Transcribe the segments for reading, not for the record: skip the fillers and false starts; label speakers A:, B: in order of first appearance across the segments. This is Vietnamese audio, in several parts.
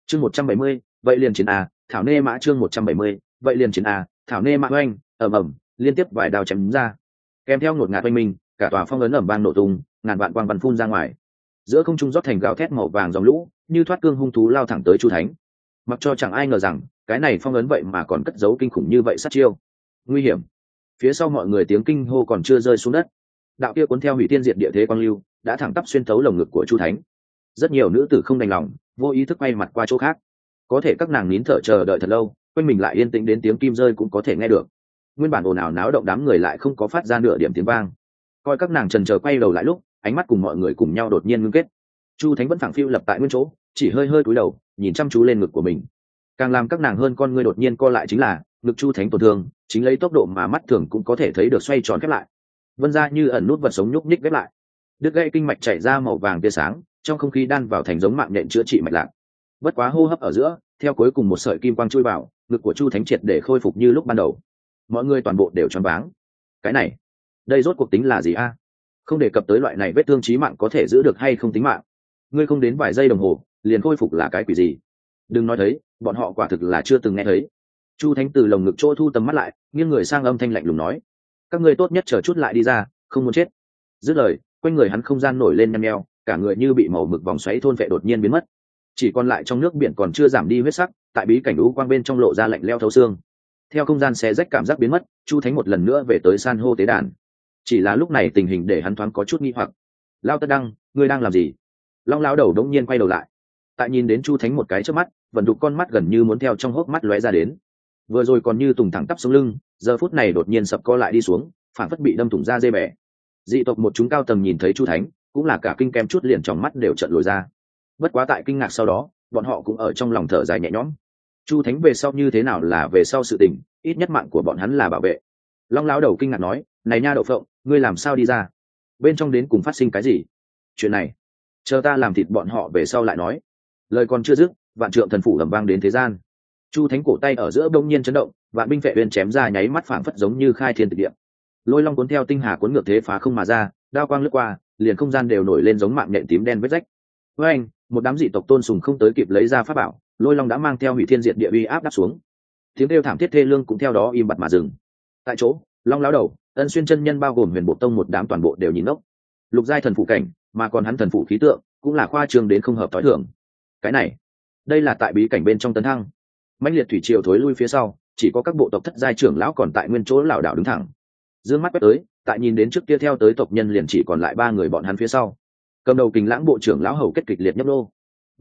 A: chương 170, vậy liền chiến a thảo nê mã. chương 170, vậy liền chiến a thảo nê mã. oanh ầm ầm, liên tiếp vài đao chém ra, kèm theo ngột ngạt oanh minh, cả tòa phong ấn ầm vang nổ tung, ngàn vạn quang văn phun ra ngoài, giữa không trung rót thành gào thét màu vàng dòng lũ, như thoát cương hung thú lao thẳng tới Chu Thánh. Mặc cho chẳng ai ngờ rằng cái này phong ấn vậy mà còn cất giấu kinh khủng như vậy, sát chiêu nguy hiểm. Phía sau mọi người tiếng kinh hô còn chưa rơi xuống đất, đạo kia cuốn theo hủy tiên diệt địa thế quang lưu đã thẳng tắp xuyên thấu lồng ngực của Chu Thánh. Rất nhiều nữ tử không đành lòng, vô ý thức quay mặt qua chỗ khác, có thể các nàng nín thở chờ đợi thật lâu, quanh mình lại yên tĩnh đến tiếng kim rơi cũng có thể nghe được. Nguyên bản ồn ào náo động đám người lại không có phát ra nửa điểm tiếng vang. Coi các nàng chần chờ quay đầu lại lúc, ánh mắt cùng mọi người cùng nhau đột nhiên ngưng kết. Chu Thánh vẫn phẳng phiu lập tại nguyên chỗ, chỉ hơi hơi cúi đầu nhìn chăm chú lên ngực của mình. Càng làm các nàng hơn con ngươi đột nhiên co lại chính là ngực Chu Thánh tổn thương chính lấy tốc độ mà mắt thường cũng có thể thấy được xoay tròn khép lại, vân ra như ẩn nút vật sống nhúc nhích ghép lại, đứt gãy kinh mạch chảy ra màu vàng tia sáng, trong không khí đan vào thành giống mạng nhện chữa trị mạch lạc. Bất quá hô hấp ở giữa, theo cuối cùng một sợi kim quang chui vào, ngực của Chu Thánh triệt để khôi phục như lúc ban đầu. Mọi người toàn bộ đều choáng váng. Cái này, đây rốt cuộc tính là gì a? Không đề cập tới loại này vết thương chí mạng có thể giữ được hay không tính mạng, ngươi không đến vài giây đồng hồ liền khôi phục là cái quỷ gì? Đừng nói thấy, bọn họ quả thực là chưa từng nghe thấy. Chu Thánh từ lồng ngực chỗ thu tầm mắt lại, nghiêng người sang âm thanh lạnh lùng nói: các ngươi tốt nhất chờ chút lại đi ra, không muốn chết. Dứt lời, quanh người hắn không gian nổi lên nhăn nheo, cả người như bị màu mực vòng xoáy thôn vệ đột nhiên biến mất, chỉ còn lại trong nước biển còn chưa giảm đi huyết sắc, tại bí cảnh u quang bên trong lộ ra lạnh leo thấu xương. Theo không gian xé rách cảm giác biến mất, Chu Thánh một lần nữa về tới san hô tế đàn. Chỉ là lúc này tình hình để hắn thoáng có chút nghi hoặc. Lao Tất Đăng, ngươi đang làm gì? Long lão đầu đống nhiên quay đầu lại, tại nhìn đến Chu Thánh một cái trước mắt, vận đục con mắt gần như muốn theo trong hốc mắt lóe ra đến. Vừa rồi còn như tùng thẳng tắp sống lưng, giờ phút này đột nhiên sập co lại đi xuống, phản phất bị đâm thủng da dê bẻ. Dị tộc một chúng cao tầng nhìn thấy Chu Thánh, cũng là cả kinh kem chút liền trong mắt đều trợn lồi ra. Bất quá tại kinh ngạc sau đó, bọn họ cũng ở trong lòng thở dài nhẹ nhõm. Chu Thánh về sau như thế nào là về sau sự tình, ít nhất mạng của bọn hắn là bảo vệ. Long lão đầu kinh ngạc nói: này nha đậu phộng, ngươi làm sao đi ra? Bên trong đến cùng phát sinh cái gì? Chuyện này, chờ ta làm thịt bọn họ về sau lại nói. Lời còn chưa dứt, vạn trượng thần phủ ầm vang đến thế gian. Chu Thánh cổ tay ở giữa bỗng nhiên chấn động, vạn binh vệ uyên chém ra nháy mắt phảng phất giống như khai thiên tịch địa. Lôi long cuốn theo tinh hà cuốn ngược thế phá không mà ra, đao quang lướt qua, liền không gian đều nổi lên giống mạng nhện tím đen vết rách. Với anh, một đám dị tộc tôn sùng không tới kịp lấy ra pháp bảo, lôi long đã mang theo hủy thiên diệt địa uy áp đáp xuống. Tiếng kêu thảm thiết thê lương cũng theo đó im bặt mà dừng. Tại chỗ, Long lão đầu, Ân Xuyên chân nhân bao gồm Huyền Bộ tông một đám toàn bộ đều nhìn ngốc. Lục giai thần phụ cảnh, mà còn hắn thần phụ khí tượng cũng là khoa trương đến không hợp tối thường. Cái này, đây là tại bí cảnh bên trong tấn thăng. Mãnh liệt thủy triều thối lui phía sau, chỉ có các bộ tộc thất giai trưởng lão còn tại nguyên chỗ lảo đảo đứng thẳng. Dương mắt quét tới, tại nhìn đến trước kia theo tới tộc nhân liền chỉ còn lại ba người bọn hắn phía sau. Cầm đầu Kình Lãng bộ trưởng lão hầu kết kịch liệt nhấp nô.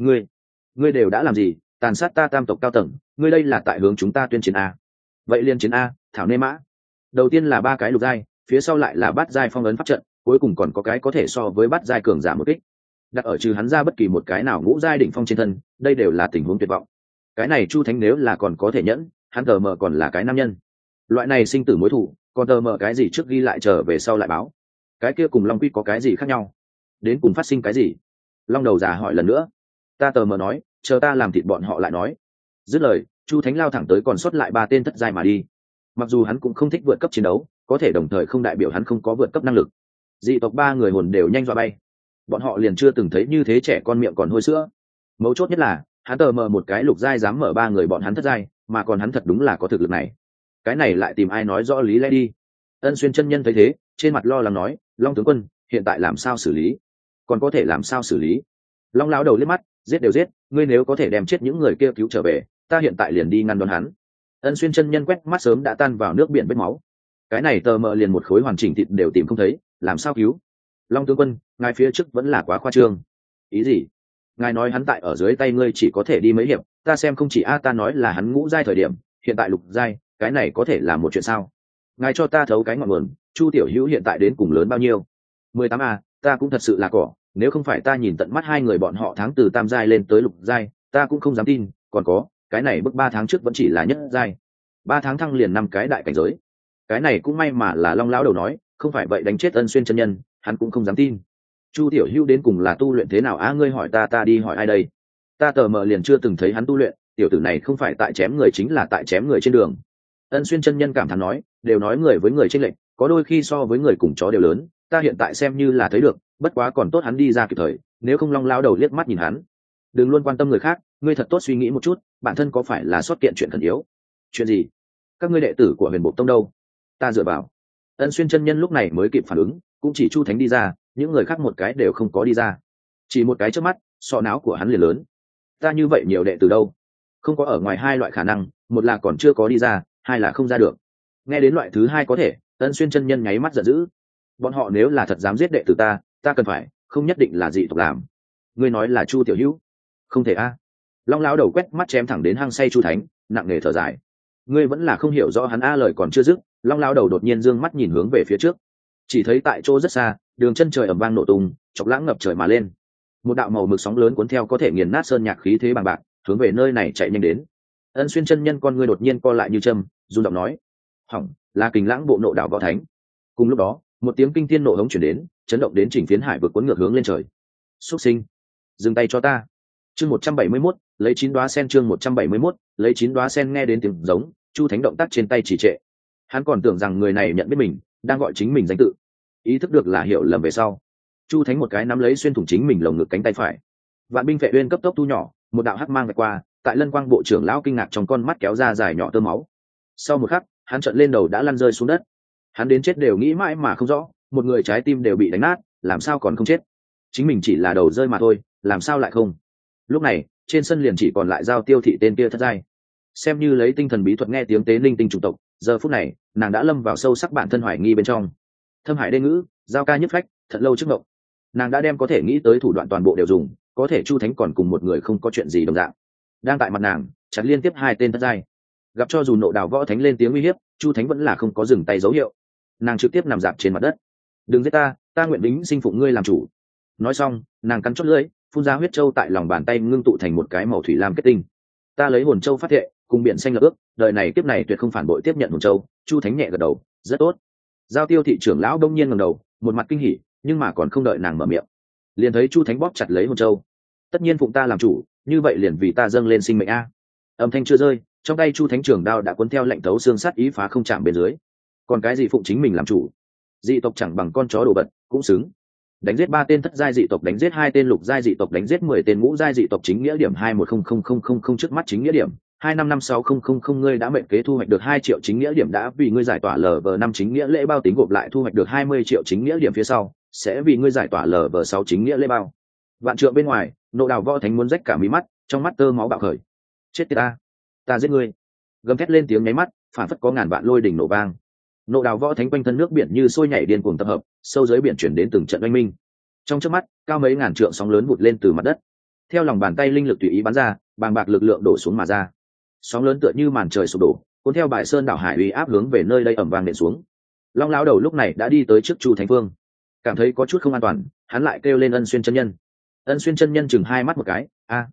A: Ngươi đều đã làm gì? Tàn sát ta tam tộc cao tầng, ngươi đây là tại hướng chúng ta tuyên chiến a? Vậy liên chiến a, thảo nê mã. Đầu tiên là ba cái lục giai, phía sau lại là bát giai phong ấn pháp trận, cuối cùng còn có cái có thể so với bát giai cường giả một kích. Đặt ở trừ hắn ra bất kỳ một cái nào ngũ giai đỉnh phong trên thân, đây đều là tình huống tuyệt vọng. Cái này Chu Thánh nếu là còn có thể nhẫn, hắn tờ mờ còn là cái nam nhân. Loại này sinh tử mối thù, còn tờ mờ cái gì trước ghi lại trở về sau lại báo. Cái kia cùng Long Quy có cái gì khác nhau? Đến cùng phát sinh cái gì? Long đầu già hỏi lần nữa. Ta tờ mờ nói, chờ ta làm thịt bọn họ lại nói. Dứt lời, Chu Thánh lao thẳng tới còn sót lại ba tên thất giai mà đi. Mặc dù hắn cũng không thích vượt cấp chiến đấu, có thể đồng thời không đại biểu hắn không có vượt cấp năng lực. Dị tộc ba người hồn đều nhanh dọa bay. Bọn họ liền chưa từng thấy như thế trẻ con miệng còn hôi sữa. Mấu chốt nhất là, hắn tờ mờ một cái lục giai dám mở ba người bọn hắn thất giai, mà còn hắn thật đúng là có thực lực này. Cái này lại tìm ai nói rõ lý lẽ đi. Ân Xuyên chân nhân thấy thế, trên mặt lo lắng nói: Long tướng quân, hiện tại làm sao xử lý? Còn có thể làm sao xử lý? Long lão đầu liếc mắt: giết đều giết, ngươi nếu có thể đem chết những người kia cứu trở về, ta hiện tại liền đi ngăn đón hắn. Ân Xuyên chân nhân quét mắt sớm đã tan vào nước biển vết máu. Cái này tờ mờ liền một khối hoàn chỉnh thịt đều tìm không thấy, làm sao cứu? Long tướng quân, ngài phía trước vẫn là quá khoa trương. Ý gì? Ngài nói hắn tại ở dưới tay ngươi chỉ có thể đi mấy hiệp, ta xem không chỉ ta nói là hắn ngũ giai thời điểm, hiện tại lục giai, cái này có thể là một chuyện sao? Ngài cho ta thấu cái ngọn nguồn, Chu tiểu hữu hiện tại đến cùng lớn bao nhiêu? 18 ta cũng thật sự là cỏ, nếu không phải ta nhìn tận mắt hai người bọn họ tháng từ tam giai lên tới lục giai, ta cũng không dám tin. Còn có, cái này bước 3 tháng trước vẫn chỉ là nhất giai, 3 tháng thăng liền 5 cái đại cảnh giới. Cái này cũng may mà là Long lão đầu nói, không phải vậy đánh chết Ân Xuyên chân nhân, hắn cũng không dám tin. Chu tiểu hữu đến cùng là tu luyện thế nào ngươi hỏi ta đi hỏi ai đây? Ta tờ mờ liền chưa từng thấy hắn tu luyện, tiểu tử này không phải tại chém người chính là tại chém người trên đường. Ân Xuyên chân nhân cảm thán nói, đều nói người với người chênh lệch, có đôi khi so với người cùng chó đều lớn, ta hiện tại xem như là thấy được, bất quá còn tốt hắn đi ra kịp thời, nếu không Long lão đầu liếc mắt nhìn hắn. Đừng luôn quan tâm người khác, ngươi thật tốt suy nghĩ một chút, bản thân có phải là sót kiện chuyện khẩn yếu? Chuyện gì? Các ngươi đệ tử của Huyền Bộ Tông đâu? Ta dựa vào. Ân Xuyên chân nhân lúc này mới kịp phản ứng, cũng chỉ Chu Thánh đi ra, những người khác một cái đều không có đi ra. Chỉ một cái trước mắt, sọ não của hắn liền lớn. Ta như vậy nhiều đệ tử đâu? Không có ở ngoài hai loại khả năng, một là còn chưa có đi ra, hai là không ra được. Nghe đến loại thứ hai có thể, Ân Xuyên chân nhân nháy mắt giận dữ. Bọn họ nếu là thật dám giết đệ tử ta cần phải, không nhất định là dị tộc làm. Ngươi nói là Chu tiểu hữu? Không thể a. Long lão đầu quét mắt chém thẳng đến hăng say Chu Thánh, nặng nề thở dài. Ngươi vẫn là không hiểu rõ hắn a. Lời còn chưa dứt, Long lão đầu đột nhiên dương mắt nhìn hướng về phía trước. Chỉ thấy tại chỗ rất xa, đường chân trời ầm vang nổ tung, chọc lãng ngập trời mà lên. Một đạo màu mực sóng lớn cuốn theo có thể nghiền nát sơn nhạc khí thế bằng bạc, hướng về nơi này chạy nhanh đến. Ân Xuyên chân nhân con ngươi đột nhiên co lại như châm, run giọng nói: "Hỏng, là Kình Lãng bộ nộ đạo võ thánh." Cùng lúc đó, một tiếng kinh thiên nộ hống chuyển đến, chấn động đến chỉnh phiến hải vực cuốn ngược hướng lên trời. "Súc sinh, dừng tay cho ta!" Chương 171, lấy 9 đóa sen. Chương 171, lấy 9 đóa sen. Nghe đến tiếng giống, Chu Thánh động tác trên tay trì trệ. Hắn còn tưởng rằng người này nhận biết mình, đang gọi chính mình danh tự. Ý thức được là hiểu lầm về sau, Chu Thánh một cái nắm lấy xuyên thủng chính mình lồng ngực cánh tay phải. Vạn binh vệ uyên cấp tốc thu nhỏ, một đạo hắc mang vạch qua, tại Lân Quang bộ trưởng lão kinh ngạc trong con mắt kéo ra dài nhỏ tơ máu. Sau một khắc, hắn trợn lên đầu đã lăn rơi xuống đất. Hắn đến chết đều nghĩ mãi mà không rõ, một người trái tim đều bị đánh nát, làm sao còn không chết? Chính mình chỉ là đầu rơi mà thôi, làm sao lại không? Lúc này, trên sân liền chỉ còn lại Giao Tiêu thị tên kia thất giai. Xem như lấy tinh thần bí thuật nghe tiếng tế linh tinh chủng tộc, giờ phút này, nàng đã lâm vào sâu sắc bản thân hoài nghi bên trong. Thâm hải đê ngữ, giao ca nhất phách, thật lâu trước mộng. Nàng đã đem có thể nghĩ tới thủ đoạn toàn bộ đều dùng, có thể Chu Thánh còn cùng một người không có chuyện gì đồng dạng. Đang tại mặt nàng, chặt liên tiếp hai tên thất giai. Gặp cho dù nộ đào võ thánh lên tiếng uy hiếp, Chu Thánh vẫn là không có dừng tay dấu hiệu. Nàng trực tiếp nằm dạp trên mặt đất. "Đừng giết ta nguyện đính sinh phụng ngươi làm chủ." Nói xong, nàng cắn chót lưỡi, phun ra huyết châu tại lòng bàn tay ngưng tụ thành một cái màu thủy lam kết tinh. "Ta lấy hồn châu phát thệ, cùng biển xanh lập ước, đời này kiếp này tuyệt không phản bội tiếp nhận hồn châu." Chu Thánh nhẹ gật đầu, "Rất tốt." Giao Tiêu thị trưởng lão đông nhiên ngẩng đầu, một mặt kinh hỉ, nhưng mà còn không đợi nàng mở miệng, liền thấy Chu Thánh bóp chặt lấy hồn châu. "Tất nhiên phụng ta làm chủ, như vậy liền vì ta dâng lên sinh mệnh a." Âm thanh chưa rơi, trong tay Chu Thánh trường đao đã cuốn theo lệnh thấu xương sắt ý phá không chạm bên dưới. Còn cái gì phụng chính mình làm chủ? Dị tộc chẳng bằng con chó đồ vật, cũng xứng. Đánh giết 3 tên thất giai dị tộc, đánh giết 2 tên lục giai dị tộc, đánh giết 10 tên ngũ giai dị tộc, chính nghĩa điểm 210000 trước mắt chính nghĩa điểm 255600, ngươi đã mệnh kế thu hoạch được 2 triệu chính nghĩa điểm, đã vì ngươi giải tỏa LV5 chính nghĩa lễ bao tính gộp lại thu hoạch được 20 triệu chính nghĩa điểm, phía sau sẽ vì ngươi giải tỏa LV6 chính nghĩa lễ bao. Vạn trượng bên ngoài, nộ đào võ thánh muốn rách cả mí mắt, trong mắt tơ máu bạo khởi. "Chết tiệt ta giết ngươi!" Gầm thét lên tiếng nháy mắt, phản phất có ngàn vạn lôi đỉnh nổ vang. Nộ đào võ thánh quanh thân nước biển như sôi nhảy điên cuồng tập hợp, sâu dưới biển chuyển đến từng trận oanh minh. Trong chớp mắt, cao mấy ngàn trượng sóng lớn vụt lên từ mặt đất. Theo lòng bàn tay linh lực tùy ý bắn ra, bàng bạc lực lượng đổ xuống mà ra. Sóng lớn tựa như màn trời sụp đổ, cuốn theo bài sơn đảo hải uy áp hướng về nơi đây ầm vang nện xuống. Long lão đầu lúc này đã đi tới trước Chu Thánh Vương, cảm thấy có chút không an toàn, hắn lại kêu lên Ân Xuyên chân nhân. Ân Xuyên chân nhân chừng hai mắt một cái,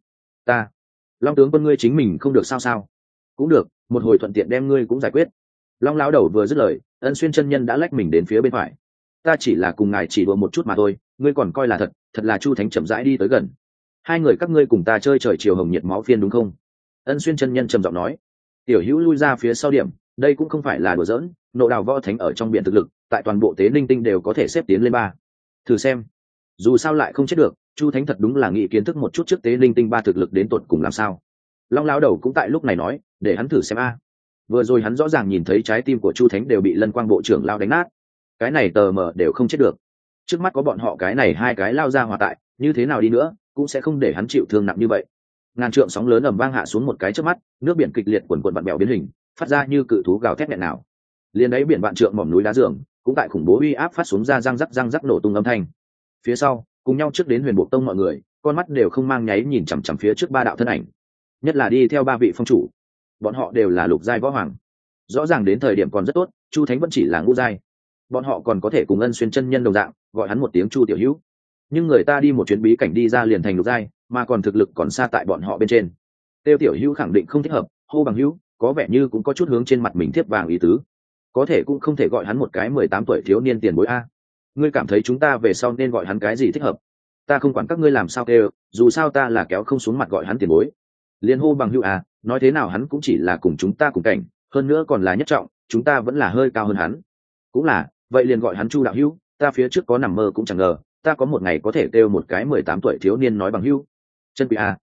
A: ta, Long tướng quân ngươi chính mình không được sao? Cũng được, một hồi thuận tiện đem ngươi cũng giải quyết." Long lão đầu vừa dứt lời, Ân Xuyên chân nhân đã lách mình đến phía bên phải. "Ta chỉ là cùng ngài chỉ đùa một chút mà thôi, ngươi còn coi là thật?" Thật là Chu Thánh chậm rãi đi tới gần. "Hai người các ngươi cùng ta chơi trời chiều hồng nhiệt máu phiên đúng không?" Ân Xuyên chân nhân trầm giọng nói. Tiểu hữu lui ra phía sau điểm, đây cũng không phải là đùa giỡn, nộ đào võ thánh ở trong biển thực lực, tại toàn bộ tế linh tinh đều có thể xếp tiến lên 3. Thử xem, dù sao lại không chết được. Chu Thánh thật đúng là nghĩ kiến thức một chút trước tế linh tinh 3 thực lực đến tột cùng làm sao. Long lão đầu cũng tại lúc này nói, để hắn thử xem vừa rồi hắn rõ ràng nhìn thấy trái tim của Chu Thánh đều bị Lân Quang bộ trưởng lao đánh nát, cái này tờ mờ đều không chết được. Trước mắt có bọn họ cái này hai cái lao ra hòa tại, như thế nào đi nữa cũng sẽ không để hắn chịu thương nặng như vậy. Ngàn trượng sóng lớn ầm vang hạ xuống một cái trước mắt, nước biển kịch liệt quần quần vặn bèo biến hình, phát ra như cự thú gào thét nghẹn nào. Liên đấy biển vạn trượng mỏm núi đá dường cũng tại khủng bố uy áp phát xuống ra răng rắc nổ tung âm thanh. Phía sau cùng nhau trước đến Huyền Bộ Tông mọi người, con mắt đều không mang nháy nhìn chằm chằm phía trước 3 đạo thân ảnh, nhất là đi theo 3 vị phong chủ, bọn họ đều là lục giai võ hoàng. Rõ ràng đến thời điểm còn rất tốt, Chu Thánh vẫn chỉ là ngũ giai, bọn họ còn có thể cùng Ân Xuyên chân nhân đồng dạng gọi hắn một tiếng Chu tiểu hữu. Nhưng người ta đi một chuyến bí cảnh đi ra liền thành lục giai, mà còn thực lực còn xa tại bọn họ bên trên. Tiêu tiểu hữu khẳng định không thích hợp, hô bằng hữu có vẻ như cũng có chút hướng trên mặt mình thiếp vàng ý tứ, có thể cũng không thể gọi hắn một cái 18 tuổi thiếu niên tiền bối ngươi cảm thấy chúng ta về sau nên gọi hắn cái gì thích hợp? Ta không quản các ngươi làm sao kêu, dù sao ta là kéo không xuống mặt gọi hắn tiền bối. Liên hô bằng hữu nói thế nào hắn cũng chỉ là cùng chúng ta cùng cảnh, hơn nữa còn là nhất trọng, chúng ta vẫn là hơi cao hơn hắn. Cũng là, vậy liền gọi hắn Chu đạo hữu, ta phía trước có nằm mơ cũng chẳng ngờ, ta có một ngày có thể kêu một cái 18 tuổi thiếu niên nói bằng hữu. Chân quỷ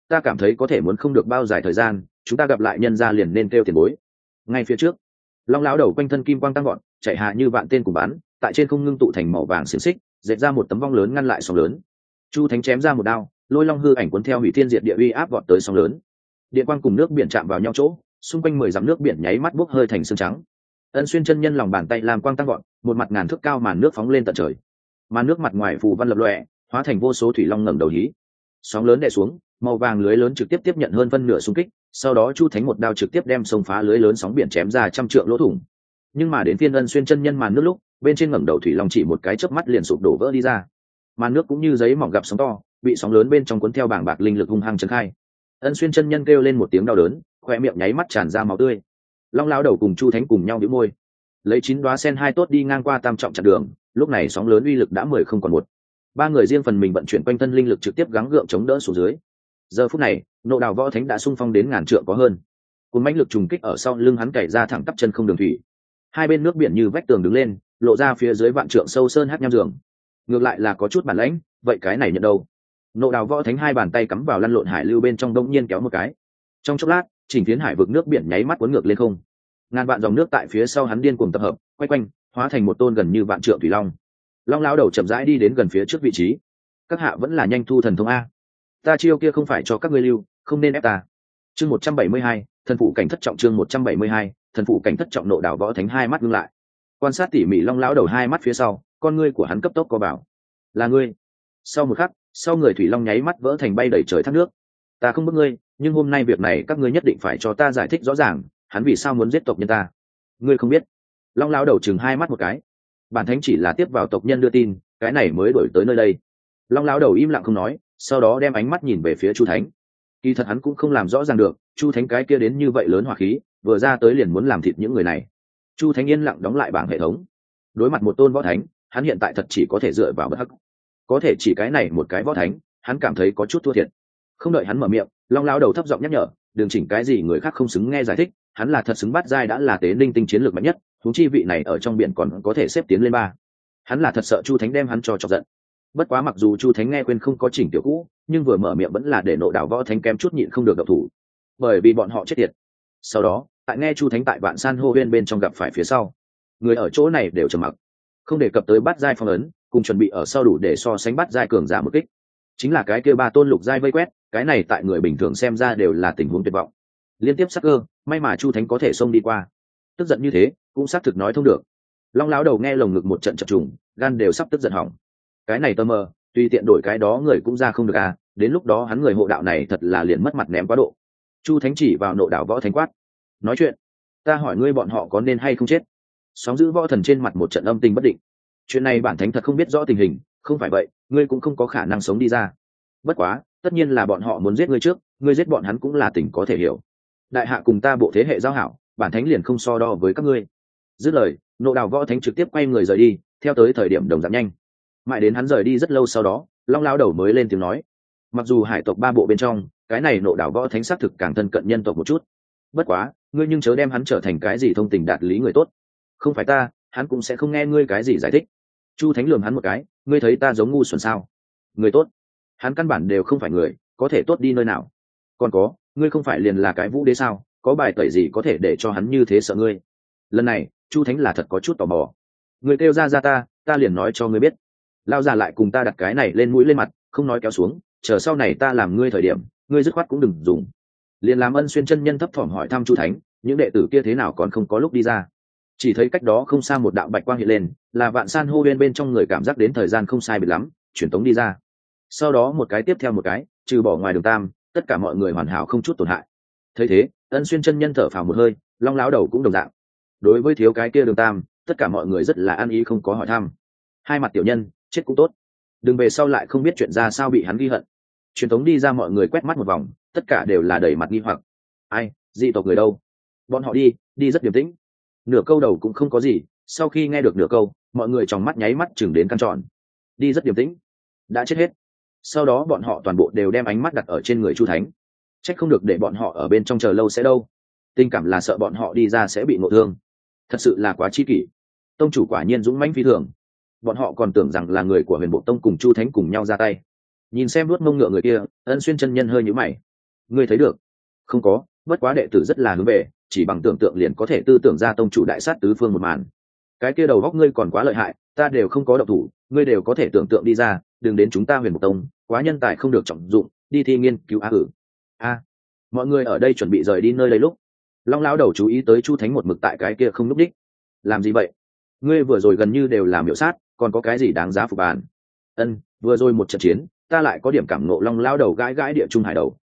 A: ta cảm thấy có thể muốn không được bao dài thời gian, chúng ta gặp lại nhân gia liền nên kêu tiền bối. Ngay phía trước, long lão đầu quanh thân kim quang tăng gọn, chạy hạ như vạn tên cùng bắn, tại trên không ngưng tụ thành màu vàng xiềng xích, dệt ra một tấm vong lớn ngăn lại sóng lớn. Chu Thánh chém ra một đao, lôi long hư ảnh cuốn theo hủy thiên diệt địa uy áp vọt tới sóng lớn. Điện quang cùng nước biển chạm vào nhau chỗ, xung quanh 10 dặm nước biển nháy mắt bốc hơi thành sương trắng. Ân Xuyên chân nhân lòng bàn tay làm quang tăng gọn, một mặt ngàn thước cao màn nước phóng lên tận trời. Màn nước mặt ngoài phù văn lập lòe, hóa thành vô số thủy long ngẩng đầu hí. Sóng lớn đè xuống, màu vàng lưới lớn trực tiếp tiếp nhận hơn phân nửa xung kích, sau đó Chu Thánh một đao trực tiếp đem sông phá lưới lớn sóng biển chém ra trăm trượng lỗ thủng. Nhưng mà đến phiên Ân Xuyên chân nhân màn nước lúc, bên trên ngẩng đầu thủy long chỉ một cái chớp mắt liền sụp đổ vỡ đi ra. Màn nước cũng như giấy mỏng gặp sóng to, bị sóng lớn bên trong cuốn theo bảng bạc linh lực hung hăng chấn khai. Ân Xuyên chân nhân kêu lên một tiếng đau đớn, khoe miệng nháy mắt tràn ra máu tươi. Long lão đầu cùng Chu Thánh cùng nhau nhíu môi, lấy 9 đóa sen hai tốt đi ngang qua tam trọng chặn đường, lúc này sóng lớn uy lực đã 10 không còn một. Ba người riêng phần mình vận chuyển quanh thân linh lực trực tiếp gắng gượng chống đỡ xuống dưới. Giờ phút này, Nộ Đào Võ Thánh đã xung phong đến ngàn trượng có hơn. Cuốn mãnh lực trùng kích ở sau lưng hắn cày ra thẳng tắp chân không đường thủy. Hai bên nước biển như vách tường đứng lên, lộ ra phía dưới vạn trượng sâu sơn hát nham giường. Ngược lại là có chút bản lãnh, vậy cái này nhận đâu? Nộ Đào Võ Thánh hai bàn tay cắm vào lăn lộn hải lưu bên trong đông nhiên kéo một cái. Trong chốc lát, chỉnh phiến hải vực nước biển nháy mắt cuốn ngược lên không. Ngàn vạn dòng nước tại phía sau hắn điên cuồng tập hợp, quay quanh, hóa thành một tôn gần như vạn trượng thủy long. Long lão đầu chậm rãi đi đến gần phía trước vị trí. Các hạ vẫn là nhanh thu thần thông a. Ta chiêu kia không phải cho các ngươi lưu, không nên ép ta. Chương 172, thần phụ cảnh thất trọng. Chương 172, thần phụ cảnh thất trọng. Nộ Đào Võ Thánh hai mắt ngưng lại, quan sát tỉ mỉ long lão đầu hai mắt phía sau, con ngươi của hắn cấp tốc co vào. Là ngươi. Sau một khắc, sau người thủy long nháy mắt vỡ thành bay đầy trời thác nước. Ta không bức ngươi, nhưng hôm nay việc này các ngươi nhất định phải cho ta giải thích rõ ràng, hắn vì sao muốn giết tộc nhân ta. Ngươi không biết. Long lão đầu chừng hai mắt một cái. Bản thánh chỉ là tiếp vào tộc nhân đưa tin, cái này mới đổi tới nơi đây. Long lão đầu im lặng không nói, sau đó đem ánh mắt nhìn về phía Chu Thánh. Kỳ thật hắn cũng không làm rõ ràng được, Chu Thánh cái kia đến như vậy lớn hỏa khí, vừa ra tới liền muốn làm thịt những người này. Chu Thánh yên lặng đóng lại bảng hệ thống. Đối mặt một tôn võ thánh, hắn hiện tại thật chỉ có thể dựa vào bất hắc. Có thể chỉ cái này một cái võ thánh, hắn cảm thấy có chút thua thiệt. Không đợi hắn mở miệng, Long lão đầu thấp giọng nhắc nhở, đừng chỉnh cái gì người khác không xứng nghe giải thích, hắn là thật xứng bát giai đã là tế linh tinh chiến lược mạnh nhất, huống chi vị này ở trong biển còn có thể xếp tiến lên ba. Hắn là thật sợ Chu Thánh đem hắn cho chọc giận. Bất quá mặc dù Chu Thánh nghe quên không có chỉnh tiểu cũ, nhưng vừa mở miệng vẫn là để Nộ Đào Võ Thánh kém chút nhịn không được động thủ, bởi vì bọn họ chết tiệt. Sau đó, tại nghe Chu Thánh tại Vạn San hô huyên bên trong gặp phải phía sau, người ở chỗ này đều trầm mặc, không đề cập tới bát giai phong ấn, cùng chuẩn bị ở sau đủ để so sánh bát giai cường giả một kích. Chính là cái kia ba tôn lục giai vây quét, cái này tại người bình thường xem ra đều là tình huống tuyệt vọng. Liên tiếp sắc cơ, may mà Chu Thánh có thể xông đi qua. Tức giận như thế, cũng xác thực nói thông được. Long lão đầu nghe lồng ngực một trận chập trùng, gan đều sắp tức giận hỏng. Cái này tơ mơ, tùy tiện đổi cái đó người cũng ra không được à, đến lúc đó hắn người hộ đạo này thật là liền mất mặt ném quá độ. Chu Thánh chỉ vào Nộ Đào Võ Thánh quát, nói chuyện, ta hỏi ngươi bọn họ có nên hay không chết. Sóng giữ võ thần trên mặt một trận âm tình bất định. Chuyện này bản thánh thật không biết rõ tình hình, không phải vậy ngươi cũng không có khả năng sống đi ra. Bất quá tất nhiên là bọn họ muốn giết ngươi trước, ngươi giết bọn hắn cũng là tình có thể hiểu. Đại hạ cùng ta bộ thế hệ giao hảo, bản thánh liền không so đo với các ngươi. Dứt lời, Nộ Đào Võ Thánh trực tiếp quay người rời đi, theo tới thời điểm đồng giảm nhanh. Mãi đến hắn rời đi rất lâu sau đó, Long lão đầu mới lên tiếng nói, mặc dù hải tộc ba bộ bên trong, cái này Nộ Đào Võ Thánh xác thực càng thân cận nhân tộc một chút. Bất quá ngươi nhưng chớ đem hắn trở thành cái gì thông tình đạt lý người tốt. Không phải ta, hắn cũng sẽ không nghe ngươi cái gì giải thích. Chu Thánh lườm hắn một cái, ngươi thấy ta giống ngu xuẩn sao? Người tốt, hắn căn bản đều không phải người, có thể tốt đi nơi nào. Còn có, ngươi không phải liền là cái vũ đế sao, có bài tẩy gì có thể để cho hắn như thế sợ ngươi? Lần này Chu Thánh là thật có chút tò mò. Ngươi kêu ra ta liền nói cho ngươi biết. Lao già lại cùng ta đặt cái này lên mũi lên mặt, không nói kéo xuống, chờ sau này ta làm ngươi thời điểm, ngươi dứt khoát cũng đừng dùng. Liền làm Ân Xuyên chân nhân thấp thỏm hỏi thăm Chu Thánh, những đệ tử kia thế nào còn không có lúc đi ra. Chỉ thấy cách đó không xa một đạo bạch quang hiện lên, là Vạn San hô bên trong người cảm giác đến thời gian không sai biệt lắm, chuyển tống đi ra. Sau đó một cái tiếp theo một cái, trừ bỏ ngoài đường tam, tất cả mọi người hoàn hảo không chút tổn hại. Thấy thế, Ân Xuyên chân nhân thở phào một hơi, Long lão đầu cũng đồng dạng. Đối với thiếu cái kia đường tam, tất cả mọi người rất là an ý không có hỏi thăm. Hai mặt tiểu nhân, chết cũng tốt, đừng về sau lại không biết chuyện ra sao bị hắn ghi hận. Truyền tống đi ra, mọi người quét mắt một vòng, tất cả đều là đầy mặt nghi hoặc. Ai, dị tộc người đâu? Bọn họ đi rất điềm tĩnh, nửa câu đầu cũng không có gì. Sau khi nghe được nửa câu, mọi người trong mắt nháy mắt chừng đến căn tròn. Đi rất điềm tĩnh, đã chết hết. Sau đó bọn họ toàn bộ đều đem ánh mắt đặt ở trên người Chu Thánh. Trách không được để bọn họ ở bên trong chờ lâu sẽ đâu, tình cảm là sợ bọn họ đi ra sẽ bị ngộ thương. Thật sự là quá chi kỷ. Tông chủ quả nhiên dũng mãnh phi thường. Bọn họ còn tưởng rằng là người của Huyền Bộ Tông cùng Chu Thánh cùng nhau ra tay. Nhìn xem vuốt mông ngựa người kia, Ân Xuyên chân nhân hơi nhíu mày. ngươi thấy được? Không có, bất quá đệ tử rất là hướng về, chỉ bằng tưởng tượng liền có thể tư tưởng ra tông chủ đại sát tứ phương một màn. Cái kia đầu góc ngươi còn quá lợi hại, ta đều không có động thủ, ngươi đều có thể tưởng tượng đi ra, đừng đến chúng ta Huyền Mục Tông, quá nhân tài không được trọng dụng, đi thi nghiên cứu mọi người ở đây chuẩn bị rời đi nơi đây lúc Long lão đầu chú ý tới Chu Thánh một mực tại cái kia không núp đích. Làm gì vậy? Ngươi vừa rồi gần như đều làm miểu sát, còn có cái gì đáng giá phục bàn? Vừa rồi một trận chiến, ta lại có điểm cảm ngộ. Long lão đầu gãi gãi địa trung hải đầu,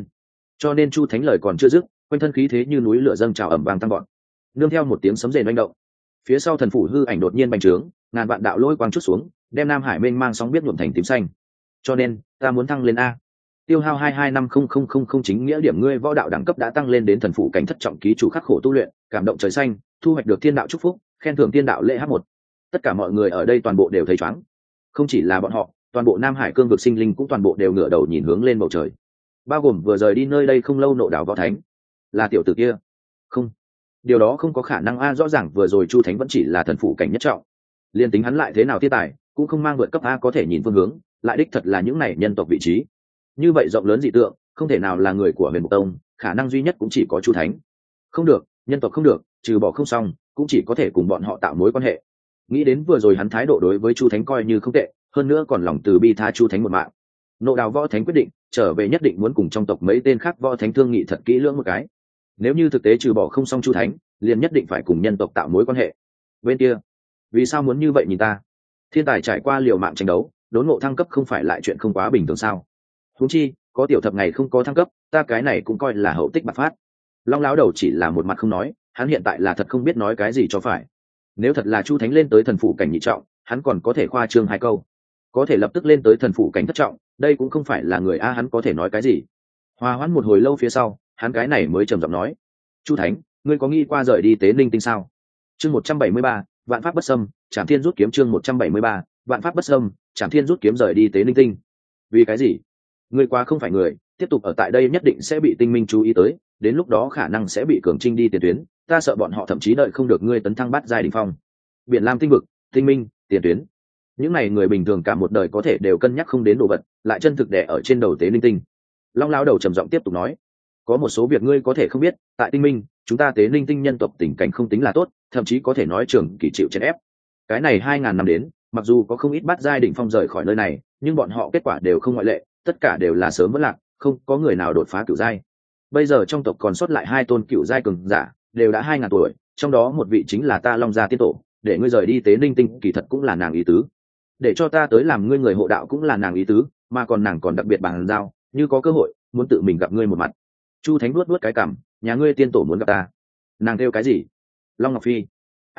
A: cho nên Chu Thánh lời còn chưa dứt, quanh thân khí thế như núi lửa dâng trào ẩm vang tăng gọn, nương theo một tiếng sấm rền oanh động, phía sau thần phủ hư ảnh đột nhiên bành trướng, ngàn vạn đạo lôi quang chút xuống, đem Nam Hải mênh mang sóng biết nhuộm thành tím xanh. Cho nên ta muốn thăng lên a. Tiêu hao 225000 chính nghĩa điểm, ngươi võ đạo đẳng cấp đã tăng lên đến thần phụ cảnh thất trọng, ký chủ khắc khổ tu luyện, cảm động trời xanh, thu hoạch được thiên đạo chúc phúc, khen thưởng thiên đạo lễ H1. Tất cả mọi người ở đây toàn bộ đều thấy choáng. Không chỉ là bọn họ, toàn bộ Nam Hải cương vực sinh linh cũng toàn bộ đều ngửa đầu nhìn hướng lên bầu trời. Bao gồm vừa rời đi nơi đây không lâu Nộ Đảo Võ Thánh. Là tiểu tử kia? Không, điều đó không có khả năng a, rõ ràng vừa rồi Chu Thánh vẫn chỉ là thần phụ cảnh nhất trọng. Liên tính hắn lại thế nào thiên tài, cũng không mang vượt cấp a, có thể nhìn phương hướng, lại đích thật là những này nhân tộc vị trí. Như vậy rộng lớn dị tượng, không thể nào là người của Huyền Mục Tông, khả năng duy nhất cũng chỉ có Chu Thánh. Không được, nhân tộc không được, trừ bỏ không xong, cũng chỉ có thể cùng bọn họ tạo mối quan hệ. Nghĩ đến vừa rồi hắn thái độ đối với Chu Thánh coi như không tệ, hơn nữa còn lòng từ bi tha Chu Thánh một mạng. Nộ Đào Võ Thánh quyết định trở về, nhất định muốn cùng trong tộc mấy tên khác võ thánh thương nghị thật kỹ lưỡng một cái. Nếu như thực tế trừ bỏ không xong Chu Thánh, liền nhất định phải cùng nhân tộc tạo mối quan hệ. Bên kia, vì sao muốn như vậy nhìn ta? Thiên tài trải qua liều mạng tranh đấu, đốn ngộ thăng cấp không phải lại chuyện không quá bình thường sao? Huống chi, có tiểu thập ngày không có thăng cấp, ta cái này cũng coi là hậu tích bạc phát. Long lão đầu chỉ là một mặt không nói, hắn hiện tại là thật không biết nói cái gì cho phải. Nếu thật là Chu Thánh lên tới thần phụ cảnh nhị trọng, hắn còn có thể khoa trương hai câu. Có thể lập tức lên tới thần phụ cảnh thất trọng, đây cũng không phải là người a, hắn có thể nói cái gì? Hòa hoãn một hồi lâu phía sau, hắn cái này mới trầm giọng nói: Chu Thánh, ngươi có nghĩ qua rời đi Tế Linh Tinh sao? Chương 173, vạn pháp bất xâm, Trảm Thiên rút kiếm. Chương 173, vạn pháp bất xâm, Trảm Thiên rút kiếm, rời đi Tế Linh Tinh. Vì cái gì? Ngươi quá không phải người, tiếp tục ở tại đây nhất định sẽ bị tinh minh chú ý tới, đến lúc đó khả năng sẽ bị cường trinh đi tiền tuyến, ta sợ bọn họ thậm chí đợi không được ngươi tấn thăng bát giai đỉnh phong. Biển Lam tinh vực, tinh minh, tiền tuyến, những này người bình thường cả một đời có thể đều cân nhắc không đến đồ vật, lại chân thực đẻ ở trên đầu Tế Linh Tinh. Long lão đầu trầm giọng tiếp tục nói: có một số việc ngươi có thể không biết, tại tinh minh chúng ta Tế Linh Tinh nhân tộc tình cảnh không tính là tốt, thậm chí có thể nói trường kỳ chịu chèn ép. Cái này 2000 năm đến, mặc dù có không ít bát giai đỉnh phong rời khỏi nơi này, nhưng bọn họ kết quả đều không ngoại lệ, tất cả đều là sớm vẫn lạc, không có người nào đột phá cửu giai. Bây giờ trong tộc còn sót lại 2 tôn cửu giai cường giả, đều đã 2000 tuổi, trong đó một vị chính là ta Long gia tiên tổ, để ngươi rời đi Tế Linh Tinh kỳ thật cũng là nàng ý tứ. Để cho ta tới làm ngươi người hộ đạo cũng là nàng ý tứ, mà còn nàng còn đặc biệt bàn giao, như có cơ hội, muốn tự mình gặp ngươi một mặt. Chu Thánh nuốt cái cằm, nhà ngươi tiên tổ muốn gặp ta. Nàng kêu cái gì? Long Ngọc Phi.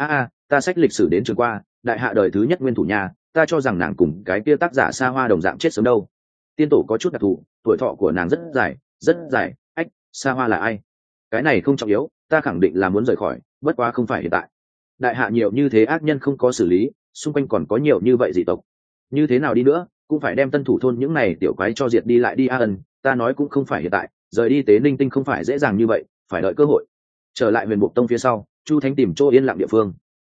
A: Ta sách lịch sử đến trường qua, đại hạ đời thứ nhất nguyên thủ nhà, ta cho rằng nàng cùng cái kia tác giả Sa Hoa đồng dạng chết sớm đâu. Tiên tổ có chút đặc thù, tuổi thọ của nàng rất dài, rất dài. Sa Hoa là ai? Cái này không trọng yếu, ta khẳng định là muốn rời khỏi, bất quá không phải hiện tại. Đại hạ nhiều như thế ác nhân không có xử lý, xung quanh còn có nhiều như vậy dị tộc, như thế nào đi nữa cũng phải đem Tân Thủ thôn những này tiểu quái cho diệt đi lại đi. Ta nói cũng không phải hiện tại, rời đi Tế Linh Tinh không phải dễ dàng như vậy, phải đợi cơ hội. Trở lại Huyền Mục Tông phía sau, Chu Thánh tìm chỗ yên lặng địa phương.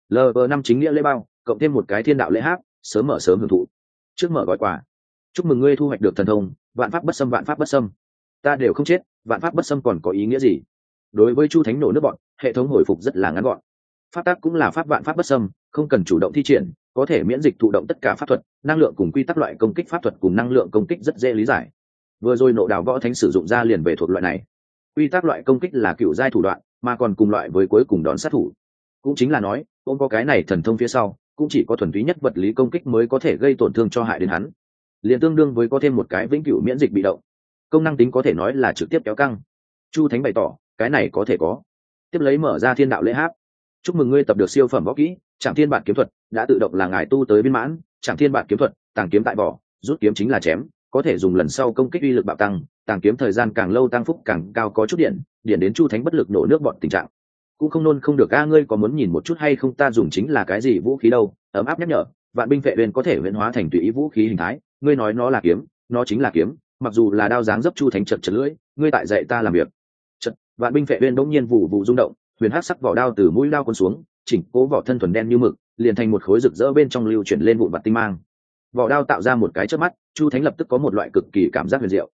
A: LV5 chính nghĩa lễ bao, cộng thêm một cái thiên đạo lễ hát, sớm mở sớm hưởng thụ. Trước mở gói quà, chúc mừng ngươi thu hoạch được thần thông vạn pháp bất xâm. Vạn pháp bất xâm, ta đều không chết, vạn pháp bất xâm còn có ý nghĩa gì? Đối với Chu Thánh nổ nước bọn, hệ thống hồi phục rất là ngắn gọn. Pháp tắc cũng là pháp vạn pháp bất xâm, không cần chủ động thi triển, có thể miễn dịch thụ động tất cả pháp thuật, năng lượng cùng quy tắc loại công kích pháp thuật cùng năng lượng công kích rất dễ lý giải. Vừa rồi Nộ Đào Võ Thánh sử dụng ra liền về thuộc loại này. Quy tắc loại công kích là cựu giai thủ đoạn, mà còn cùng loại với cuối cùng đón sát thủ. Cũng chính là nói, ôm có cái này thần thông phía sau, cũng chỉ có thuần túy nhất vật lý công kích mới có thể gây tổn thương cho hại đến hắn. Liền tương đương với có thêm một cái vĩnh cửu miễn dịch bị động. Công năng tính có thể nói là trực tiếp kéo căng. Chu Thánh bày tỏ, cái này có thể có. Tiếp lấy mở ra thiên đạo lễ hát. Chúc mừng ngươi tập được siêu phẩm võ kỹ, Trảm Thiên Bản kiếm thuật, đã tự động là ngài tu tới viên mãn. Trảm Thiên Bản kiếm thuật, tàng kiếm tại vỏ, rút kiếm chính là chém, có thể dùng lần sau công kích uy lực bạo tăng, tàng kiếm thời gian càng lâu tăng phúc càng cao, có chút điện đến Chu Thánh bất lực nổ nước bọn tình trạng. Cũng không nôn không được a, ngươi có muốn nhìn một chút hay không, ta dùng chính là cái gì vũ khí đâu? Ấm áp nhắc nhở, vạn binh vệ uyên có thể huyễn hóa thành tùy ý vũ khí hình thái, ngươi nói nó là kiếm, nó chính là kiếm, mặc dù là đao dáng dấp. Chu Thánh chật lưỡi, ngươi tại dạy ta làm việc. Vạn binh vệ uyên bỗng nhiên vụ vụ rung động, huyền hắc sắc vỏ đao từ mũi đao cuốn xuống, chỉnh cố vỏ thân thuần đen như mực, liền thành một khối rực rỡ, bên trong lưu chuyển lên vụn vặt tinh mang. Vỏ đao tạo ra một cái chớp mắt, Chu Thánh lập tức có một loại cực kỳ cảm giác huyền diệu.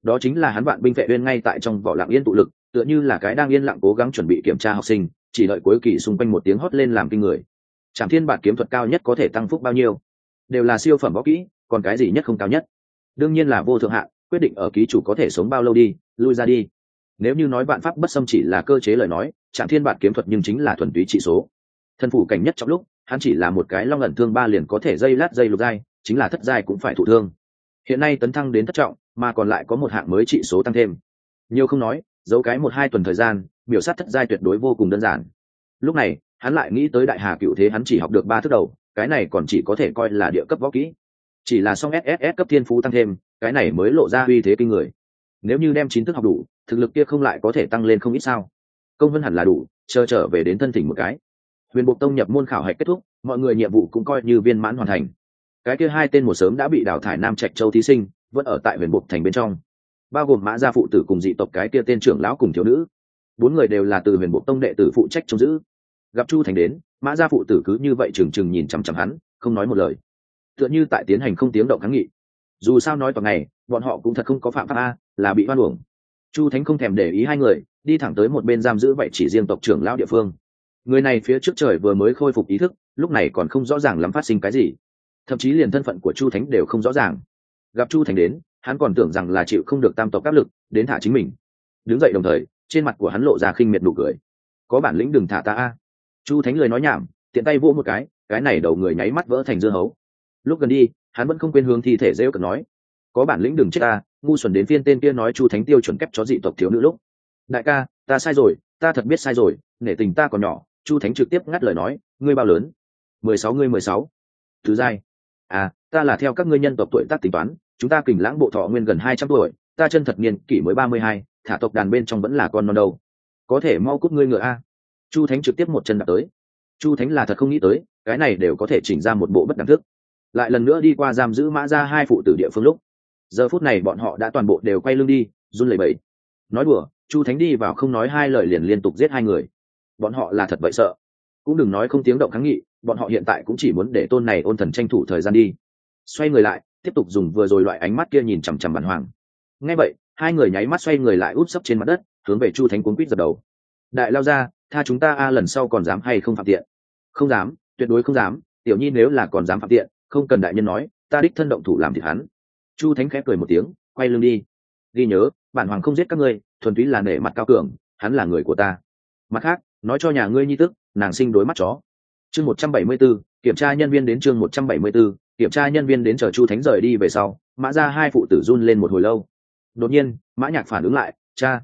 A: đó chính là hắn vạn binh vệ uyên ngay tại trong vỏ lặng yên tụ lực, tựa như là cái đang yên lặng cố gắng chuẩn bị kiểm tra học sinh, chỉ đợi cuối kỳ xung quanh một tiếng hót lên làm kinh người. Trảm Thiên Bạt kiếm thuật cao nhất có thể tăng phúc bao nhiêu? Đều là siêu phẩm võ kỹ, còn cái gì nhất không cao nhất? Đương nhiên là vô thượng hạn, quyết định ở ký chủ có thể sống bao lâu đi, lui ra đi. Nếu như nói vạn pháp bất xâm chỉ là cơ chế lời nói, Trảm Thiên Bạt kiếm thuật nhưng chính là thuần túy trị số. Thân phủ cảnh nhất trong lúc, hắn chỉ là một cái long ẩn thương ba liền có thể dây lát dây lục giai, chính là thất giai cũng phải thụ thương. Hiện nay tấn thăng đến thất trọng, mà còn lại có một hạng mới trị số tăng thêm. Nhiều không nói, giấu cái 1-2 tuần thời gian, biểu sát thất giai tuyệt đối vô cùng đơn giản. Lúc này, hắn lại nghĩ tới đại hà cựu thế hắn chỉ học được 3 thức đầu, cái này còn chỉ có thể coi là địa cấp võ kỹ. Chỉ là song SSS cấp thiên phú tăng thêm, cái này mới lộ ra uy thế kinh người. Nếu như đem 9 thức học đủ, thực lực kia không lại có thể tăng lên không ít sao? Công vân hẳn là đủ, chờ trở về đến thân thỉnh một cái. Huyền Bộ Tông nhập môn khảo hạch kết thúc, mọi người nhiệm vụ cũng coi như viên mãn hoàn thành. Cái kia 2 tên một sớm đã bị đào thải Nam Trạch Châu thí sinh, vẫn ở tại Huyền Bộ thành bên trong, bao gồm Mã gia phụ tử cùng dị tộc cái kia tên trưởng lão cùng thiếu nữ. 4 người đều là từ Huyền Bộ Tông đệ tử phụ trách trông giữ. Gặp Chu Thành đến, Mã gia phụ tử cứ như vậy trừng trừng nhìn chằm chằm hắn, không nói một lời, tựa như tại tiến hành không tiếng động kháng nghị. Dù sao nói toàn ngày, bọn họ cũng thật không có phạm pháp a, là bị oan uổng. Chu Thánh không thèm để ý hai người, đi thẳng tới một bên giam giữ vậy chỉ riêng tộc trưởng lão địa phương. Người này phía trước trời vừa mới khôi phục ý thức, lúc này còn không rõ ràng lắm phát sinh cái gì, thậm chí liền thân phận của Chu Thánh đều không rõ ràng. Gặp Chu Thánh đến, hắn còn tưởng rằng là chịu không được tam tộc áp lực đến thả chính mình. Đứng dậy đồng thời, trên mặt của hắn lộ ra khinh miệt nụ cười. Có bản lĩnh đừng thả ta a. Chu Thánh lời nói nhảm, tiện tay vỗ một cái này đầu người nháy mắt vỡ thành dưa hấu. Lúc gần đi, hắn vẫn không quên hướng thi thể rêu cợt nói: có bản lĩnh đừng chết ta. Ngu xuẩn đến phiên tên kia nói Chu Thánh tiêu chuẩn kép chó dị tộc thiếu nữ lúc: đại ca, ta sai rồi, ta thật biết sai rồi, nể tình ta còn nhỏ. Chu Thánh trực tiếp ngắt lời nói: ngươi bao lớn? 16, ngươi 16. Thứ giai. À, ta là theo các ngươi nhân tộc tuổi tác tính toán, chúng ta Kình Lãng bộ thọ nguyên gần 200 tuổi, ta chân thật niên kỷ mới 32, thả tộc đàn bên trong vẫn là con non đâu. Có thể mau cút ngươi ngựa a. Chu Thánh trực tiếp một chân đạp tới. Chu Thánh là thật không nghĩ tới, cái này đều có thể chỉnh ra một bộ bất đẳng thức. Lại lần nữa đi qua giam giữ Mã gia hai phụ tử địa phương lúc, giờ phút này bọn họ đã toàn bộ đều quay lưng đi, run lẩy bẩy. Nói đùa, Chu Thánh đi vào không nói hai lời liền liên tục giết hai người. Bọn họ là thật vậy sợ. Cũng đừng nói không tiếng động kháng nghị, bọn họ hiện tại cũng chỉ muốn để tôn này ôn thần tranh thủ thời gian đi. Xoay người lại, tiếp tục dùng vừa rồi loại ánh mắt kia nhìn chằm chằm Bản Hoàng. Nghe vậy, hai người nháy mắt xoay người lại úp sấp trên mặt đất, hướng về Chu Thánh cuống quýt giật đầu. Đại lao ra, tha chúng ta a, lần sau còn dám hay không phạm tiện? Không dám, tuyệt đối không dám. Tiểu nhi nếu là còn dám phạm tiện, không cần đại nhân nói, ta đích thân động thủ làm thịt hắn. Chu Thánh khẽ cười một tiếng, quay lưng đi. Ghi nhớ, Bản Hoàng không giết các ngươi, thuần túy là nể mặt cao cường, hắn là người của ta. Mặt khác, nói cho nhà ngươi nhi tức, nàng sinh đối mắt chó. Chương 174, kiểm tra nhân viên đến. Chương 174, kiểm tra nhân viên đến. Chờ Chu Thánh rời đi về sau, Mã gia hai phụ tử run lên một hồi lâu. Đột nhiên, Mã Nhạc phản ứng lại: cha,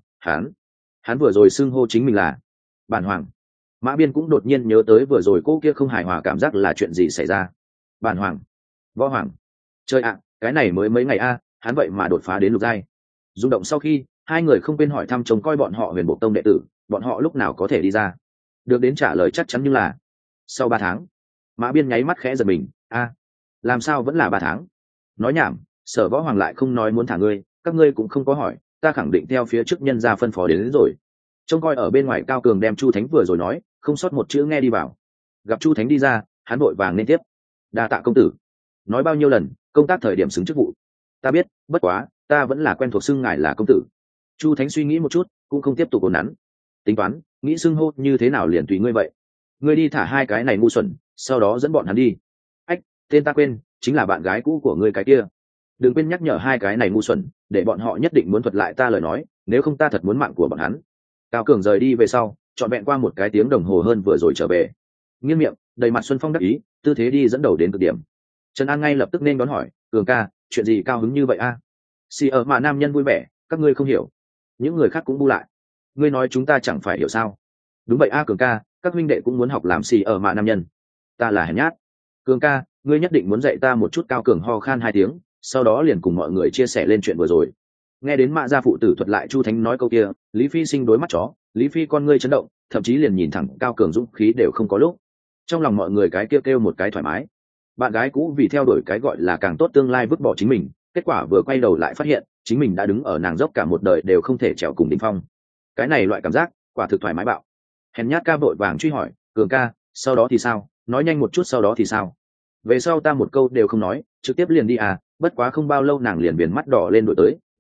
A: hắn vừa rồi xưng hô chính mình là Bản Hoàng. Mã Biên cũng đột nhiên nhớ tới vừa rồi cô kia không hài hòa cảm giác là chuyện gì xảy ra. Bản Hoàng, Võ Hoàng, chơi ạ, cái này mới mấy ngày a, hắn vậy mà đột phá đến lục giai. Rung động sau khi, hai người không quên hỏi thăm trông coi bọn họ Huyền Bộ Tông đệ tử, bọn họ lúc nào có thể đi ra. Được đến trả lời chắc chắn như là sau 3 tháng. Mã Biên nháy mắt khẽ giật mình: a, làm sao vẫn là 3 tháng? Nói nhảm, Sở Võ Hoàng lại không nói muốn thả ngươi, các ngươi cũng không có hỏi, ta khẳng định theo phía trước nhân gia phân phó đến rồi. Trông coi ở bên ngoài Cao Cường đem Chu Thánh vừa rồi nói, không sót một chữ nghe đi vào. Gặp Chu Thánh đi ra, hắn vội vàng nên tiếp: đa tạ công tử. Nói bao nhiêu lần, công tác thời điểm xứng chức vụ. Ta biết, bất quá, ta vẫn là quen thuộc xưng ngài là công tử. Chu Thánh suy nghĩ một chút, cũng không tiếp tục ồn nắn. Tính toán, nghĩ xưng hô như thế nào liền tùy ngươi vậy. Ngươi đi thả hai cái này ngu xuẩn, sau đó dẫn bọn hắn đi. Ách, tên ta quên, chính là bạn gái cũ của ngươi cái kia. Đừng quên nhắc nhở hai cái này ngu xuẩn, để bọn họ nhất định muốn thuật lại ta lời nói, nếu không ta thật muốn mạng của bọn hắn. Cao Cường rời đi về sau, trọn vẹn qua một cái tiếng đồng hồ hơn vừa rồi trở về. Nghiêm miệng, đầy mặt xuân phong đắc ý, tư thế đi dẫn đầu đến cực điểm. Trần An ngay lập tức nên đón hỏi: Cường ca, chuyện gì cao hứng như vậy a? Xì ở mà nam nhân vui vẻ, các ngươi không hiểu. Những người khác cũng bu lại: ngươi nói chúng ta chẳng phải hiểu sao? Đúng vậy a Cường ca, các huynh đệ cũng muốn học làm xì ở mà nam nhân. Ta là hèn nhát. Cường ca, ngươi nhất định muốn dạy ta một chút. Cao Cường ho khan 2 tiếng, sau đó liền cùng mọi người chia sẻ lên chuyện vừa rồi. Nghe đến Mã gia phụ tử thuật lại Chu Thánh nói câu kia, Lý Phi sinh đối mắt chó, Lý Phi con ngươi chấn động, thậm chí liền nhìn thẳng Cao Cường dũng khí đều không có lúc. Trong lòng mọi người cái kêu một cái thoải mái. Bạn gái cũ vì theo đuổi cái gọi là càng tốt tương lai vứt bỏ chính mình, kết quả vừa quay đầu lại phát hiện chính mình đã đứng ở nàng dốc cả một đời đều không thể trèo cùng đỉnh phong. Cái này loại cảm giác quả thực thoải mái bạo. Hèn nhát ca vội vàng truy hỏi: Cường ca, sau đó thì sao? Nói nhanh một chút, sau đó thì sao? Về sau ta một câu đều không nói, trực tiếp liền đi à? Bất quá không bao lâu nàng liền viền mắt đỏ lên đổi tới,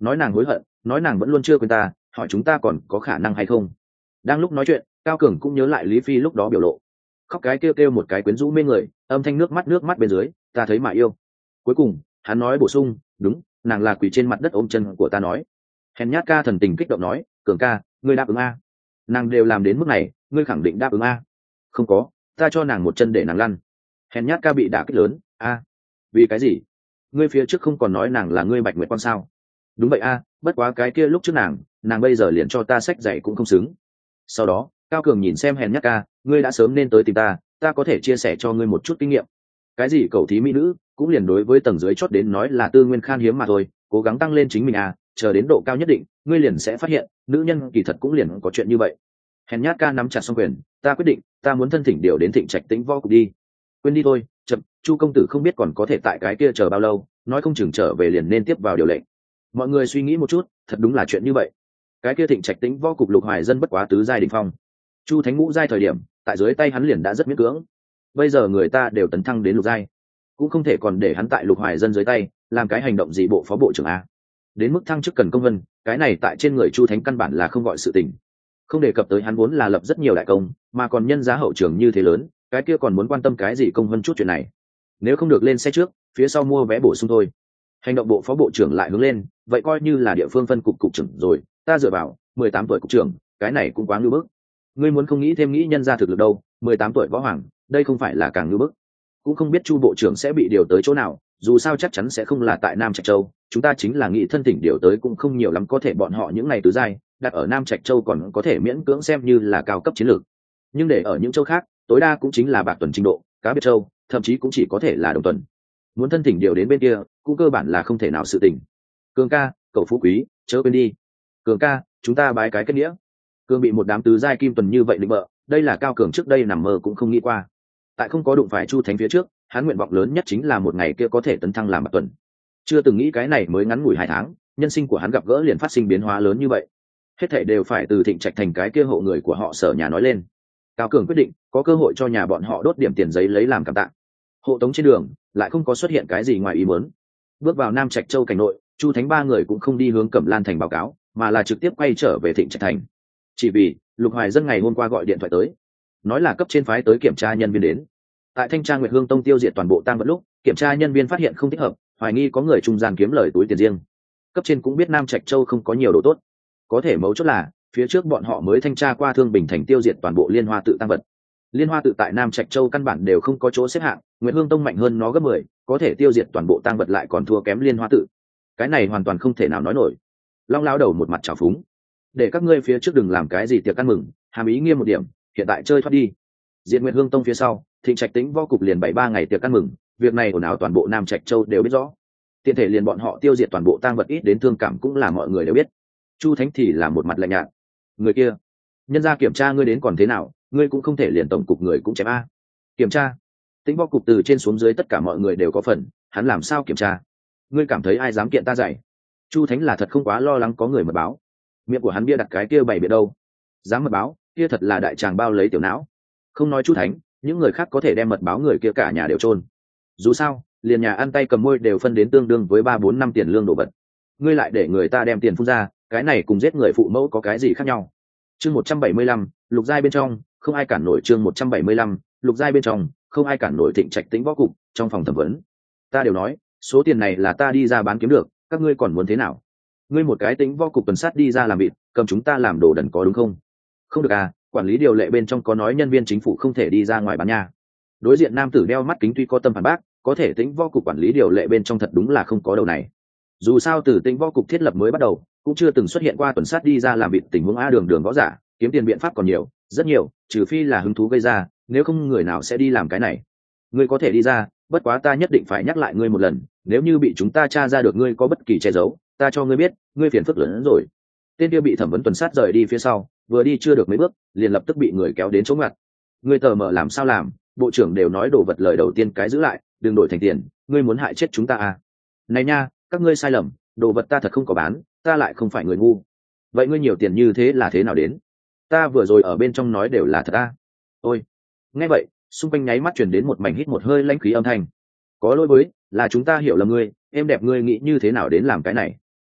A: nói nàng hối hận, nói nàng vẫn luôn chưa quên ta, hỏi chúng ta còn có khả năng hay không. Đang lúc nói chuyện, Cao Cường cũng nhớ lại Lý Phi lúc đó biểu lộ, khóc cái kêu kêu một cái quyến rũ mê người, âm thanh nước mắt bên dưới, ta thấy mà yêu. Cuối cùng hắn nói bổ sung, đúng, nàng là quỳ trên mặt đất ôm chân của ta nói. Hèn nhát ca thần tình kích động nói, Cường ca, ngươi đáp ứng a? Nàng đều làm đến mức này, ngươi khẳng định đáp ứng a? Không có, ta cho nàng một chân để nàng lăn. Hèn nhát ca bị đả kích lớn, a? Vì cái gì? Ngươi phía trước không còn nói nàng là ngươi Bạch Nguyệt Quang sao? Đúng vậy a, bất quá cái kia lúc trước nàng bây giờ liền cho ta sách dạy cũng không xứng. Sau đó Cao Cường nhìn xem hèn nhát ca, ngươi đã sớm nên tới tìm ta có thể chia sẻ cho ngươi một chút kinh nghiệm. Cái gì cầu thí mỹ nữ cũng liền đối với tầng dưới chót đến nói là tư nguyên khan hiếm mà thôi, cố gắng tăng lên chính mình chờ đến độ cao nhất định ngươi liền sẽ phát hiện nữ nhân kỳ thật cũng liền có chuyện như vậy. Hèn nhát ca nắm chặt xong quyền, ta quyết định, ta muốn thân thỉnh điều đến Thịnh Trạch Tĩnh Võ Cục đi. Quên đi thôi, chậm, Chu công tử không biết còn có thể tại cái kia chờ bao lâu, nói không chừng trở về liền nên tiếp vào điều lệnh. Mọi người suy nghĩ một chút, thật đúng là chuyện như vậy. Cái kia Thịnh Trạch Tĩnh Võ Cục Lục Hoài Dân bất quá tứ giai đỉnh phong, Chu Thánh ngũ giai thời điểm tại dưới tay hắn liền đã rất miễn cưỡng, bây giờ người ta đều tấn thăng đến lục giai, cũng không thể còn để hắn tại Lục Hoài Dân dưới tay làm cái hành động gì bộ phó bộ trưởng đến mức thăng chức cần công vân, cái này tại trên người Chu Thánh căn bản là không gọi sự tình. Không đề cập tới hắn vốn là lập rất nhiều đại công, mà còn nhân giá hậu trường như thế lớn, cái kia còn muốn quan tâm cái gì công vân chút chuyện này. Nếu không được lên xe trước, phía sau mua vé bổ sung thôi. Hành động bộ phó bộ trưởng lại hướng lên, vậy coi như là địa phương phân cục trưởng rồi, ta dựa vào 18 tuổi cục trưởng, cái này cũng quá ngưu bức. Ngươi muốn không nghĩ thêm nghĩ nhân ra thực lực đâu, 18 tuổi võ hoàng, đây không phải là càng ngưu bức. Cũng không biết Chu bộ trưởng sẽ bị điều tới chỗ nào, dù sao chắc chắn sẽ không là tại Nam Trạch Châu, chúng ta chính là nghĩ thân thỉnh điều tới cũng không nhiều lắm, có thể bọn họ những ngày tứ giai đặt ở Nam Trạch Châu còn có thể miễn cưỡng xem như là cao cấp chiến lược, nhưng để ở những châu khác tối đa cũng chính là bạc tuần trình độ, cá biệt châu thậm chí cũng chỉ có thể là đồng tuần. Muốn thân thỉnh điều đến bên kia cũng cơ bản là không thể nào sự tình. Cường ca, cậu phú quý chớ quên đi. Cường ca, chúng ta bái cái kết nghĩa. Cường bị một đám tứ giai kim tuần như vậy định bợ, đây là Cao Cường trước đây nằm mơ cũng không nghĩ qua. Tại không có đụng phải Chu Thánh phía trước, hắn nguyện vọng lớn nhất chính là một ngày kia có thể tấn thăng làm bạc tuần. Chưa từng nghĩ cái này mới ngắn ngủi 2 tháng, nhân sinh của hắn gặp gỡ liền phát sinh biến hóa lớn như vậy. Hết thảy đều phải từ Thịnh Trạch thành cái kia hộ người của họ Sở nhà nói lên. Cao Cường quyết định có cơ hội cho nhà bọn họ đốt điểm tiền giấy lấy làm cảm tạ. Hộ tống trên đường lại không có xuất hiện cái gì ngoài ý muốn. Bước vào Nam Trạch Châu cảnh nội, Chu Thánh ba người cũng không đi hướng Cẩm Lan thành báo cáo, mà là trực tiếp quay trở về Thịnh Trạch thành. Chỉ vì Lục Hoài Dân ngày hôm qua gọi điện thoại tới, nói là cấp trên phái tới kiểm tra nhân viên đến. Tại thanh tra Nguyệt Hương Tông tiêu diệt toàn bộ tang vật lúc, kiểm tra nhân viên phát hiện không thích hợp, hoài nghi có người trung gian kiếm lời túi tiền riêng. Cấp trên cũng biết Nam Trạch Châu không có nhiều đồ tốt, có thể mấu chốt là phía trước bọn họ mới thanh tra qua Thương Bình thành tiêu diệt toàn bộ Liên Hoa tự tang vật. Liên Hoa tự tại Nam Trạch Châu căn bản đều không có chỗ xếp hạng, Nguyệt Hương Tông mạnh hơn nó gấp 10, có thể tiêu diệt toàn bộ tang vật lại còn thua kém Liên Hoa tự. Cái này hoàn toàn không thể nào nói nổi. Long lão đầu một mặt trào phúng, để các ngươi phía trước đừng làm cái gì tiệc ăn mừng, hàm ý nghiêm một điểm, hiện tại chơi thoát đi. Diện Nguyệt Hương Tông phía sau, Thịnh Trạch Tĩnh Võ Cục liền 7-3 ngày tiệc ăn mừng, việc này ồn ào toàn bộ Nam Trạch Châu đều biết rõ. Tiện thể liền bọn họ tiêu diệt toàn bộ tang vật ít đến thương cảm cũng là mọi người đều biết. Chu Thánh thì là một mặt lạnh nhạt, người kia, nhân ra kiểm tra ngươi đến còn thế nào, ngươi cũng không thể liền tổng cục người cũng chém kiểm tra. Tĩnh Võ Cục từ trên xuống dưới tất cả mọi người đều có phần, hắn làm sao kiểm tra? Ngươi cảm thấy ai dám kiện ta dạy? Chu Thánh là thật không quá lo lắng có người mật báo, miệng của hắn bia đặt cái kia bày bịa đâu, dám mật báo kia thật là đại tràng bao lấy tiểu não. Không nói Chu Thánh, những người khác có thể đem mật báo người kia cả nhà đều chôn. Dù sao liền nhà ăn tay cầm môi đều phân đến tương đương với 3-4 năm tiền lương đồ vật, ngươi lại để người ta đem tiền phun ra, cái này cùng giết người phụ mẫu có cái gì khác nhau? Chương 175, lục giai bên trong không ai cản nổi. Chương 175, lục giai bên trong không ai cản nổi. Thịnh Trạch Tĩnh Võ Cục trong phòng thẩm vấn, ta đều nói số tiền này là ta đi ra bán kiếm được, các ngươi còn muốn thế nào? Ngươi một cái Tĩnh Võ Cục tuần sát đi ra làm vịt, cầm chúng ta làm đồ đần có đúng không? Không được quản lý điều lệ bên trong có nói nhân viên chính phủ không thể đi ra ngoài bán nha. Đối diện nam tử đeo mắt kính tuy có tâm phản bác, có thể Tĩnh Võ Cục quản lý điều lệ bên trong thật đúng là không có đầu này. Dù sao từ Tĩnh Võ Cục thiết lập mới bắt đầu cũng chưa từng xuất hiện qua tuần sát đi ra làm vịt tình huống đường võ giả, kiếm tiền biện pháp còn nhiều, rất nhiều, trừ phi là hứng thú gây ra, nếu không người nào sẽ đi làm cái này. Ngươi có thể đi ra, bất quá ta nhất định phải nhắc lại ngươi một lần, nếu như bị chúng ta tra ra được ngươi có bất kỳ che giấu, ta cho ngươi biết ngươi phiền phức lớn hơn rồi. Tên kia bị thẩm vấn tuần sát rời đi phía sau, vừa đi chưa được mấy bước liền lập tức bị người kéo đến chỗ ngặt. Ngươi tờ mờ làm sao làm, bộ trưởng đều nói đồ vật lời đầu tiên cái giữ lại, đừng đổi thành tiền, ngươi muốn hại chết chúng ta này nha, các ngươi sai lầm, đồ vật ta thật không có bán, ta lại không phải người ngu. Vậy ngươi nhiều tiền như thế là thế nào đến? Ta vừa rồi ở bên trong nói đều là thật Ôi, nghe vậy xung quanh nháy mắt truyền đến một mảnh hít một hơi lãnh khí âm thanh. Có lỗi với, là chúng ta hiểu lầm ngươi, em đẹp, ngươi nghĩ như thế nào đến làm cái này?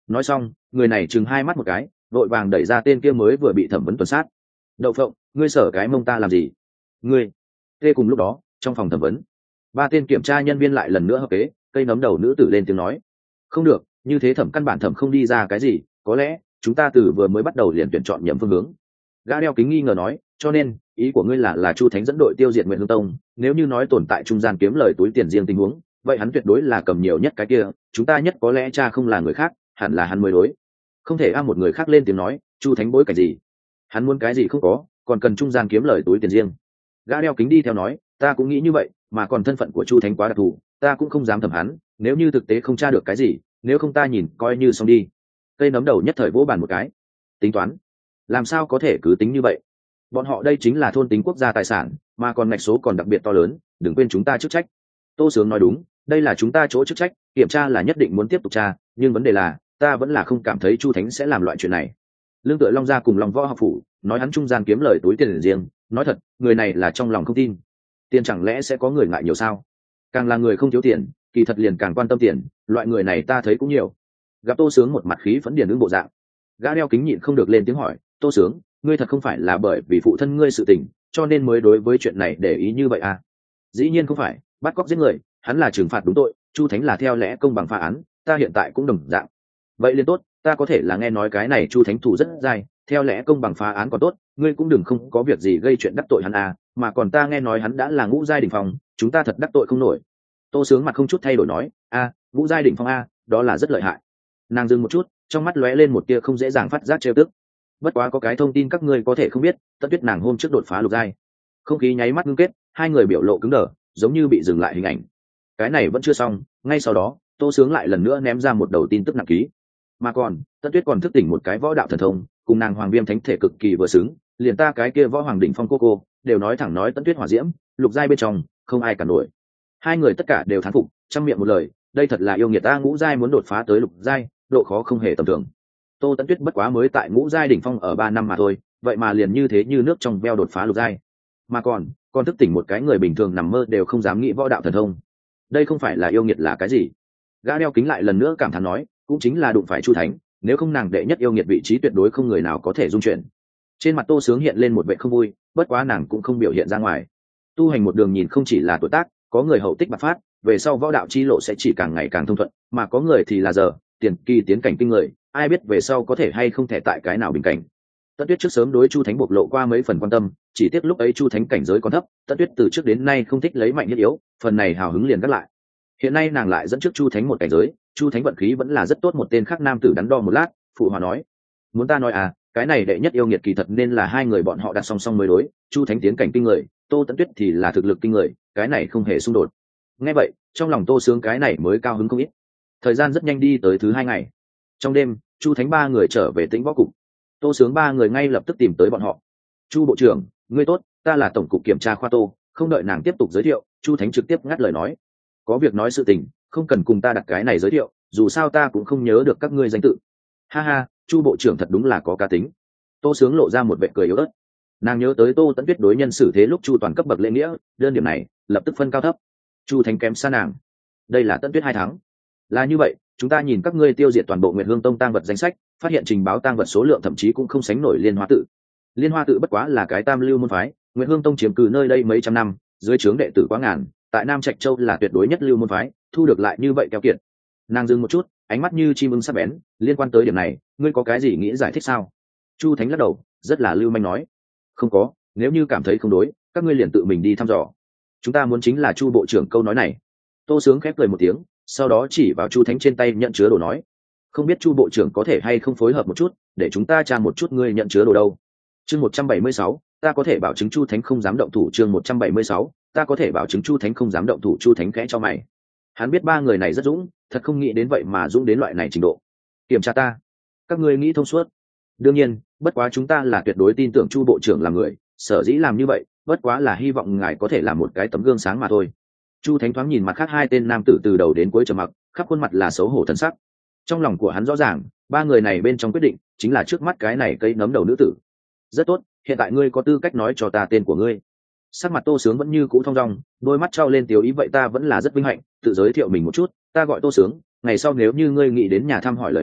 A: Nói xong người này chừng hai mắt một cái, vội vàng đẩy ra tên kia mới vừa bị thẩm vấn tuần sát. Đậu phộng, ngươi sở cái mông ta làm gì? Ngươi. Tê cùng lúc đó trong phòng thẩm vấn, ba tên kiểm tra nhân viên lại lần nữa hợp kế, cây nấm đầu nữ tử lên tiếng nói: không được, như thế thẩm căn bản thẩm không đi ra cái gì, có lẽ chúng ta từ vừa mới bắt đầu liền tuyển chọn nhầm phương hướng. Gã đeo kính nghi ngờ nói: cho nên ý của ngươi là Chu Thánh dẫn đội tiêu diệt Nguyệt Hương Tông, nếu như nói tồn tại trung gian kiếm lời túi tiền riêng tình huống, vậy hắn tuyệt đối là cầm nhiều nhất cái kia, chúng ta nhất có lẽ cha không là người khác, hẳn là hắn mới đối. Không thể một người khác lên tiếng nói: Chu Thánh bối cảnh gì, hắn muốn cái gì không có, còn cần trung gian kiếm lời túi tiền riêng. Gã đeo kính đi theo nói: ta cũng nghĩ như vậy, mà còn thân phận của Chu Thánh quá đặc thù, ta cũng không dám thẩm hắn, nếu như thực tế không tra được cái gì, nếu không ta nhìn coi như xong đi. Cây nấm đầu nhất thời vỗ bàn một cái: tính toán, làm sao có thể cứ tính như vậy? Bọn họ đây chính là thôn tính quốc gia tài sản, mà còn ngạch số còn đặc biệt to lớn, đừng quên chúng ta chức trách. Tô Sướng nói đúng, đây là chúng ta chỗ chức trách, kiểm tra là nhất định muốn tiếp tục tra, nhưng vấn đề là ta vẫn là không cảm thấy Chu Thánh sẽ làm loại chuyện này. Lương Tựa Long gia cùng Long Võ học phủ nói hắn trung gian kiếm lời túi tiền riêng, nói thật, người này là trong lòng không tin. Tiền chẳng lẽ sẽ có người ngại nhiều sao? Càng là người không thiếu tiền, kỳ thật liền càng quan tâm tiền, loại người này ta thấy cũng nhiều. Gặp Tô Sướng một mặt khí phẫn điền ứng bộ dạng, gã đeo kính nhịn không được lên tiếng hỏi: Tô Sướng, ngươi thật không phải là bởi vì phụ thân ngươi sự tình cho nên mới đối với chuyện này để ý như vậy à? Dĩ nhiên không phải, bắt cóc giết người hắn là trừng phạt đúng tội, Chu Thánh là theo lẽ công bằng phá án, ta hiện tại cũng đồng dạng. Vậy liền tốt, ta có thể là nghe nói cái này Chu Thánh thủ rất dai, theo lẽ công bằng phá án còn tốt, ngươi cũng đừng không có việc gì gây chuyện đắc tội hắn à, mà còn ta nghe nói hắn đã là ngũ giai đỉnh phong, chúng ta thật đắc tội không nổi. Tô Sướng mặt không chút thay đổi nói: ngũ giai đỉnh phong a, đó là rất lợi hại. Nàng dừng một chút, trong mắt lóe lên một tia không dễ dàng phát giác trêu tức. Bất quá có cái thông tin các ngươi có thể không biết, Tất Tuyết nàng hôm trước đột phá lục giai. Không khí nháy mắt ngưng kết, hai người biểu lộ cứng đờ, giống như bị dừng lại hình ảnh. Cái này vẫn chưa xong, ngay sau đó Tô Sướng lại lần nữa ném ra một đầu tin tức nặng ký. Mà còn Tất Tuyết còn thức tỉnh một cái võ đạo thần thông, cùng nàng Hoàng Viêm thánh thể cực kỳ vừa xứng, liền ta cái kia võ hoàng đỉnh phong cô đều nói thẳng nói Tất Tuyết hỏa diễm lục giai bên trong không ai cản nổi. Hai người tất cả đều thán phục, trong miệng một lời, đây thật là yêu nghiệt ta, ngũ giai muốn đột phá tới lục giai, độ khó không hề tầm thường. Tô Tấn Tuyết bất quá mới tại ngũ giai đỉnh phong ở 3 năm mà thôi, vậy mà liền như thế như nước trong veo đột phá lục giai. Mà còn thức tỉnh một cái người bình thường nằm mơ đều không dám nghĩ võ đạo thần thông. Đây không phải là yêu nghiệt là cái gì? Gã đeo kính lại lần nữa cảm thán nói, cũng chính là đụng phải Chu Thánh, nếu không nàng đệ nhất yêu nghiệt vị trí tuyệt đối không người nào có thể dung chuyển. Trên mặt Tô Sướng hiện lên một vẻ không vui, bất quá nàng cũng không biểu hiện ra ngoài. Tu hành một đường nhìn không chỉ là tuổi tác, có người hậu tích bạc phát, về sau võ đạo chi lộ sẽ chỉ càng ngày càng thông thuận, mà có người thì là giờ tiền kỳ tiến cảnh kinh người, ai biết về sau có thể hay không thể tại cái nào bình cảnh. Tất Tuyết trước sớm đối Chu Thánh bộc lộ qua mấy phần quan tâm, chỉ tiếc lúc ấy Chu Thánh cảnh giới còn thấp, Tất Tuyết từ trước đến nay không thích lấy mạnh nhất yếu, phần này hào hứng liền gác lại. Hiện nay nàng lại dẫn trước Chu Thánh một cảnh giới, Chu Thánh vận khí vẫn là rất tốt. Một tên khác nam tử đắn đo một lát, phụ hòa nói: muốn ta nói à, cái này đệ nhất yêu nghiệt kỳ thật nên là hai người bọn họ đặt song song mới đối, Chu Thánh tiến cảnh kinh người, Tô Tấn Tuyết thì là thực lực kinh người, cái này không hề xung đột. Nghe vậy trong lòng Tô Sướng cái này mới cao hứng không ít. Thời gian rất nhanh đi tới thứ 2 ngày. Trong đêm Chu Thánh ba người trở về Tĩnh Võ cục, Tô Sướng ba người ngay lập tức tìm tới bọn họ. Chu bộ trưởng, ngươi tốt, ta là tổng cục kiểm tra khoa Tô. Không đợi nàng tiếp tục giới thiệu, Chu Thánh trực tiếp ngắt lời nói: có việc nói sự tình, không cần cùng ta đặt cái này giới thiệu, dù sao ta cũng không nhớ được các ngươi danh tự. Ha ha, Chu bộ trưởng thật đúng là có cá tính. Tô Sướng lộ ra một vẻ cười yếu ớt. Nàng nhớ tới Tô Tấn Tuyết đối nhân xử thế lúc Chu toàn cấp bậc lễ nghĩa, đơn điểm này lập tức phân cao thấp. Chu Thánh kém xa nàng. Đây là Tấn Tuyết 2 tháng. Là như vậy, chúng ta nhìn các ngươi tiêu diệt toàn bộ Nguyệt Hương Tông tang vật danh sách, phát hiện trình báo tang vật số lượng thậm chí cũng không sánh nổi Liên Hoa tự. Liên Hoa tự bất quá là cái tam lưu môn phái, Nguyệt Hương Tông chiếm cứ nơi đây mấy trăm năm, dưới trướng đệ tử quá ngàn, tại Nam Trạch Châu là tuyệt đối nhất lưu môn phái, thu được lại như vậy keo kiệt. Nàng dừng một chút, ánh mắt như chim ưng sắc bén, liên quan tới điểm này, ngươi có cái gì nghĩ giải thích sao? Chu Thánh lắc đầu, rất là lưu manh nói: không có, nếu như cảm thấy không đối, các ngươi liền tự mình đi thăm dò. Chúng ta muốn chính là Chu bộ trưởng câu nói này. Tô Sướng khép cười một tiếng, sau đó chỉ vào Chu Thánh trên tay nhận chứa đồ nói: không biết Chu bộ trưởng có thể hay không phối hợp một chút, để chúng ta tra một chút ngươi nhận chứa đồ đâu. Chương 176, ta có thể bảo chứng Chu Thánh không dám động thủ. Chương 176, ta có thể bảo chứng Chu Thánh không dám động thủ. Chu Thánh khẽ cho mày. Hắn biết ba người này rất dũng, thật không nghĩ đến vậy mà dũng đến loại này trình độ. Kiểm tra ta, các ngươi nghĩ thông suốt. Đương nhiên, bất quá chúng ta là tuyệt đối tin tưởng Chu bộ trưởng là người, sở dĩ làm như vậy, bất quá là hy vọng ngài có thể làm một cái tấm gương sáng mà thôi. Chu Thánh thoáng nhìn mặt khác hai tên nam tử từ đầu đến cuối trầm mặc, khắp khuôn mặt là xấu hổ thần sắc. Trong lòng của hắn rõ ràng, ba người này bên trong quyết định chính là trước mắt cái này cây nấm đầu nữ tử. Rất tốt, hiện tại ngươi có tư cách nói cho ta tên của ngươi. Sắc mặt Tô Sướng vẫn như cũ thong dong, đôi mắt trao lên tiểu ý, vậy ta vẫn là rất vinh hạnh tự giới thiệu mình một chút, ta gọi Tô Sướng, ngày sau nếu như ngươi nghĩ đến nhà thăm hỏi lời nói,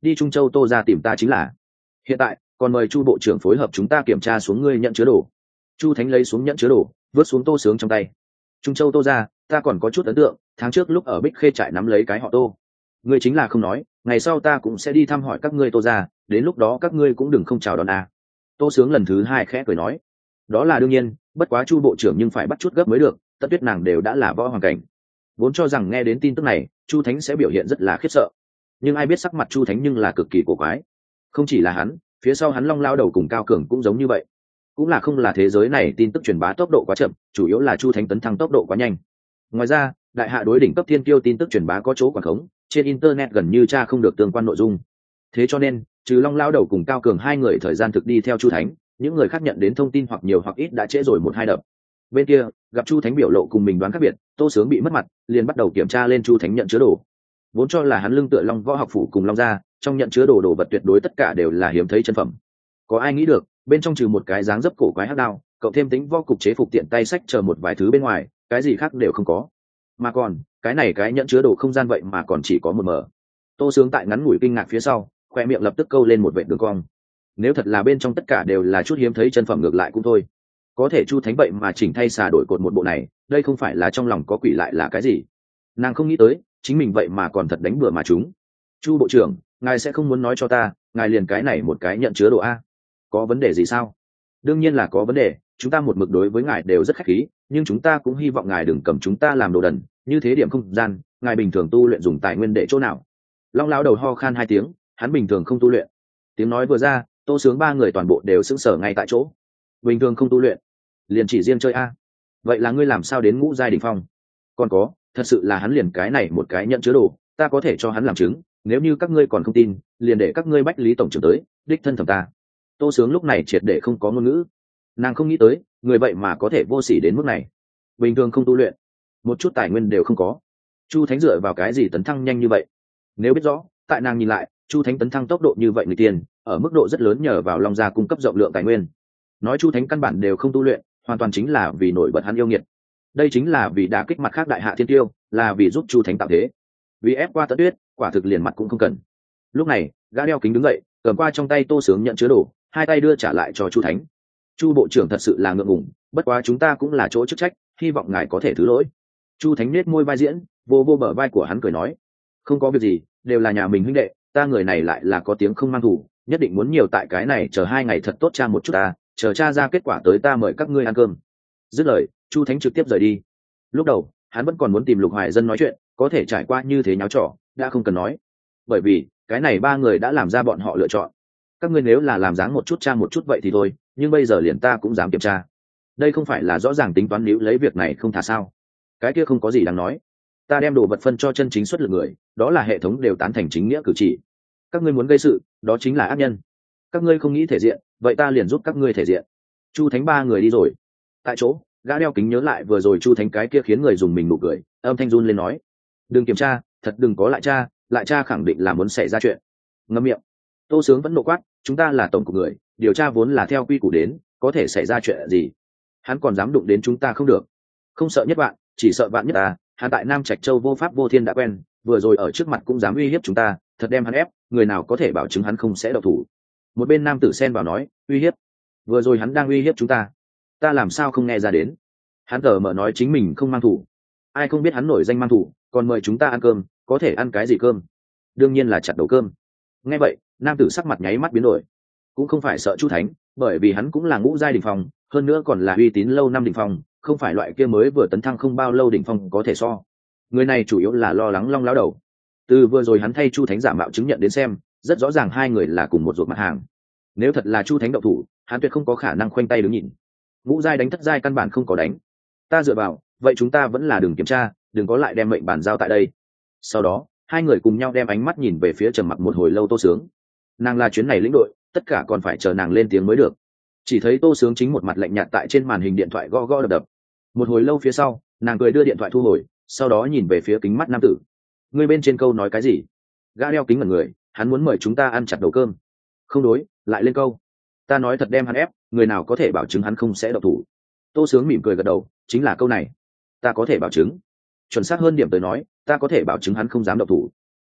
A: đi Trung Châu Tô ra tìm ta chính là. Hiện tại còn mời Chu bộ trưởng phối hợp chúng ta kiểm tra xuống ngươi nhận chứa đồ. Chu Thánh lấy xuống nhận chứa đồ, vớt xuống Tô Sướng trong tay. Trung Châu Tô ra, ta còn có chút ấn tượng, tháng trước lúc ở Bích Khê trại nắm lấy cái họ Tô. Ngươi chính là không nói, ngày sau ta cũng sẽ đi thăm hỏi các ngươi Tô ra, đến lúc đó các ngươi cũng đừng không chào đón à. Tô Sướng lần thứ hai khẽ cười nói, đó là đương nhiên, bất quá Chu bộ trưởng nhưng phải bắt chút gấp mới được, Tất Tuyết nàng đều đã là võ hoàng cảnh. Vốn cho rằng nghe đến tin tức này, Chu Thánh sẽ biểu hiện rất là khiếp sợ, nhưng ai biết sắc mặt Chu Thánh nhưng là cực kỳ cổ quái. Không chỉ là hắn, phía sau hắn Long Lao Đầu cùng Cao Cường cũng giống như vậy. Cũng là không là thế giới này tin tức truyền bá tốc độ quá chậm, chủ yếu là Chu Thánh tấn thăng tốc độ quá nhanh. Ngoài ra, đại hạ đối đỉnh cấp thiên kiêu tin tức truyền bá có chỗ quản khống, trên internet gần như tra không được tương quan nội dung. Thế cho nên, trừ Long Lao Đầu cùng Cao Cường hai người thời gian thực đi theo Chu Thánh, những người khác nhận đến thông tin hoặc nhiều hoặc ít đã trễ rồi một hai đập. Bên kia, gặp Chu Thánh biểu lộ cùng mình đoán khác biệt, Tô Sướng bị mất mặt, liền bắt đầu kiểm tra lên Chu Thánh nhận chứa đồ. Vốn cho là hắn lưng tựa Long Võ học phủ cùng Long gia, trong nhận chứa đồ vật tuyệt đối tất cả đều là hiếm thấy chân phẩm. Có ai nghĩ được, bên trong trừ một cái dáng dấp cổ quái hắc đao, cậu thêm tính võ cục chế phục tiện tay sách chờ một vài thứ bên ngoài, cái gì khác đều không có. Mà còn, cái này cái nhận chứa đồ không gian vậy mà còn chỉ có một mở. Tô Sướng tại ngắn ngủi kinh ngạc phía sau, khoe miệng lập tức câu lên một vệt đường cong. Nếu thật là bên trong tất cả đều là chút hiếm thấy chân phẩm ngược lại cũng thôi. Có thể Chu Thánh vậy mà chỉnh thay xà đổi cột một bộ này, đây không phải là trong lòng có quỷ lại là cái gì? Nàng không nghĩ tới, chính mình vậy mà còn thật đánh bừa mà chúng. Chu bộ trưởng, ngài sẽ không muốn nói cho ta, ngài liền cái này một cái nhận chứa đồ a? Có vấn đề gì sao? Đương nhiên là có vấn đề, chúng ta một mực đối với ngài đều rất khách khí, nhưng chúng ta cũng hy vọng ngài đừng cầm chúng ta làm đồ đần, như thế điểm không gian, ngài bình thường tu luyện dùng tài nguyên để chỗ nào? Long Lão Đầu ho khan hai tiếng, hắn bình thường không tu luyện. Tiếng nói vừa ra, Tô Sướng ba người toàn bộ đều sững sờ ngay tại chỗ. Bình thường không tu luyện, liền chỉ riêng chơi a? Vậy là ngươi làm sao đến ngũ giai đỉnh phong? Còn có, thật sự là hắn liền cái này một cái nhận chứa đồ, ta có thể cho hắn làm chứng, nếu như các ngươi còn không tin, liền để các ngươi Bách Lý tổng trưởng tới, đích thân thẩm ta. Tô Sướng lúc này triệt để không có ngôn ngữ. Nàng không nghĩ tới, người vậy mà có thể vô sỉ đến mức này. Bình thường không tu luyện, một chút tài nguyên đều không có. Chu Thánh dựa vào cái gì tấn thăng nhanh như vậy? Nếu biết rõ, tại nàng nhìn lại, Chu Thánh tấn thăng tốc độ như vậy người tiền, ở mức độ rất lớn nhờ vào Long gia cung cấp rộng lượng tài nguyên. Nói Chu Thánh căn bản đều không tu luyện, hoàn toàn chính là vì nổi bật hắn yêu nghiệt. Đây chính là vì đã kích mặt khác đại hạ thiên tiêu, là vì giúp Chu Thánh tạo thế. Vì ép qua Tất Tuyết, quả thực liền mặt cũng không cần. Lúc này, gã đeo kính đứng dậy, cầm qua trong tay Tô Sướng nhận chứa đồ, hai tay đưa trả lại cho Chu Thánh. Chu bộ trưởng thật sự là ngượng ngùng, bất quá chúng ta cũng là chỗ chức trách, hy vọng ngài có thể thứ lỗi. Chu Thánh nết môi vai diễn, vô vô bờ vai của hắn cười nói, không có việc gì, đều là nhà mình huynh đệ, ta người này lại là có tiếng không mang thủ, nhất định muốn nhiều tại cái này chờ 2 ngày thật tốt cha một chút ta, chờ cha ra kết quả tới ta mời các ngươi ăn cơm. Dứt lời, Chu Thánh trực tiếp rời đi. Lúc đầu hắn vẫn còn muốn tìm Lục Hoài Dân nói chuyện, có thể trải qua như thế nháo trò đã không cần nói, bởi vì cái này ba người đã làm ra bọn họ lựa chọn. Các ngươi nếu là làm dáng một chút cha một chút vậy thì thôi, nhưng bây giờ liền ta cũng dám kiểm tra, đây không phải là rõ ràng tính toán níu lấy việc này không thả sao? Cái kia không có gì đáng nói, ta đem đồ vật phân cho chân chính xuất lực người, đó là hệ thống đều tán thành chính nghĩa cử chỉ. Các ngươi muốn gây sự, đó chính là ác nhân. Các ngươi không nghĩ thể diện, vậy ta liền giúp các ngươi thể diện. Chu Thánh ba người đi rồi. Tại chỗ, gã đeo kính nhớ lại vừa rồi Chu Thánh cái kia khiến người dùng mình nụ cười, âm thanh run lên nói, đừng kiểm tra, thật đừng có lại cha khẳng định là muốn xảy ra chuyện. Ngậm miệng. Tô Sướng vẫn nộ quát, chúng ta là tổng cục người, điều tra vốn là theo quy củ đến, có thể xảy ra chuyện gì? Hắn còn dám đụng đến chúng ta không được. Không sợ nhất vạn, chỉ sợ vạn nhất ta. Hắn tại Nam Trạch Châu vô pháp vô thiên đã quen, vừa rồi ở trước mặt cũng dám uy hiếp chúng ta, thật đem hắn ép, người nào có thể bảo chứng hắn không sẽ động thủ? Một bên nam tử xen vào nói, uy hiếp? Vừa rồi hắn đang uy hiếp chúng ta làm sao không nghe ra đến? Hắn tờ mở nói chính mình không mang thủ, ai không biết hắn nổi danh mang thủ, còn mời chúng ta ăn cơm, có thể ăn cái gì cơm? Đương nhiên là chặt đầu cơm. Nghe vậy, nam tử sắc mặt nháy mắt biến đổi, cũng không phải sợ Chu Thánh, bởi vì hắn cũng là ngũ giai đỉnh phong, hơn nữa còn là uy tín lâu năm đỉnh phong, không phải loại kia mới vừa tấn thăng không bao lâu đỉnh phong có thể so. Người này chủ yếu là lo lắng Long Lão Đầu. Từ vừa rồi hắn thay Chu Thánh giả mạo chứng nhận đến xem, rất rõ ràng hai người là cùng một ruột mặt hàng. Nếu thật là Chu Thánh động thủ, hắn tuyệt không có khả năng khoanh tay đứng nhìn. Ngũ giai đánh thất giai căn bản không có đánh. Ta dựa vào, vậy chúng ta vẫn là đừng kiểm tra, đừng có lại đem mệnh bản giao tại đây. Sau đó, hai người cùng nhau đem ánh mắt nhìn về phía trầm mặc một hồi lâu Tô Sướng. Nàng là chuyến này lĩnh đội, tất cả còn phải chờ nàng lên tiếng mới được. Chỉ thấy Tô Sướng chính một mặt lạnh nhạt tại trên màn hình điện thoại gõ gõ đập đập. Một hồi lâu phía sau, nàng cười đưa điện thoại thu hồi, sau đó nhìn về phía kính mắt nam tử. Người bên trên câu nói cái gì? Gã đeo kính mẩn người, hắn muốn mời chúng ta ăn chặt đầu cơm. Không đối, lại lên câu. Ta nói thật đem hắn ép, người nào có thể bảo chứng hắn không sẽ động thủ? Tô Sướng mỉm cười gật đầu, chính là câu này. Ta có thể bảo chứng. Chuẩn xác hơn điểm tới nói, ta có thể bảo chứng hắn không dám động thủ.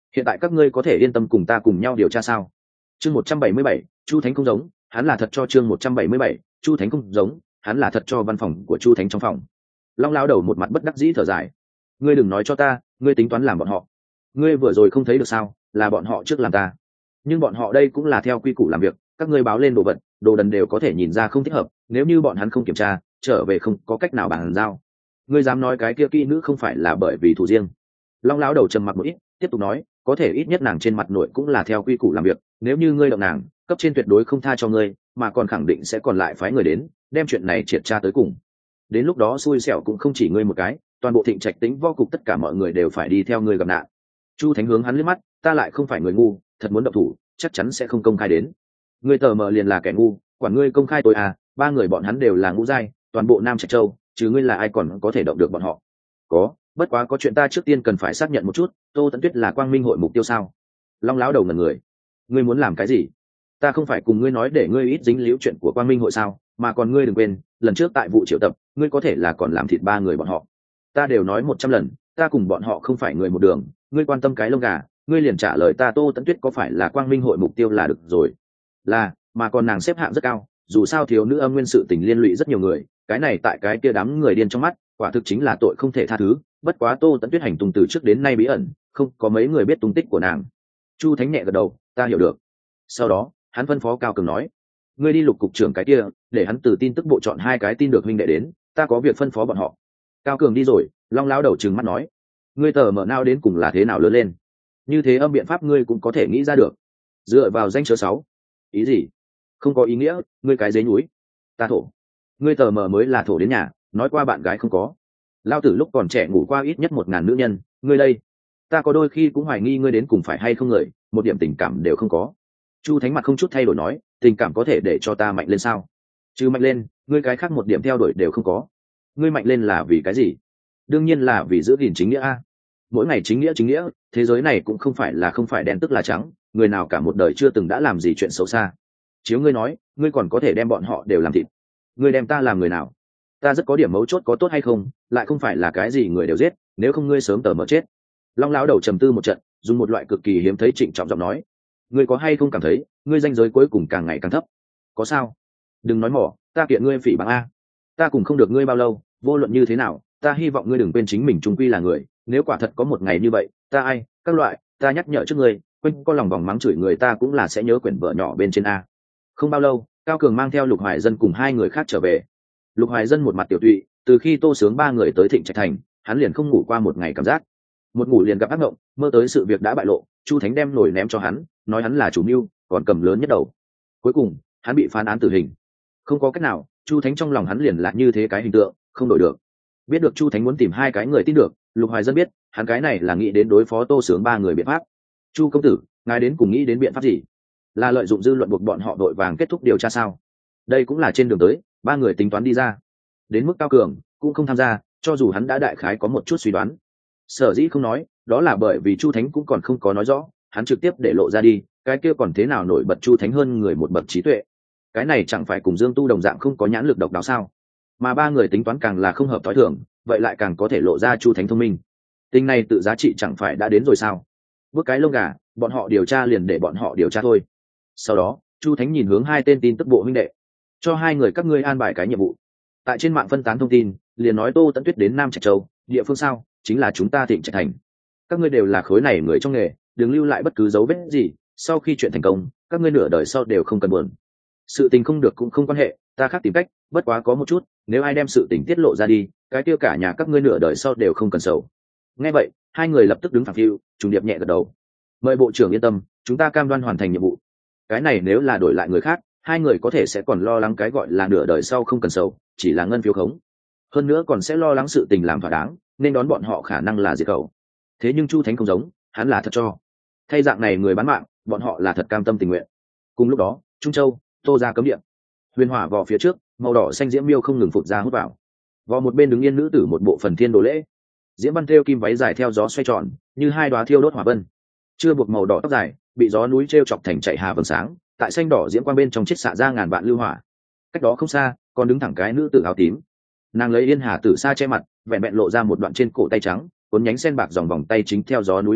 A: hiện tại các ngươi có thể yên tâm cùng ta cùng nhau điều tra sao? Chương 177, Chu Thánh không giống, hắn là thật cho chương 177, Chu Thánh không giống, hắn là thật cho văn phòng của Chu Thánh trong phòng. Long lão đầu một mặt bất đắc dĩ thở dài. Ngươi đừng nói cho ta, ngươi tính toán làm bọn họ. Ngươi vừa rồi không thấy được sao, là bọn họ trước làm ta. Nhưng bọn họ đây cũng là theo quy củ làm việc, các ngươi báo lên đồ vật, đồ đần đều có thể nhìn ra không thích hợp, nếu như bọn hắn không kiểm tra, trở về không có cách nào bàn giao. Ngươi dám nói cái kia kỹ nữ không phải là bởi vì thủ riêng? Long lão đầu trầm mặc một ít, tiếp tục nói, có thể ít nhất nàng trên mặt nội cũng là theo quy củ làm việc, nếu như ngươi động nàng, cấp trên tuyệt đối không tha cho ngươi, mà còn khẳng định sẽ còn lại phái người đến đem chuyện này triệt tra tới cùng. Đến lúc đó xui xẻo cũng không chỉ ngươi một cái, toàn bộ Thịnh Trạch Tĩnh võ cục tất cả mọi người đều phải đi theo ngươi gặp nạn. Chu Thánh hướng hắn liếc mắt, ta lại không phải người ngu, thật muốn động thủ chắc chắn sẽ không công khai đến. Ngươi tờ mờ liền là kẻ ngu, quản ngươi công khai tôi à? Ba người bọn hắn đều là ngũ giai, toàn bộ Nam Trạch Châu trừ ngươi là ai còn có thể động được bọn họ? Có, bất quá có chuyện ta trước tiên cần phải xác nhận một chút, Tô Tấn Tuyết là Quang Minh hội mục tiêu sao? Long lão đầu ngẩn người. Ngươi muốn làm cái gì? Ta không phải cùng ngươi nói để ngươi ít dính líu chuyện của Quang Minh hội sao? Mà còn ngươi đừng quên, lần trước tại vụ triệu tập, ngươi có thể là còn làm thịt ba người bọn họ. Ta đều nói 100 lần, ta cùng bọn họ không phải người một đường, ngươi quan tâm cái lông gà, ngươi liền trả lời ta Tô Tấn Tuyết có phải là Quang Minh hội mục tiêu là được rồi. Là, mà còn nàng xếp hạng rất cao, dù sao thiếu nữ âm nguyên sự tình liên lụy rất nhiều người, cái này tại cái kia đám người điên trong mắt, quả thực chính là tội không thể tha thứ. Bất quá Tô Tấn Tuyết hành tung từ trước đến nay bí ẩn, không có mấy người biết tung tích của nàng. Chu Thánh nhẹ gật đầu, ta hiểu được. Sau đó, hắn phân phó Cao Cường nói, ngươi đi Lục cục trưởng cái kia, để hắn từ tin tức bộ chọn 2 cái tin được huynh đệ đến, ta có việc phân phó bọn họ. Cao Cường đi rồi, Long lão đầu trừng mắt nói, ngươi tờ mở nào đến cùng là thế nào lớn lên? Như thế âm biện pháp ngươi cũng có thể nghĩ ra được. Dựa vào danh chớ 6. Ý gì? Không có ý nghĩa, ngươi cái dế núi. Ta thổ. Ngươi tờ mở mới là thổ đến nhà, nói qua bạn gái không có. Lao tử lúc còn trẻ ngủ qua ít nhất 1000 nữ nhân, ngươi đây. Ta có đôi khi cũng hoài nghi ngươi đến cùng phải hay không người, một điểm tình cảm đều không có. Chu Thánh mặt không chút thay đổi nói, tình cảm có thể để cho ta mạnh lên sao? Chứ mạnh lên, ngươi cái khác một điểm theo đuổi đều không có. Ngươi mạnh lên là vì cái gì? Đương nhiên là vì giữ gìn chính nghĩa a. Mỗi ngày chính nghĩa, thế giới này cũng không phải đen tức là trắng, người nào cả một đời chưa từng đã làm gì chuyện xấu xa. Chiếu ngươi nói, ngươi còn có thể đem bọn họ đều làm thịt. Ngươi đem ta làm người nào? Ta rất có điểm mấu chốt có tốt hay không, lại không phải là cái gì người đều giết, nếu không ngươi sớm tờ mở chết. Long lão đầu trầm tư một trận, dùng một loại cực kỳ hiếm thấy trịnh trọng giọng nói, ngươi có hay không cảm thấy ngươi danh giới cuối cùng càng ngày càng thấp? Có sao? Đừng nói mỏ, ta kiện ngươi phỉ báng a. Ta cùng không được ngươi bao lâu, vô luận như thế nào, ta hy vọng ngươi đừng quên chính mình trung quy là người, nếu quả thật có một ngày như vậy, ta ai, các loại, ta nhắc nhở trước ngươi, quên có lòng vòng mắng chửi người ta cũng là sẽ nhớ quyển vợ nhỏ bên trên a. Không bao lâu, Cao Cường mang theo Lục Hoài Dân cùng 2 người khác trở về. Lục Hoài Dân một mặt tiểu tụy, từ khi Tô Sướng 3 người tới Thịnh Trạch Thành, hắn liền không ngủ qua một ngày cảm giác. Một ngủ liền gặp ác mộng, mơ tới sự việc đã bại lộ, Chu Thánh đem nổi ném cho hắn, nói hắn là chủ mưu, còn cầm lớn nhất đầu. Cuối cùng, hắn bị phán án tử hình. Không có cách nào, Chu Thánh trong lòng hắn liền là như thế cái hình tượng, không đổi được. Biết được Chu Thánh muốn tìm 2 cái người tin được, Lục Hoài Dân biết, hắn cái này là nghĩ đến đối phó Tô Sướng 3 người biện pháp. Chu công tử, ngài đến cùng nghĩ đến biện pháp gì? Là lợi dụng dư luận buộc bọn họ đội vàng kết thúc điều tra sao? Đây cũng là trên đường tới, 3 người tính toán đi ra. Đến mức Cao Cường cũng không tham gia, cho dù hắn đã đại khái có một chút suy đoán. Sở dĩ không nói, đó là bởi vì Chu Thánh cũng còn không có nói rõ, hắn trực tiếp để lộ ra đi, cái kia còn thế nào nổi bật Chu Thánh hơn người một bậc trí tuệ. Cái này chẳng phải cùng Dương Tu đồng dạng không có nhãn lực độc đáo sao? Mà 3 người tính toán càng là không hợp thói thường, vậy lại càng có thể lộ ra Chu Thánh thông minh. Tình này tự giá trị chẳng phải đã đến rồi sao? Bước cái lông gà, bọn họ điều tra liền để bọn họ điều tra thôi. Sau đó, Chu Thánh nhìn hướng 2 tên tin tức bộ huynh đệ, cho 2 người các ngươi an bài cái nhiệm vụ. Tại trên mạng phân tán thông tin, liền nói Tô Tấn Tuyết đến Nam Trạch Châu, địa phương sao, chính là chúng ta Thịnh Trạch Thành. Các ngươi đều là khối này người trong nghề, đừng lưu lại bất cứ dấu vết gì, sau khi chuyện thành công, các ngươi nửa đời sau đều không cần buồn. Sự tình không được cũng không quan hệ, ta khác tìm cách, bất quá có một chút, nếu ai đem sự tình tiết lộ ra đi, cái kia cả nhà các ngươi nửa đời sau đều không cần sầu. Nghe vậy, 2 người lập tức đứng phẳng phiu, trùng điệp nhẹ gật đầu. Mời bộ trưởng yên tâm, chúng ta cam đoan hoàn thành nhiệm vụ. Cái này nếu là đổi lại người khác, 2 người có thể sẽ còn lo lắng cái gọi là nửa đời sau không cần sầu, chỉ là ngân phiếu khống. Hơn nữa còn sẽ lo lắng sự tình làm thỏa đáng, nên đón bọn họ khả năng là diệt khẩu. Thế nhưng Chu Thánh không giống, hắn là thật cho. Thay dạng này người bán mạng, bọn họ là thật cam tâm tình nguyện. Cùng lúc đó, Trung Châu, Tô ra cấm địa. Huyền hỏa vò phía trước, màu đỏ xanh diễm miêu không ngừng phụt ra hút vào. Vò một bên đứng yên nữ tử một bộ phần thiên đồ lễ. Diễm văn thêu kim váy dài theo gió xoay tròn, như 2 đóa thiêu đốt hỏa vân. Chưa buộc màu đỏ tóc dài, bị gió núi treo chọc thành chạy hà vầng sáng, tại xanh đỏ diễm quang bên trong chiết xạ ra ngàn vạn lưu hỏa. Cách đó không xa, còn đứng thẳng cái nữ tử áo tím. Nàng lấy yên hà tử sa che mặt, vẹn vẹn lộ ra một đoạn trên cổ tay trắng, cuốn nhánh sen bạc dòng vòng tay chính theo gió núi khẽ động,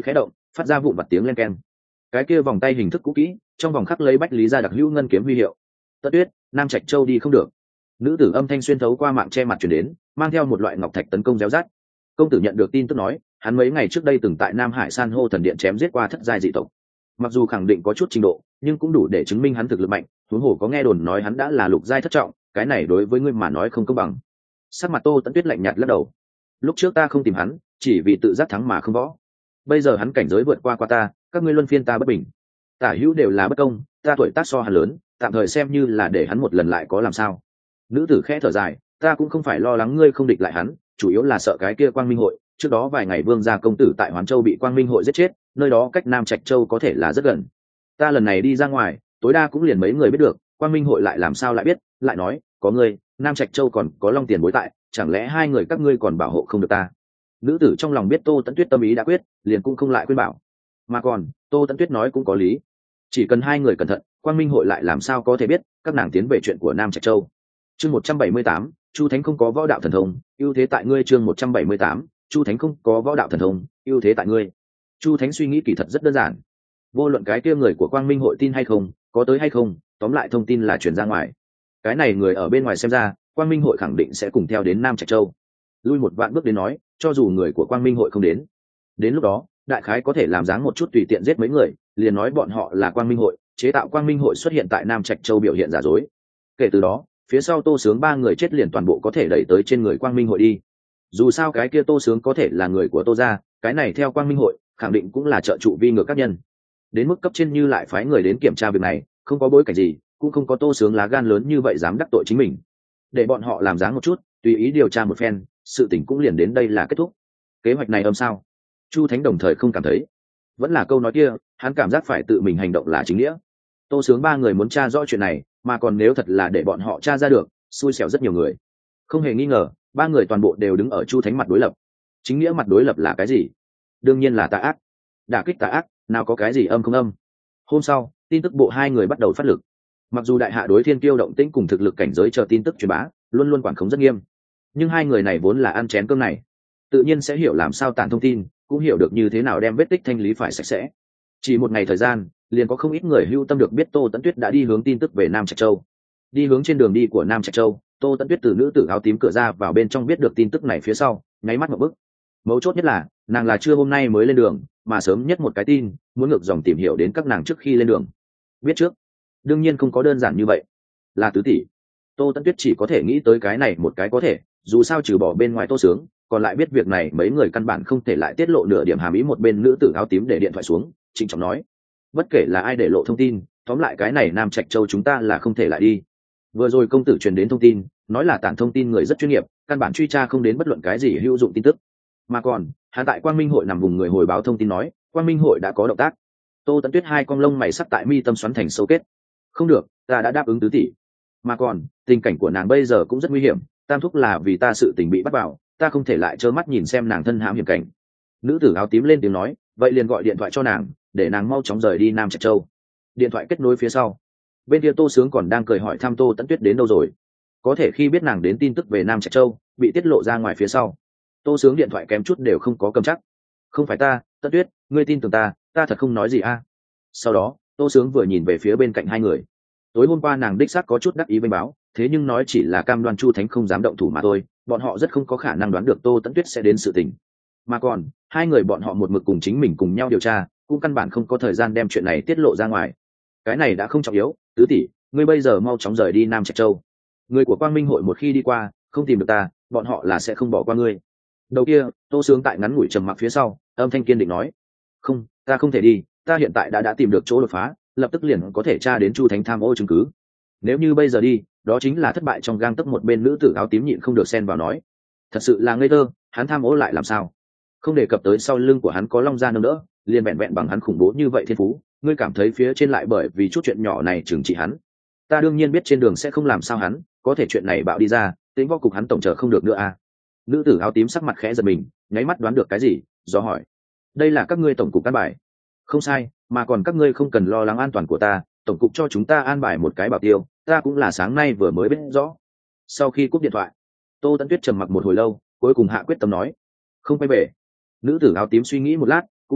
A: phát ra vụn vặt tiếng len keng. Cái kia vòng tay hình thức cũ kỹ, trong vòng khắc lấy bách lý gia đặc hữu ngân kiếm huy hiệu. Tất Tuyết, Nam Trạch Châu đi không được. Nữ tử âm thanh xuyên thấu qua mạng che mặt truyền đến, mang theo một loại ngọc thạch tấn công réo rát. Công tử nhận được tin tức nói, hắn mấy ngày trước đây từng tại Nam Hải San hô thần điện chém giết qua thất giai dị tộc. Mặc dù khẳng định có chút trình độ, nhưng cũng đủ để chứng minh hắn thực lực mạnh. Huống hồ có nghe đồn nói hắn đã là lục giai thất trọng, cái này đối với ngươi mà nói không công bằng. Sắc mặt Tô Tấn Tuyết lạnh nhạt lắc đầu. Lúc trước ta không tìm hắn, chỉ vì tự giác thắng mà không võ. Bây giờ hắn cảnh giới vượt qua ta, các ngươi luân phiên ta bất bình. Tả hữu đều là bất công, ta tuổi tác so hắn lớn, tạm thời xem như là để hắn một lần lại có làm sao. Nữ tử khẽ thở dài, ta cũng không phải lo lắng ngươi không địch lại hắn, chủ yếu là sợ cái kia Quang Minh hội. Trước đó vài ngày Vương gia công tử tại Hoán Châu bị Quang Minh hội giết chết, nơi đó cách Nam Trạch Châu có thể là rất gần. Ta lần này đi ra ngoài, tối đa cũng liền mấy người biết được, Quang Minh hội lại làm sao lại biết, lại nói, có ngươi, Nam Trạch Châu còn có Long Tiền bối tại, chẳng lẽ hai người các ngươi còn bảo hộ không được ta? Nữ tử trong lòng biết Tô Tấn Tuyết tâm ý đã quyết, liền cũng không lại khuyên bảo. Mà còn, Tô Tấn Tuyết nói cũng có lý. Chỉ cần hai người cẩn thận, Quang Minh hội lại làm sao có thể biết các nàng tiến về chuyện của Nam Trạch Châu. Chương 178, Chu Thánh không có võ đạo thần thông, ưu thế tại ngươi. Chương 178, Chu Thánh không có võ đạo thần thông, ưu thế tại ngươi. Chu Thánh suy nghĩ kỳ thật rất đơn giản. Vô luận cái kia người của Quang Minh hội tin hay không, có tới hay không, tóm lại thông tin là truyền ra ngoài. Cái này người ở bên ngoài xem ra, Quang Minh hội khẳng định sẽ cùng theo đến Nam Trạch Châu. Lui một vạn bước đến nói, cho dù người của Quang Minh hội không đến lúc đó, đại khái có thể làm dáng một chút tùy tiện giết mấy người, liền nói bọn họ là Quang Minh hội, chế tạo Quang Minh hội xuất hiện tại Nam Trạch Châu biểu hiện giả dối. Kể từ đó, phía sau Tô Sướng ba người chết liền toàn bộ có thể đẩy tới trên người Quang Minh hội đi. Dù sao cái kia Tô Sướng có thể là người của Tô gia, cái này theo Quang Minh hội khẳng định cũng là trợ trụ vi ngược các nhân. Đến mức cấp trên như lại phái người đến kiểm tra việc này, không có bối cảnh gì, cũng không có Tô Sướng lá gan lớn như vậy dám đắc tội chính mình. Để bọn họ làm dáng một chút, tùy ý điều tra một phen, sự tình cũng liền đến đây là kết thúc. Kế hoạch này âm sao? Chu Thánh đồng thời không cảm thấy. Vẫn là câu nói kia, hắn cảm giác phải tự mình hành động là chính nghĩa. Tô Sướng ba người muốn tra rõ chuyện này, mà còn nếu thật là để bọn họ tra ra được, xui xẻo rất nhiều người. Không hề nghi ngờ, ba người toàn bộ đều đứng ở Chu Thánh mặt đối lập. Chính nghĩa mặt đối lập là cái gì? Đương nhiên là tà ác. Đả kích tà ác, nào có cái gì âm không âm. Hôm sau, tin tức bộ hai người bắt đầu phát lực. Mặc dù đại hạ đối Thiên Kiêu động tĩnh cùng thực lực cảnh giới chờ tin tức truyền bá, luôn luôn quản khống rất nghiêm, nhưng hai người này vốn là ăn chén cơm này, tự nhiên sẽ hiểu làm sao tản thông tin, cũng hiểu được như thế nào đem vết tích thanh lý phải sạch sẽ. Chỉ một ngày thời gian, liền có không ít người hưu tâm được biết Tô Tấn Tuyết đã đi hướng tin tức về Nam Trạch Châu. Đi hướng trên đường đi của Nam Trạch Châu, Tô Tấn Tuyết từ nữ tử áo tím cửa ra vào bên trong biết được tin tức này phía sau, nháy mắt một bức. Mấu chốt nhất là, nàng là trưa hôm nay mới lên đường, mà sớm nhất một cái tin, muốn ngược dòng tìm hiểu đến các nàng trước khi lên đường. Biết trước, đương nhiên không có đơn giản như vậy. Là tứ tỷ. Tô Tấn Tuyết chỉ có thể nghĩ tới cái này một cái có thể, dù sao trừ bỏ bên ngoài Tô Sướng, còn lại biết việc này mấy người căn bản không thể lại tiết lộ nửa điểm hàm ý. Một bên nữ tử áo tím để điện thoại xuống, trịnh trọng nói: bất kể là ai để lộ thông tin, tóm lại cái này Nam Trạch Châu chúng ta là không thể lại đi. Vừa rồi công tử truyền đến thông tin, nói là tản thông tin người rất chuyên nghiệp, căn bản truy tra không đến bất luận cái gì hữu dụng tin tức. Mà còn, hắn tại Quang Minh hội nằm vùng người hồi báo thông tin nói, Quang Minh hội đã có động tác. Tô Tấn Tuyết hai con lông mày sắc tại mi tâm xoắn thành sâu kết. Không được, ta đã đáp ứng tứ tỷ. Mà còn, tình cảnh của nàng bây giờ cũng rất nguy hiểm, tam thúc là vì ta sự tình bị bắt vào, ta không thể lại trơ mắt nhìn xem nàng thân hãm hiểm cảnh. Nữ tử áo tím lên tiếng nói, vậy liền gọi điện thoại cho nàng, để nàng mau chóng rời đi Nam Trạch Châu. Điện thoại kết nối phía sau, bên kia Tô Sướng còn đang cười hỏi thăm Tô Tấn Tuyết đến đâu rồi. Có thể khi biết nàng đến tin tức về Nam Trạch Châu bị tiết lộ ra ngoài phía sau, Tô Sướng điện thoại kém chút đều không có cầm chắc. Không phải ta, Tấn Tuyết, ngươi tin tưởng ta thật không nói gì a. Sau đó, Tô Sướng vừa nhìn về phía bên cạnh hai người. Tối hôm qua nàng đích xác có chút đắc ý vênh báo, thế nhưng nói chỉ là cam đoan Chu Thánh không dám động thủ mà thôi, bọn họ rất không có khả năng đoán được Tô Tấn Tuyết sẽ đến sự tình. Mà còn, hai người bọn họ một mực cùng chính mình cùng nhau điều tra, cũng căn bản không có thời gian đem chuyện này tiết lộ ra ngoài. Cái này đã không trọng yếu, tứ tỷ, ngươi bây giờ mau chóng rời đi Nam Trạch Châu. Người của Quang Minh hội một khi đi qua, không tìm được ta, bọn họ là sẽ không bỏ qua ngươi. Đầu kia, Tô Sướng tại ngắn ngủi trầm mặc phía sau, âm thanh kiên định nói: không, ta không thể đi, ta hiện tại đã tìm được chỗ đột phá, lập tức liền có thể tra đến Chu Thánh tham ô chứng cứ. Nếu như bây giờ đi, đó chính là thất bại trong gang tấc. Một bên nữ tử áo tím nhịn không được xen vào nói: thật sự là ngây thơ, hắn tham ô lại làm sao? Không đề cập tới sau lưng của hắn có Long Gia nâng đỡ, liền vẹn vẹn bằng hắn khủng bố như vậy thiên phú, ngươi cảm thấy phía trên lại bởi vì chút chuyện nhỏ này trừng trị hắn? Ta đương nhiên biết trên đường sẽ không làm sao hắn, có thể chuyện này bạo đi ra, tính võ cục hắn tổng chờ không được nữa à? Nữ tử áo tím sắc mặt khẽ giật mình, nháy mắt đoán được cái gì, do hỏi: đây là các ngươi tổng cục an bài? Không sai, mà còn các ngươi không cần lo lắng an toàn của ta, tổng cục cho chúng ta an bài một cái bảo tiêu, ta cũng là sáng nay vừa mới biết rõ. Sau khi cúp điện thoại, Tô Tấn Tuyết trầm mặc một hồi lâu, cuối cùng hạ quyết tâm nói: không quay về. Nữ tử áo tím suy nghĩ một lát, cũng được,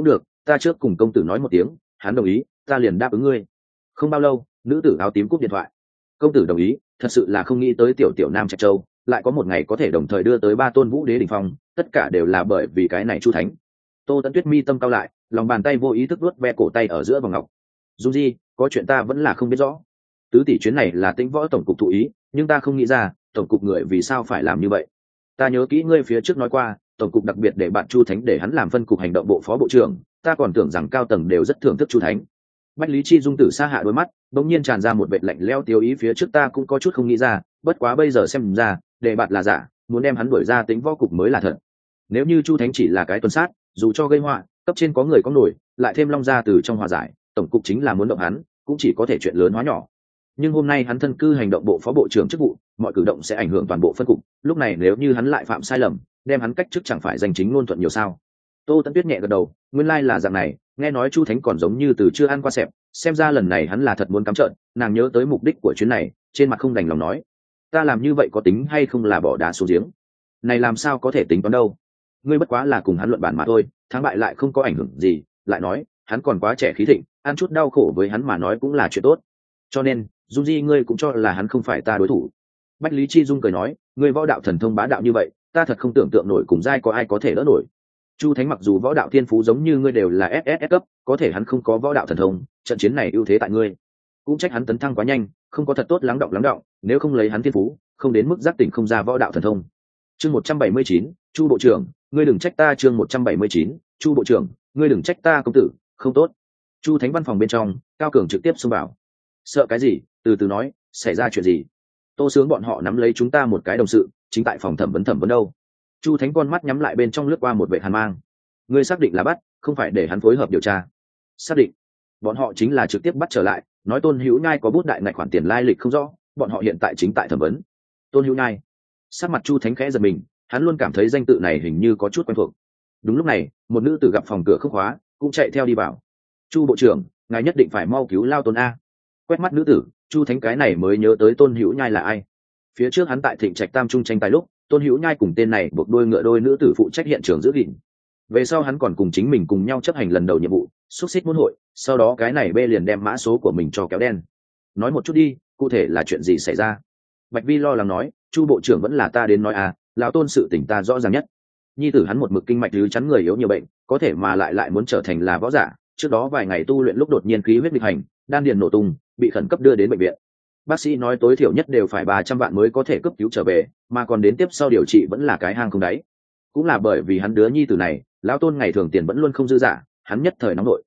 A: ta trước cùng công tử nói một tiếng, hắn đồng ý, ta liền đáp ứng ngươi. Không bao lâu, nữ tử áo tím cúp điện thoại. Công tử đồng ý, thật sự là không nghĩ tới tiểu tiểu Nam Trạch Châu lại có một ngày có thể đồng thời đưa tới 3 tôn vũ đế đỉnh phong, tất cả đều là bởi vì cái này Chu Thánh. Tô Tấn Tuyết mi tâm cao lại, lòng bàn tay vô ý thức vuốt ve cổ tay ở giữa vòng ngọc. Dung Di, có chuyện ta vẫn là không biết rõ. Tứ tỷ chuyến này là Tĩnh Võ tổng cục thụ ý, nhưng ta không nghĩ ra tổng cục người vì sao phải làm như vậy. Ta nhớ kỹ ngươi phía trước nói qua, tổng cục đặc biệt để bạn Chu Thánh để hắn làm phân cục hành động bộ phó bộ trưởng, ta còn tưởng rằng cao tầng đều rất thưởng thức Chu Thánh. Bách Lý Chi Dung tử xa hạ đôi mắt, bỗng nhiên tràn ra một vệt lạnh lẽo tiêu ý, phía trước ta cũng có chút không nghĩ ra, bất quá bây giờ xem ra, để bạn là giả, muốn đem hắn đuổi ra Tĩnh Võ cục mới là thật. Nếu như Chu Thánh chỉ là cái tuần sát, dù cho gây họa, cấp trên có người có nổi, lại thêm Long gia từ trong hòa giải, tổng cục chính là muốn động hắn, cũng chỉ có thể chuyện lớn hóa nhỏ. Nhưng hôm nay hắn thân cư hành động bộ phó bộ trưởng chức vụ, mọi cử động sẽ ảnh hưởng toàn bộ phân cục, lúc này nếu như hắn lại phạm sai lầm, đem hắn cách chức chẳng phải danh chính ngôn thuận nhiều sao? Tô Tấn Tuyết nhẹ gật đầu, nguyên lai là dạng này, nghe nói Chu Thánh còn giống như từ chưa ăn qua xẹp, xem ra lần này hắn là thật muốn cắm trợn. Nàng nhớ tới mục đích của chuyến này, trên mặt không đành lòng nói, ta làm như vậy có tính hay không là bỏ đá xuống giếng? Này làm sao có thể tính toán đâu? Ngươi bất quá là cùng hắn luận bản mà thôi, thắng bại lại không có ảnh hưởng gì, lại nói, hắn còn quá trẻ khí thịnh, ăn chút đau khổ với hắn mà nói cũng là chuyện tốt. Cho nên, Dung Di ngươi cũng cho là hắn không phải ta đối thủ. Bách Lý Chi Dung cười nói, ngươi võ đạo thần thông bá đạo như vậy, ta thật không tưởng tượng nổi cùng giai có ai có thể đỡ nổi. Chu Thánh mặc dù võ đạo thiên phú giống như ngươi đều là SSS cấp, có thể hắn không có võ đạo thần thông, trận chiến này ưu thế tại ngươi. Cũng trách hắn tấn thăng quá nhanh, không có thật tốt lắng động, nếu không lấy hắn thiên phú, không đến mức giác tỉnh không ra võ đạo thần thông. Chương 179, Chu bộ trưởng, ngươi đừng trách ta. Chương 179, Chu bộ trưởng, ngươi đừng trách ta công tử, không tốt. Chu Thánh văn phòng bên trong, Cao Cường trực tiếp xông vào. Sợ cái gì, từ từ nói, xảy ra chuyện gì? Tô Sướng bọn họ nắm lấy chúng ta một cái đồng sự, chính tại phòng thẩm vấn đâu. Chu Thánh con mắt nhắm lại bên trong lướt qua một vệ hàn mang. Ngươi xác định là bắt, không phải để hắn phối hợp điều tra? Xác định. Bọn họ chính là trực tiếp bắt trở lại, nói Tôn Hữu Nhai có bút đại ngạch khoản tiền lai lịch không rõ, bọn họ hiện tại chính tại thẩm vấn. Tôn Hữu Nhai. Sắc mặt Chu Thánh khẽ giật mình, hắn luôn cảm thấy danh tự này hình như có chút quen thuộc. Đúng lúc này, một nữ tử gặp phòng cửa không khóa, cũng chạy theo đi vào. Chu bộ trưởng, ngài nhất định phải mau cứu Lao Tôn a. Quét mắt nữ tử, Chu Thánh cái này mới nhớ tới Tôn Hữu Nhai là ai. Phía trước hắn tại Thịnh Trạch Tam Trung tranh tài lúc, Tôn Hữu Nhai cùng tên này buộc đôi ngựa đôi nữ tử phụ trách hiện trường giữ gìn. Về sau hắn còn cùng chính mình cùng nhau chấp hành lần đầu nhiệm vụ, xúc xích môn hội, sau đó cái này bê liền đem mã số của mình cho kéo đen. Nói một chút đi, cụ thể là chuyện gì xảy ra? Bạch Vi lo lắng nói, Chu bộ trưởng vẫn là ta đến nói à, lão Tôn sự tình ta rõ ràng nhất. Nhi tử hắn một mực kinh mạch thứ chắn người yếu nhiều bệnh, có thể mà lại muốn trở thành là võ giả, trước đó vài ngày tu luyện lúc đột nhiên khí huyết nghịch hành, đan điền nổ tung, bị khẩn cấp đưa đến bệnh viện. Bác sĩ nói tối thiểu nhất đều phải 300 vạn mới có thể cấp cứu trở về, mà còn đến tiếp sau điều trị vẫn là cái hang không đáy. Cũng là bởi vì hắn đứa nhi tử này, lão Tôn ngày thường tiền vẫn luôn không dư giả, hắn nhất thời nóng nội,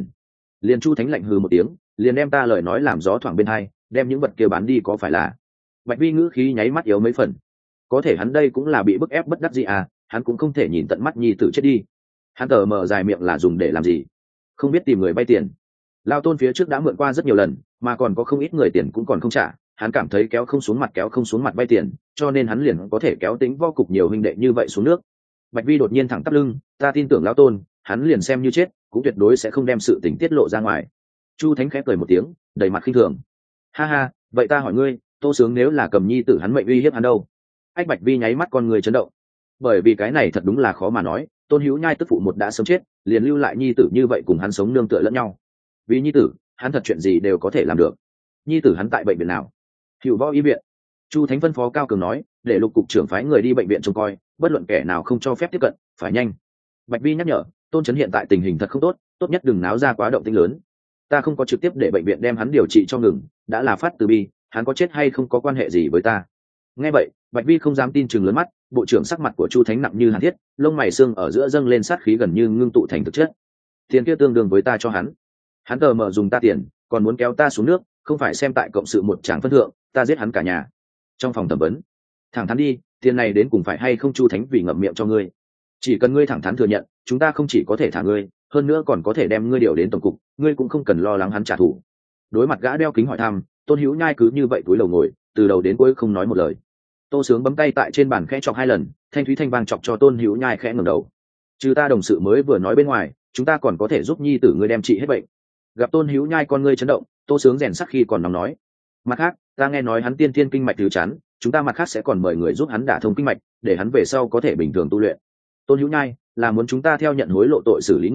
A: liền Chu Thánh lạnh hừ một tiếng, liền đem ta lời nói làm gió thoảng bên hai, đem những vật kia bán đi có phải là? Bạch Vi ngữ khí nháy mắt yếu mấy phần. Có thể hắn đây cũng là bị bức ép bất đắc dĩ à, hắn cũng không thể nhìn tận mắt nhi tử chết đi. Hắn tờ mờ dài miệng là dùng để làm gì? Không biết tìm người vay tiền. Lao Tôn phía trước đã mượn qua rất nhiều lần, mà còn có không ít người tiền cũng còn không trả, hắn cảm thấy kéo không xuống mặt vay tiền, cho nên hắn liền có thể kéo Tính Võ cục nhiều huynh đệ như vậy xuống nước. Bạch Vi đột nhiên thẳng tắp lưng, ta tin tưởng Lao Tôn, hắn liền xem như chết, cũng tuyệt đối sẽ không đem sự tình tiết lộ ra ngoài. Chu Thánh khẽ cười một tiếng, đầy mặt khinh thường. Ha ha, vậy ta hỏi ngươi, Tô Sướng nếu là cầm nhi tử hắn mệnh uy hiếp hắn đâu? Ách Bạch Vi nháy mắt con người chấn động. Bởi vì cái này thật đúng là khó mà nói, Tôn Hữu Nhai tức phụ một đã sớm chết, liền lưu lại nhi tử như vậy cùng hắn sống nương tựa lẫn nhau. Vì nhi tử, hắn thật chuyện gì đều có thể làm được. Nhi tử hắn tại bệnh viện nào? Hữu Võ y viện. Chu Thánh phân phó Cao Cường nói, để Lục cục trưởng phái người đi bệnh viện trông coi, bất luận kẻ nào không cho phép tiếp cận, phải nhanh. Bạch Vi nhắc nhở, Tôn Chấn hiện tại tình hình thật không tốt, tốt nhất đừng náo ra quá động tĩnh lớn. Ta không có trực tiếp để bệnh viện đem hắn điều trị cho ngừng, đã là phát từ bi, hắn có chết hay không có quan hệ gì với ta. Nghe vậy, Bạch Vi không dám tin chừng lớn mắt, bộ trưởng sắc mặt của Chu Thánh nặng như hàn thiết, lông mày xương ở giữa dâng lên sát khí gần như ngưng tụ thành thực chất. Tiền kia tương đương với ta cho hắn tờ mờ dùng ta tiền, còn muốn kéo ta xuống nước, không phải xem tại cộng sự một tràng phân thượng, ta giết hắn cả nhà. Trong phòng thẩm vấn, thẳng thắn đi, tiền này đến cùng phải hay không? Chu Thánh vì ngậm miệng cho ngươi, chỉ cần ngươi thẳng thắn thừa nhận, chúng ta không chỉ có thể thả ngươi, hơn nữa còn có thể đem ngươi điều đến tổng cục, ngươi cũng không cần lo lắng hắn trả thù. Đối mặt gã đeo kính hỏi thăm, Tôn Hữu Nhai cứ như vậy cúi đầu ngồi, từ đầu đến cuối không nói một lời. Tô Sướng bấm tay tại trên bàn khẽ chọc 2 lần, thanh thúy thanh vang chọc cho Tôn Hữu Nhai khẽ ngẩng đầu. Trừ ta đồng sự mới vừa nói bên ngoài, chúng ta còn có thể giúp nhi tử ngươi đem trị hết bệnh. Gặp Tôn Hữu Nhai con ngươi chấn động, Tô Sướng rèn sắc khi còn nóng nói, mặt khác, ta nghe nói hắn tiên thiên kinh mạch thứ chắn, chúng ta mặt khác sẽ còn mời người giúp hắn đả thông kinh mạch, để hắn về sau có thể bình thường tu luyện. Tôn Hữu Nhai là muốn chúng ta theo nhận hối lộ tội xử lý ngươi,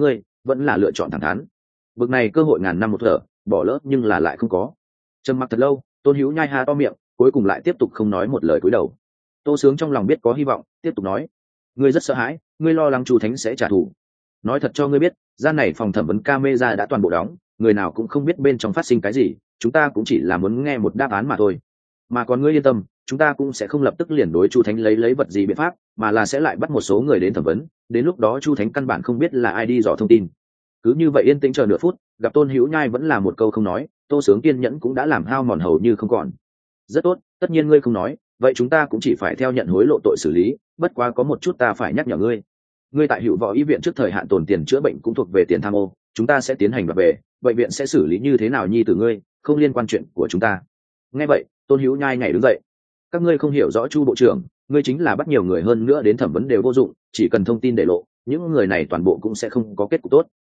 A: vẫn là lựa chọn thẳng thắn. Bực này cơ hội ngàn năm một thở, bỏ lỡ nhưng là lại không có. Trầm mặc thật lâu, Tôn Hữu Nhai ha to miệng, cuối cùng lại tiếp tục không nói một lời cúi đầu. Tô Sướng trong lòng biết có hy vọng, tiếp tục nói: ngươi rất sợ hãi, ngươi lo lắng Chu Thánh sẽ trả thù. Nói thật cho ngươi biết, gian này phòng thẩm vấn camera đã toàn bộ đóng, người nào cũng không biết bên trong phát sinh cái gì, chúng ta cũng chỉ là muốn nghe một đáp án mà thôi. Mà còn ngươi yên tâm, chúng ta cũng sẽ không lập tức liền đối Chu Thánh lấy vật gì biện pháp, mà là sẽ lại bắt một số người đến thẩm vấn, đến lúc đó Chu Thánh căn bản không biết là ai đi dò thông tin. Cứ như vậy yên tĩnh chờ nửa phút, gặp Tôn Hữu Nhai vẫn là một câu không nói, Tô Sướng kiên nhẫn cũng đã làm hao mòn hầu như không còn. Rất tốt, tất nhiên ngươi không nói, vậy chúng ta cũng chỉ phải theo nhận hối lộ tội xử lý, bất quá có một chút ta phải nhắc nhở ngươi. Ngươi tại Hữu Võ Y viện trước thời hạn tồn tiền chữa bệnh cũng thuộc về tiền tham ô, chúng ta sẽ tiến hành và về, bệnh viện sẽ xử lý như thế nào nhi tử ngươi, không liên quan chuyện của chúng ta. Nghe vậy, Tôn Hữu Nhai nhảy đứng dậy. Các ngươi không hiểu rõ Chu bộ trưởng, ngươi chính là bắt nhiều người hơn nữa đến thẩm vấn đều vô dụng, chỉ cần thông tin để lộ, những người này toàn bộ cũng sẽ không có kết cục tốt.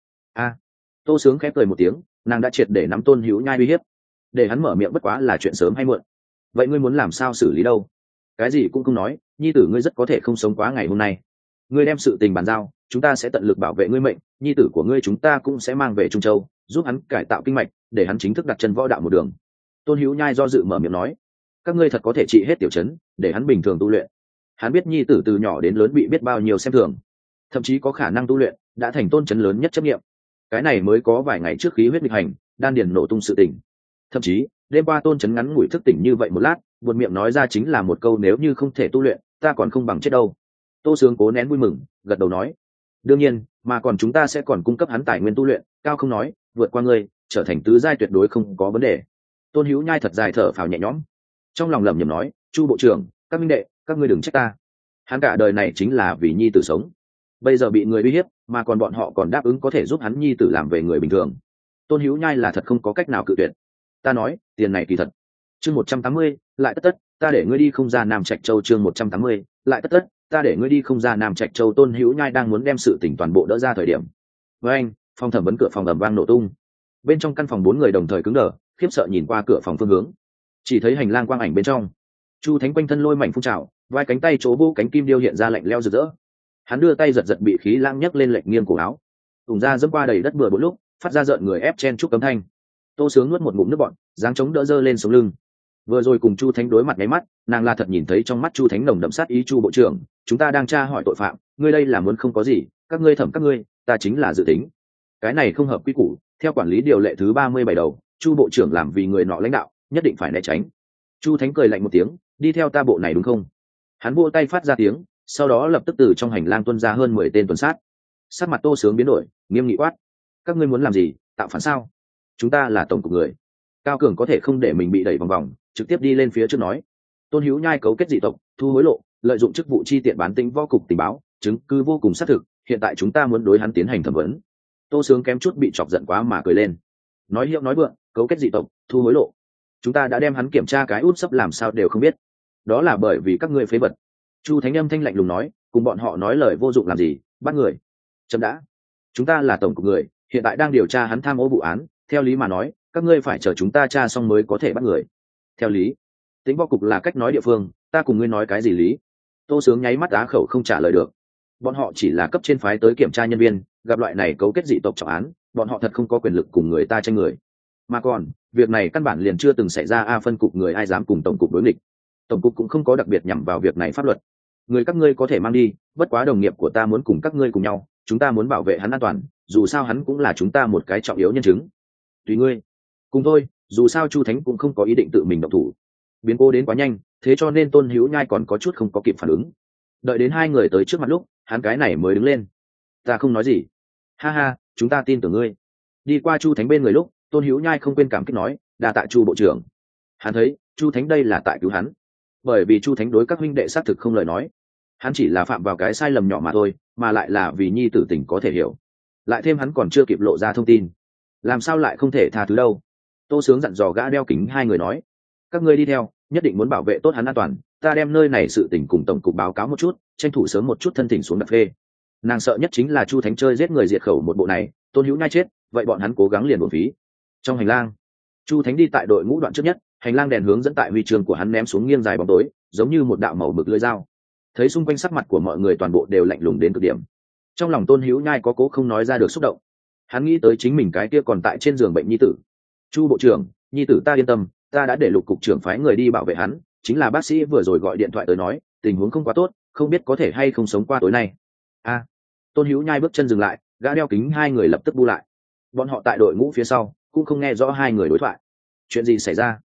A: Tô Sướng khép cười một tiếng, nàng đã triệt để nắm Tôn Hữu Nhai uy hiếp, để hắn mở miệng bất quá là chuyện sớm hay muộn. Vậy ngươi muốn làm sao xử lý đâu? Cái gì cũng không nói, nhi tử ngươi rất có thể không sống quá ngày hôm nay. Ngươi đem sự tình bàn giao, chúng ta sẽ tận lực bảo vệ ngươi mệnh, nhi tử của ngươi chúng ta cũng sẽ mang về Trung Châu, giúp hắn cải tạo kinh mạch, để hắn chính thức đặt chân võ đạo một đường. Tôn Hữu Nhai do dự mở miệng nói: các ngươi thật có thể trị hết tiểu chấn, để hắn bình thường tu luyện. Hắn biết nhi tử từ nhỏ đến lớn bị biết bao nhiêu xem thường, thậm chí có khả năng tu luyện đã thành Tôn chấn lớn nhất chấp nghiệm. Cái này mới có vài ngày trước khí huyết nghịch hành, đan điền nổ tung sự tình. Thậm chí đêm qua Tôn chấn ngắn ngủi thức tỉnh như vậy một lát, buột miệng nói ra chính là một câu: nếu như không thể tu luyện, ta còn không bằng chết đâu. Tô Sướng cố nén vui mừng, gật đầu nói: đương nhiên, mà còn chúng ta sẽ còn cung cấp hắn tài nguyên tu luyện, cao không nói, vượt qua ngươi, trở thành tứ giai tuyệt đối không có vấn đề. Tôn Hữu Nhai thật dài thở phào nhẹ nhõm, trong lòng lẩm nhẩm nói: Chu bộ trưởng, các minh đệ, các ngươi đừng trách ta. Hắn cả đời này chính là vì nhi tử sống, bây giờ bị người uy hiếp, mà còn bọn họ còn đáp ứng có thể giúp hắn nhi tử làm về người bình thường. Tôn Hữu Nhai là thật không có cách nào cự tuyệt. Ta nói, tiền này kỳ thật. Chương 180, lại tất, ta để ngươi đi không ra Nam Trạch Châu. Chương 180, lại tất, ta để ngươi đi không ra Nam Trạch Châu. Tôn Hữu Nhai đang muốn đem sự tỉnh toàn bộ đỡ ra thời điểm, với anh, phòng thẩm vấn cửa phòng ầm vang nổ tung. Bên trong căn phòng 4 người đồng thời cứng đờ, khiếp sợ nhìn qua cửa phòng phương hướng. Chỉ thấy hành lang quang ảnh bên trong, Chu Thánh quanh thân lôi mảnh phun trào, vai cánh tay chỗ vô cánh kim điêu hiện ra lạnh lẽo rực rỡ. Hắn đưa tay giật giật bị khí lang nhấc lên lệch nghiêng cổ áo, ủng ra dẫm qua đầy đất bừa bộn lúc, phát ra rợn người ép chen chúc cấm thanh. Tô Sướng nuốt một ngụm nước bọt, dáng chống đỡ dơ lên sống lưng. Vừa rồi cùng Chu Thánh đối mặt nháy mắt, nàng là thật nhìn thấy trong mắt Chu Thánh nồng đậm sát ý. Chu bộ trưởng, chúng ta đang tra hỏi tội phạm, ngươi đây là muốn không có gì, các ngươi thẩm các ngươi, ta chính là dự tính. Cái này không hợp quy củ, theo quản lý điều lệ thứ 37 đầu, Chu bộ trưởng làm vì người nọ lãnh đạo, nhất định phải né tránh. Chu Thánh cười lạnh một tiếng, đi theo ta bộ này đúng không? Hắn vỗ tay phát ra tiếng, sau đó lập tức từ trong hành lang tuôn ra hơn 10 tên tuần sát. Sắc mặt Tô Sướng biến đổi, nghiêm nghị quát: các ngươi muốn làm gì, tạo phản sao? Chúng ta là tổng cục người. Cao Cường có thể không để mình bị đẩy vòng vòng, trực tiếp đi lên phía trước nói: Tôn Hữu Nhai cấu kết dị tộc, thu hối lộ, lợi dụng chức vụ chi tiện bán tính võ cục tình báo, chứng cứ vô cùng xác thực, hiện tại chúng ta muốn đối hắn tiến hành thẩm vấn. Tô Sướng kém chút bị chọc giận quá mà cười lên. Nói hiệu nói vượng, cấu kết dị tộc, thu hối lộ. Chúng ta đã đem hắn kiểm tra cái út sấp làm sao đều không biết. Đó là bởi vì các ngươi phế vật. Chu Thánh âm thanh lạnh lùng nói, cùng bọn họ nói lời vô dụng làm gì, bắt người. Chấm đã. Chúng ta là tổng cục người, hiện tại đang điều tra hắn tham ô vụ án, theo lý mà nói, các ngươi phải chờ chúng ta tra xong mới có thể bắt người. Theo lý, tính võ cục là cách nói địa phương, ta cùng ngươi nói cái gì lý? Tô Sướng nháy mắt á khẩu không trả lời được. Bọn họ chỉ là cấp trên phái tới kiểm tra nhân viên, gặp loại này cấu kết dị tộc trọng án, bọn họ thật không có quyền lực cùng người ta tranh người. Mà còn, việc này căn bản liền chưa từng xảy ra. Phân cục người ai dám cùng tổng cục đối nghịch. Tổng cục cũng không có đặc biệt nhằm vào việc này pháp luật. Người các ngươi có thể mang đi, bất quá đồng nghiệp của ta muốn cùng các ngươi cùng nhau, chúng ta muốn bảo vệ hắn an toàn, dù sao hắn cũng là chúng ta một cái trọng yếu nhân chứng. Tùy ngươi. Cùng thôi, dù sao Chu Thánh cũng không có ý định tự mình động thủ. Biến cố đến quá nhanh, thế cho nên Tôn Hữu Nhai còn có chút không có kịp phản ứng. Đợi đến hai người tới trước mặt lúc, hắn cái này mới đứng lên. Ta không nói gì. Ha ha, chúng ta tin tưởng ngươi. Đi qua Chu Thánh bên người lúc, Tôn Hữu Nhai không quên cảm kích nói, đa tạ Chu bộ trưởng. Hắn thấy Chu Thánh đây là tại cứu hắn, bởi vì Chu Thánh đối các huynh đệ xác thực không lời nói. Hắn chỉ là phạm vào cái sai lầm nhỏ mà thôi, mà lại là vì nhi tử tình có thể hiểu. Lại thêm hắn còn chưa kịp lộ ra thông tin, làm sao lại không thể tha thứ đâu. Tô Sướng dặn dò gã đeo kính hai người nói, các ngươi đi theo, nhất định muốn bảo vệ tốt hắn an toàn, ta đem nơi này sự tình cùng tổng cục báo cáo một chút, tranh thủ sớm một chút thân thỉnh xuống đặt phê. Nàng sợ nhất chính là Chu Thánh chơi giết người diệt khẩu một bộ này, Tôn Hữu Nhai chết, vậy bọn hắn cố gắng liền uổng phí. Trong hành lang, Chu Thánh đi tại đội ngũ đoạn trước nhất, hành lang đèn hướng dẫn tại huy trường của hắn ném xuống nghiêng dài bóng tối, giống như một đạo màu mực lưỡi dao. Thấy xung quanh sắc mặt của mọi người toàn bộ đều lạnh lùng đến cực điểm, trong lòng Tôn Hữu Nhai có cố không nói ra được xúc động. Hắn nghĩ tới chính mình cái kia còn tại trên giường bệnh nhi tử. Chu bộ trưởng, nhi tử ta yên tâm, ta đã để Lục cục trưởng phái người đi bảo vệ hắn, chính là bác sĩ vừa rồi gọi điện thoại tới nói tình huống không quá tốt, không biết có thể hay không sống qua tối nay. A. Tôn Hữu Nhai bước chân dừng lại, gã đeo kính hai người lập tức bu lại. Bọn họ tại đội ngũ phía sau cũng không nghe rõ hai người đối thoại. Chuyện gì xảy ra?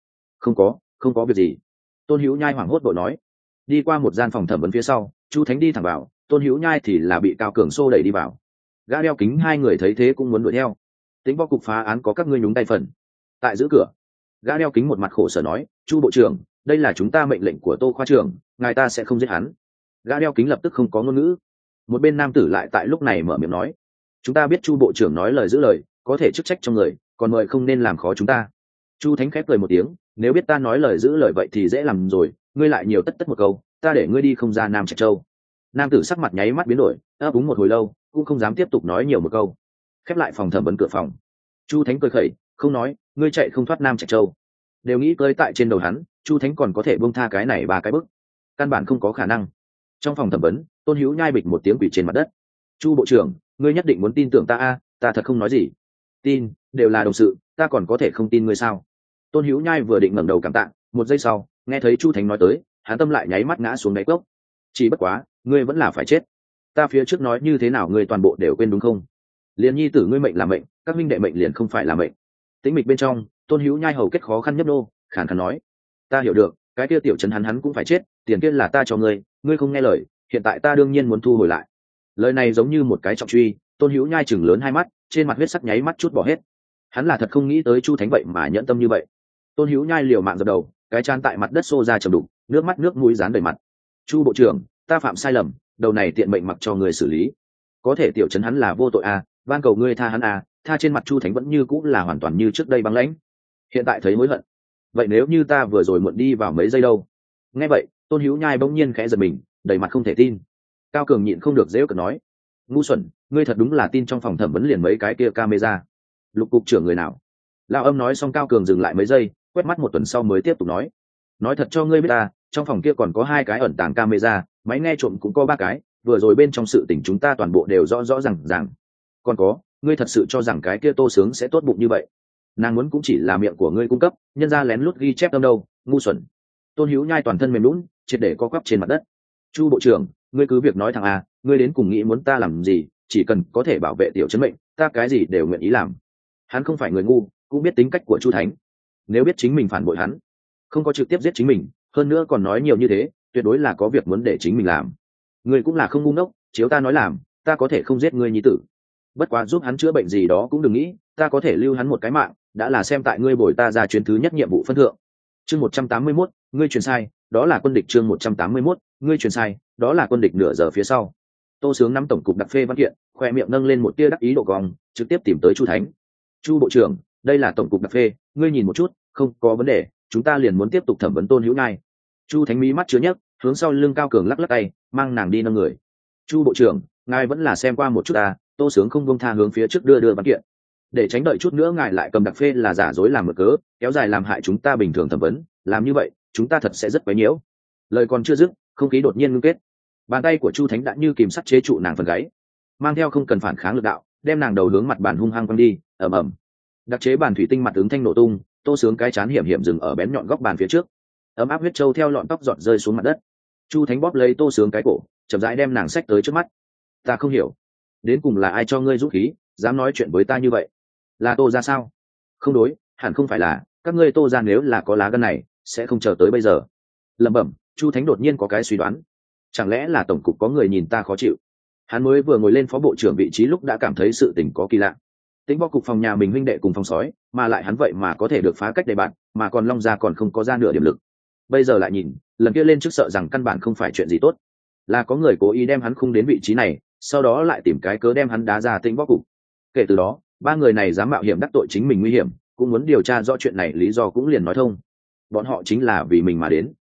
A: Không có việc gì. Tôn Hữu Nhai hoảng hốt bội nói. Đi qua một gian phòng thẩm vấn phía sau, Chu Thánh đi thẳng vào, Tôn Hữu Nhai thì là bị Cao Cường xô đẩy đi vào. Gã đeo kính hai người thấy thế cũng muốn đuổi theo. Tính võ cục phá án có các ngươi nhúng tay phần. Tại giữ cửa, gã đeo kính một mặt khổ sở nói, Chu bộ trưởng, đây là chúng ta mệnh lệnh của Tô khoa trưởng, ngài ta sẽ không giết hắn. Gã đeo kính lập tức không có ngôn ngữ. Một bên nam tử lại tại lúc này mở miệng nói, chúng ta biết Chu bộ trưởng nói lời giữ lời, có thể chức trách trong người, còn mời không nên làm khó chúng ta. Chu Thánh khép cười một tiếng, nếu biết ta nói lời giữ lời vậy thì dễ làm rồi, ngươi lại nhiều tất một câu, ta để ngươi đi không ra Nam Trạch Châu. Nam tử sắc mặt nháy mắt biến đổi, ấp úng một hồi lâu cũng không dám tiếp tục nói nhiều một câu. Khép lại phòng thẩm vấn cửa phòng, Chu Thánh cười khẩy, không nói, ngươi chạy không thoát Nam Trạch Châu. Đều nghĩ cơi tại trên đầu hắn, Chu Thánh còn có thể buông tha cái này ba cái bức, căn bản không có khả năng. Trong phòng thẩm vấn, Tôn Hữu Nhai bịch một tiếng quỷ trên mặt đất. Chu bộ trưởng, ngươi nhất định muốn tin tưởng ta a? Ta thật không nói gì. Tin, đều là đồng sự, ta còn có thể không tin ngươi sao? Tôn Hữu Nhai vừa định ngẩng đầu cảm tạ, một giây sau nghe thấy Chu Thánh nói tới, hắn tâm lại nháy mắt ngã xuống đáy cốc. Chỉ bất quá, ngươi vẫn là phải chết. Ta phía trước nói như thế nào ngươi toàn bộ đều quên đúng không? Liền nhi tử ngươi mệnh là mệnh, các minh đệ mệnh liền không phải là mệnh. Tĩnh mịch bên trong, Tôn Hữu Nhai hầu kết khó khăn nhấp nô, khàn khàn nói, ta hiểu được, cái kia tiểu trấn hắn cũng phải chết, tiền kia là ta cho ngươi, ngươi không nghe lời, hiện tại ta đương nhiên muốn thu hồi lại. Lời này giống như một cái trọng truy, Tôn Hữu Nhai chừng lớn hai mắt, trên mặt huyết sắc nháy mắt chút bỏ hết. Hắn là thật không nghĩ tới Chu Thánh vậy mà nhẫn tâm như vậy. Tôn Hữu Nhai liều mạng dập đầu, cái trán tại mặt đất xô ra trầm đục, nước mắt nước mũi dán đầy mặt. Chu bộ trưởng, ta phạm sai lầm, đầu này tiện mệnh mặc cho người xử lý. Có thể tiểu trấn hắn là vô tội à, van cầu ngươi tha hắn à. Tha trên mặt Chu Thánh vẫn như cũng là hoàn toàn như trước đây băng lãnh. Hiện tại thấy hối hận. Vậy nếu như ta vừa rồi muộn đi vào mấy giây đâu? Nghe vậy, Tôn Hữu Nhai bỗng nhiên khẽ giật mình, đầy mặt không thể tin. Cao Cường nhịn không được giễu cợt nói, ngu xuẩn, ngươi thật đúng là tin trong phòng thẩm vấn liền mấy cái kia camera. Lục cục trưởng người nào? Lão Âm nói xong, Cao Cường dừng lại mấy giây, quét mắt một tuần sau mới tiếp tục nói thật cho ngươi biết ta, trong phòng kia còn có 2 cái ẩn tàng camera, máy nghe trộm cũng có 3 cái, vừa rồi bên trong sự tình chúng ta toàn bộ đều rõ ràng. Còn có, ngươi thật sự cho rằng cái kia Tô Sướng sẽ tốt bụng như vậy? Nàng muốn cũng chỉ là miệng của ngươi cung cấp, nhân ra lén lút ghi chép tâm đâu, ngu xuẩn. Tôn Hữu Nhai toàn thân mềm lún, triệt để co quắp trên mặt đất. Chu bộ trưởng, ngươi cứ việc nói thẳng à, ngươi đến cùng nghĩ muốn ta làm gì, chỉ cần có thể bảo vệ tiểu trấn mệnh, ta cái gì đều nguyện ý làm. Hắn không phải người ngu, cũng biết tính cách của Chu Thánh. Nếu biết chính mình phản bội hắn, không có trực tiếp giết chính mình, hơn nữa còn nói nhiều như thế, tuyệt đối là có việc muốn để chính mình làm. Ngươi cũng là không ngu ngốc, chiếu ta nói làm, ta có thể không giết ngươi nhi tử. Bất quá giúp hắn chữa bệnh gì đó cũng đừng nghĩ, ta có thể lưu hắn một cái mạng, đã là xem tại ngươi bồi ta ra chuyến thứ nhất nhiệm vụ phân thượng. Chương 181, ngươi truyền sai, đó là quân địch. Chương 181, ngươi truyền sai, đó là quân địch. Nửa giờ phía sau, Tô Sướng nắm tổng cục đặc phê văn kiện, khoe miệng nâng lên một tia đắc ý độ cong, trực tiếp tìm tới Chu Thánh. Chu bộ trưởng, đây là tổng cục đặc phê, ngươi nhìn một chút, không có vấn đề, chúng ta liền muốn tiếp tục thẩm vấn Tôn Hữu Nhai. Chu Thánh mí mắt chứa nhấc, hướng sau lưng Cao Cường lắc lắc tay, mang nàng đi nâng người. Chu bộ trưởng, ngài vẫn là xem qua một chút à? Tô Sướng không buông tha hướng phía trước đưa văn kiện. Để tránh đợi chút nữa ngài lại cầm đặc phê là giả dối làm mực cớ, kéo dài làm hại chúng ta bình thường thẩm vấn, làm như vậy chúng ta thật sẽ rất quấy nhiễu. Lời còn chưa dứt, không khí đột nhiên ngưng kết, bàn tay của Chu Thánh đã như kìm sắt chế trụ nàng phần gáy, mang theo không cần phản kháng lực đạo, đem nàng đầu hướng mặt bàn hung hăng quăng đi. Ầm ầm, đặc chế bàn thủy tinh mặt ứng thanh nổ tung. Tô Sướng cái chán hiểm hiểm dừng ở bén nhọn góc bàn phía trước, ấm áp huyết trâu theo lọn tóc giọt rơi xuống mặt đất. Chu Thánh bóp lấy Tô Sướng cái cổ, chậm rãi đem nàng xách tới trước mắt. Ta không hiểu, đến cùng là ai cho ngươi dũng khí dám nói chuyện với ta như vậy? Là Tô ra sao? Không đối, hẳn không phải là, các ngươi Tô ra nếu là có lá gan này sẽ không chờ tới bây giờ. Lẩm bẩm, Chu Thánh đột nhiên có cái suy đoán, chẳng lẽ là tổng cục có người nhìn ta khó chịu? Hắn mới vừa ngồi lên phó bộ trưởng vị trí lúc đã cảm thấy sự tình có kỳ lạ. Tính võ cục phòng nhà mình huynh đệ cùng phòng sói, mà lại hắn vậy mà có thể được phá cách đề bạn, mà còn Long gia còn không có ra nửa điểm lực. Bây giờ lại nhìn, lần kia lên trước sợ rằng căn bản không phải chuyện gì tốt, là có người cố ý đem hắn khung đến vị trí này, sau đó lại tìm cái cớ đem hắn đá ra Tĩnh võ cục. Kể từ đó, 3 người này dám mạo hiểm đắc tội chính mình nguy hiểm, cũng muốn điều tra rõ chuyện này, lý do cũng liền nói thông. Bọn họ chính là vì mình mà đến.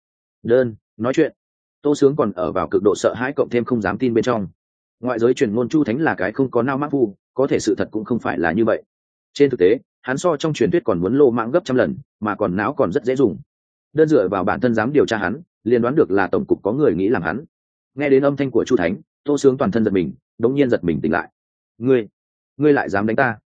A: Nói chuyện. Tô Sướng còn ở vào cực độ sợ hãi cộng thêm không dám tin bên trong. Ngoại giới truyền ngôn Chu Thánh là cái không có nao mắc phu, có thể sự thật cũng không phải là như vậy. Trên thực tế, hắn so trong truyền thuyết còn muốn lô mạng gấp trăm lần, mà còn não còn rất dễ dùng. Đơn dựa vào bản thân dám điều tra hắn, liền đoán được là tổng cục có người nghĩ làm hắn. Nghe đến âm thanh của Chu Thánh, Tô Sướng toàn thân giật mình, đống nhiên giật mình tỉnh lại. Ngươi lại dám đánh ta?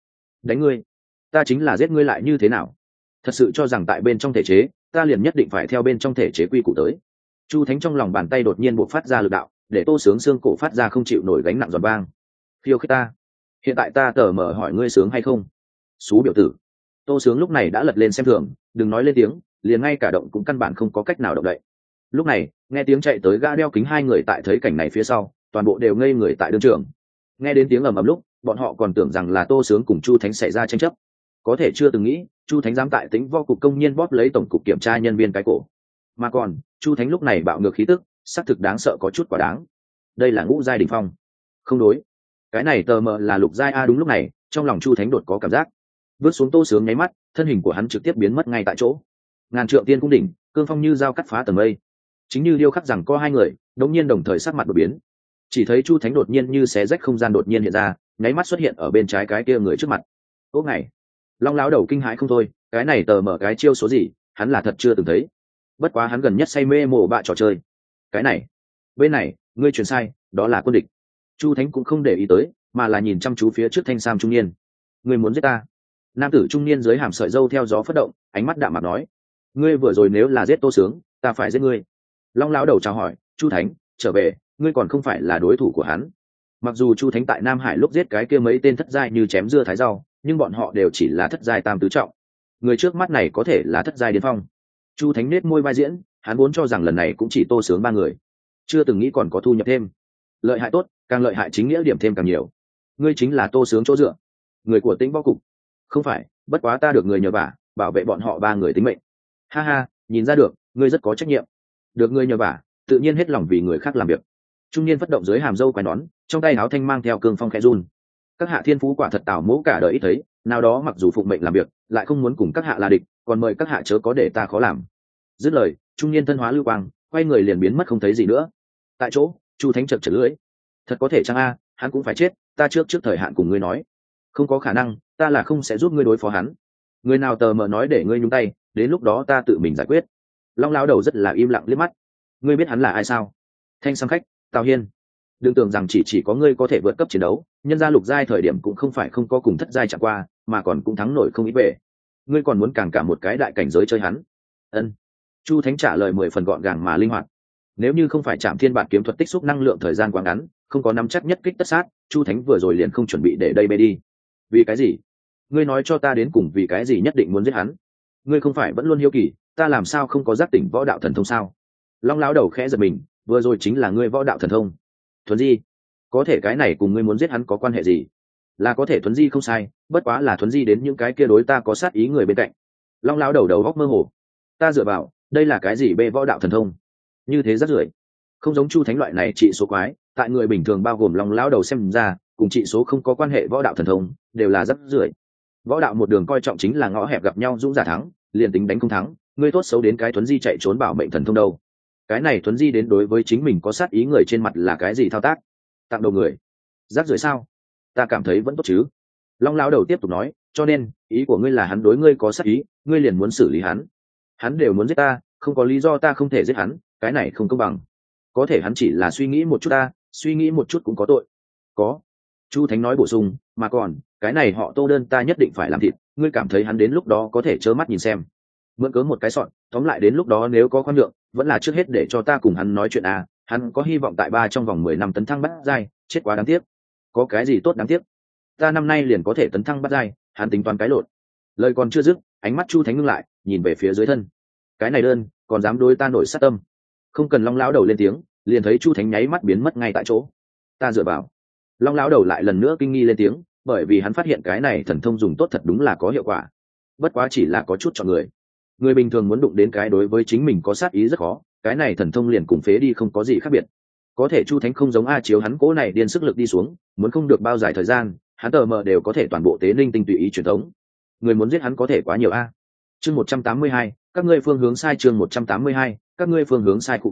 A: đánh ngươi, ta chính là giết ngươi lại như thế nào? Thật sự cho rằng tại bên trong thể chế ta liền nhất định phải theo bên trong thể chế quy củ tới? Chu Thánh trong lòng bàn tay đột nhiên buộc phát ra lực đạo, để Tô Sướng xương cổ phát ra không chịu nổi gánh nặng giòn vang. Khiêu khích ta? Hiện tại ta tờ mở hỏi ngươi sướng hay không? Xú biểu tử. Tô Sướng lúc này đã lật lên xem thường, đừng nói lên tiếng, liền ngay cả động cũng căn bản không có cách nào động đậy. Lúc này nghe tiếng chạy tới gã đeo kính hai người tại thấy cảnh này phía sau toàn bộ đều ngây người tại đương trường. Nghe đến tiếng ầm ầm lúc bọn họ còn tưởng rằng là Tô Sướng cùng Chu Thánh xảy ra tranh chấp, có thể chưa từng nghĩ Chu Thánh dám tại Tính Võ cục công nhiên bóp lấy tổng cục kiểm tra nhân viên cái cổ. Mà còn Chu Thánh lúc này bạo ngược khí tức xác thực đáng sợ có chút quá đáng. Đây là ngũ giai đỉnh phong. Không đối, cái này tờ mờ là lục giai a. Đúng lúc này trong lòng Chu Thánh đột có cảm giác. Bước xuống Tô Sướng nháy mắt thân hình của hắn trực tiếp biến mất ngay tại chỗ. Ngàn trượng tiên cung đỉnh, cương phong như dao cắt phá tầng mây. Chính như điêu khắc rằng có hai người đột nhiên đồng thời sắc mặt đột biến. Chỉ thấy Chu Thánh đột nhiên như xé rách không gian đột nhiên hiện ra, nháy mắt xuất hiện ở bên trái cái kia người trước mặt. Ố ngày, Long lão đầu kinh hãi không thôi, cái này tờ mở cái chiêu số gì, hắn là thật chưa từng thấy. Bất quá hắn gần nhất say mê mổ bạ trò chơi. Cái này, bên này, ngươi truyền sai, đó là quân địch. Chu Thánh cũng không để ý tới, mà là nhìn chăm chú phía trước thanh sam trung niên. Ngươi muốn giết ta? Nam tử trung niên dưới hàm sợi râu theo gió phất động, ánh mắt đạm mạc nói. Ngươi vừa rồi nếu là giết Tô Sướng, ta phải giết ngươi. Long lão đầu chào hỏi, Chu Thánh, trở về, ngươi còn không phải là đối thủ của hắn. Mặc dù Chu Thánh tại Nam Hải lúc giết cái kia mấy tên thất giai như chém dưa thái rau, nhưng bọn họ đều chỉ là thất giai tam tứ trọng. Người trước mắt này có thể là thất giai điên phong. Chu Thánh nết môi vai diễn, hắn vốn cho rằng lần này cũng chỉ Tô Sướng ba người, chưa từng nghĩ còn có thu nhập thêm. Lợi hại tốt, càng lợi hại chính nghĩa điểm thêm càng nhiều. Ngươi chính là Tô Sướng chỗ dựa, người của Tĩnh Võ cục. Không phải, bất quá ta được người nhờ vả, bảo vệ bọn họ ba người tính mệnh. Ha ha, nhìn ra được, ngươi rất có trách nhiệm. Được người nhờ vả, tự nhiên hết lòng vì người khác làm việc. Trung niên phất động dưới hàm râu quai nón, trong tay áo thanh mang theo cương phong khẽ run. Các hạ thiên phú quả thật tảo mỗ cả đời ít thấy, nào đó mặc dù phụng mệnh làm việc, lại không muốn cùng các hạ là địch, còn mời các hạ chớ có để ta khó làm. Dứt lời, trung niên thân hóa lưu quang, quay người liền biến mất không thấy gì nữa. Tại chỗ, Chu Thánh chật chật lưỡi. Thật có thể chăng a, hắn cũng phải chết, ta trước thời hạn cùng ngươi nói. Không có khả năng, ta là không sẽ giúp ngươi đối phó hắn. Người nào tờ mờ nói để ngươi nhúng tay, đến lúc đó ta tự mình giải quyết. Long lão đầu rất là im lặng liếc mắt. Ngươi biết hắn là ai sao? Thanh Sam khách, Tào Hiên. Đừng tưởng rằng chỉ có ngươi có thể vượt cấp chiến đấu, nhân gia lục giai thời điểm cũng không phải không có cùng thất giai chạm qua, mà còn cũng thắng nổi không ít về. Ngươi còn muốn càng cả một cái đại cảnh giới chơi hắn? Ân. Chu Thánh trả lời 10 phần gọn gàng mà linh hoạt. Nếu như không phải Trảm Thiên Bản kiếm thuật tích xúc năng lượng thời gian quá ngắn, không có nắm chắc nhất kích tất sát, Chu Thánh vừa rồi liền không chuẩn bị để đây bay đi. Vì cái gì? Ngươi nói cho ta đến cùng vì cái gì nhất định muốn giết hắn? Ngươi không phải vẫn luôn hiếu kỳ, ta làm sao không có giác tỉnh võ đạo thần thông sao? Long lão đầu khẽ giật mình, vừa rồi chính là ngươi võ đạo thần thông. Thuấn di? Có thể cái này cùng ngươi muốn giết hắn có quan hệ gì? Là có thể thuấn di không sai, bất quá là thuấn di đến những cái kia đối ta có sát ý người bên cạnh. Long lão đầu đầu góc mơ hồ. Ta dựa vào, đây là cái gì bê võ đạo thần thông? Như thế rất rưởi. Không giống Chu Thánh loại này trị số quái, tại người bình thường bao gồm Long lão đầu xem ra, cùng trị số không có quan hệ võ đạo thần thông, đều là rất rưởi. Võ đạo một đường coi trọng chính là ngõ hẹp gặp nhau dũng giả thắng, liền tính đánh không thắng, ngươi tốt xấu đến cái thuấn di chạy trốn bảo mệnh thần thông đâu. Cái này thuấn di đến đối với chính mình có sát ý người trên mặt là cái gì thao tác? Tặng đầu người, rác rưởi sao? Ta cảm thấy vẫn tốt chứ. Long lão đầu tiếp tục nói, cho nên ý của ngươi là hắn đối ngươi có sát ý, ngươi liền muốn xử lý hắn. Hắn đều muốn giết ta, không có lý do ta không thể giết hắn, cái này không công bằng. Có thể hắn chỉ là suy nghĩ một chút ta, suy nghĩ một chút cũng có tội. Có. Chu Thánh nói bổ sung, mà còn cái này họ Tô đơn ta nhất định phải làm thịt, ngươi cảm thấy hắn đến lúc đó có thể trơ mắt nhìn xem. Mượn cớ một cái sọn, tóm lại đến lúc đó nếu có khoan nhượng, vẫn là trước hết để cho ta cùng hắn nói chuyện à, hắn có hy vọng tại ba trong vòng 10 năm tấn thăng bát giai, chết quá đáng tiếc. Có cái gì tốt đáng tiếc? Ta năm nay liền có thể tấn thăng bát giai, hắn tính toán cái lộn. Lời còn chưa dứt, ánh mắt Chu Thánh ngưng lại, nhìn về phía dưới thân. Cái này đơn, còn dám đối ta nổi sát tâm. Không cần Long lão đầu lên tiếng, liền thấy Chu Thánh nháy mắt biến mất ngay tại chỗ. Ta dựa vào. Long lão đầu lại lần nữa kinh nghi lên tiếng, bởi vì hắn phát hiện cái này thần thông dùng tốt thật đúng là có hiệu quả. Bất quá chỉ là có chút cho người bình thường muốn đụng đến cái đối với chính mình có sát ý rất khó, cái này thần thông liền cùng phế đi không có gì khác biệt. Có thể Chu Thánh không giống A chiếu hắn cố này điên sức lực đi xuống, muốn không được bao dài thời gian, hắn tờ mờ đều có thể toàn bộ tế linh tinh tùy ý truyền thống. Người muốn giết hắn có thể quá nhiều a. Chương 182, các ngươi phương hướng sai. Chương 182, các ngươi phương hướng sai.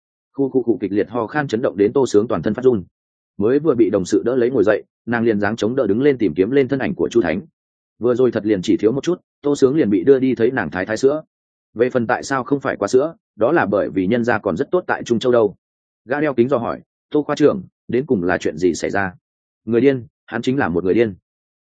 A: Khu kịch liệt ho khan chấn động đến Tô Sướng toàn thân phát run. Mới vừa bị đồng sự đỡ lấy ngồi dậy, nàng liền giáng chống đỡ đứng lên tìm kiếm lên thân ảnh của Chu Thánh. Vừa rồi thật liền chỉ thiếu một chút, Tô Sướng liền bị đưa đi thấy nàng thái sữa. Về phần tại sao không phải qua sữa, đó là bởi vì nhân gia còn rất tốt tại Trung Châu đâu. Gã đeo kính dò hỏi, Tô khoa trưởng, đến cùng là chuyện gì xảy ra? Người điên, hắn chính là một người điên.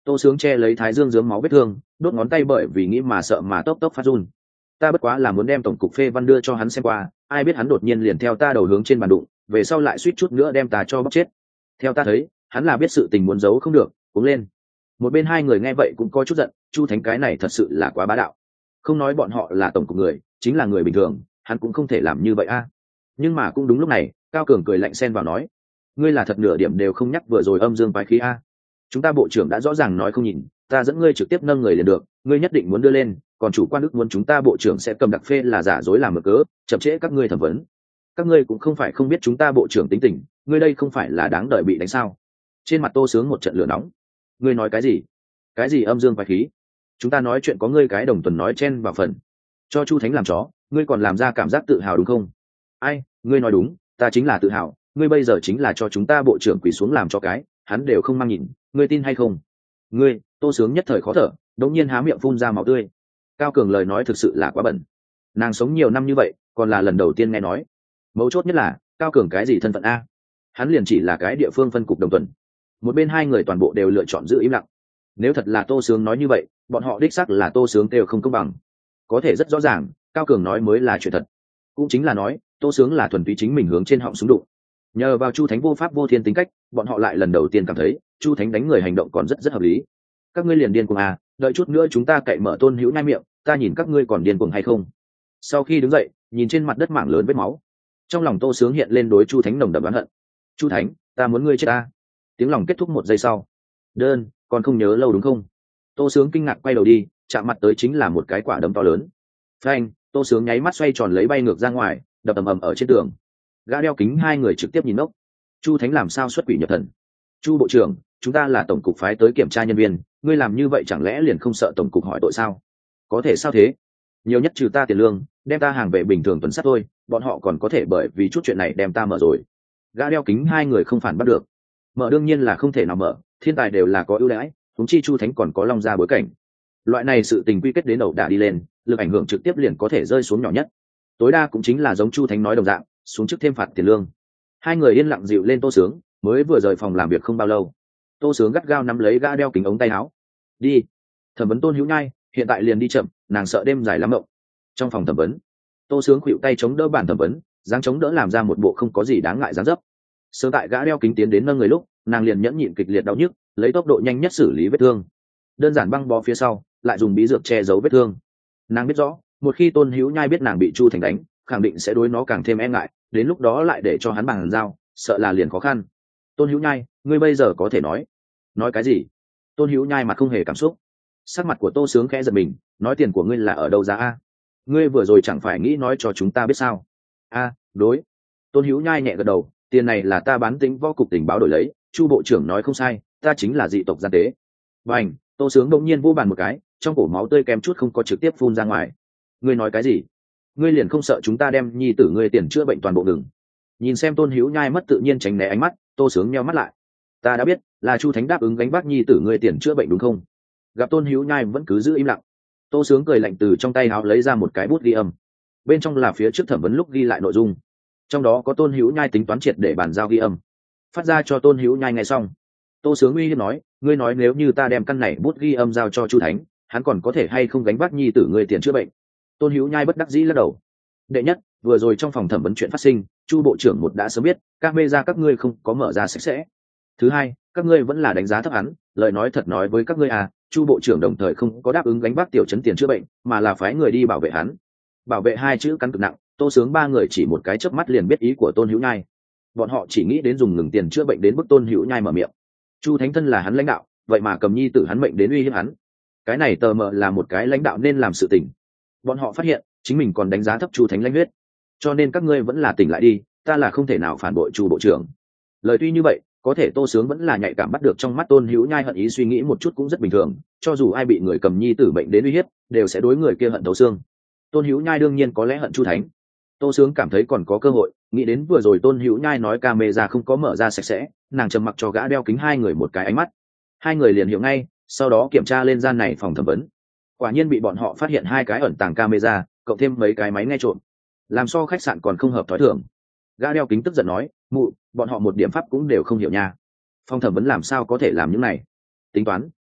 A: Tô Sướng che lấy thái dương dướng máu vết thương, đốt ngón tay bởi vì nghĩ mà sợ mà tốc tốc phát run. Ta bất quá là muốn đem tổng cục phê văn đưa cho hắn xem qua, ai biết hắn đột nhiên liền theo ta đầu hướng trên bàn đụng, về sau lại suýt chút nữa đem ta cho bóc chết. Theo ta thấy, hắn là biết sự tình muốn giấu không được, cuống lên. Một bên hai người nghe vậy cũng có chút giận, Chu Thánh cái này thật sự là quá bá đạo. Không nói bọn họ là tổng cục người, chính là người bình thường, hắn cũng không thể làm như vậy a. Nhưng mà cũng đúng lúc này, Cao Cường cười lạnh xen vào nói, ngươi là thật nửa điểm đều không nhắc vừa rồi âm dương quái khí a. Chúng ta bộ trưởng đã rõ ràng nói không nhìn, ta dẫn ngươi trực tiếp nâng người liền được, ngươi nhất định muốn đưa lên, còn chủ quan đức muốn chúng ta bộ trưởng sẽ cầm đặc phê là giả dối làm mực cớ, chậm trễ các ngươi thẩm vấn. Các ngươi cũng không phải không biết chúng ta bộ trưởng tính tình, ngươi đây không phải là đáng đợi bị đánh sao? Trên mặt Tô Sướng một trận lửa nóng. Ngươi nói cái gì? Cái gì âm dương quái khí? Chúng ta nói chuyện có ngươi cái Đồng Tuần nói chen vào phần. Cho Chu Thánh làm chó, ngươi còn làm ra cảm giác tự hào đúng không? Ai, ngươi nói đúng, ta chính là tự hào, ngươi bây giờ chính là cho chúng ta bộ trưởng quỳ xuống làm cho cái, hắn đều không mang nhìn, ngươi tin hay không? Ngươi, Tô Sướng nhất thời khó thở, đống nhiên há miệng phun ra máu tươi. Cao Cường lời nói thực sự là quá bẩn. Nàng sống nhiều năm như vậy, còn là lần đầu tiên nghe nói. Mấu chốt nhất là, Cao Cường cái gì thân phận a? Hắn liền chỉ là cái địa phương phân cục Đồng Tuần. Một bên hai người toàn bộ đều lựa chọn giữ im lặng. Nếu thật là Tô Sướng nói như vậy, bọn họ đích xác là Tô Sướng đều không công bằng. Có thể rất rõ ràng, Cao Cường nói mới là chuyện thật. Cũng chính là nói, Tô Sướng là thuần túy chính mình hướng trên họng súng đụng. Nhờ vào Chu Thánh vô pháp vô thiên tính cách, bọn họ lại lần đầu tiên cảm thấy Chu Thánh đánh người hành động còn rất rất hợp lý. Các ngươi liền điên cuồng à, đợi chút nữa chúng ta cậy mở Tôn Hữu Nhai miệng, ta nhìn các ngươi còn điên cuồng hay không. Sau khi đứng dậy, nhìn trên mặt đất mảng lớn vết máu, trong lòng Tô Sướng hiện lên đối Chu Thánh nồng đậm oán hận. Chu Thánh, ta muốn ngươi chết ta. Tiếng lòng kết thúc một giây sau. Đơn, còn không nhớ lâu đúng không? Tô Sướng kinh ngạc quay đầu đi, chạm mặt tới chính là một cái quả đấm to lớn. Phanh, Tô Sướng nháy mắt xoay tròn lấy bay ngược ra ngoài, đập ầm ầm ở trên tường. Gã đeo kính hai người trực tiếp nhìn ngốc. Chu Thánh làm sao xuất quỷ nhập thần? Chu bộ trưởng, chúng ta là tổng cục phái tới kiểm tra nhân viên, ngươi làm như vậy chẳng lẽ liền không sợ tổng cục hỏi tội sao? Có thể sao thế? Nhiều nhất trừ ta tiền lương, đem ta hàng về bình thường tuần sát thôi, bọn họ còn có thể bởi vì chút chuyện này đem ta mở rồi. Gã đeo kính hai người không phản bắt được. Mở đương nhiên là không thể nào mở, thiên tài đều là có ưu đãi, huống chi Chu Thánh còn có long ra bối cảnh. Loại này sự tình quy kết đến đầu đả đi lên, lực ảnh hưởng trực tiếp liền có thể rơi xuống nhỏ nhất. Tối đa cũng chính là giống Chu Thánh nói đồng dạng, xuống trước thêm phạt tiền lương. Hai người yên lặng dịu lên Tô Sướng, mới vừa rời phòng làm việc không bao lâu. Tô Sướng gắt gao nắm lấy gã đeo kính ống tay áo. Đi. Thẩm vấn Tôn Hữu Nhai, hiện tại liền đi chậm, nàng sợ đêm dài lắm mộng. Trong phòng thẩm vấn, Tô Sướng khuỵu tay chống đỡ bàn thẩm vấn, dáng chống đỡ làm ra một bộ không có gì đáng ngại dáng dấp. Sớm tại gã đeo kính tiến đến nâng người lúc, nàng liền nhẫn nhịn kịch liệt đau nhức, lấy tốc độ nhanh nhất xử lý vết thương. Đơn giản băng bó phía sau, lại dùng bí dược che giấu vết thương. Nàng biết rõ, một khi Tôn Hữu Nhai biết nàng bị Chu Thành đánh, khẳng định sẽ đối nó càng thêm e ngại, đến lúc đó lại để cho hắn bằng dao, sợ là liền khó khăn. Tôn Hữu Nhai, ngươi bây giờ có thể nói cái gì? Tôn Hữu Nhai mặt không hề cảm xúc. Sắc mặt của Tô Sướng khẽ giật mình, nói tiền của ngươi là ở đâu ra a? Ngươi vừa rồi chẳng phải nghĩ nói cho chúng ta biết sao? A, đối. Tôn Hữu Nhai nhẹ gật đầu, tiền này là ta bán tính võ cục tình báo đổi lấy, Chu bộ trưởng nói không sai, ta chính là dị tộc gian tế. Bành, Tô Sướng đột nhiên vô bàn một cái, trong cổ máu tươi kém chút không có trực tiếp phun ra ngoài. Ngươi nói cái gì? Ngươi liền không sợ chúng ta đem nhi tử ngươi tiền chữa bệnh toàn bộ ngừng? Nhìn xem Tôn Hữu Nhai mất tự nhiên tránh né ánh mắt, Tô Sướng nheo mắt lại. Ta đã biết, là Chu Thánh đáp ứng gánh vác nhi tử ngươi tiền chữa bệnh đúng không? Gặp Tôn Hữu Nhai vẫn cứ giữ im lặng, Tô Sướng cười lạnh từ trong tay áo lấy ra một cái bút ghi âm. Bên trong là phía trước thẩm vấn lúc ghi lại nội dung, trong đó có Tôn Hữu Nhai tính toán triệt để bàn giao ghi âm, phát ra cho Tôn Hữu Nhai nghe xong. Tô Sướng uy hiếp nói, ngươi nói nếu như ta đem căn này bút ghi âm giao cho Chu Thánh, hắn còn có thể hay không gánh vác nhi tử ngươi tiền chữa bệnh? Tôn Hữu Nhai bất đắc dĩ lắc đầu. Đệ nhất, vừa rồi trong phòng thẩm vấn chuyện phát sinh, Chu bộ trưởng một đã sớm biết, các mê ra các ngươi không có mở ra sạch sẽ. Thứ hai, các ngươi vẫn là đánh giá thấp hắn, lời nói thật nói với các ngươi à, Chu bộ trưởng đồng thời không có đáp ứng gánh vác tiểu trấn tiền chữa bệnh, mà là phái người đi bảo vệ hắn. Bảo vệ hai chữ cắn cực nặng, Tô Sướng ba người chỉ một cái chớp mắt liền biết ý của Tôn Hữu Nhai. Bọn họ chỉ nghĩ đến dùng ngừng tiền chữa bệnh đến bức Tôn Hữu Nhai mở miệng. Chu Thánh thân là hắn lãnh đạo, vậy mà cầm nhi tử hắn mệnh đến uy hiếp hắn. Cái này tờ mờ là một cái lãnh đạo nên làm sự tình. Bọn họ phát hiện, chính mình còn đánh giá thấp Chu Thánh lãnh huyết. Cho nên các ngươi vẫn là tỉnh lại đi, ta là không thể nào phản bội Chu bộ trưởng. Lời tuy như vậy, có thể Tô Sướng vẫn là nhạy cảm bắt được trong mắt Tôn Hữu Nhai hận ý, suy nghĩ một chút cũng rất bình thường, cho dù ai bị người cầm nhi tử bệnh đến uy hiếp, đều sẽ đối người kia hận thấu xương. Tôn Hữu Nhai đương nhiên có lẽ hận Chu Thánh. Tô Sướng cảm thấy còn có cơ hội, nghĩ đến vừa rồi Tôn Hữu Nhai nói camera không có mở ra sạch sẽ, nàng trầm mặc cho gã đeo kính hai người một cái ánh mắt. Hai người liền hiểu ngay, sau đó kiểm tra lên gian này phòng thẩm vấn. Quả nhiên bị bọn họ phát hiện hai cái ẩn tàng camera, cộng thêm mấy cái máy nghe trộm, làm so khách sạn còn không hợp thói thường. Gã đeo kính tức giận nói, mụ, bọn họ một điểm pháp cũng đều không hiểu nha. Phòng thẩm vấn làm sao có thể làm những này? Tính toán,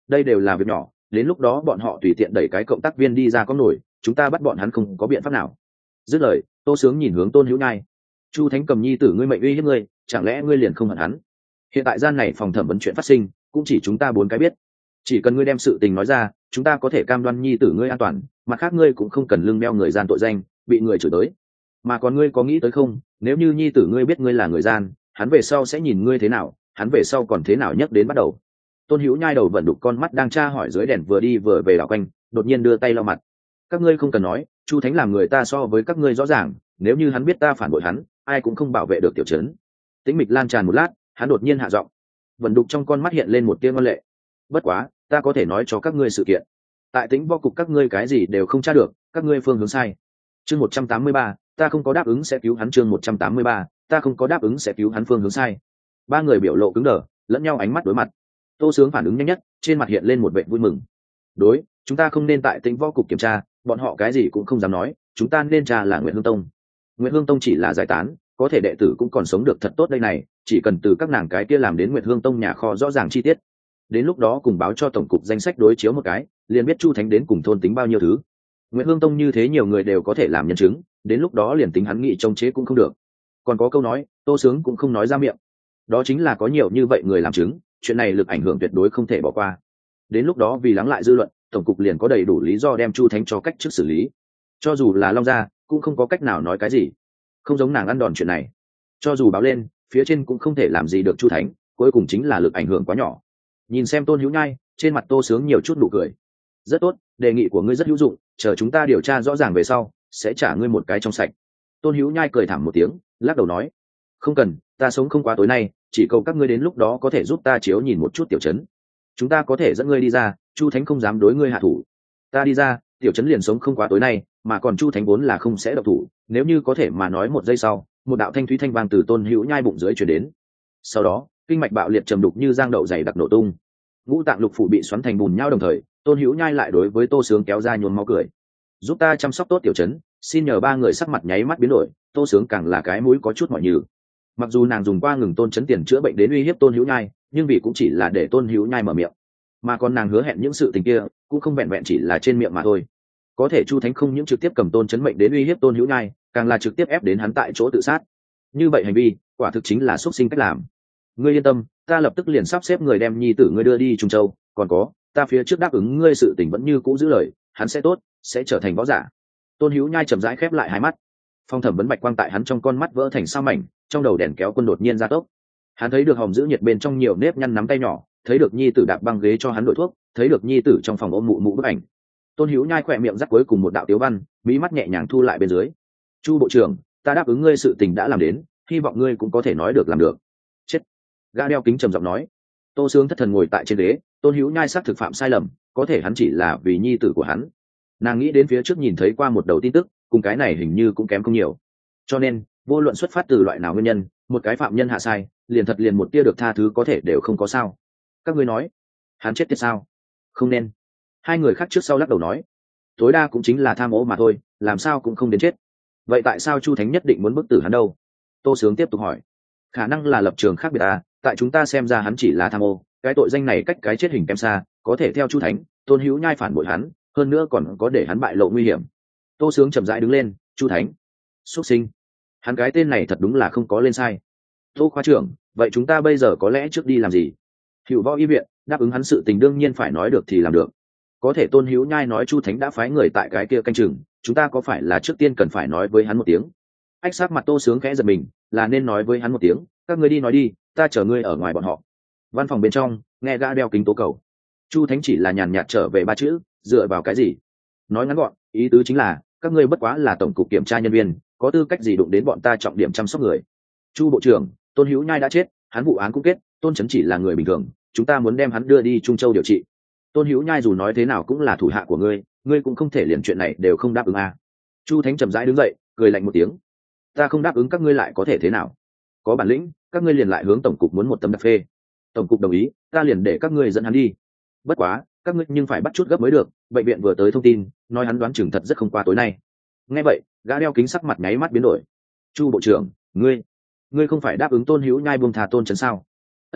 A: đây đều là việc nhỏ, đến lúc đó bọn họ tùy tiện đẩy cái cộng tác viên đi ra có nổi, chúng ta bắt bọn hắn không có biện pháp nào. Dứt lời, Tô Sướng nhìn hướng Tôn Hữu Nhai. Chu Thánh cầm nhi tử ngươi mệnh uy hiếp ngươi, chẳng lẽ ngươi liền không hận hắn? Hiện tại gian này phòng thẩm vấn chuyện phát sinh, cũng chỉ chúng ta 4 cái biết. Chỉ cần ngươi đem sự tình nói ra, chúng ta có thể cam đoan nhi tử ngươi an toàn, mặt khác ngươi cũng không cần lưng đeo người gian tội danh, bị người chửi tới. Mà còn ngươi có nghĩ tới không, nếu như nhi tử ngươi biết ngươi là người gian, hắn về sau sẽ nhìn ngươi thế nào, hắn về sau còn thế nào nhắc đến bắt đầu. Tôn Hữu Nhai đầu vận đục con mắt đang tra hỏi dưới đèn vừa đi vừa về đảo quanh, đột nhiên đưa tay lau mặt. Các ngươi không cần nói, Chu Thánh làm người ta so với các ngươi rõ ràng, nếu như hắn biết ta phản bội hắn, ai cũng không bảo vệ được tiểu trấn. Tĩnh mịch lan tràn một lát, hắn đột nhiên hạ giọng. Vận đục trong con mắt hiện lên một tia ngoan lệ. Bất quá, ta có thể nói cho các ngươi sự kiện. Tại Tĩnh Võ cục các ngươi cái gì đều không tra được, các ngươi phương hướng sai. Chương 183, ta không có đáp ứng sẽ cứu hắn. Chương 183, ta không có đáp ứng sẽ cứu hắn. Phương hướng sai. 3 người biểu lộ cứng đờ, lẫn nhau ánh mắt đối mặt. Tô Sướng phản ứng nhanh nhất, trên mặt hiện lên một vẻ vui mừng. Đối, chúng ta không nên tại Tĩnh Võ cục kiểm tra, bọn họ cái gì cũng không dám nói, chúng ta nên tra là Nguyệt Hương Tông. Nguyệt Hương Tông chỉ là giải tán, có thể đệ tử cũng còn sống được thật tốt đây này, chỉ cần từ các nàng cái kia làm đến Nguyệt Hương Tông nhà kho rõ ràng chi tiết. Đến lúc đó cùng báo cho tổng cục danh sách đối chiếu một cái, liền biết Chu Thánh đến cùng thôn tính bao nhiêu thứ. Nguyệt Hương Tông như thế nhiều người đều có thể làm nhân chứng, đến lúc đó liền tính hắn nghị trông chế cũng không được. Còn có câu nói, Tô Sướng cũng không nói ra miệng. Đó chính là có nhiều như vậy người làm chứng, chuyện này lực ảnh hưởng tuyệt đối không thể bỏ qua. Đến lúc đó vì lắng lại dư luận, tổng cục liền có đầy đủ lý do đem Chu Thánh cho cách trước xử lý. Cho dù là Long gia, cũng không có cách nào nói cái gì. Không giống nàng ăn đòn chuyện này. Cho dù báo lên, phía trên cũng không thể làm gì được Chu Thánh, cuối cùng chính là lực ảnh hưởng quá nhỏ. Nhìn xem Tôn Hữu Nhai, trên mặt Tô Sướng nhiều chút nụ cười. Rất tốt, đề nghị của ngươi rất hữu dụng, chờ chúng ta điều tra rõ ràng về sau, sẽ trả ngươi một cái trong sạch. Tôn Hữu Nhai cười thảm một tiếng, lắc đầu nói, không cần, ta sống không quá tối nay, chỉ cầu các ngươi đến lúc đó có thể giúp ta chiếu nhìn một chút tiểu trấn. Chúng ta có thể dẫn ngươi đi ra, Chu Thánh không dám đối ngươi hạ thủ. Ta đi ra, tiểu trấn liền sống không quá tối nay, mà còn Chu Thánh vốn là không sẽ độc thủ, nếu như có thể mà nói một giây sau, một đạo thanh thúy thanh vang từ Tôn Hữu Nhai bụng dưới truyền đến. Sau đó, kinh mạch bạo liệt trầm đục như giang đậu dày đặc nổ tung. Ngũ tạng lục phủ bị xoắn thành bùn nhau đồng thời, Tôn Hữu Nhai lại đối với Tô Sướng kéo ra nhuốm máu cười. Giúp ta chăm sóc tốt tiểu trấn, xin nhờ. 3 người sắc mặt nháy mắt biến đổi, Tô Sướng càng là cái mũi có chút mỏi nhừ. Mặc dù nàng dùng qua ngừng Tôn Trấn tiền chữa bệnh đến uy hiếp Tôn Hữu Nhai, nhưng vì cũng chỉ là để Tôn Hữu Nhai mở miệng, mà còn nàng hứa hẹn những sự tình kia cũng không vẹn vẹn chỉ là trên miệng mà thôi. Có thể Chu Thánh không những trực tiếp cầm Tôn Trấn mệnh đến uy hiếp Tôn Hữu Nhai, càng là trực tiếp ép đến hắn tại chỗ tự sát. Như vậy hành vi quả thực chính là xúc sinh cách làm. Ngươi yên tâm, ta lập tức liền sắp xếp người đem nhi tử ngươi đưa đi Trung Châu, còn có, ta phía trước đáp ứng ngươi sự tình vẫn như cũ giữ lời, hắn sẽ tốt, sẽ trở thành võ giả. Tôn Hữu Nhai chậm rãi khép lại hai mắt. Phong thẩm vấn bạch quang tại hắn trong con mắt vỡ thành sao mảnh, trong đầu đèn kéo quân đột nhiên ra tốc. Hắn thấy được hòm giữ nhiệt bên trong nhiều nếp nhăn nắm tay nhỏ, thấy được nhi tử đạp băng ghế cho hắn đổi thuốc, thấy được nhi tử trong phòng ôm mụ mụ bức ảnh. Tôn Hữu Nhai khỏe miệng rắc cuối cùng một đạo tiếu văn, mí mắt nhẹ nhàng thu lại bên dưới. Chu bộ trưởng, ta đáp ứng ngươi sự tình đã làm đến, hy vọng ngươi cũng có thể nói được làm được. Chết. Gã đeo kính trầm giọng nói. Tô Sướng thất thần ngồi tại trên ghế. Tôn Hữu Nhai xác thực phạm sai lầm, có thể hắn chỉ là vì nhi tử của hắn. Nàng nghĩ đến phía trước nhìn thấy qua một đầu tin tức, cùng cái này hình như cũng kém không nhiều. Cho nên, vô luận xuất phát từ loại nào nguyên nhân, một cái phạm nhân hạ sai, liền một tia được tha thứ có thể đều không có sao. Các ngươi nói, hắn chết tiệt sao? Không nên. 2 người khác trước sau lắc đầu nói, tối đa cũng chính là tham ô mà thôi, làm sao cũng không đến chết. Vậy tại sao Chu Thánh nhất định muốn bức tử hắn đâu? Tô Sướng tiếp tục hỏi. Khả năng là lập trường khác biệt à, tại chúng ta xem ra hắn chỉ là tham ô, cái tội danh này cách cái chết hình kém xa, có thể theo Chu Thánh, Tôn Hữu Nhai phản bội hắn, hơn nữa còn có để hắn bại lộ nguy hiểm. Tô Sướng chậm rãi đứng lên. Chu Thánh, xuất sinh, hắn cái tên này thật đúng là không có lên sai. Tô khoa trưởng, vậy chúng ta bây giờ có lẽ trước đi làm gì? Hữu Võ y viện đáp ứng hắn sự tình đương nhiên phải nói được thì làm được. Có thể Tôn Hữu Nhai nói Chu Thánh đã phái người tại cái kia canh chừng, chúng ta có phải là trước tiên cần phải nói với hắn một tiếng? Ách sát mặt Tô Sướng khẽ giật mình, là nên nói với hắn một tiếng, các ngươi đi nói đi, ta chờ ngươi ở ngoài bọn họ. Văn phòng bên trong, nghe gã đeo kính tố cầu. Chu Thánh chỉ là nhàn nhạt trở về 3 chữ, dựa vào cái gì? Nói ngắn gọn, ý tứ chính là, các ngươi bất quá là tổng cục kiểm tra nhân viên, có tư cách gì đụng đến bọn ta trọng điểm chăm sóc người? Chu bộ trưởng, Tôn Hữu Nhai đã chết, hắn vụ án cũng kết, Tôn Trấn chỉ là người bình thường, chúng ta muốn đem hắn đưa đi Trung Châu điều trị. Tôn Hữu Nhai dù nói thế nào cũng là thủ hạ của ngươi, ngươi cũng không thể liền chuyện này đều không đáp ứng à? Chu Thánh chậm rãi đứng dậy, cười lạnh một tiếng. Ta không đáp ứng các ngươi lại có thể thế nào? Có bản lĩnh, các ngươi liền lại hướng tổng cục muốn một tấm đặc phê. Tổng cục đồng ý, ta liền để các ngươi dẫn hắn đi. Bất quá, các ngươi nhưng phải bắt chút gấp mới được, bệnh viện vừa tới thông tin, nói hắn đoán chừng thật rất không qua tối nay. Nghe vậy, gã đeo kính sắc mặt nháy mắt biến đổi. Chu bộ trưởng, ngươi không phải đáp ứng Tôn Hữu Nhai buông thà Tôn Trấn sao? Ân,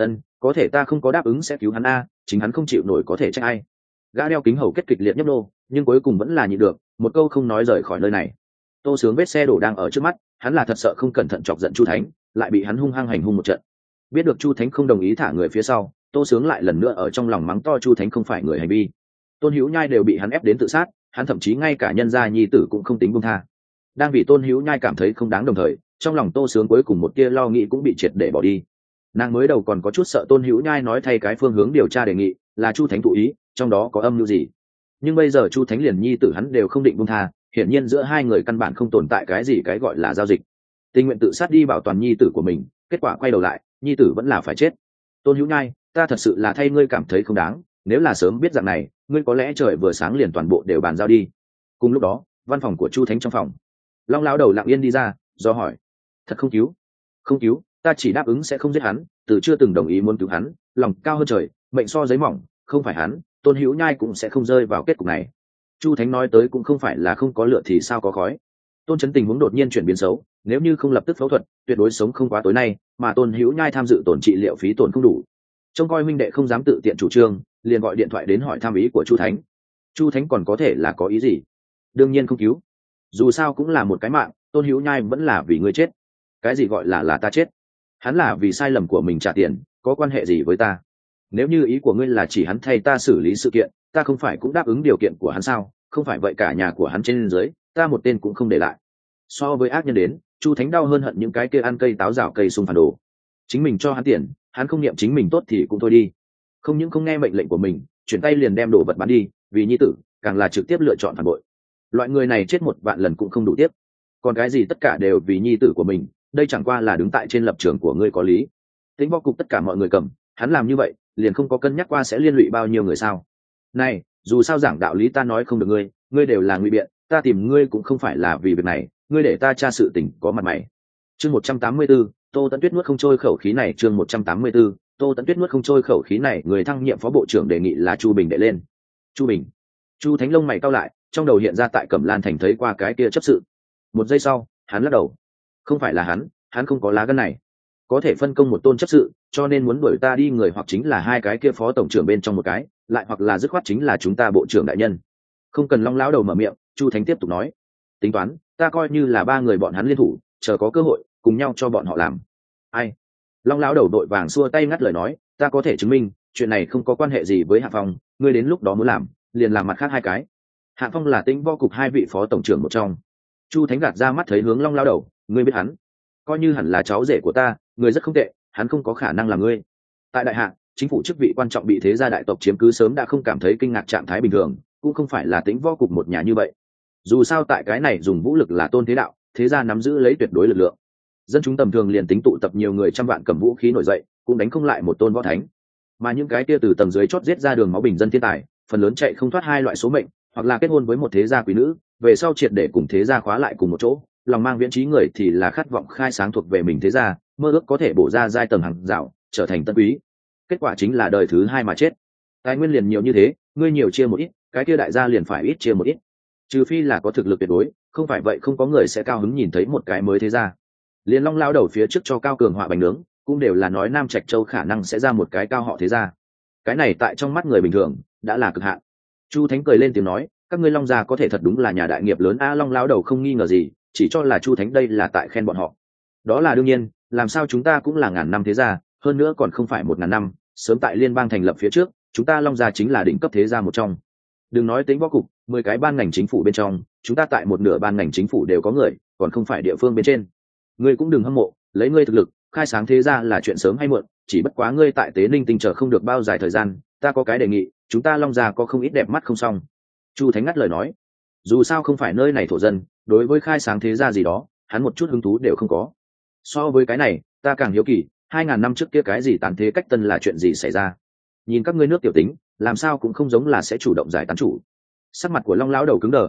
A: có thể ta không có đáp ứng sẽ cứu hắn a, chính hắn không chịu nổi có thể trách ai. Gã đeo kính hầu kết kịch liệt nhấp nô, nhưng cuối cùng vẫn là nhịn được, một câu không nói rời khỏi nơi này. Tô Sướng vết xe đổ đang ở trước mắt, hắn là thật sợ không cẩn thận chọc giận Chu Thánh, lại bị hắn hung hăng hành hung một trận. Biết được Chu Thánh không đồng ý thả người phía sau, Tô Sướng lại lần nữa ở trong lòng mắng to Chu Thánh không phải người hành vi. Tôn Hữu Nhai đều bị hắn ép đến tự sát, hắn thậm chí ngay cả nhân gia nhi tử cũng không tính buông tha. Đang vì Tôn Hữu Nhai cảm thấy không đáng, đồng thời trong lòng Tô Sướng cuối cùng một tia lo nghĩ cũng bị triệt để bỏ đi. Nàng mới đầu còn có chút sợ Tôn Hữu Nhai nói thay cái phương hướng điều tra đề nghị là Chu Thánh thụ ý, trong đó có âm mưu gì. Nhưng bây giờ Chu Thánh liền nhi tử hắn đều không định buông tha, hiển nhiên giữa hai người căn bản không tồn tại cái gì cái gọi là giao dịch. Tình nguyện tự sát đi bảo toàn nhi tử của mình, kết quả quay đầu lại nhi tử vẫn là phải chết. Tôn Hữu Nhai, ta thật sự là thay ngươi cảm thấy không đáng, nếu là sớm biết dạng này ngươi có lẽ trời vừa sáng liền toàn bộ đều bàn giao đi. Cùng lúc đó văn phòng của Chu Thánh trong phòng, Long lão đầu lặng yên đi ra do hỏi, thật không cứu? Không cứu, ta chỉ đáp ứng sẽ không giết hắn, từ chưa từng đồng ý muốn cứu hắn, lòng cao hơn trời, mệnh so giấy mỏng, không phải hắn Tôn Hữu Nhai cũng sẽ không rơi vào kết cục này. Chu Thánh nói tới cũng không phải là không có lửa thì sao có khói. Tôn Chấn tình huống đột nhiên chuyển biến xấu, nếu như không lập tức phẫu thuật tuyệt đối sống không quá tối nay, mà Tôn Hữu Nhai tham dự tổn trị liệu phí tổn không đủ. Trông coi huynh đệ không dám tự tiện chủ trương, liền gọi điện thoại đến hỏi thăm ý của Chu Thánh. Chu Thánh còn có thể là có ý gì? Đương nhiên không cứu, dù sao cũng là một cái mạng, Tôn Hữu Nhai vẫn là vì ngươi chết. Cái gì gọi là ta chết? Hắn là vì sai lầm của mình trả tiền, có quan hệ gì với ta? Nếu như ý của ngươi là chỉ hắn thay ta xử lý sự kiện, ta không phải cũng đáp ứng điều kiện của hắn sao? Không phải vậy cả nhà của hắn trên dưới ta một tên cũng không để lại. So với ác nhân đến, Chu Thánh đau hơn hận những cái kia ăn cây táo rào cây sung phản đồ. Chính mình cho hắn tiền, hắn không niệm chính mình tốt thì cũng thôi đi, không những không nghe mệnh lệnh của mình, chuyển tay liền đem đồ vật bán đi, vì nhi tử càng là trực tiếp lựa chọn phản bội. Loại người này chết 1 vạn lần cũng không đủ tiếp, còn cái gì tất cả đều vì nhi tử của mình, đây chẳng qua là đứng tại trên lập trường của ngươi có lý. Tính vô cục tất cả mọi người cầm, hắn làm như vậy liền không có cân nhắc qua sẽ liên lụy bao nhiêu người sao? Này, dù sao giảng đạo lý ta nói không được ngươi đều là ngụy biện, ta tìm ngươi cũng không phải là vì việc này, ngươi để ta tra sự tình có mặt mày. Chương 184, Tô Tấn Tuyết nuốt không trôi khẩu khí này. Chương 184, Tô Tấn Tuyết nuốt không trôi khẩu khí này. Người thăng nhiệm phó bộ trưởng đề nghị là Chu Bình đệ lên. Chu Bình? Chu Thánh lông mày cau lại, trong đầu hiện ra tại Cẩm Lan thành thấy qua cái kia chấp sự. Một giây sau hắn lắc đầu, không phải là hắn không có lá gan này, có thể phân công một tôn chấp sự, cho nên muốn đuổi ta đi người hoặc chính là hai cái kia phó tổng trưởng bên trong một cái, lại hoặc là dứt khoát chính là chúng ta bộ trưởng đại nhân. Không cần Long lão đầu mở miệng, Chu Thánh tiếp tục nói, tính toán ta coi như là 3 người bọn hắn liên thủ, chờ có cơ hội cùng nhau cho bọn họ làm. Ai? Long lão đầu đội vàng xua tay ngắt lời nói, ta có thể chứng minh chuyện này không có quan hệ gì với Hạ Phong, ngươi đến lúc đó muốn làm liền làm mặt khác hai cái. Hạ Phong là Tĩnh Võ cục 2 vị phó tổng trưởng một trong. Chu Thánh gạt ra mắt thấy hướng Long lão đầu, ngươi biết hắn, coi như hẳn là cháu rể của ta, người rất không tệ, hắn không có khả năng là ngươi. Tại đại hạ, chính phủ chức vị quan trọng bị thế gia đại tộc chiếm cứ sớm đã không cảm thấy kinh ngạc, trạng thái bình thường, cũng không phải là Tĩnh Võ cục một nhà như vậy. Dù sao tại cái này dùng vũ lực là tôn thế đạo, thế gia nắm giữ lấy tuyệt đối lực lượng, dân chúng tầm thường liền tính tụ tập nhiều người trăm vạn cầm vũ khí nổi dậy cũng đánh không lại một tôn võ thánh. Mà những cái kia từ tầng dưới chót giết ra đường máu bình dân thiên tài, phần lớn chạy không thoát 2 loại số mệnh, hoặc là kết hôn với một thế gia quý nữ, về sau triệt để cùng thế gia khóa lại cùng một chỗ, lòng mang viễn trí người thì là khát vọng khai sáng thuộc về mình thế gia, mơ ước có thể bổ ra giai tầng hàng rào, trở thành tân quý. Kết quả chính là đời thứ 2 mà chết. Tài nguyên liền nhiều như thế, ngươi nhiều chia một ít, cái kia đại gia liền phải ít chia một ít. Trừ phi là có thực lực tuyệt đối, không phải vậy không có người sẽ cao hứng nhìn thấy một cái mới thế gia. Liên Long lao đầu phía trước cho cao cường họa bánh nướng, cũng đều là nói Nam Trạch Châu khả năng sẽ ra một cái cao họ thế gia. Cái này tại trong mắt người bình thường đã là cực hạn. Chu Thánh cười lên tiếng nói, các ngươi Long gia có thể thật đúng là nhà đại nghiệp lớn a. Long lao đầu không nghi ngờ gì, chỉ cho là Chu Thánh đây là tại khen bọn họ. Đó là đương nhiên, làm sao chúng ta cũng là ngàn năm thế gia, hơn nữa còn không phải 1000 năm, sớm tại liên bang thành lập phía trước, chúng ta Long gia chính là đỉnh cấp thế gia một trong. Đừng nói Tĩnh Võ cục, 10 cái ban ngành chính phủ bên trong, chúng ta tại một nửa ban ngành chính phủ đều có người, còn không phải địa phương bên trên. Ngươi cũng đừng hâm mộ, lấy ngươi thực lực, khai sáng thế gia là chuyện sớm hay muộn, chỉ bất quá ngươi tại Tế Ninh Tinh chờ không được bao dài thời gian, ta có cái đề nghị, chúng ta Long gia có không ít đẹp mắt không xong. Chu Thánh ngắt lời nói, dù sao không phải nơi này thổ dân, đối với khai sáng thế gia gì đó, hắn một chút hứng thú đều không có. So với cái này, ta càng hiếu kỳ, 2000 năm trước kia cái gì tán thế cách tân là chuyện gì xảy ra? Nhìn các ngươi nước tiểu tính, làm sao cũng không giống là sẽ chủ động giải tán chủ. Sắc mặt của Long lão đầu cứng đờ,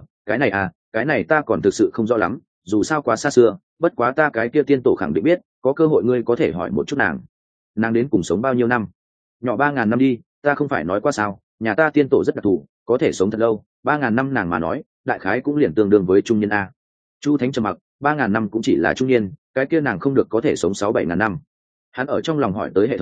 A: cái này ta còn thực sự không rõ lắm, dù sao quá xa xưa, bất quá ta cái kia tiên tổ khẳng định biết, có cơ hội ngươi có thể hỏi một chút nàng đến cùng sống bao nhiêu năm. Nhỏ 3000 năm đi, ta không phải nói qua sao, nhà ta tiên tổ rất đặc thù, có thể sống thật lâu, 3000 năm nàng mà nói, đại khái cũng liền tương đương với trung niên a. Chu Thánh trầm mặc, 3000 năm cũng chỉ là trung niên, cái kia nàng không được có thể sống 6-7 ngàn năm. Hắn ở trong lòng hỏi tới hệ thống,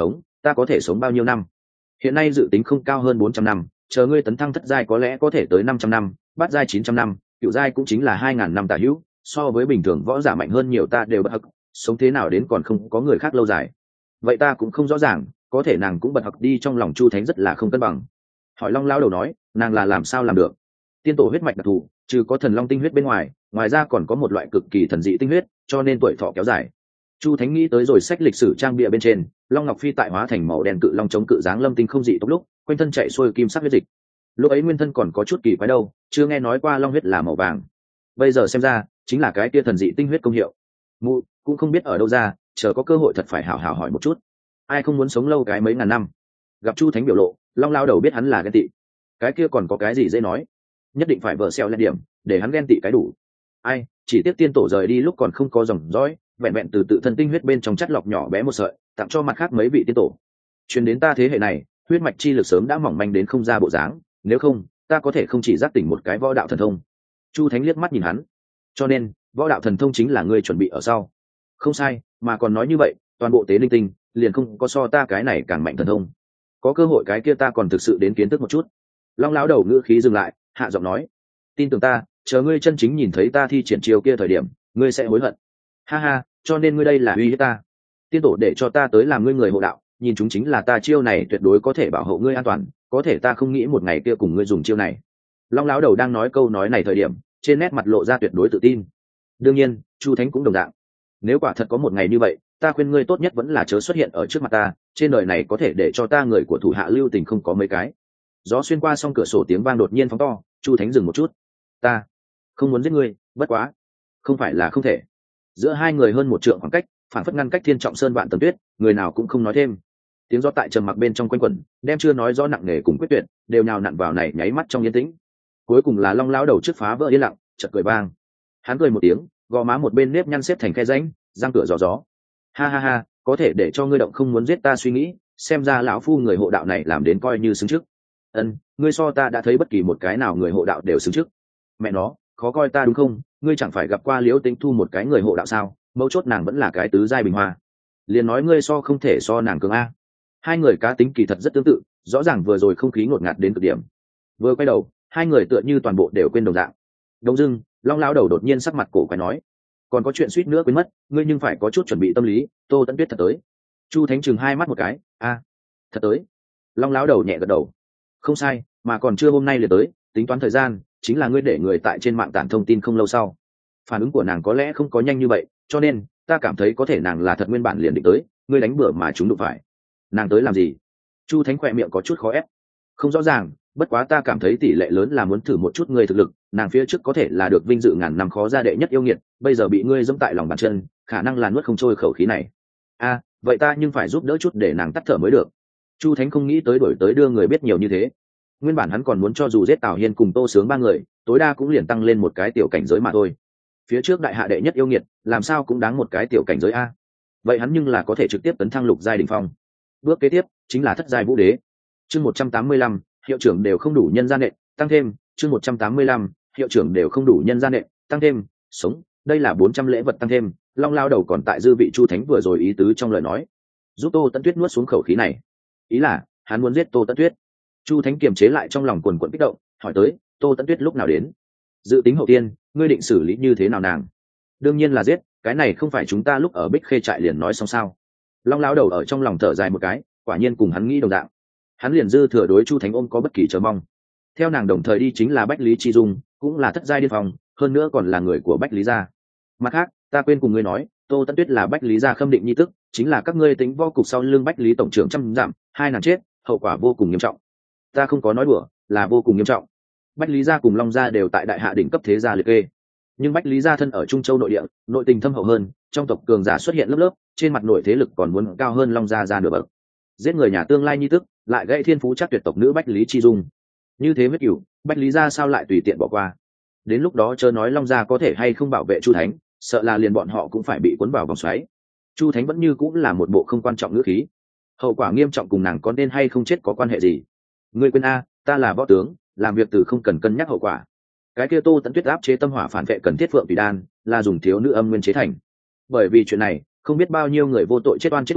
A: ta có thể sống bao nhiêu năm? Hiện nay dự tính không cao hơn 400 năm, chờ ngươi tấn thăng thất giai có lẽ có thể tới 500 năm, bát giai 900 năm, cựu giai cũng chính là 2000 năm tả hữu, so với bình thường võ giả mạnh hơn nhiều, ta đều bất hắc, sống thế nào đến còn không có người khác lâu dài. Vậy ta cũng không rõ ràng, có thể nàng cũng bật hặc đi, trong lòng Chu Thánh rất là không cân bằng. Hỏi Long lão đầu nói, nàng là làm sao làm được? Tiên tổ huyết mạch đặc thù, trừ có thần long tinh huyết bên ngoài ra còn có một loại cực kỳ thần dị tinh huyết, cho nên tuổi thọ kéo dài. Chu Thánh nghĩ tới rồi sách lịch sử trang bìa bên trên, Long Ngọc Phi tại hóa thành màu đen cự long chống cự dáng lâm tinh không dị tốc lúc, quanh thân chạy xuôi kim sắc huyết dịch. Lúc ấy nguyên thân còn có chút kỳ quái đâu, chưa nghe nói qua long huyết là màu vàng. Bây giờ xem ra, chính là cái kia thần dị tinh huyết công hiệu. Mụ cũng không biết ở đâu ra, chờ có cơ hội thật phải hảo hảo hỏi một chút. Ai không muốn sống lâu cái mấy ngàn năm? Gặp Chu Thánh biểu lộ, Long lao đầu biết hắn là ghen tị. Cái kia còn có cái gì dễ nói? Nhất định phải vợ xeo lên điểm, để hắn ghen tị cái đủ. Ai, chỉ tiếc tiên tổ rời đi lúc còn không có dòng dõi, vẹn vẹn từ tự thân tinh huyết bên trong chất lọc nhỏ bé một sợi, tặng cho mặt khác mấy vị tiên tổ. Truyền đến ta thế hệ này, huyết mạch chi lực sớm đã mỏng manh đến không ra bộ dáng, nếu không, ta có thể không chỉ giác tỉnh một cái võ đạo thần thông. Chu Thánh liếc mắt nhìn hắn. Cho nên, võ đạo thần thông chính là ngươi chuẩn bị ở sau. Không sai, mà còn nói như vậy, toàn bộ tế linh tinh liền không có so ta cái này càng mạnh thần thông. Có cơ hội cái kia ta còn thực sự đến kiến thức một chút. Long lão đầu ngữ khí dừng lại, hạ giọng nói, tin tưởng ta, chờ ngươi chân chính nhìn thấy ta thi triển chiêu kia thời điểm, ngươi sẽ hối hận. Ha ha, cho nên ngươi đây là uy hiếp ta. Tiên tổ để cho ta tới làm ngươi người hộ đạo, nhìn chúng chính là ta chiêu này tuyệt đối có thể bảo hộ ngươi an toàn, có thể ta không nghĩ một ngày kia cùng ngươi dùng chiêu này. Long lão đầu đang nói câu nói này thời điểm, trên nét mặt lộ ra tuyệt đối tự tin. Đương nhiên, Chu Thánh cũng đồng dạng. Nếu quả thật có một ngày như vậy, ta khuyên ngươi tốt nhất vẫn là chớ xuất hiện ở trước mặt ta, trên đời này có thể để cho ta người của thủ hạ lưu tình không có mấy cái. Gió xuyên qua song cửa sổ, tiếng vang đột nhiên phóng to. Chu Thánh dừng một chút. Ta không muốn giết ngươi, bất quá không phải là không thể. Giữa hai người hơn một trượng khoảng cách, phản phất ngăn cách thiên trọng sơn vạn tầng tuyết, người nào cũng không nói thêm. Tiếng gió tại trầm mặc bên trong quanh quẩn, đem chưa nói rõ nặng nề cùng quyết tuyệt đều nào nặn vào này nháy mắt trong yên tĩnh. Cuối cùng là Long lão đầu trước phá vỡ yên lặng, chợt cười vang. Hắn cười một tiếng, gò má một bên nếp nhăn xếp thành khe rãnh, răng cửa gió gió. Ha ha ha, có thể để cho ngươi động không muốn giết ta suy nghĩ, xem ra lão phu người hộ đạo này làm đến coi như xứng trước. Ngươi so ta đã thấy bất kỳ một cái nào người hộ đạo đều xứng trước. Mẹ nó, khó coi ta đúng không? Ngươi chẳng phải gặp qua Liễu Tĩnh Thu một cái người hộ đạo sao? Mấu chốt nàng vẫn là cái tứ giai bình hoa. Liền nói ngươi so không thể so nàng cường a. Hai người cá tính kỳ thật rất tương tự, rõ ràng vừa rồi không khí ngột ngạt đến cực điểm. Vừa quay đầu, hai người tựa như toàn bộ đều quên đồng dạng. Đông dưng, Long lão đầu đột nhiên sắc mặt cổ quái nói, còn có chuyện suýt nữa quên mất, ngươi nhưng phải có chút chuẩn bị tâm lý, Tô Tấn Tuyết thật tới. Chu Thánh chừng hai mắt một cái, thật tới. Long lão đầu nhẹ gật đầu, không sai, mà còn chưa hôm nay liền tới, tính toán thời gian, chính là ngươi để người tại trên mạng tản thông tin không lâu sau. Phản ứng của nàng có lẽ không có nhanh như vậy, cho nên ta cảm thấy có thể nàng là thật nguyên bản liền định tới, ngươi đánh bừa mà chúng đụng phải. Nàng tới làm gì? Chu Thánh khỏe miệng có chút khó ép. Không rõ ràng, bất quá ta cảm thấy tỷ lệ lớn là muốn thử một chút ngươi thực lực, nàng phía trước có thể là được vinh dự ngàn năm khó ra đệ nhất yêu nghiệt, bây giờ bị ngươi dẫm tại lòng bàn chân, khả năng là nuốt không trôi khẩu khí này. Vậy ta nhưng phải giúp đỡ chút để nàng tắt thở mới được. Chu Thánh không nghĩ tới đổi tới đưa người biết nhiều như thế. Nguyên bản hắn còn muốn cho dù giết Tào Hiên cùng Tô Sướng ba người, tối đa cũng liền tăng lên một cái tiểu cảnh giới mà thôi. Phía trước đại hạ đệ nhất yêu nghiệt, làm sao cũng đáng một cái tiểu cảnh giới a. Vậy hắn nhưng là có thể trực tiếp tấn thăng lục giai đỉnh phong. Bước kế tiếp chính là thất giai vũ đế. Chương 185, hiệu trưởng đều không đủ nhân gian nện, tăng thêm, chương 185, hiệu trưởng đều không đủ nhân gian nện, tăng thêm, sống, đây là 400 lễ vật tăng thêm. Long lao đầu còn tại dư vị Chu Thánh vừa rồi ý tứ trong lời nói, giúp Tô Tấn Tuyết nuốt xuống khẩu khí này. Ý là, hắn muốn giết Tô Tấn Tuyết. Chu Thánh kiềm chế lại trong lòng quần quẫn kích động, hỏi tới, Tô Tấn Tuyết lúc nào đến? Dự tính hậu tiên, ngươi định xử lý như thế nào nàng? Đương nhiên là giết, cái này không phải chúng ta lúc ở Bích Khê trại liền nói xong sao? Long lão đầu ở trong lòng thở dài một cái, quả nhiên cùng hắn nghĩ đồng dạng. Hắn liền dư thừa đối Chu Thánh ôm có bất kỳ chờ mong. Theo nàng đồng thời đi chính là Bách Lý Chi Dung, cũng là thất giai điên phong, hơn nữa còn là người của Bách Lý gia. Mặt khác, ta quên cùng ngươi nói, Tô Tấn Tuyết là Bách Lý gia khâm định nhi tức, chính là các ngươi tính vô cục sau lưng Bách Lý tổng trưởng trăm giảm, hai nàng chết, hậu quả vô cùng nghiêm trọng. Ta không có nói đùa, là vô cùng nghiêm trọng. Bách Lý gia cùng Long gia đều tại đại hạ đỉnh cấp thế gia liệt kê, nhưng Bách Lý gia thân ở Trung Châu nội địa, nội tình thâm hậu hơn, trong tộc cường giả xuất hiện lớp lớp, trên mặt nội thế lực còn muốn cao hơn Long gia nửa bậc. Giết người nhà tương lai nhi tức, lại gây thiên phú chắc tuyệt tộc nữ Bách Lý Chi Dung. Như thế huyết cửu, Bách Lý gia sao lại tùy tiện bỏ qua? Đến lúc đó chớ nói Long gia có thể hay không bảo vệ Chu Thánh, sợ là liền bọn họ cũng phải bị cuốn vào vòng xoáy. Chu Thánh vẫn như cũng là một bộ không quan trọng ngữ khí. Hậu quả nghiêm trọng cùng nàng có nên hay không chết có quan hệ gì? Ngươi quên ta là võ tướng, làm việc từ không cần cân nhắc hậu quả. Cái kia Tô Tấn Tuyết áp chế tâm hỏa phản vệ cần thiết phượng tùy đan, là dùng thiếu nữ âm nguyên chế thành. Bởi vì chuyện này, không biết bao nhiêu người vô tội chết oan chết uổng,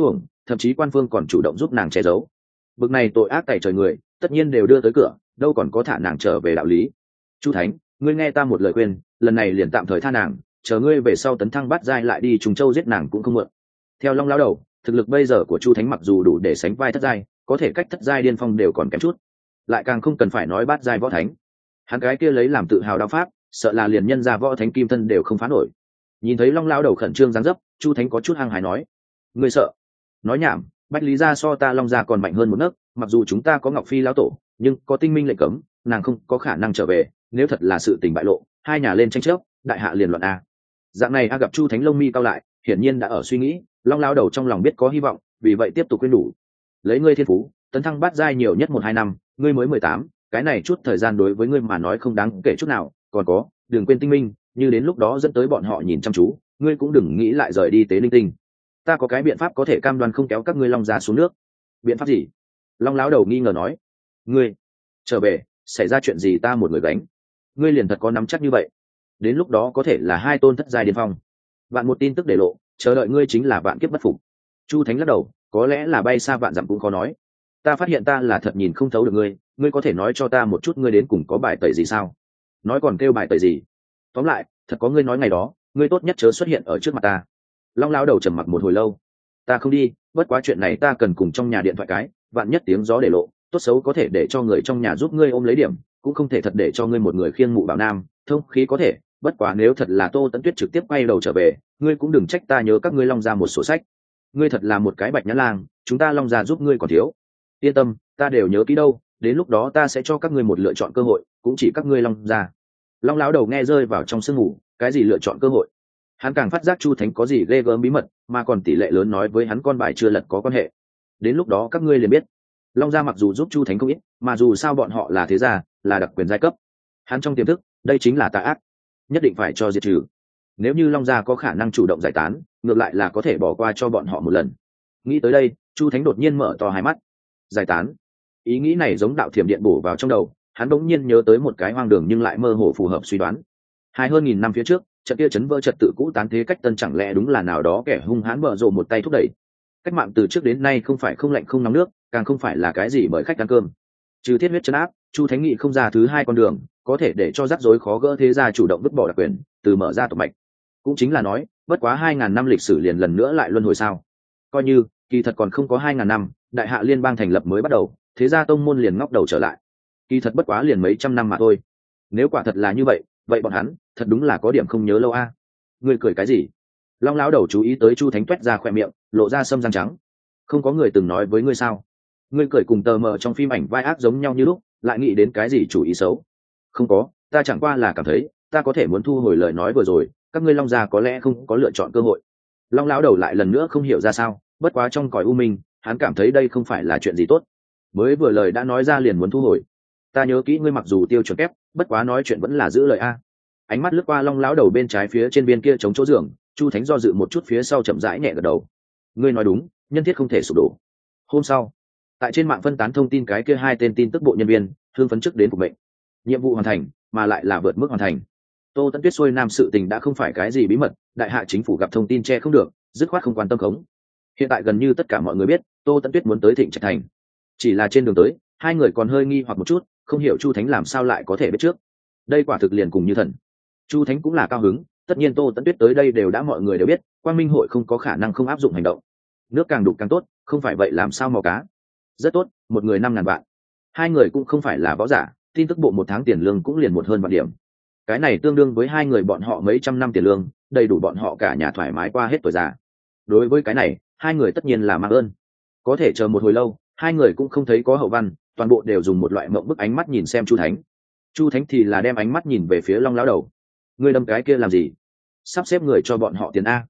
A: thậm chí quan phương còn chủ động giúp nàng che giấu. Bực này tội ác tày trời người tất nhiên đều đưa tới cửa, đâu còn có thả nàng trở về đạo lý. Chu Thánh, ngươi nghe ta một lời khuyên, lần này liền tạm thời tha nàng, chờ ngươi về sau tấn thăng bát giai lại đi Trùng Châu giết nàng cũng không muộn. Theo Long lão đầu, thực lực bây giờ của Chu Thánh mặc dù đủ để sánh vai thất giai, có thể cách thất giai điên phong đều còn kém chút, lại càng không cần phải nói bát giai võ thánh. Hắn cái kia lấy làm tự hào đao pháp, sợ là liền nhân ra võ thánh kim thân đều không phá nổi. Nhìn thấy Long lão đầu khẩn trương giáng dấp, Chu Thánh có chút hăng hái nói: ngươi sợ? Nói nhảm, Bách Lý gia so ta Long gia còn mạnh hơn một nấc, mặc dù chúng ta có Ngọc Phi lão tổ, nhưng có tinh minh lệnh cấm, nàng không có khả năng trở về. Nếu thật là sự tình bại lộ, hai nhà lên tranh chấp, đại hạ liền loạn a. Dạng này a gặp Chu Thánh lông mi cao lại, hiển nhiên đã ở suy nghĩ. Long lão đầu trong lòng biết có hy vọng, vì vậy tiếp tục khuyên đủ: lấy ngươi thiên phú, tấn thăng bát giai nhiều nhất 1-2 năm, ngươi mới 18, cái này chút thời gian đối với ngươi mà nói không đáng kể chút nào. Còn có, đừng quên tinh minh, như đến lúc đó dẫn tới bọn họ nhìn chăm chú, ngươi cũng đừng nghĩ lại rời đi Tế Linh Tinh. Ta có cái biện pháp có thể cam đoan không kéo các ngươi Long gia xuống nước. Biện pháp gì? Long lão đầu nghi ngờ nói. Ngươi trở về, xảy ra chuyện gì ta một người gánh. Ngươi liền thật có nắm chắc như vậy? Đến lúc đó có thể là hai tôn thất giai điên phong. Vạn một tin tức để lộ, chờ đợi ngươi chính là vạn kiếp bất phục. Chu Thánh lắc đầu, có lẽ là bay xa vạn dặm cũng khó nói. Ta phát hiện ta là thật nhìn không thấu được ngươi, ngươi có thể nói cho ta một chút ngươi đến cùng có bài tẩy gì sao? Nói còn kêu bài tẩy gì? Tóm lại, thật có ngươi nói ngày đó, ngươi tốt nhất chớ xuất hiện ở trước mặt ta. Long lão đầu trầm mặc một hồi lâu. Ta không đi, bất quá chuyện này ta cần cùng trong nhà điện thoại cái, vạn nhất tiếng gió để lộ, tốt xấu có thể để cho người trong nhà giúp ngươi ôm lấy điểm, cũng không thể thật để cho ngươi một người khiêng mụ bảo nam, thông khí có thể, bất quá nếu thật là Tô Tấn Tuyết trực tiếp quay đầu trở về, ngươi cũng đừng trách ta nhớ các ngươi Long gia một sổ sách. Ngươi thật là một cái bạch nhãn lang, chúng ta Long gia giúp ngươi còn thiếu. Yên tâm, ta đều nhớ kỹ đâu, đến lúc đó ta sẽ cho các ngươi một lựa chọn cơ hội, cũng chỉ các ngươi Long gia. Long lão đầu nghe rơi vào trong sương ngủ, cái gì lựa chọn cơ hội? Hắn càng phát giác Chu Thánh có gì ghê gớm bí mật, mà còn tỷ lệ lớn nói với hắn con bài chưa lật có quan hệ. Đến lúc đó các ngươi liền biết. Long gia mặc dù giúp Chu Thánh không ít, mà dù sao bọn họ là thế gia, là đặc quyền giai cấp. Hắn trong tiềm thức, đây chính là tà ác, nhất định phải cho diệt trừ. Nếu như Long gia có khả năng chủ động giải tán, ngược lại là có thể bỏ qua cho bọn họ một lần. Nghĩ tới đây, Chu Thánh đột nhiên mở to hai mắt. Giải tán? Ý nghĩ này giống đạo thiểm điện bổ vào trong đầu, hắn bỗng nhiên nhớ tới một cái hoang đường nhưng lại mơ hồ phù hợp suy đoán. Hơn nghìn năm phía trước, trận kia chấn vỡ trật tự cũ tán thế cách tân chẳng lẽ đúng là nào đó kẻ hung hãn bở rộ một tay thúc đẩy. Cách mạng từ trước đến nay không phải không lạnh không nóng nước, càng không phải là cái gì bởi khách ăn cơm. Trừ thiết huyết trấn áp, Chu Thánh nghị không ra thứ hai con đường, có thể để cho rắc rối khó gỡ thế gia chủ động vứt bỏ đặc quyền, từ mở ra tộc mạch. Cũng chính là nói, bất quá 2000 năm lịch sử liền lần nữa lại luân hồi sao? Coi như, kỳ thật còn không có 2000 năm, đại hạ liên bang thành lập mới bắt đầu, thế gia tông môn liền ngóc đầu trở lại. Kỳ thật bất quá liền mấy trăm năm mà thôi. Nếu quả thật là như vậy, vậy bọn hắn thật đúng là có điểm không nhớ lâu a. Ngươi cười cái gì? Long lão đầu chú ý tới Chu Thánh toét ra khỏe miệng, lộ ra sâm răng trắng. Không có người từng nói với ngươi sao? Ngươi cười cùng tờ mờ trong phim ảnh vai ác giống nhau như lúc, lại nghĩ đến cái gì chủ ý xấu? Không có, ta chẳng qua là cảm thấy ta có thể muốn thu hồi lời nói vừa rồi, các ngươi Long gia có lẽ không có lựa chọn cơ hội. Long lão đầu lại lần nữa không hiểu ra sao, bất quá trong cõi u minh, hắn cảm thấy đây không phải là chuyện gì tốt. Mới vừa lời đã nói ra liền muốn thu hồi. Ta nhớ kỹ ngươi mặc dù tiêu chuẩn kép, bất quá nói chuyện vẫn là giữ lời a. Ánh mắt lướt qua Long lão đầu bên trái phía trên biên kia chống chỗ giường, Chu Thánh do dự một chút phía sau chậm rãi nhẹ gật đầu. Ngươi nói đúng, nhân thiết không thể sụp đổ. Hôm sau, tại trên mạng phân tán thông tin cái kia hai tên tin tức bộ nhân viên hương phấn trước đến phục mệnh. Nhiệm vụ hoàn thành, mà lại là vượt mức hoàn thành. Tô Tấn Tuyết xuôi nam sự tình đã không phải cái gì bí mật, đại hạ chính phủ gặp thông tin che không được, dứt khoát không quan tâm khống. Hiện tại gần như tất cả mọi người biết, Tô Tấn Tuyết muốn tới Thịnh Trạch thành. Chỉ là trên đường tới, hai người còn hơi nghi hoặc một chút, không hiểu Chu Thánh làm sao lại có thể biết trước. Đây quả thực liền cùng như thần. Chu Thánh cũng là cao hứng, tất nhiên Tô Tấn Tuyết tới đây đều đã mọi người đều biết, Quang Minh hội không có khả năng không áp dụng hành động. Nước càng đục càng tốt, không phải vậy làm sao mò cá. Rất tốt, một người 5.000 vạn. Hai người cũng không phải là võ giả, tin tức bộ một tháng tiền lương cũng liền một hơn vạn điểm. Cái này tương đương với hai người bọn họ mấy trăm năm tiền lương, đầy đủ bọn họ cả nhà thoải mái qua hết tuổi già. Đối với cái này, hai người tất nhiên là mang ơn. Có thể chờ một hồi lâu, hai người cũng không thấy có hậu văn, toàn bộ đều dùng một loại mộng bức ánh mắt nhìn xem Chu Thánh. Chu Thánh thì là đem ánh mắt nhìn về phía Long lão đầu. Ngươi đâm cái kia làm gì? Sắp xếp người cho bọn họ tiền a?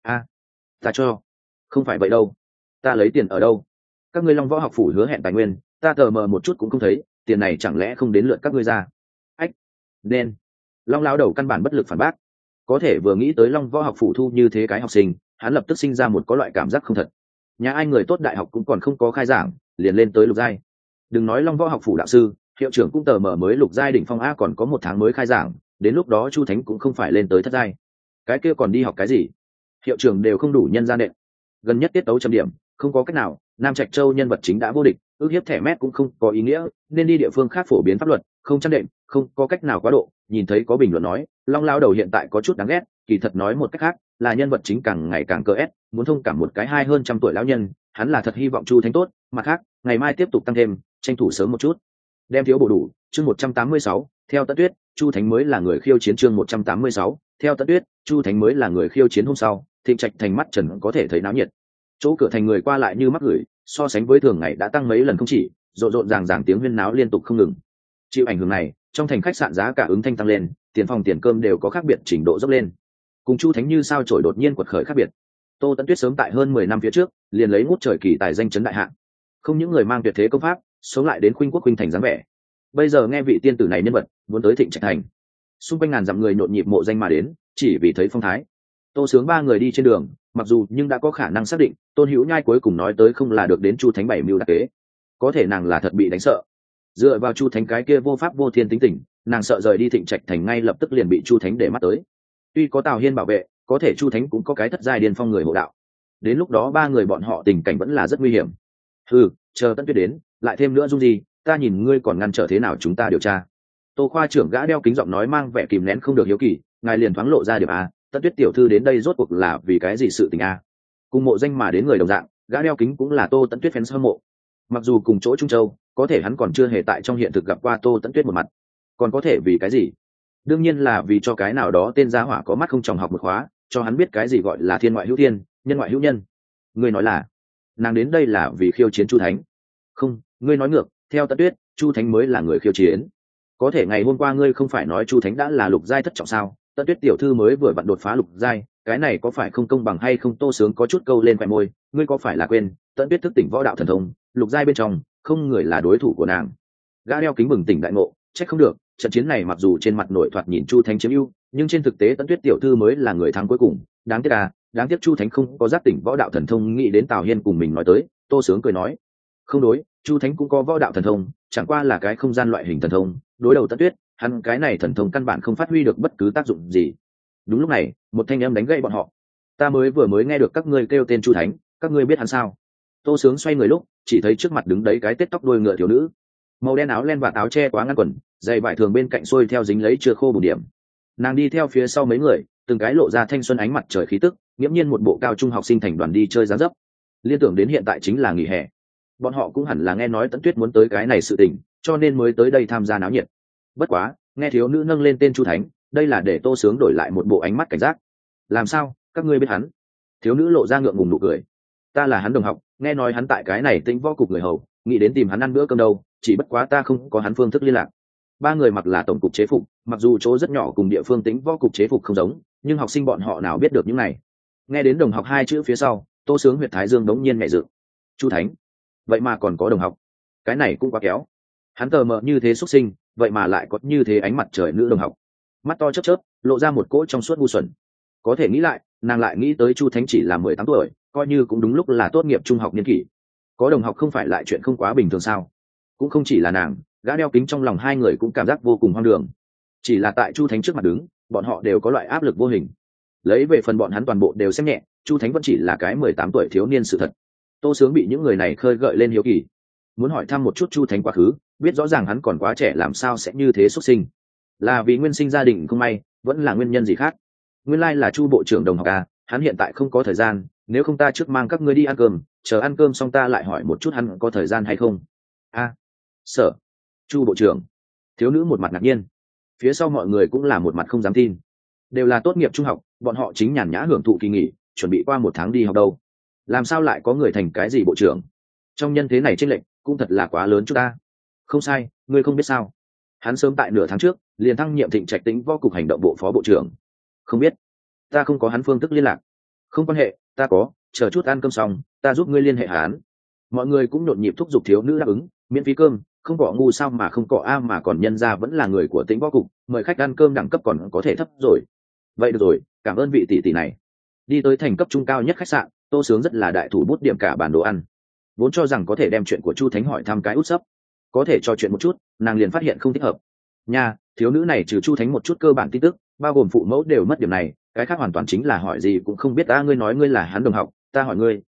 A: Ta cho. Không phải vậy đâu. Ta lấy tiền ở đâu? Các ngươi Long võ học phủ hứa hẹn tài nguyên, ta tờ mờ một chút cũng không thấy, tiền này chẳng lẽ không đến lượt các ngươi ra? Ách, nên. Long lão đầu căn bản bất lực phản bác. Có thể vừa nghĩ tới Long võ học phủ thu như thế cái học sinh, hắn lập tức sinh ra một có loại cảm giác không thật. Nhà ai người tốt đại học cũng còn không có khai giảng, liền lên tới lục giai. Đừng nói Long võ học phủ đạo sư, hiệu trưởng cũng tờ mờ mới lục giai đỉnh phong a còn có 1 tháng mới khai giảng, đến lúc đó Chu Thánh cũng không phải lên tới thất giai. Cái kia còn đi học cái gì? Hiệu trưởng đều không đủ nhân gian đệ. Gần nhất tiết tấu chấm điểm, không có cách nào, Nam Trạch Châu nhân vật chính đã vô địch, ước hiếp thẻ mét cũng không có ý nghĩa, nên đi địa phương khác phổ biến pháp luật, không chăn đệm, không có cách nào quá độ. Nhìn thấy có bình luận nói Long Lao Đầu hiện tại có chút đáng ghét, kỳ thật nói một cách khác là nhân vật chính càng ngày càng cỡ ép, muốn thông cảm một cái hai hơn trăm tuổi lão nhân, hắn là thật hy vọng Chu Thánh tốt. Mặt khác ngày mai tiếp tục tăng thêm, tranh thủ sớm một chút, đem thiếu bổ đủ. Chương 186, theo Tất Tuyết, Chu Thánh mới là người khiêu chiến. Chương 186, theo Tất Tuyết, Chu Thánh mới là người khiêu chiến. Hôm sau Thịnh Trạch thành mắt trần có thể thấy náo nhiệt, chỗ cửa thành người qua lại như mắc gửi, so sánh với thường ngày đã tăng mấy lần không chỉ, rộn rộn ràng ràng tiếng huyên náo liên tục không ngừng. Chịu ảnh hưởng này, trong thành khách sạn giá cả ứng thanh tăng lên, tiền phòng tiền cơm đều có khác biệt trình độ dốc lên. Cùng Chu Thánh như sao chổi đột nhiên quật khởi khác biệt. Tô Tấn Tuyết sớm tại hơn 10 năm phía trước liền lấy ngút trời kỳ tài danh chấn đại hạng, không những người mang tuyệt thế công pháp, sống lại đến khuynh quốc khuynh thành dáng vẻ. Bây giờ nghe vị tiên tử này nhân vật muốn tới Thịnh Trạch thành, xung quanh ngàn dặm người nhộn nhịp mộ danh mà đến, chỉ vì thấy phong thái. Tô Sướng ba người đi trên đường, mặc dù nhưng đã có khả năng xác định Tôn Hữu Nhai cuối cùng nói tới không là được đến Chu Thánh bảy mưu đặc kế, có thể nàng là thật bị đánh sợ. Dựa vào Chu Thánh cái kia vô pháp vô thiên tính tình, nàng sợ rời đi Thịnh Trạch thành ngay lập tức liền bị Chu Thánh để mắt tới. Tuy có Tào Hiên bảo vệ, có thể Chu Thánh cũng có cái thất giai điên phong người hộ đạo, đến lúc đó ba người bọn họ tình cảnh vẫn là rất nguy hiểm. Chờ Tấn Tuyết đến lại thêm nữa dung gì, ta nhìn ngươi còn ngăn trở thế nào chúng ta điều tra. Tô khoa trưởng gã đeo kính giọng nói mang vẻ kìm nén không được hiếu kỳ, ngài liền thoáng lộ ra điểm a, Tấn Tuyết tiểu thư đến đây rốt cuộc là vì cái gì sự tình a? Cùng mộ danh mà đến người đồng dạng, gã đeo kính cũng là Tô Tấn Tuyết fans hâm mộ. Mặc dù cùng chỗ Trung Châu, có thể hắn còn chưa hề tại trong hiện thực gặp qua Tô Tấn Tuyết một mặt. Còn có thể vì cái gì? Đương nhiên là vì cho cái nào đó tên gia hỏa có mắt không tròng học một khóa, cho hắn biết cái gì gọi là thiên ngoại hữu thiên, nhân ngoại hữu nhân. Ngươi nói là nàng đến đây là vì khiêu chiến Chu Thánh? Không, ngươi nói ngược, theo Tấn Tuyết, Chu Thánh mới là người khiêu chiến. Có thể ngày hôm qua ngươi không phải nói Chu Thánh đã là lục giai thất trọng sao? Tấn Tuyết tiểu thư mới vừa vặn đột phá lục giai, cái này có phải không công bằng hay không? Tô Sướng có chút câu lên khóe môi, ngươi có phải là quên, Tấn Tuyết thức tỉnh võ đạo thần thông, lục giai bên trong không người là đối thủ của nàng. Gã đeo kính bừng tỉnh đại ngộ, trách không được, trận chiến này mặc dù trên mặt nội thoạt nhìn Chu Thánh chiếm ưu, nhưng trên thực tế Tấn Tuyết tiểu thư mới là người thắng cuối cùng. Đáng tiếc đáng tiếc Chu Thánh không có giác tỉnh võ đạo thần thông. Nghĩ đến Tào Hiên cùng mình nói tới, Tô Sướng cười nói, không đối, Chu Thánh cũng có võ đạo thần thông, chẳng qua là cái không gian loại hình thần thông, đối đầu Tấn Tuyết, hắn cái này thần thông căn bản không phát huy được bất cứ tác dụng gì. Đúng lúc này, một thanh âm đánh gãy bọn họ, ta vừa mới nghe được các ngươi kêu tên Chu Thánh, các ngươi biết hắn sao? Tô Sướng xoay người lúc chỉ thấy trước mặt đứng đấy cái tết tóc đuôi ngựa thiếu nữ, màu đen áo len và áo che quá ngăn quần, giày vải thường bên cạnh xuôi theo dính lấy chưa khô bùn điểm. Nàng đi theo phía sau mấy người, từng cái lộ ra thanh xuân ánh mặt trời khí tức, nghiễm nhiên một bộ cao trung học sinh thành đoàn đi chơi dáng dấp. Liên tưởng đến hiện tại chính là nghỉ hè, bọn họ cũng hẳn là nghe nói Tấn Tuyết muốn tới cái này sự tình, cho nên mới tới đây tham gia náo nhiệt. Bất quá nghe thiếu nữ nâng lên tên Chu Thánh, đây là để Tô Sướng đổi lại một bộ ánh mắt cảnh giác. Làm sao các ngươi biết hắn? Thiếu nữ lộ ra ngượng ngùng nụ cười, ta là hắn đồng học, nghe nói hắn tại cái này Tĩnh Võ cục người hầu, nghĩ đến tìm hắn ăn bữa cơm đâu, chỉ bất quá ta không có hắn phương thức liên lạc. Ba người mặc là tổng cục chế phục, mặc dù chỗ rất nhỏ cùng địa phương Tĩnh Võ cục chế phục không giống, nhưng học sinh bọn họ nào biết được những này. Nghe đến đồng học hai chữ phía sau, Tô Sướng huyệt thái dương đống nhiên nhẹ dựng. Chu Thánh vậy mà còn có đồng học, cái này cũng quá kéo. Hắn tờ mờ như thế xuất sinh, vậy mà lại có như thế ánh mặt trời nữ đồng học. Mắt to chớp chớp, lộ ra một cỗ trong suốt ngu xuẩn. Có thể nghĩ lại, nàng lại nghĩ tới Chu Thánh chỉ là 18 tuổi, coi như cũng đúng lúc là tốt nghiệp trung học niên kỷ. Có đồng học không phải lại chuyện không quá bình thường sao? Cũng không chỉ là nàng, gã đeo kính trong lòng hai người cũng cảm giác vô cùng hoang đường. Chỉ là tại Chu Thánh trước mặt đứng, bọn họ đều có loại áp lực vô hình. Lấy về phần bọn hắn toàn bộ đều xem nhẹ, Chu Thánh vẫn chỉ là cái 18 tuổi thiếu niên sự thật. Tô Sướng bị những người này khơi gợi lên hiếu kỳ, muốn hỏi thăm một chút Chu Thánh quá khứ, biết rõ ràng hắn còn quá trẻ làm sao sẽ như thế xuất sinh. Là vì nguyên sinh gia đình không may, vẫn là nguyên nhân gì khác? Nguyên lai là Chu bộ trưởng đồng học hắn hiện tại không có thời gian, nếu không ta trước mang các ngươi đi ăn cơm, chờ ăn cơm xong ta lại hỏi một chút hắn có thời gian hay không. Sở Chu bộ trưởng. Thiếu nữ một mặt ngạc nhiên, phía sau mọi người cũng là một mặt không dám tin. Đều là tốt nghiệp trung học, bọn họ chính nhàn nhã hưởng thụ kỳ nghỉ, chuẩn bị qua một tháng đi học đâu, làm sao lại có người thành cái gì bộ trưởng? Trong nhân thế này chênh lệch cũng thật là quá lớn chút ta. Không sai, ngươi không biết sao, hắn sớm tại nửa tháng trước liền thăng nhiệm Thịnh Trạch Tĩnh Võ cục hành động bộ phó bộ trưởng. Không biết, ta không có hắn phương thức liên lạc. Không quan hệ, ta có, chờ chút ăn cơm xong ta giúp ngươi liên hệ hắn. Mọi người cũng nhộn nhịp thúc giục thiếu nữ đáp ứng, miễn phí cơm, không cọ ngu sao mà không cọ mà còn nhân ra vẫn là người của Tĩnh Võ cục, mời khách ăn cơm đẳng cấp còn có thể thấp rồi. Vậy được rồi, cảm ơn vị tỷ tỷ này. Đi tới thành cấp trung cao nhất khách sạn, Tô Sướng rất là đại thủ bút điểm cả bản đồ ăn, vốn cho rằng có thể đem chuyện của Chu Thánh hỏi thăm cái út sấp, có thể trò chuyện một chút, nàng liền phát hiện không thích hợp. Nha, thiếu nữ này trừ Chu Thánh một chút cơ bản tin tức, bao gồm phụ mẫu đều mất điểm này, cái khác hoàn toàn chính là hỏi gì cũng không biết. Ngươi nói ngươi là hắn đồng học, ta hỏi ngươi,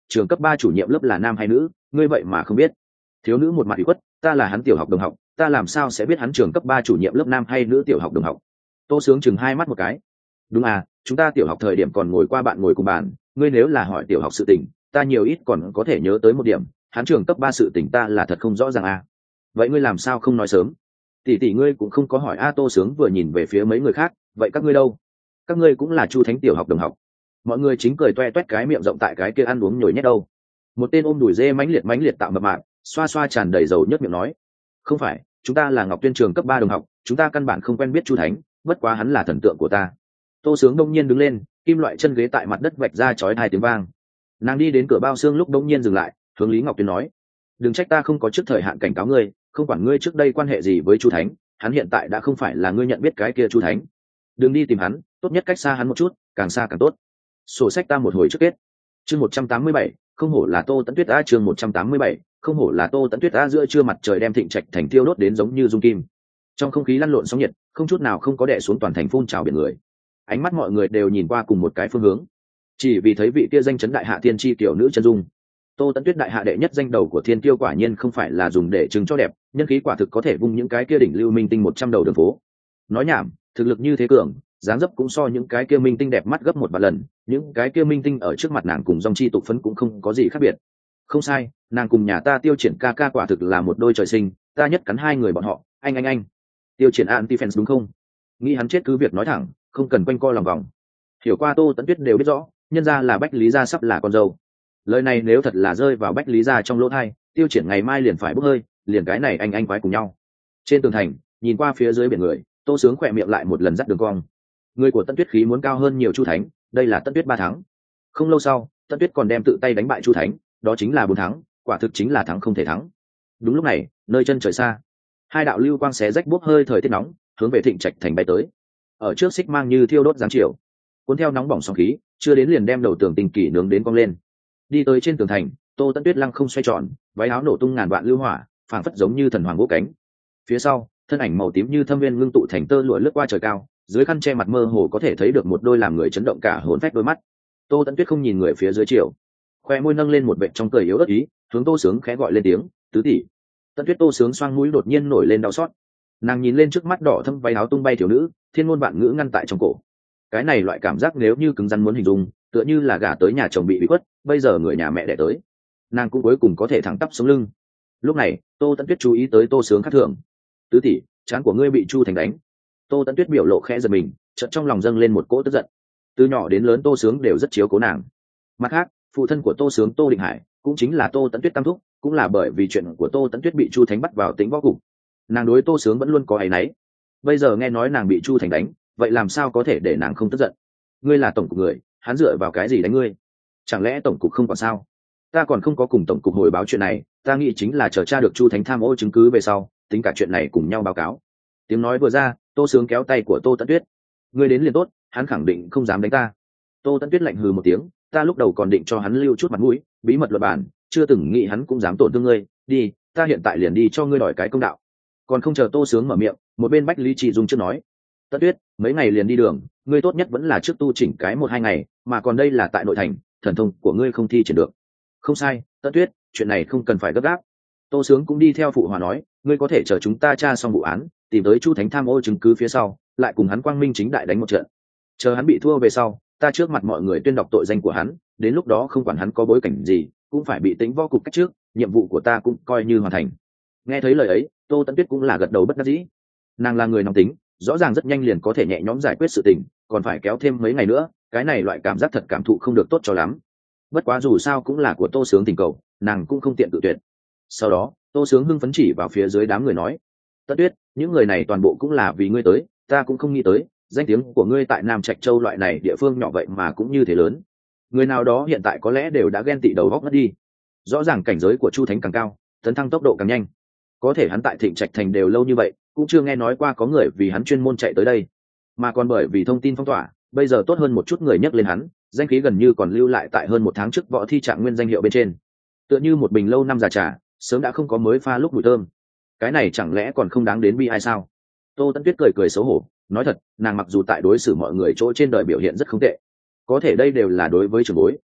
A: trường cấp 3 chủ nhiệm lớp là nam hay nữ, ngươi vậy mà không biết? Thiếu nữ một mặt ủy khuất, ta là hắn tiểu học đồng học, ta làm sao sẽ biết hắn trường cấp 3 chủ nhiệm lớp nam hay nữ tiểu học đồng học? Tô Sướng chừng hai mắt một cái. Đúng à, chúng ta tiểu học thời điểm còn ngồi qua bạn ngồi cùng bàn, ngươi nếu là hỏi tiểu học sự tình, ta nhiều ít còn có thể nhớ tới một điểm, hắn trường cấp 3 sự tình ta là thật không rõ ràng à. Vậy ngươi làm sao không nói sớm? Tỷ tỷ ngươi cũng không có hỏi a. Tô Sướng vừa nhìn về phía mấy người khác, vậy các ngươi đâu? Các ngươi cũng là Chu Thánh tiểu học đồng học. Mọi người chính cười toe toét cái miệng rộng tại cái kia ăn uống nhồi nhét đâu. Một tên ôm đùi dê mãnh liệt tạo mập mạp, xoa xoa tràn đầy dầu nhớt miệng nói, không phải, chúng ta là Ngọc Tuyên trường cấp 3 đồng học, chúng ta căn bản không quen biết Chu Thánh, bất quá hắn là thần tượng của ta. Tô Sướng đông nhiên đứng lên, kim loại chân ghế tại mặt đất vạch ra chói tai tiếng vang. Nàng đi đến cửa bao xương lúc đông nhiên dừng lại, hướng Lý Ngọc Tuyên nói, đừng trách ta không có trước thời hạn cảnh cáo ngươi, không quản ngươi trước đây quan hệ gì với Chu Thánh, hắn hiện tại đã không phải là ngươi nhận biết cái kia Chu Thánh. Đừng đi tìm hắn, tốt nhất cách xa hắn một chút, càng xa càng tốt. Sổ sách ta một hồi trước kết. Chương 187, không hổ là Tô Tấn Tuyết a. Chương 187, không hổ là Tô Tấn Tuyết a. Giữa trưa mặt trời đem Thịnh Trạch thành tiêu đốt đến giống như dung kim. Trong không khí lăn lộn sóng nhiệt, không chút nào không có đè xuống toàn thành phun trào biển người. Ánh mắt mọi người đều nhìn qua cùng một cái phương hướng, chỉ vì thấy vị kia danh chấn đại hạ tiên tri tiểu nữ chân dung. Tô Tấn Tuyết đại hạ đệ nhất danh đầu của thiên tiêu quả nhiên không phải là dùng để trưng cho đẹp, nhân khí quả thực có thể vung những cái kia đỉnh lưu minh tinh 100 đầu đường phố. Nói nhảm, thực lực như thế cường, dáng dấp cũng so những cái kia minh tinh đẹp mắt gấp một vài lần, những cái kia minh tinh ở trước mặt nàng cùng dòng chi tục phấn cũng không có gì khác biệt. Không sai, nàng cùng nhà ta Tiêu Triển ca ca quả thực là một đôi trời sinh, ta nhất cắn hai người bọn họ, anh. Tiêu Triển anti fans đúng không? Nghĩ hắn chết cứ việc nói thẳng, không cần quanh co lòng vòng. Hiểu qua Tô Tấn Tuyết đều biết rõ, nhân ra là Bách Lý gia sắp là con dâu. Lời này nếu thật là rơi vào Bách Lý gia trong lỗ tai, Tiêu Triển ngày mai liền phải bốc hơi, liền cái này anh quái cùng nhau. Trên tường thành, nhìn qua phía dưới biển người, Tô Sướng khỏe miệng lại một lần dắt đường cong. Người của Tấn Tuyết khí muốn cao hơn nhiều Chu Thánh, đây là Tấn Tuyết 3 thắng. Không lâu sau, Tấn Tuyết còn đem tự tay đánh bại Chu Thánh, đó chính là 4 thắng, quả thực chính là thắng không thể thắng. Đúng lúc này, nơi chân trời xa, hai đạo lưu quang xé rách bốc hơi thời tiết nóng, hướng về Thịnh Trạch thành bay tới. Ở trước xích mang như thiêu đốt giáng chiều, cuốn theo nóng bỏng sóng khí, chưa đến liền đem đầu tường tinh kỳ nướng đến cong lên. Đi tới trên tường thành, Tô Tấn Tuyết lăng không xoay tròn, váy áo nổ tung ngàn vạn lưu hỏa, phảng phất giống như thần hoàng vỗ cánh. Phía sau, thân ảnh màu tím như thâm viên ngưng tụ thành tơ lụa lướt qua trời cao, dưới khăn che mặt mơ hồ có thể thấy được một đôi làm người chấn động cả hồn phách đôi mắt. Tô Tấn Tuyết không nhìn người phía dưới chiều, khoe môi nâng lên một vệt trong cười yếu ớt ý, hướng Tô Sướng khẽ gọi lên tiếng, tứ tỷ. Tấn Tuyết Tô Sướng xoang mũi đột nhiên nổi lên đau xót. Nàng nhìn lên trước mắt đỏ thâm váy áo tung bay thiếu nữ, thiên ngôn vạn ngữ ngăn tại trong cổ. Cái này loại cảm giác nếu như cứng rắn muốn hình dung, tựa như là gả tới nhà chồng bị khuất, bây giờ người nhà mẹ đẻ tới, nàng cũng cuối cùng có thể thẳng tắp sống lưng. Lúc này, Tô Tấn Tuyết chú ý tới Tô Sướng khác thường. Tứ tỷ, trán của ngươi bị Chu Thành đánh. Tô Tấn Tuyết biểu lộ khẽ giật mình, chợt trong lòng dâng lên một cỗ tức giận. Từ nhỏ đến lớn Tô Sướng đều rất chiếu cố nàng. Mặt khác, phụ thân của Tô Sướng Tô Định Hải cũng chính là Tô Tấn Tuyết tam thúc, cũng là bởi vì chuyện của Tô Tấn Tuyết bị Chu Thánh bắt vào tính võ cục, nàng đối Tô Sướng vẫn luôn có áy náy. Bây giờ nghe nói nàng bị Chu Thành đánh, vậy làm sao có thể để nàng không tức giận? Ngươi là tổng cục người, hắn dựa vào cái gì đánh ngươi? Chẳng lẽ tổng cục không còn sao? Ta còn không có cùng tổng cục hồi báo chuyện này, ta nghĩ chính là chờ tra được Chu Thánh tham ô chứng cứ về sau, tính cả chuyện này cùng nhau báo cáo. Tiếng nói vừa ra, Tô Sướng kéo tay của Tô Tấn Tuyết. Ngươi đến liền tốt, hắn khẳng định không dám đánh ta. Tô Tấn Tuyết lạnh hừ một tiếng, ta lúc đầu còn định cho hắn lưu chút mặt mũi, bí mật luật bản, chưa từng nghĩ hắn cũng dám tổn thương ngươi. Đi, ta hiện tại liền đi cho ngươi đòi cái công đạo. Còn không chờ Tô Sướng mở miệng, một bên Bách Lý Trị Dung trước nói, Tấn Tuyết, mấy ngày liền đi đường, ngươi tốt nhất vẫn là trước tu chỉnh cái 1-2 ngày, mà còn đây là tại nội thành, thần thông của ngươi không thi triển được. Không sai, Tấn Tuyết, chuyện này không cần phải gấp gáp. Tô Sướng cũng đi theo phụ hòa nói, ngươi có thể chờ chúng ta tra xong vụ án, tìm tới Chu Thánh tham ô chứng cứ phía sau, lại cùng hắn quang minh chính đại đánh một trận. Chờ hắn bị thua về sau, ta trước mặt mọi người tuyên đọc tội danh của hắn, đến lúc đó không quản hắn có bối cảnh gì, cũng phải bị tính võ cục cách trước, nhiệm vụ của ta cũng coi như hoàn thành. Nghe thấy lời ấy, Tô Tấn Tuyết cũng là gật đầu bất đắc dĩ. Nàng là người nóng tính, rõ ràng rất nhanh liền có thể nhẹ nhõm giải quyết sự tình, còn phải kéo thêm mấy ngày nữa, cái này loại cảm giác thật cảm thụ không được tốt cho lắm. Bất quá dù sao cũng là của Tô Sướng tình cầu, nàng cũng không tiện tự tuyệt. Sau đó, Tô Sướng hưng phấn chỉ vào phía dưới đám người nói, Tấn Tuyết, những người này toàn bộ cũng là vì ngươi tới, ta cũng không nghĩ tới, danh tiếng của ngươi tại Nam Trạch Châu loại này địa phương nhỏ vậy mà cũng như thế lớn. Người nào đó hiện tại có lẽ đều đã ghen tị đầu góc mất đi. Rõ ràng cảnh giới của Chu Thánh càng cao, tấn thăng tốc độ càng nhanh, có thể hắn tại Thịnh Trạch thành đều lâu như vậy, cũng chưa nghe nói qua có người vì hắn chuyên môn chạy tới đây, mà còn bởi vì thông tin phong tỏa, bây giờ tốt hơn một chút người nhắc lên hắn, danh khí gần như còn lưu lại tại hơn 1 tháng trước võ thi trạng nguyên danh hiệu bên trên, tựa như một bình lâu năm già trà, sớm đã không có mới pha lúc mùi thơm. Cái này chẳng lẽ còn không đáng đến bi ai sao? Tô Tấn Tuyết cười cười xấu hổ, nói thật, nàng mặc dù tại đối xử mọi người chỗ trên đời biểu hiện rất không tệ, có thể đây đều là đối với trưởng bối,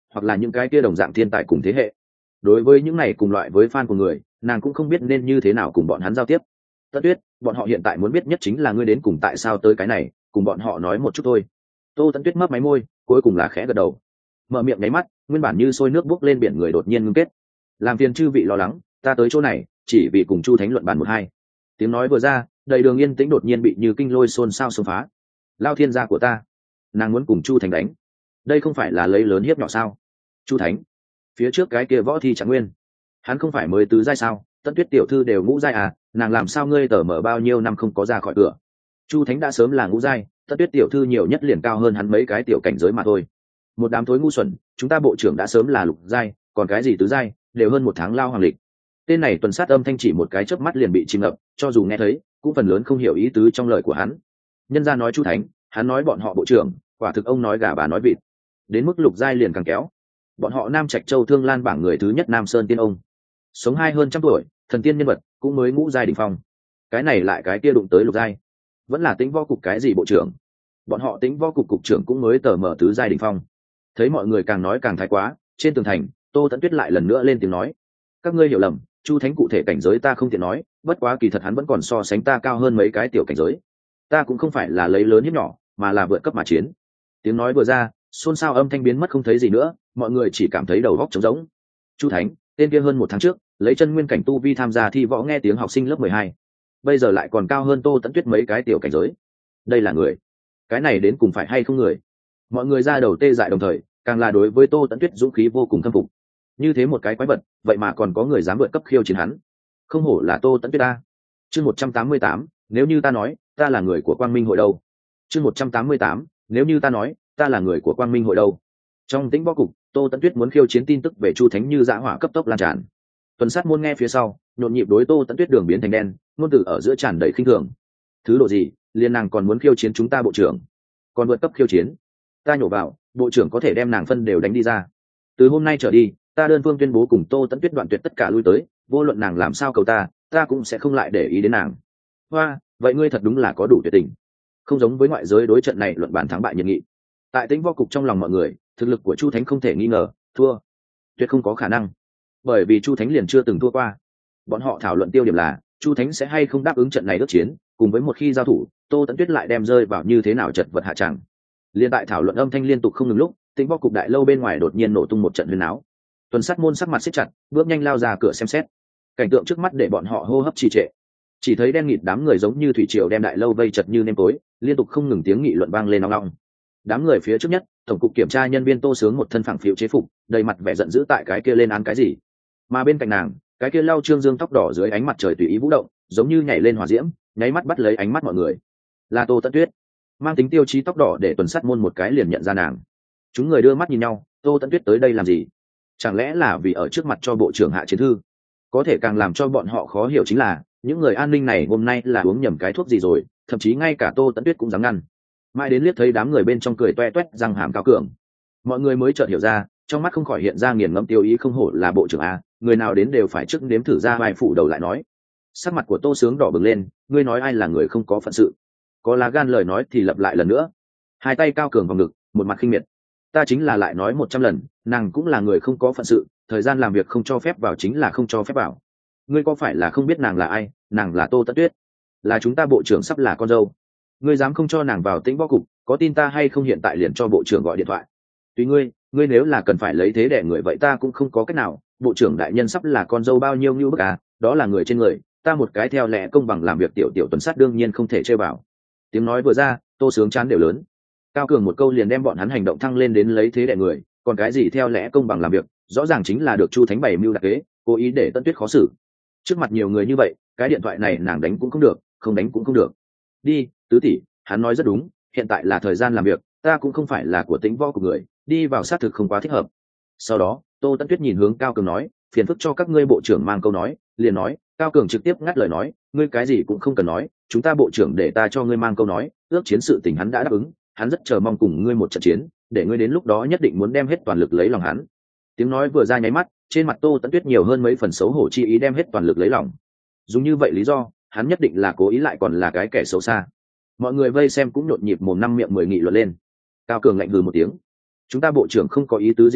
A: hoặc là những cái kia đồng dạng thiên tài cùng thế hệ. Đối với những này cùng loại với fan của người, nàng cũng không biết nên như thế nào cùng bọn hắn giao tiếp. Tất Tuyết, bọn họ hiện tại muốn biết nhất chính là ngươi đến cùng tại sao tới cái này, cùng bọn họ nói một chút thôi. Tô Tấn Tuyết mấp máy môi, cuối cùng là khẽ gật đầu. Mở miệng nháy mắt, nguyên bản như sôi nước bốc lên biển người đột nhiên ngưng kết. Làm phiền chư vị lo lắng, ta tới chỗ này chỉ vì cùng Chu Thánh luận bàn một hai. Tiếng nói vừa ra, đầy đường yên tĩnh đột nhiên bị như kinh lôi xôn xao xông phá. Lao thiên gia của ta, nàng muốn cùng Chu Thánh đánh, đây không phải là lấy lớn hiếp nhỏ sao? Chu Thánh, phía trước cái kia Võ Thi Trạng Nguyên, hắn không phải mới tứ giai sao? Tấn Tuyết tiểu thư đều ngũ giai à, nàng làm sao ngươi tờ mở bao nhiêu năm không có ra khỏi cửa? Chu Thánh đã sớm là ngũ giai, Tấn Tuyết tiểu thư nhiều nhất liền cao hơn hắn mấy cái tiểu cảnh giới mà thôi. Một đám thối ngu xuẩn, chúng ta bộ trưởng đã sớm là lục giai, còn cái gì tứ giai, đều hơn một tháng lao hoàng lịch. Tên này tuần sát âm thanh chỉ một cái chớp mắt liền bị chìm ngập, cho dù nghe thấy, cũng phần lớn không hiểu ý tứ trong lời của hắn. Nhân gia nói Chu Thánh, hắn nói bọn họ bộ trưởng, quả thực ông nói gà bà nói vịt. Đến mức lục giai liền càng kéo. Bọn họ Nam Trạch Châu Thương Lan bảng người thứ nhất Nam Sơn Tiên ông, sống hơn trăm tuổi, thần tiên nhân vật, cũng mới ngũ giai đỉnh phong. Cái này lại cái kia đụng tới lục giai, vẫn là Tĩnh Võ cục cái gì bộ trưởng? Bọn họ Tĩnh Võ cục cục trưởng cũng mới tờ mở tứ giai đỉnh phong. Thấy mọi người càng nói càng thái quá, trên tường thành, Tô Tấn Tuyết lại lần nữa lên tiếng nói: các ngươi hiểu lầm, Chu Thánh cụ thể cảnh giới ta không tiện nói, bất quá kỳ thật hắn vẫn còn so sánh ta cao hơn mấy cái tiểu cảnh giới. Ta cũng không phải là lấy lớn hiếp nhỏ, mà là vượt cấp mà chiến. Tiếng nói vừa ra, xôn xao âm thanh biến mất không thấy gì nữa, mọi người chỉ cảm thấy đầu óc trống rỗng. Chu Thánh, tên kia hơn một tháng trước lấy chân nguyên cảnh tu vi tham gia thi võ, nghe tiếng học sinh lớp 12, bây giờ lại còn cao hơn Tô Tấn Tuyết mấy cái tiểu cảnh giới. Đây là người, cái này đến cùng phải hay không người? Mọi người ra đầu tê dại, đồng thời càng là đối với Tô Tấn Tuyết dũng khí vô cùng khâm phục. Như thế một cái quái vật, vậy mà còn có người dám vượt cấp khiêu chiến hắn, không hổ là Tô Tấn Tuyết ta. Chương 188, nếu như ta nói ta là người của Quang Minh hội đâu? Chương 188, nếu như ta nói ta là người của Quang Minh hội đâu? Trong Tĩnh Võ cục, Tô Tấn Tuyết muốn khiêu chiến tin tức về Chu Thánh như dã hỏa cấp tốc lan tràn. Tuần sát môn nghe phía sau, nhộn nhịp đối Tô Tấn Tuyết đường biến thành đen, ngôn từ ở giữa tràn đầy khinh thường. Thứ độ gì, liên nàng còn muốn khiêu chiến chúng ta bộ trưởng, còn vượt cấp khiêu chiến? Ta nhổ vào, bộ trưởng có thể đem nàng phân đều đánh đi ra. Từ hôm nay trở đi, ta đơn phương tuyên bố cùng Tô Tấn Tuyết đoạn tuyệt tất cả lui tới, vô luận nàng làm sao cầu ta cũng sẽ không lại để ý đến nàng. Hoa, vậy ngươi thật đúng là có đủ tuyệt tình. Không giống với ngoại giới đối trận này luận bàn thắng bại nhiệt nghị. Tại Tĩnh Võ cục trong lòng mọi người, thực lực của Chu Thánh không thể nghi ngờ, thua tuyệt không có khả năng, bởi vì Chu Thánh liền chưa từng thua qua. Bọn họ thảo luận tiêu điểm là Chu Thánh sẽ hay không đáp ứng trận này ước chiến, cùng với một khi giao thủ, Tô Tấn Tuyết lại đem rơi vào như thế nào chật vật hạ tràng. Liên tại thảo luận âm thanh liên tục không ngừng lúc, Tĩnh Võ cục đại lâu bên ngoài đột nhiên nổ tung một trận huyên náo. Tuần sát môn sắc mặt siết chặt, bước nhanh lao ra cửa xem xét. Cảnh tượng trước mắt để bọn họ hô hấp trì trệ. Chỉ thấy đen nghịt đám người giống như thủy triều đem đại lâu vây chật như nêm tối, liên tục không ngừng tiếng nghị luận vang lên ong ong. Đám người phía trước nhất, tổng cục kiểm tra nhân viên Tô Sướng một thân phẳng phiu chế phục, đầy mặt vẻ giận dữ tại cái kia lên án cái gì. Mà bên cạnh nàng, cái kia lau trương dương tóc đỏ dưới ánh mặt trời tùy ý vũ động, giống như nhảy lên hỏa diễm, nháy mắt bắt lấy ánh mắt mọi người. Là Tô Tấn Tuyết. Mang tính tiêu chí tóc đỏ để tuần sát môn một cái liền nhận ra nàng. Chúng người đưa mắt nhìn nhau, Tô Tấn Tuyết tới đây làm gì? Chẳng lẽ là vì ở trước mặt cho bộ trưởng hạ chiến thư? Có thể càng làm cho bọn họ khó hiểu chính là những người an ninh này hôm nay là uống nhầm cái thuốc gì rồi, thậm chí ngay cả Tô Tấn Tuyết cũng dám ngăn. Mãi đến liếc thấy đám người bên trong cười toe toét răng hàm cao cường, mọi người mới chợt hiểu ra, trong mắt không khỏi hiện ra nghiền ngẫm tiêu ý, không hổ là bộ trưởng a, người nào đến đều phải trước nếm thử ra vai phủ đầu lại nói. Sắc mặt của Tô Sướng đỏ bừng lên, ngươi nói ai là người không có phận sự? Có lá gan lời nói thì lặp lại lần nữa. Hai tay cao cường vào ngực, một mặt khinh miệt. Ta chính là lại nói 100 lần, nàng cũng là người không có phận sự, thời gian làm việc không cho phép vào chính là không cho phép vào. Ngươi có phải là không biết nàng là ai? Nàng là Tô Tấn Tuyết, là chúng ta bộ trưởng sắp là con dâu. Ngươi dám không cho nàng vào Tĩnh Võ cục, có tin ta hay không hiện tại liền cho bộ trưởng gọi điện thoại? Tùy ngươi, ngươi nếu là cần phải lấy thế đẻ người vậy ta cũng không có cách nào, bộ trưởng đại nhân sắp là con dâu bao nhiêu như bức à, đó là người trên người, ta một cái theo lẽ công bằng làm việc tiểu tiểu tuần sát đương nhiên không thể chơi vào. Tiếng nói vừa ra, Tô Sướng chán đều lớn. Cao cường một câu liền đem bọn hắn hành động thăng lên đến lấy thế đẻ người, còn cái gì theo lẽ công bằng làm việc, rõ ràng chính là được Chu Thánh bày mưu đặc kế, cố ý để Tấn Tuyết khó xử. Trước mặt nhiều người như vậy, cái điện thoại này nàng đánh cũng không được, không đánh cũng không được. Đi, tứ tỷ, hắn nói rất đúng, hiện tại là thời gian làm việc, ta cũng không phải là của Tĩnh Võ của người, đi vào xác thực không quá thích hợp. Sau đó, Tô Tấn Tuyết nhìn hướng Cao cường nói, phiền phức cho các ngươi bộ trưởng mang câu nói, liền nói. Cao cường trực tiếp ngắt lời nói, ngươi cái gì cũng không cần nói, chúng ta bộ trưởng để ta cho ngươi mang câu nói, ước chiến sự tình hắn đã đáp ứng, hắn rất chờ mong cùng ngươi một trận chiến, để ngươi đến lúc đó nhất định muốn đem hết toàn lực lấy lòng hắn. Tiếng nói vừa ra nháy mắt, trên mặt Tô Tấn Tuyết nhiều hơn mấy phần xấu hổ chi ý, đem hết toàn lực lấy lòng. Dùng như vậy lý do, hắn nhất định là cố ý lại còn là cái kẻ xấu xa. Mọi người vây xem cũng nhộn nhịp mồm năm miệng mười nghị luận lên. Cao cường lạnh hừ một tiếng, chúng ta bộ trưởng không có ý tứ gì khác,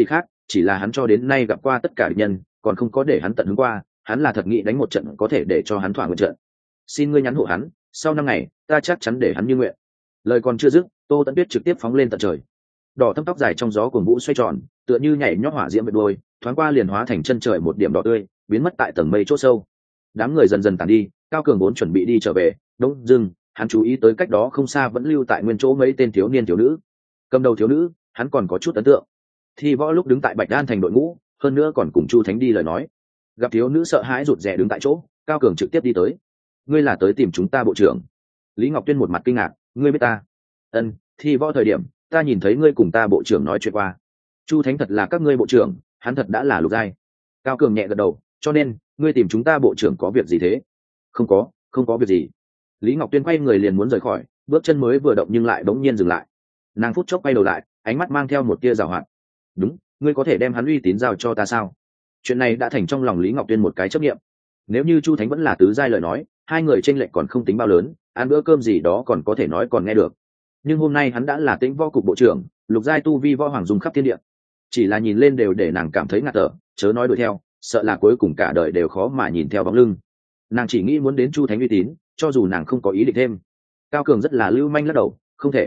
A: chỉ là hắn cho đến nay gặp qua tất cả địch nhân còn không có để hắn tận hứng qua, hắn là thật nghĩ đánh một trận có thể để cho hắn thỏa nguyện trận. Xin ngươi nhắn hộ hắn, sau 5 ngày ta chắc chắn để hắn như nguyện. Lời còn chưa dứt, Tô Tấn Tuyết trực tiếp phóng lên tận trời. Đỏ thâm tóc dài trong gió cuồng vũ xoay tròn, tựa như nhảy nhót hỏa diễm vệt đuôi, thoáng qua liền hóa thành chân trời một điểm đỏ tươi, biến mất tại tầng mây chỗ sâu. Đám người dần dần tàn đi, Cao Cường vốn chuẩn bị đi trở về, đống dưng, hắn chú ý tới cách đó không xa vẫn lưu tại nguyên chỗ mấy tên thiếu niên thiếu nữ. Cầm đầu thiếu nữ, hắn còn có chút ấn tượng. Thi Võ lúc đứng tại Bạch Đan thành đội ngũ, hơn nữa còn cùng Chu Thánh đi lời nói. Gặp thiếu nữ sợ hãi rụt rè đứng tại chỗ, Cao Cường trực tiếp đi tới. Ngươi là tới tìm chúng ta bộ trưởng? Lý Ngọc Tuyên một mặt kinh ngạc, ngươi biết ta? Ân, Thi Võ thời điểm ta nhìn thấy ngươi cùng ta bộ trưởng nói chuyện qua. Chu Thánh thật là các ngươi bộ trưởng, hắn thật đã là lục giai. Cao Cường nhẹ gật đầu, cho nên ngươi tìm chúng ta bộ trưởng có việc gì thế? Không có việc gì. Lý Ngọc Tuyên quay người liền muốn rời khỏi, bước chân mới vừa động nhưng lại bỗng nhiên dừng lại. Nàng phút chốc quay đầu lại, ánh mắt mang theo một tia giảo hoạt. Đúng, ngươi có thể đem hắn uy tín giao cho ta sao? Chuyện này đã thành trong lòng Lý Ngọc Tuyên một cái chấp niệm. Nếu như Chu Thánh vẫn là tứ giai lời nói, hai người chênh lệch còn không tính bao lớn, ăn bữa cơm gì đó còn có thể nói còn nghe được. Nhưng hôm nay hắn đã là Tĩnh Võ cục bộ trưởng, lục giai tu vi võ hoàng dùng khắp thiên địa, chỉ là nhìn lên đều để nàng cảm thấy ngạt thở, chớ nói đuổi theo, sợ là cuối cùng cả đời đều khó mà nhìn theo bóng lưng. Nàng chỉ nghĩ muốn đến Chu Thánh uy tín, cho dù nàng không có ý định thêm. Cao Cường rất là lưu manh lắc đầu, không thể.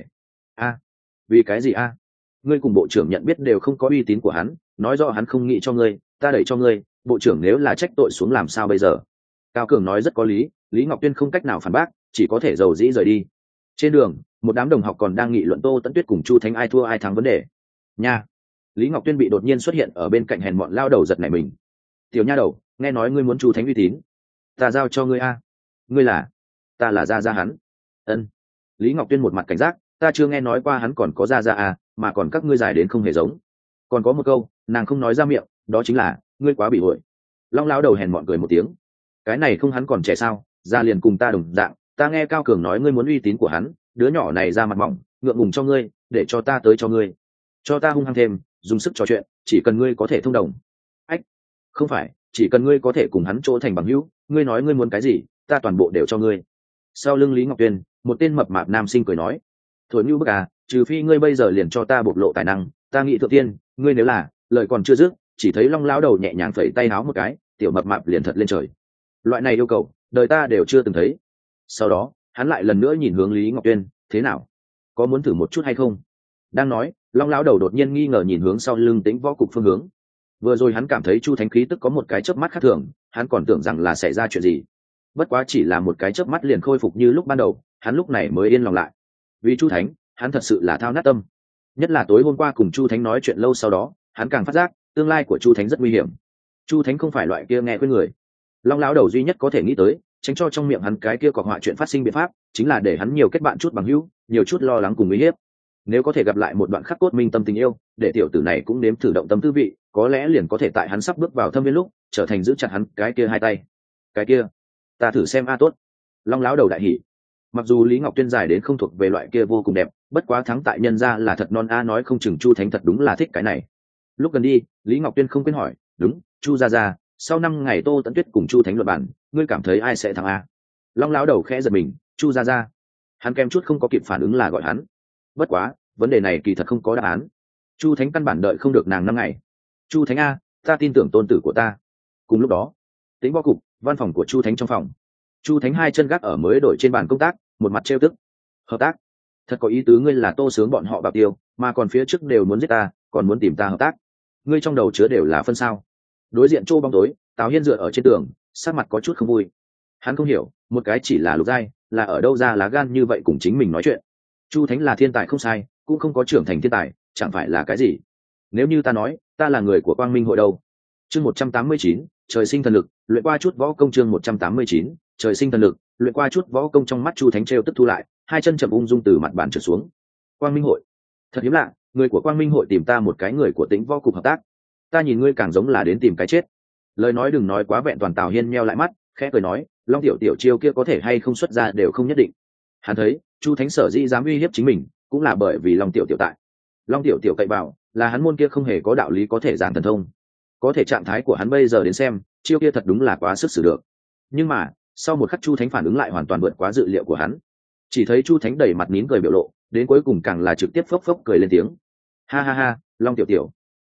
A: Vì cái gì ngươi cùng bộ trưởng nhận biết đều không có uy tín của hắn, nói rõ hắn không nghĩ cho ngươi, ta đẩy cho ngươi, bộ trưởng nếu là trách tội xuống làm sao bây giờ? Cao Cường nói rất có lý, Lý Ngọc Tuyên không cách nào phản bác, chỉ có thể dầu dĩ rời đi. Trên đường, một đám đồng học còn đang nghị luận Tô Tấn Tuyết cùng Chu Thánh ai thua ai thắng vấn đề. Nha, Lý Ngọc Tuyên bị đột nhiên xuất hiện ở bên cạnh hèn mọn lao đầu giật nảy mình. Tiểu nha đầu, nghe nói ngươi muốn Chu Thánh uy tín, ta giao cho ngươi ngươi là? Ta là gia gia hắn. Ân. Lý Ngọc Tuyên một mặt cảnh giác, ta chưa nghe nói qua hắn còn có gia gia mà còn các ngươi giải đến không hề giống. Còn có một câu nàng không nói ra miệng, đó chính là ngươi quá bị hội. Long lão đầu hèn mọn cười một tiếng, cái này không hắn còn trẻ sao, ra liền cùng ta đồng dạng, ta nghe Cao Cường nói ngươi muốn uy tín của hắn, đứa nhỏ này ra mặt mỏng, ngượng ngùng cho ngươi, để cho ta tới cho ngươi, cho ta hung hăng thêm, dùng sức trò chuyện, chỉ cần ngươi có thể thông đồng. Ách, không phải, chỉ cần ngươi có thể cùng hắn chỗ thành bằng hữu, ngươi nói ngươi muốn cái gì, ta toàn bộ đều cho ngươi. Sau lưng Lý Ngọc Tuyên, một tên mập mạp nam sinh cười nói, thổi như bức trừ phi ngươi bây giờ liền cho ta bộc lộ tài năng, ta nghĩ thượng tiên, ngươi nếu là, lời còn chưa dứt, chỉ thấy Long lão đầu nhẹ nhàng phẩy tay áo một cái, tiểu mập mạp liền thật lên trời. Loại này yêu cầu, đời ta đều chưa từng thấy. Sau đó, hắn lại lần nữa nhìn hướng Lý Ngọc Tuyên, thế nào? Có muốn thử một chút hay không? Đang nói, Long lão đầu đột nhiên nghi ngờ nhìn hướng sau lưng Tĩnh Võ cục phương hướng. Vừa rồi hắn cảm thấy Chu Thánh khí tức có một cái chớp mắt khác thường, hắn còn tưởng rằng là xảy ra chuyện gì. Bất quá chỉ là một cái chớp mắt liền khôi phục như lúc ban đầu, hắn lúc này mới yên lòng lại. Vì Chu Thánh, hắn thật sự là thao nát tâm. Nhất là tối hôm qua cùng Chu Thánh nói chuyện lâu sau đó, hắn càng phát giác, tương lai của Chu Thánh rất nguy hiểm. Chu Thánh không phải loại kia nghe khuyên người. Long lão đầu duy nhất có thể nghĩ tới, tránh cho trong miệng hắn cái kia cọc họa chuyện phát sinh biện pháp, chính là để hắn nhiều kết bạn chút bằng hữu, nhiều chút lo lắng cùng uy hiếp. Nếu có thể gặp lại một đoạn khắc cốt minh tâm tình yêu, để tiểu tử này cũng nếm thử động tâm tư vị, có lẽ liền có thể tại hắn sắp bước vào thâm viên lúc, trở thành giữ chặt hắn cái kia hai tay. Cái kia, ta thử xem tốt. Long lão đầu đại hỉ. Mặc dù Lý Ngọc Tuyên dài đến không thuộc về loại kia vô cùng đẹp, bất quá thắng tại nhân ra là thật non nói không chừng Chu Thánh thật đúng là thích cái này. Lúc gần đi, Lý Ngọc Tuyên không quên hỏi, đúng, Chu gia, sau 5 ngày Tô Tấn Tuyết cùng Chu Thánh luận bản, ngươi cảm thấy ai sẽ thắng Long lão đầu khẽ giật mình, Chu gia. Hắn kém chút không có kịp phản ứng là gọi hắn. Bất quá, vấn đề này kỳ thật không có đáp án. Chu Thánh căn bản đợi không được nàng 5 ngày. Chu Thánh ta tin tưởng tôn tử của ta. Cùng lúc đó, Tĩnh Võ cục, văn phòng của Chu Thánh trong phòng. Chu Thánh hai chân gác ở mới đổi trên bàn công tác, một mặt trêu tức. Hợp tác? Thật có ý tứ, ngươi là Tô Sướng bọn họ Bảo Tiêu, mà còn phía trước đều muốn giết ta, còn muốn tìm ta hợp tác. Ngươi trong đầu chứa đều là phân sao? Đối diện Châu bóng tối, Tào Hiên dựa ở trên tường, sắc mặt có chút không vui. Hắn không hiểu, một cái chỉ là lục giai, là ở đâu ra lá gan như vậy cùng chính mình nói chuyện. Chu Thánh là thiên tài không sai, cũng không có trưởng thành thiên tài, chẳng phải là cái gì. Nếu như ta nói, ta là người của Quang Minh hội đâu? Chương 189, trời sinh thần lực, luyện qua chút võ công. Chương 189, trời sinh thần lực, luyện qua chút võ công. Trong mắt Chu Thánh trêu tức thu lại, hai chân chậm ung dung từ mặt bàn trượt xuống. Quang Minh hội? Thật hiếm lạ, người của Quang Minh hội tìm ta một cái người của Tĩnh Võ cục hợp tác. Ta nhìn ngươi càng giống là đến tìm cái chết. Lời nói đừng nói quá vẹn toàn. Tào Hiên nheo lại mắt, khẽ cười nói, Long tiểu tiểu chiêu kia có thể hay không xuất ra đều không nhất định. Hắn thấy Chu Thánh sở dĩ dám uy hiếp chính mình, cũng là bởi vì Long tiểu tiểu tại. Long tiểu tiểu cậy bảo là hắn môn kia không hề có đạo lý có thể giảng thần thông. Có thể trạng thái của hắn bây giờ đến xem, chiêu kia thật đúng là quá sức xử được. Nhưng mà sau một khắc Chu Thánh phản ứng lại hoàn toàn vượt quá dự liệu của hắn. Chỉ thấy Chu Thánh đẩy mặt nín cười biểu lộ, đến cuối cùng càng là trực tiếp phốc phốc cười lên tiếng. Ha ha ha, Long tiểu tiểu,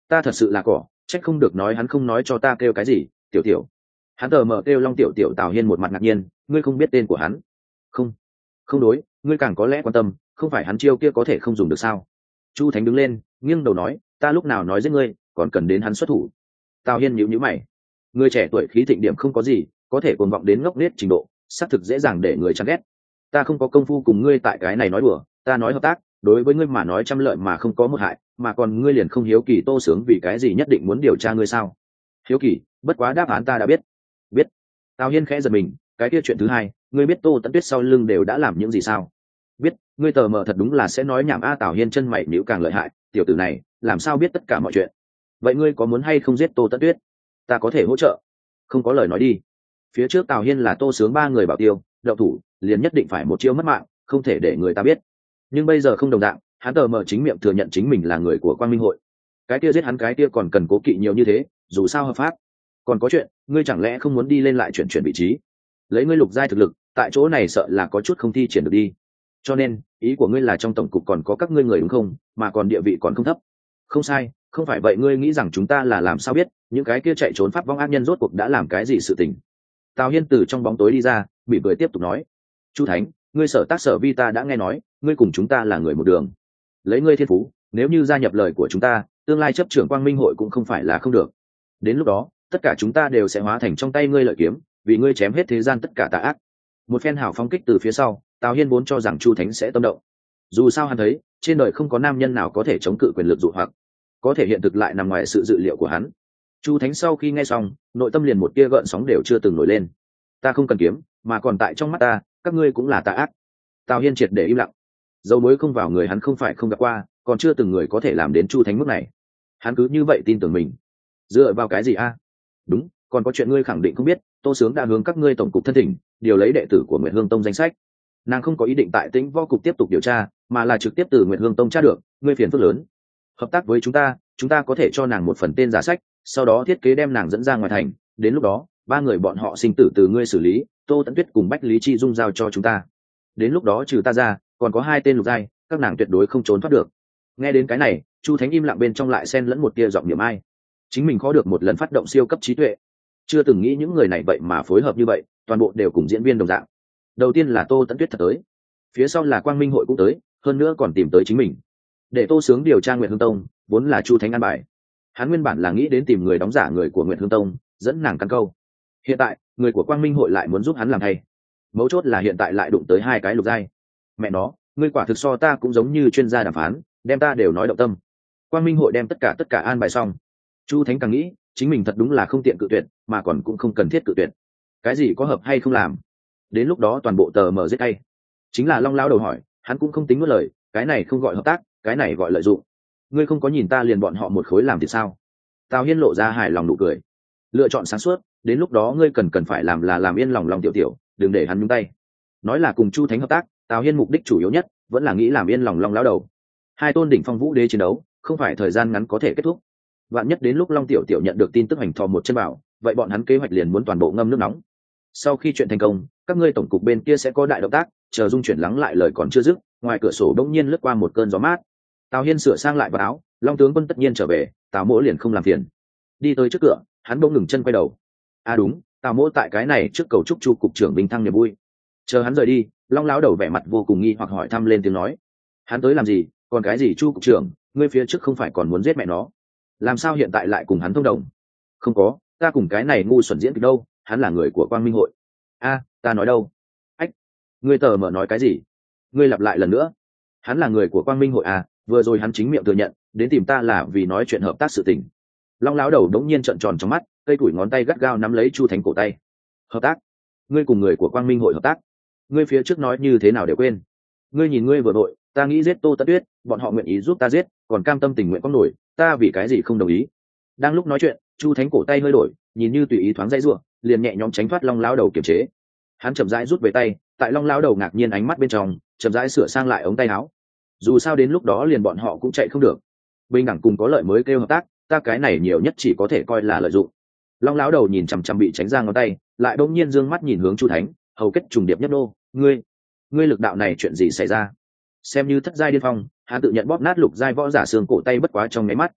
A: ta thật sự là cỏ, trách không được nói hắn không nói cho ta kêu cái gì. Tiểu tiểu. Hắn tờ mở kêu Long Tiểu Tiểu. Tào Hiên một mặt ngạc nhiên, ngươi không biết tên của hắn? Không, không đối, ngươi càng có lẽ quan tâm, không phải hắn chiêu kia có thể không dùng được sao? Chu Thánh đứng lên, nghiêng đầu nói, ta lúc nào nói giết ngươi, còn cần đến hắn xuất thủ? Tào Hiên nhíu nhíu mày, người trẻ tuổi khí thịnh điểm không có gì, có thể cuồng vọng đến ngốc nghếch trình độ, xác thực dễ dàng để người chán ghét. Ta không có công phu cùng ngươi tại cái này nói đùa, ta nói hợp tác, đối với ngươi mà nói trăm lợi mà không có một hại, mà còn ngươi liền không hiếu kỳ Tô Sướng vì cái gì nhất định muốn điều tra ngươi sao? Hiếu kỳ, bất quá đáp án ta đã biết. Biết. Tào Hiên khẽ giật mình, cái kia chuyện thứ hai, ngươi biết Tô Tấn Tuyết sau lưng đều đã làm những gì sao? Biết, ngươi tờ mờ thật đúng là sẽ nói nhảm a. Tào Hiên chân mày nhíu càng lợi hại, tiểu tử này làm sao biết tất cả mọi chuyện? Vậy ngươi có muốn hay không giết Tô Tấn Tuyết? Ta có thể hỗ trợ. Không có lời nói đi. Phía trước Tào Hiên là Tô Sướng ba người bảo tiêu, đậu thủ liền nhất định phải một chiêu mất mạng, không thể để người ta biết. Nhưng bây giờ không đồng dạng, hắn tờ mờ chính miệng thừa nhận chính mình là người của Quang Minh hội. Cái kia giết hắn cái kia còn cần cố kỵ nhiều như thế, dù sao hợp pháp. Còn có chuyện, ngươi chẳng lẽ không muốn đi lên lại chuyển vị trí? Lấy ngươi lục giai thực lực, tại chỗ này sợ là có chút không thi triển được đi. Cho nên, ý của ngươi là trong tổng cục còn có các ngươi người đúng không, mà còn địa vị còn không thấp. Không sai, không phải vậy ngươi nghĩ rằng chúng ta là làm sao biết những cái kia chạy trốn pháp vong ác nhân rốt cuộc đã làm cái gì sự tình? Tào Hiên từ trong bóng tối đi ra, bị cười tiếp tục nói, Chu Thánh, ngươi sở tác sở vi ta đã nghe nói, ngươi cùng chúng ta là người một đường. Lấy ngươi thiên phú, nếu như gia nhập lời của chúng ta, tương lai chấp trưởng Quang Minh hội cũng không phải là không được. Đến lúc đó, tất cả chúng ta đều sẽ hóa thành trong tay ngươi lợi kiếm, vì ngươi chém hết thế gian tất cả tà ác. Một phen hào phóng kích từ phía sau, Tào Hiên vốn cho rằng Chu Thánh sẽ tâm động. Dù sao hắn thấy, trên đời không có nam nhân nào có thể chống cự quyền lực dụ hoặc, có thể hiện thực lại nằm ngoài sự dự liệu của hắn. Chu Thánh sau khi nghe xong, nội tâm liền một tia gợn sóng đều chưa từng nổi lên. Ta không cần kiếm, mà còn tại trong mắt ta, các ngươi cũng là tà ác. Tào Hiên triệt để im lặng. Dầu muối không vào người hắn không phải không gặp qua, còn chưa từng người có thể làm đến Chu Thánh mức này. Hắn cứ như vậy tin tưởng mình. Dựa vào cái gì a? Đúng, còn có chuyện ngươi khẳng định không biết, Tô Sướng đã hướng các ngươi tổng cục thân thỉnh, điều lấy đệ tử của Nguyệt Hương Tông danh sách. Nàng không có ý định tại Tĩnh Võ cục tiếp tục điều tra, mà là trực tiếp từ Nguyệt Hương Tông tra được, ngươi phiền phức lớn. Hợp tác với chúng ta có thể cho nàng một phần tên giả sách, sau đó thiết kế đem nàng dẫn ra ngoài thành, đến lúc đó, ba người bọn họ sinh tử từ ngươi xử lý, Tô Tấn Tuyết cùng Bách Lý Chi Dung giao cho chúng ta. Đến lúc đó trừ ta ra, còn có hai tên lục giai, các nàng tuyệt đối không trốn thoát được. Nghe đến cái này, Chu Thánh im lặng bên trong lại xen lẫn một tia giọng niệm ai. Chính mình có được một lần phát động siêu cấp trí tuệ, chưa từng nghĩ những người này vậy mà phối hợp như vậy, toàn bộ đều cùng diễn viên đồng dạng. Đầu tiên là Tô Tấn Tuyết thật tới, phía sau là Quang Minh hội cũng tới, hơn nữa còn tìm tới chính mình. Để Tô Sướng điều tra Nguyệt Hương Tông, vốn là Chu Thánh an bài. Hắn nguyên bản là nghĩ đến tìm người đóng giả người của Nguyệt Hương Tông, dẫn nàng căn câu. Hiện tại, người của Quang Minh hội lại muốn giúp hắn làm thay. Mấu chốt là hiện tại lại đụng tới hai cái lục giai. Mẹ nó, ngươi quả thực so ta cũng giống như chuyên gia đàm phán, đem ta đều nói động tâm. Quang Minh hội đem tất cả an bài xong. Chu Thánh càng nghĩ, chính mình thật đúng là không tiện cự tuyệt, mà còn cũng không cần thiết cự tuyệt. Cái gì có hợp hay không làm, đến lúc đó toàn bộ tờ mở giết tay. Chính là Long lão đầu hỏi, hắn cũng không tính nuốt lời, cái này không gọi hợp tác, cái này gọi lợi dụng. Ngươi không có nhìn ta liền bọn họ một khối làm thì sao? Tào Hiên lộ ra hài lòng nụ cười. Lựa chọn sáng suốt, đến lúc đó ngươi cần phải làm là làm yên lòng Tiểu Tiểu, đừng để hắn nhúng tay. Nói là cùng Chu Thánh hợp tác, Tào Hiên mục đích chủ yếu nhất vẫn là nghĩ làm yên lòng Long lão đầu. Hai tôn đỉnh phong vũ đế chiến đấu, không phải thời gian ngắn có thể kết thúc. Vạn nhất đến lúc Long Tiểu Tiểu nhận được tin tức hành thò một chân bảo, vậy bọn hắn kế hoạch liền muốn toàn bộ ngâm nước nóng. Sau khi chuyện thành công, các ngươi tổng cục bên kia sẽ có đại động tác, chờ dung chuyển lắng lại lời còn chưa dứt, ngoài cửa sổ đông nhiên lướt qua một cơn gió mát. Tào Hiên sửa sang lại vào áo, Long tướng quân tất nhiên trở về, Tào Mỗ liền không làm phiền. Đi tới trước cửa, hắn bỗng ngừng chân quay đầu. À đúng, Tào Mỗ tại cái này trước cầu chúc Chu cục trưởng bình thăng niềm vui. Chờ hắn rời đi, Long lão đầu vẻ mặt vô cùng nghi hoặc hỏi thăm lên tiếng nói, hắn tới làm gì, còn cái gì Chu cục trưởng, ngươi phía trước không phải còn muốn giết mẹ nó, làm sao hiện tại lại cùng hắn thông đồng? Không có, ta cùng cái này ngu xuẩn diễn kịch đâu, hắn là người của Quang Minh hội. A, ta nói đâu? Ách, ngươi tờ mở nói cái gì? Ngươi lặp lại lần nữa. Hắn là người của Quang Minh hội à? Vừa rồi hắn chính miệng thừa nhận, đến tìm ta là vì nói chuyện hợp tác sự tình. Long lão đầu đống nhiên trợn tròn trong mắt, cây củi ngón tay gắt gao nắm lấy Chu Thánh cổ tay. Hợp tác? Ngươi cùng người của Quang Minh hội hợp tác? Ngươi phía trước nói như thế nào đều quên. Ngươi nhìn ngươi vừa đội, ta nghĩ giết Tô Tấn Tuyết, bọn họ nguyện ý giúp ta giết, còn cam tâm tình nguyện có nổi, ta vì cái gì không đồng ý? Đang lúc nói chuyện, Chu Thánh cổ tay hơi đổi, nhìn như tùy ý thoáng dãy giụa, liền nhẹ nhõm tránh thoát Long lão đầu kiềm chế. Hắn chậm rãi rút về tay, tại Long lão đầu ngạc nhiên ánh mắt bên trong, chậm rãi sửa sang lại ống tay áo. Dù sao đến lúc đó liền bọn họ cũng chạy không được. Bình đẳng cùng có lợi mới kêu hợp tác, ta cái này nhiều nhất chỉ có thể coi là lợi dụng. Long lão đầu nhìn chằm chằm bị tránh ra ngón tay, lại bỗng nhiên dương mắt nhìn hướng Chu Thánh, hầu kết trùng điệp nhất nô, ngươi lực đạo này chuyện gì xảy ra? Xem như thất giai điên phong, hắn tự nhận bóp nát lục giai võ giả xương cổ tay bất quá trong nháy mắt.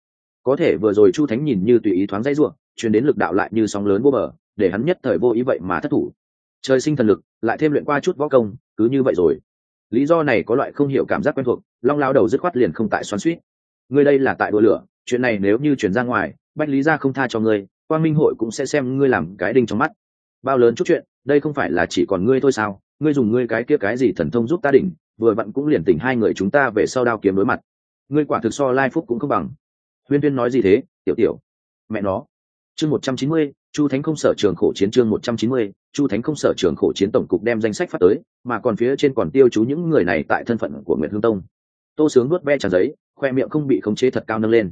A: có thể vừa rồi Chu Thánh nhìn như tùy ý thoáng dãy ruộng, truyền đến lực đạo lại như sóng lớn vô bờ, để hắn nhất thời vô ý vậy mà thất thủ. Trời sinh thần lực, lại thêm luyện qua chút võ công, cứ như vậy rồi. Lý do này có loại không hiểu cảm giác quen thuộc, Long lão đầu dứt khoát liền không tại xoắn xuýt. Ngươi đây là tại đùa lửa, chuyện này nếu như truyền ra ngoài, Bách Lý gia không tha cho ngươi, Quang Minh hội cũng sẽ xem ngươi làm cái đinh trong mắt. Bao lớn chút chuyện, đây không phải là chỉ còn ngươi thôi sao? Ngươi dùng ngươi cái kia cái gì thần thông giúp ta đỉnh, vừa vặn cũng liền tỉnh hai người chúng ta về sau đao kiếm đối mặt. Ngươi quả thực so Lai Phúc cũng không bằng. Huyên Tuyên nói gì thế, tiểu tiểu. Mẹ nó. Chương 190, Chu Thánh không sở trường khổ chiến chương 190, Chu Thánh không sở trường khổ chiến tổng cục đem danh sách phát tới, mà còn phía trên còn tiêu chú những người này tại thân phận của Nguyệt Hương Tông. Tô Sướng nuốt ve tràn giấy, khoe miệng không bị khống chế thật cao nâng lên.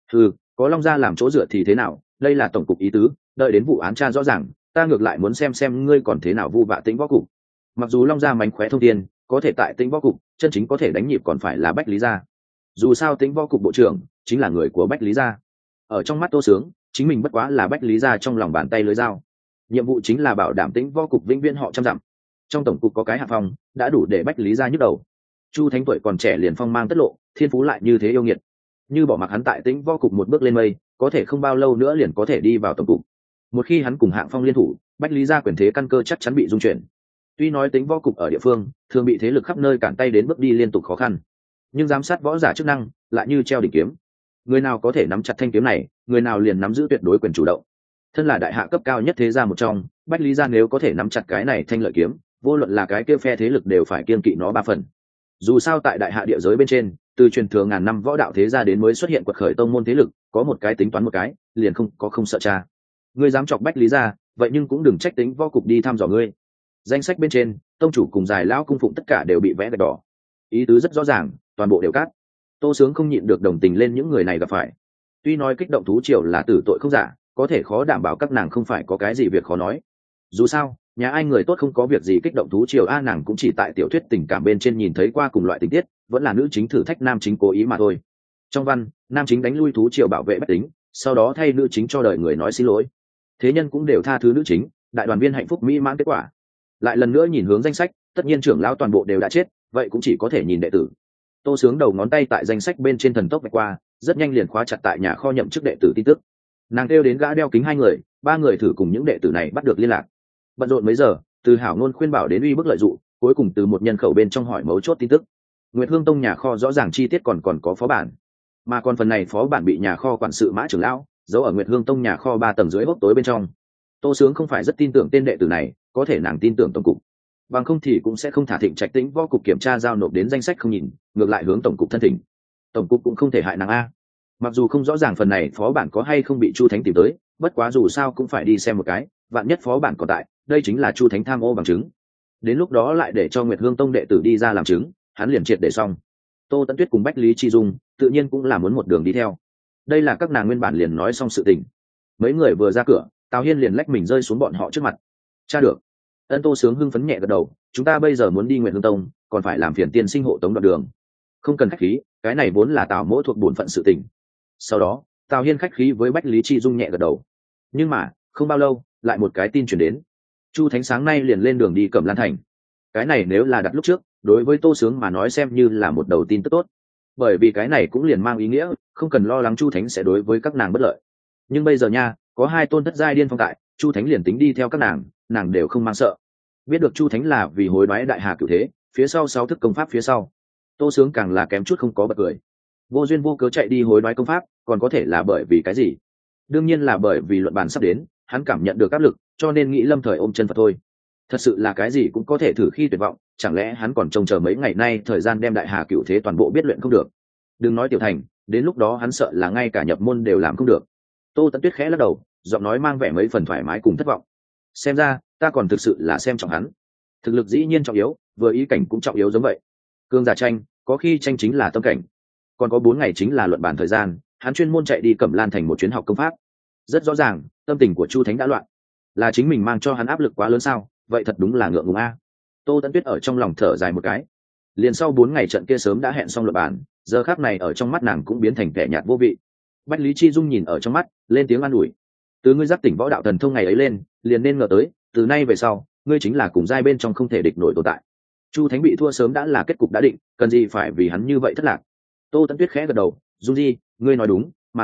A: Có Long gia làm chỗ dựa thì thế nào, đây là tổng cục ý tứ, đợi đến vụ án tra rõ ràng, ta ngược lại muốn xem ngươi còn thế nào vu vạ Tĩnh võ cục. Mặc dù Long gia mánh khóe thông thiên, có thể tại Tĩnh võ cục, chân chính có thể đánh nhịp còn phải là Bách Lý gia. Dù sao Tĩnh võ cục bộ trưởng chính là người của Bách Lý gia. Ở trong mắt Tô Sướng, chính mình bất quá là Bách Lý gia trong lòng bàn tay lưới dao. Nhiệm vụ chính là bảo đảm Tĩnh võ cục vĩnh viễn họ trăm dặm. Trong tổng cục có cái hạ phong, đã đủ để Bách Lý gia nhức đầu. Chu Thánh tuổi còn trẻ liền phong mang tất lộ, thiên phú lại như thế yêu nghiệt. Như bỏ mặc hắn tại Tĩnh võ cục một bước lên mây, có thể không bao lâu nữa liền có thể đi vào tổng cục. Một khi hắn cùng hạng phong liên thủ, Bách Lý gia quyền thế căn cơ chắc chắn bị dung chuyển. Tuy nói Tĩnh võ cục ở địa phương thường bị thế lực khắp nơi cản tay đến bước đi liên tục khó khăn, nhưng giám sát võ giả chức năng lại như treo đỉnh kiếm. Người nào có thể nắm chặt thanh kiếm này, người nào liền nắm giữ tuyệt đối quyền chủ động. Thân là đại hạ cấp cao nhất thế gia một trong, Bách Lý gia nếu có thể nắm chặt cái này thanh lợi kiếm, vô luận là cái kia phe thế lực đều phải kiêng kỵ nó ba phần. Dù sao tại đại hạ địa giới bên trên, từ truyền thừa ngàn năm võ đạo thế gia đến mới xuất hiện quật khởi tông môn thế lực, có một cái tính toán một cái, liền không sợ cha. Ngươi dám chọc Bách Lý gia, vậy nhưng cũng đừng trách Tĩnh võ cục đi thăm dò ngươi. Danh sách bên trên, tông chủ cùng Giải lão cung phụng tất cả đều bị vẽ gạch đỏ. Ý tứ rất rõ ràng, toàn bộ đều cát. Tô Sướng không nhịn được đồng tình lên những người này gặp phải. Tuy nói kích động thú triều là tử tội không giả, có thể khó đảm bảo các nàng không phải có cái gì việc khó nói. Dù sao, nhà ai người tốt không có việc gì kích động thú triều a, nàng cũng chỉ tại tiểu thuyết tình cảm bên trên nhìn thấy qua cùng loại tình tiết, vẫn là nữ chính thử thách nam chính cố ý mà thôi. Trong văn, nam chính đánh lui thú triều bảo vệ bách tính, sau đó thay nữ chính cho đời người nói xin lỗi. Thế nhân cũng đều tha thứ nữ chính, đại đoàn viên hạnh phúc mỹ mãn kết quả. Lại lần nữa nhìn hướng danh sách, tất nhiên trưởng lão toàn bộ đều đã chết, vậy cũng chỉ có thể nhìn đệ tử. Tô Sướng đầu ngón tay tại danh sách bên trên thần tốc vạch qua, rất nhanh liền khóa chặt tại nhà kho nhậm chức đệ tử tin tức. Nàng kêu đến gã đeo kính hai người, ba người thử cùng những đệ tử này bắt được liên lạc. Bận rộn mấy giờ, từ hảo ngôn khuyên bảo đến uy bức lợi dụng, cuối cùng từ một nhân khẩu bên trong hỏi mấu chốt tin tức. Nguyệt Hương Tông nhà kho rõ ràng chi tiết còn có phó bản, mà còn phần này phó bản bị nhà kho quản sự Mã trưởng lão giấu ở Nguyệt Hương Tông nhà kho 3 tầng dưới hốc tối bên trong. Tô Sướng không phải rất tin tưởng tên đệ tử này, có thể nàng tin tưởng tổng cục, bằng không thì cũng sẽ không thả Thịnh Trạch Tĩnh võ cục kiểm tra giao nộp đến danh sách không nhìn, ngược lại hướng tổng cục thân thỉnh. Tổng cục cũng không thể hại nàng a. Mặc dù không rõ ràng phần này phó bản có hay không bị Chu Thánh tìm tới, bất quá dù sao cũng phải đi xem một cái, vạn nhất phó bản còn tại, đây chính là Chu Thánh tham ô bằng chứng. Đến lúc đó lại để cho Nguyệt Hương Tông đệ tử đi ra làm chứng, hắn liền triệt để xong. Tô Tấn Tuyết cùng Bách Lý Chi Dung tự nhiên cũng là muốn một đường đi theo. Đây là các nàng nguyên bản liền nói xong sự tình. Mấy người vừa ra cửa, Tào Hiên liền lách mình rơi xuống bọn họ trước mặt. Cha được. Ân. Tô Sướng hưng phấn nhẹ gật đầu, chúng ta bây giờ muốn đi Nguyệt Hương Tông, còn phải làm phiền tiên sinh hộ tống đoạn đường. Không cần khách khí, cái này vốn là Tào mỗ thuộc bổn phận sự tình. Sau đó, Tào Hiên khách khí với Bách Lý Chi Dung nhẹ gật đầu. Nhưng mà, không bao lâu, lại một cái tin truyền đến. Chu Thánh sáng nay liền lên đường đi Cẩm Lan Thành. Cái này nếu là đặt lúc trước, đối với Tô Sướng mà nói xem như là một đầu tin tức tốt. Bởi vì cái này cũng liền mang ý nghĩa, không cần lo lắng Chu Thánh sẽ đối với các nàng bất lợi. Nhưng bây giờ nha, có hai tôn thất giai điên phong tại, Chu Thánh liền tính đi theo các nàng đều không mang sợ. Biết được Chu Thánh là vì hối đoái đại hà cửu thế, phía sau 6 thức công pháp phía sau, Tô Sướng càng là kém chút không có bật cười. Vô duyên vô cớ chạy đi hối đoái công pháp, còn có thể là bởi vì cái gì? Đương nhiên là bởi vì luận bàn sắp đến, hắn cảm nhận được áp lực, cho nên nghĩ lâm thời ôm chân Phật thôi. Thật sự là cái gì cũng có thể thử khi tuyệt vọng, chẳng lẽ hắn còn trông chờ mấy ngày nay thời gian đem đại hà cửu thế toàn bộ biết luyện không được? Đừng nói tiểu thành, đến lúc đó hắn sợ là ngay cả nhập môn đều làm không được. Tô Tấn Tuyết khẽ lắc đầu, giọng nói mang vẻ mấy phần thoải mái cùng thất vọng. Xem ra ta còn thực sự là xem trọng hắn. Thực lực dĩ nhiên trọng yếu, vừa ý cảnh cũng trọng yếu giống vậy. Cương giả tranh, có khi tranh chính là tâm cảnh. Còn có 4 ngày chính là luận bàn thời gian, hắn chuyên môn chạy đi Cẩm Lan Thành một chuyến học công pháp. Rất rõ ràng, tâm tình của Chu Thánh đã loạn. Là chính mình mang cho hắn áp lực quá lớn sao? Vậy thật đúng là ngượng ngùng a. Tô Tấn Tuyết ở trong lòng thở dài một cái. Liền sau 4 ngày trận kia sớm đã hẹn xong luận bàn, giờ khắc này ở trong mắt nàng cũng biến thành kẻ nhạt vô vị. Bách Lý Chi Dung nhìn ở trong mắt, lên tiếng an ủi. Từ ngươi giác tỉnh võ đạo thần thông ngày ấy lên, liền nên ngờ tới, từ nay về sau, ngươi chính là cùng giai bên trong không thể địch nổi tồn tại. Chu Thánh bị thua sớm đã là kết cục đã định, cần gì phải vì hắn như vậy thất lạc. Tô Tấn Tuyết khẽ gật đầu, Dung Di, ngươi nói đúng, mà thôi,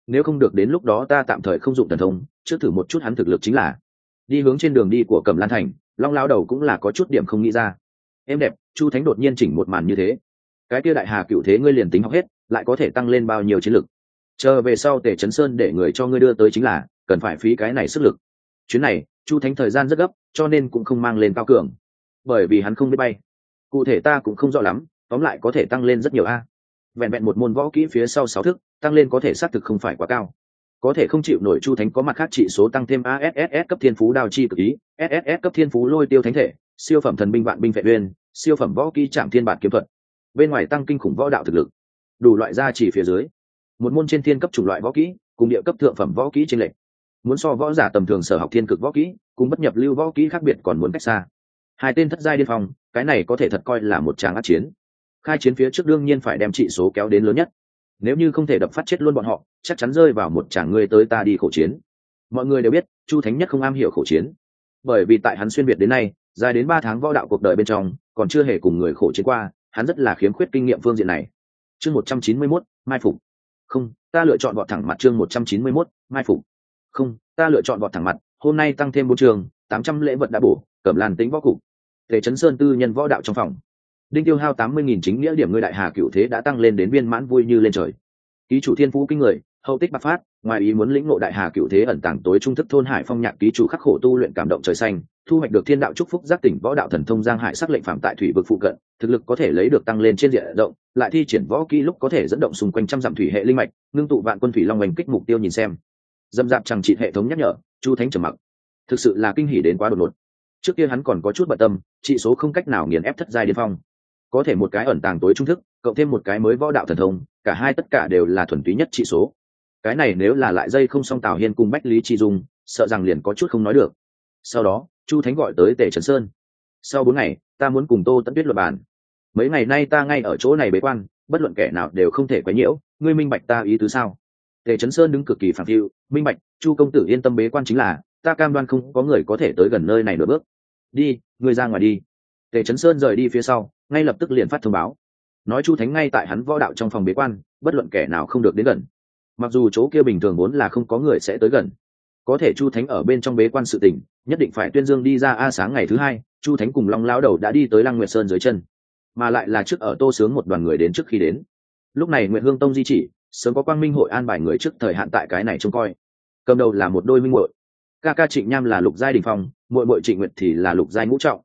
A: nếu không được đến lúc đó ta tạm thời không dụng thần thông, trước thử một chút hắn thực lực chính là. Đi hướng trên đường đi của Cẩm Lan thành, Long lão đầu cũng là có chút điểm không nghĩ ra. Em đẹp, Chu Thánh đột nhiên chỉnh một màn như thế, cái kia đại hà cựu thế ngươi liền tính học hết, lại có thể tăng lên bao nhiêu chiến lực? Chờ về sau Tề Chấn Sơn để người cho ngươi đưa tới chính là, cần phải phí cái này sức lực. Chuyến này Chu Thánh thời gian rất gấp, cho nên cũng không mang lên cao cường, bởi vì hắn không biết bay. Cụ thể ta cũng không rõ lắm, tóm lại có thể tăng lên rất nhiều a. Vẹn vẹn một môn võ kỹ phía sau 6 thức, tăng lên có thể xác thực không phải quá cao, có thể không chịu nổi. Chu Thánh có mặt khác trị số tăng thêm ASSS cấp thiên phú đao chi cực ý, SSS cấp thiên phú lôi tiêu thánh thể, siêu phẩm thần binh vạn binh vệ uyên, siêu phẩm võ kỹ trảm thiên bản kiếm thuật, bên ngoài tăng kinh khủng võ đạo thực lực, đủ loại gia chỉ phía dưới, một môn trên thiên cấp chủng loại võ kỹ cùng địa cấp thượng phẩm võ kỹ trên lệnh, muốn so võ giả tầm thường sở học thiên cực võ kỹ cùng bất nhập lưu võ kỹ khác biệt còn muốn cách xa. Hai tên thất giai điên phong, cái này có thể thật coi là một tràng ác chiến. Khai chiến phía trước đương nhiên phải đem trị số kéo đến lớn nhất, nếu như không thể đập phát chết luôn bọn họ, chắc chắn rơi vào một tràng ngươi tới ta đi khổ chiến. Mọi người đều biết Chu Thánh nhất không am hiểu khổ chiến, bởi vì tại hắn xuyên việt đến nay dài đến 3 tháng võ đạo cuộc đời bên trong còn chưa hề cùng người khổ chiến qua, hắn rất là khiếm khuyết kinh nghiệm phương diện này. Chương 191, mai phục. Không, ta lựa chọn vọt thẳng mặt. Chương 191, mai phục. Không, ta lựa chọn vọt thẳng mặt. Hôm nay tăng thêm 4 trường, 800 lễ vật đã bổ, Cẩm Lan tính võ cục. Tề Chấn Sơn tư nhân võ đạo trong phòng. Đinh tiêu hao 80.000 chính nghĩa điểm, ngươi đại hà cựu thế đã tăng lên đến viên mãn, vui như lên trời. Ký chủ thiên phú kinh người, hậu tích bạc phát, ngoài ý muốn lĩnh ngộ đại hà cựu thế ẩn tàng tối trung thức thôn hải phong nhạc, ký chủ khắc khổ tu luyện cảm động trời xanh, thu hoạch được thiên đạo chúc phúc giác tỉnh võ đạo thần thông giang hải sắc lệnh phạm tại thủy vực phụ cận, thực lực có thể lấy được tăng lên trên diện rộng, lại thi triển võ kỹ lúc có thể dẫn động xung quanh trăm dặm thủy hệ linh mạch, ngưng tụ vạn quân thủy long oanh kích mục tiêu. Nhìn xem dâm dạp chẳng trị hệ thống nhắc nhở, Chu Thánh trầm mặc, thực sự là kinh hỉ đến quá đột ngột. Trước kia hắn còn có chút bận tâm, trị số không cách nào nghiền ép thất giai điên phong, có thể một cái ẩn tàng tối trung thức cộng thêm một cái mới võ đạo thần thông, cả hai tất cả đều là thuần túy nhất trị số. Cái này nếu là lại dây không xong Tào Hiên cùng Bách Lý Chi Dung, sợ rằng liền có chút không nói được. Sau đó Chu Thánh gọi tới Tề Chấn Sơn. Sau 4 ngày ta muốn cùng Tô Tấn Tuyết luận bàn, mấy ngày nay ta ngay ở chỗ này bế quan, bất luận kẻ nào đều không thể quấy nhiễu, ngươi minh bạch ta ý tứ sao? Tề Chấn Sơn đứng cực kỳ phản phiu, minh bạch, Chu công tử yên tâm bế quan chính là, ta cam đoan không có người có thể tới gần nơi này nửa bước. Đi, ngươi ra ngoài đi. Tề Chấn Sơn rời đi phía sau, ngay lập tức liền phát thông báo, nói Chu Thánh ngay tại hắn võ đạo trong phòng bế quan, bất luận kẻ nào không được đến gần. Mặc dù chỗ kia bình thường vốn là không có người sẽ tới gần, có thể Chu Thánh ở bên trong bế quan sự tình, nhất định phải tuyên dương đi ra. Sáng ngày thứ 2, Chu Thánh cùng Long lão đầu đã đi tới Lăng Nguyệt Sơn dưới chân, mà lại là trước ở Tô Sướng một đoàn người đến trước khi đến. Lúc này Nguyệt Hương Tông di chỉ sớm có Quang Minh hội an bài người trước thời hạn tại cái này trông coi, cầm đầu là một đôi minh muội, ca Trịnh Nham là lục giai đỉnh phong, muội muội Trịnh Nguyệt thì là lục giai ngũ trọng.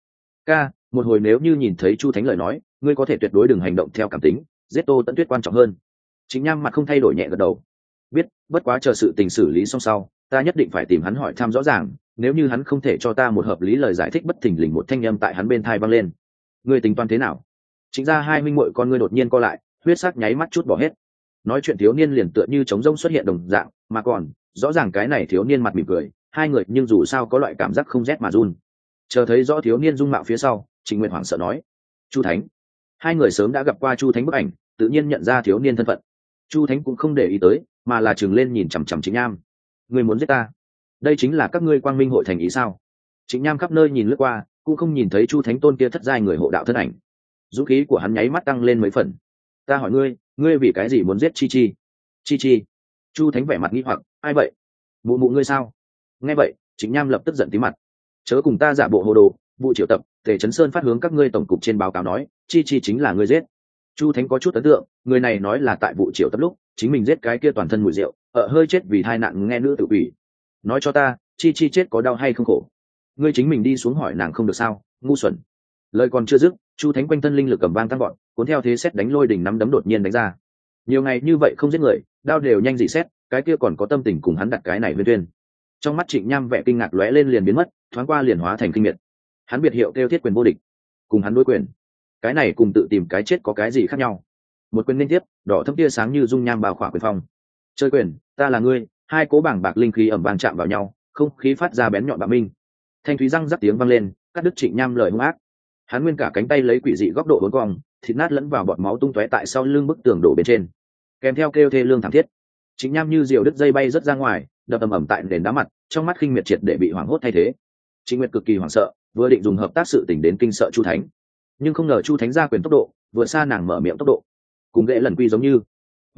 A: Một hồi nếu như nhìn thấy Chu Thánh lời nói, ngươi có thể tuyệt đối đừng hành động theo cảm tính, giết Tô Tấn Tuyết quan trọng hơn. Trịnh Nham mặt không thay đổi nhẹ gật đầu, biết, bất quá chờ sự tình xử lý xong sau, ta nhất định phải tìm hắn hỏi thăm rõ ràng, nếu như hắn không thể cho ta một hợp lý lời giải thích. Bất thình lình một thanh âm tại hắn bên tai vang lên, ngươi tính toán thế nào? Chính ra hai minh muội con ngươi đột nhiên co lại, huyết sắc nháy mắt chút bỏ hết. Nói chuyện thiếu niên liền tựa như trống rỗng xuất hiện đồng dạng, mà còn rõ ràng cái này thiếu niên mặt mỉm cười, hai người nhưng dù sao có loại cảm giác không rét mà run. Chờ thấy rõ thiếu niên dung mạo phía sau, Trịnh Nguyệt hoảng sợ nói, Chu Thánh. Hai người sớm đã gặp qua Chu Thánh bức ảnh, tự nhiên nhận ra thiếu niên thân phận. Chu Thánh cũng không để ý tới, mà là trừng lên nhìn chằm chằm Trịnh Nham. Ngươi muốn giết ta? Đây chính là các ngươi Quang Minh hội thành ý sao? Trịnh Nham khắp nơi nhìn lướt qua, cũng không nhìn thấy Chu Thánh tôn kia thất giai người hộ đạo thân ảnh. Dũng khí của hắn nháy mắt tăng lên mấy phần. Ta hỏi ngươi, ngươi vì cái gì muốn giết Chi Chi? Chi Chi? Chu Thánh vẻ mặt nghi hoặc, ai vậy? Mụ mụ ngươi sao? Nghe vậy, Trịnh Nham lập tức giận tí mặt. Chớ cùng ta giả bộ hồ đồ. Vụ triệu tập, Tề Chấn Sơn phát hướng các ngươi tổng cục trên báo cáo nói, Chi Chi chính là ngươi giết. Chu Thánh có chút ấn tượng, người này nói là tại vụ triệu tập lúc, chính mình giết cái kia toàn thân mùi rượu, hơi chết vì tai nạn nghe nữ tự quỷ. Nói cho ta, Chi Chi chết có đau hay không khổ? Ngươi chính mình đi xuống hỏi nàng không được sao? Ngu xuẩn. Lời còn chưa dứt, Chu Thánh quanh thân linh lực cầm vang tăng vọt, cuốn theo thế xét đánh lôi đỉnh nắm đấm đột nhiên đánh ra. Nhiều ngày như vậy không giết người, đao đều nhanh dị xét, cái kia còn có tâm tình cùng hắn đặt cái này viên tuyên. Trong mắt Trịnh Nham vẻ kinh ngạc lóe lên liền biến mất, thoáng qua liền hóa thành kinh miệt. Hắn biệt hiệu kêu thiết quyền vô địch, cùng hắn đối quyền, cái này cùng tự tìm cái chết có cái gì khác nhau? Một quyền liên tiếp, đỏ thẫm tia sáng như dung nham bao khỏa quyền phong. Chơi quyền, ta là ngươi. Hai cố bảng bạc linh khí ầm vang chạm vào nhau, không khí phát ra bén nhọn bạo minh. Thanh thúy răng rắc tiếng vang lên, cắt đứt Trịnh Nham lời hung ác. Hắn nguyên cả cánh tay lấy quỷ dị góc độ uốn cong, thịt nát lẫn vào bọt máu tung tóe tại sau lưng bức tường đổ bên trên, kèm theo kêu thê lương thảm thiết. Trịnh Nham như diều đứt dây bay rất ra ngoài, đập ầm ầm tại nền đá mặt, trong mắt khinh miệt triệt để bị hoảng hốt thay thế. Trịnh Nguyệt cực kỳ hoảng sợ, vừa định dùng hợp tác sự tình đến kinh sợ Chu Thánh, nhưng không ngờ Chu Thánh ra quyền tốc độ vượt xa nàng mở miệng tốc độ, cùng ghệ lần quy giống như. Với anh,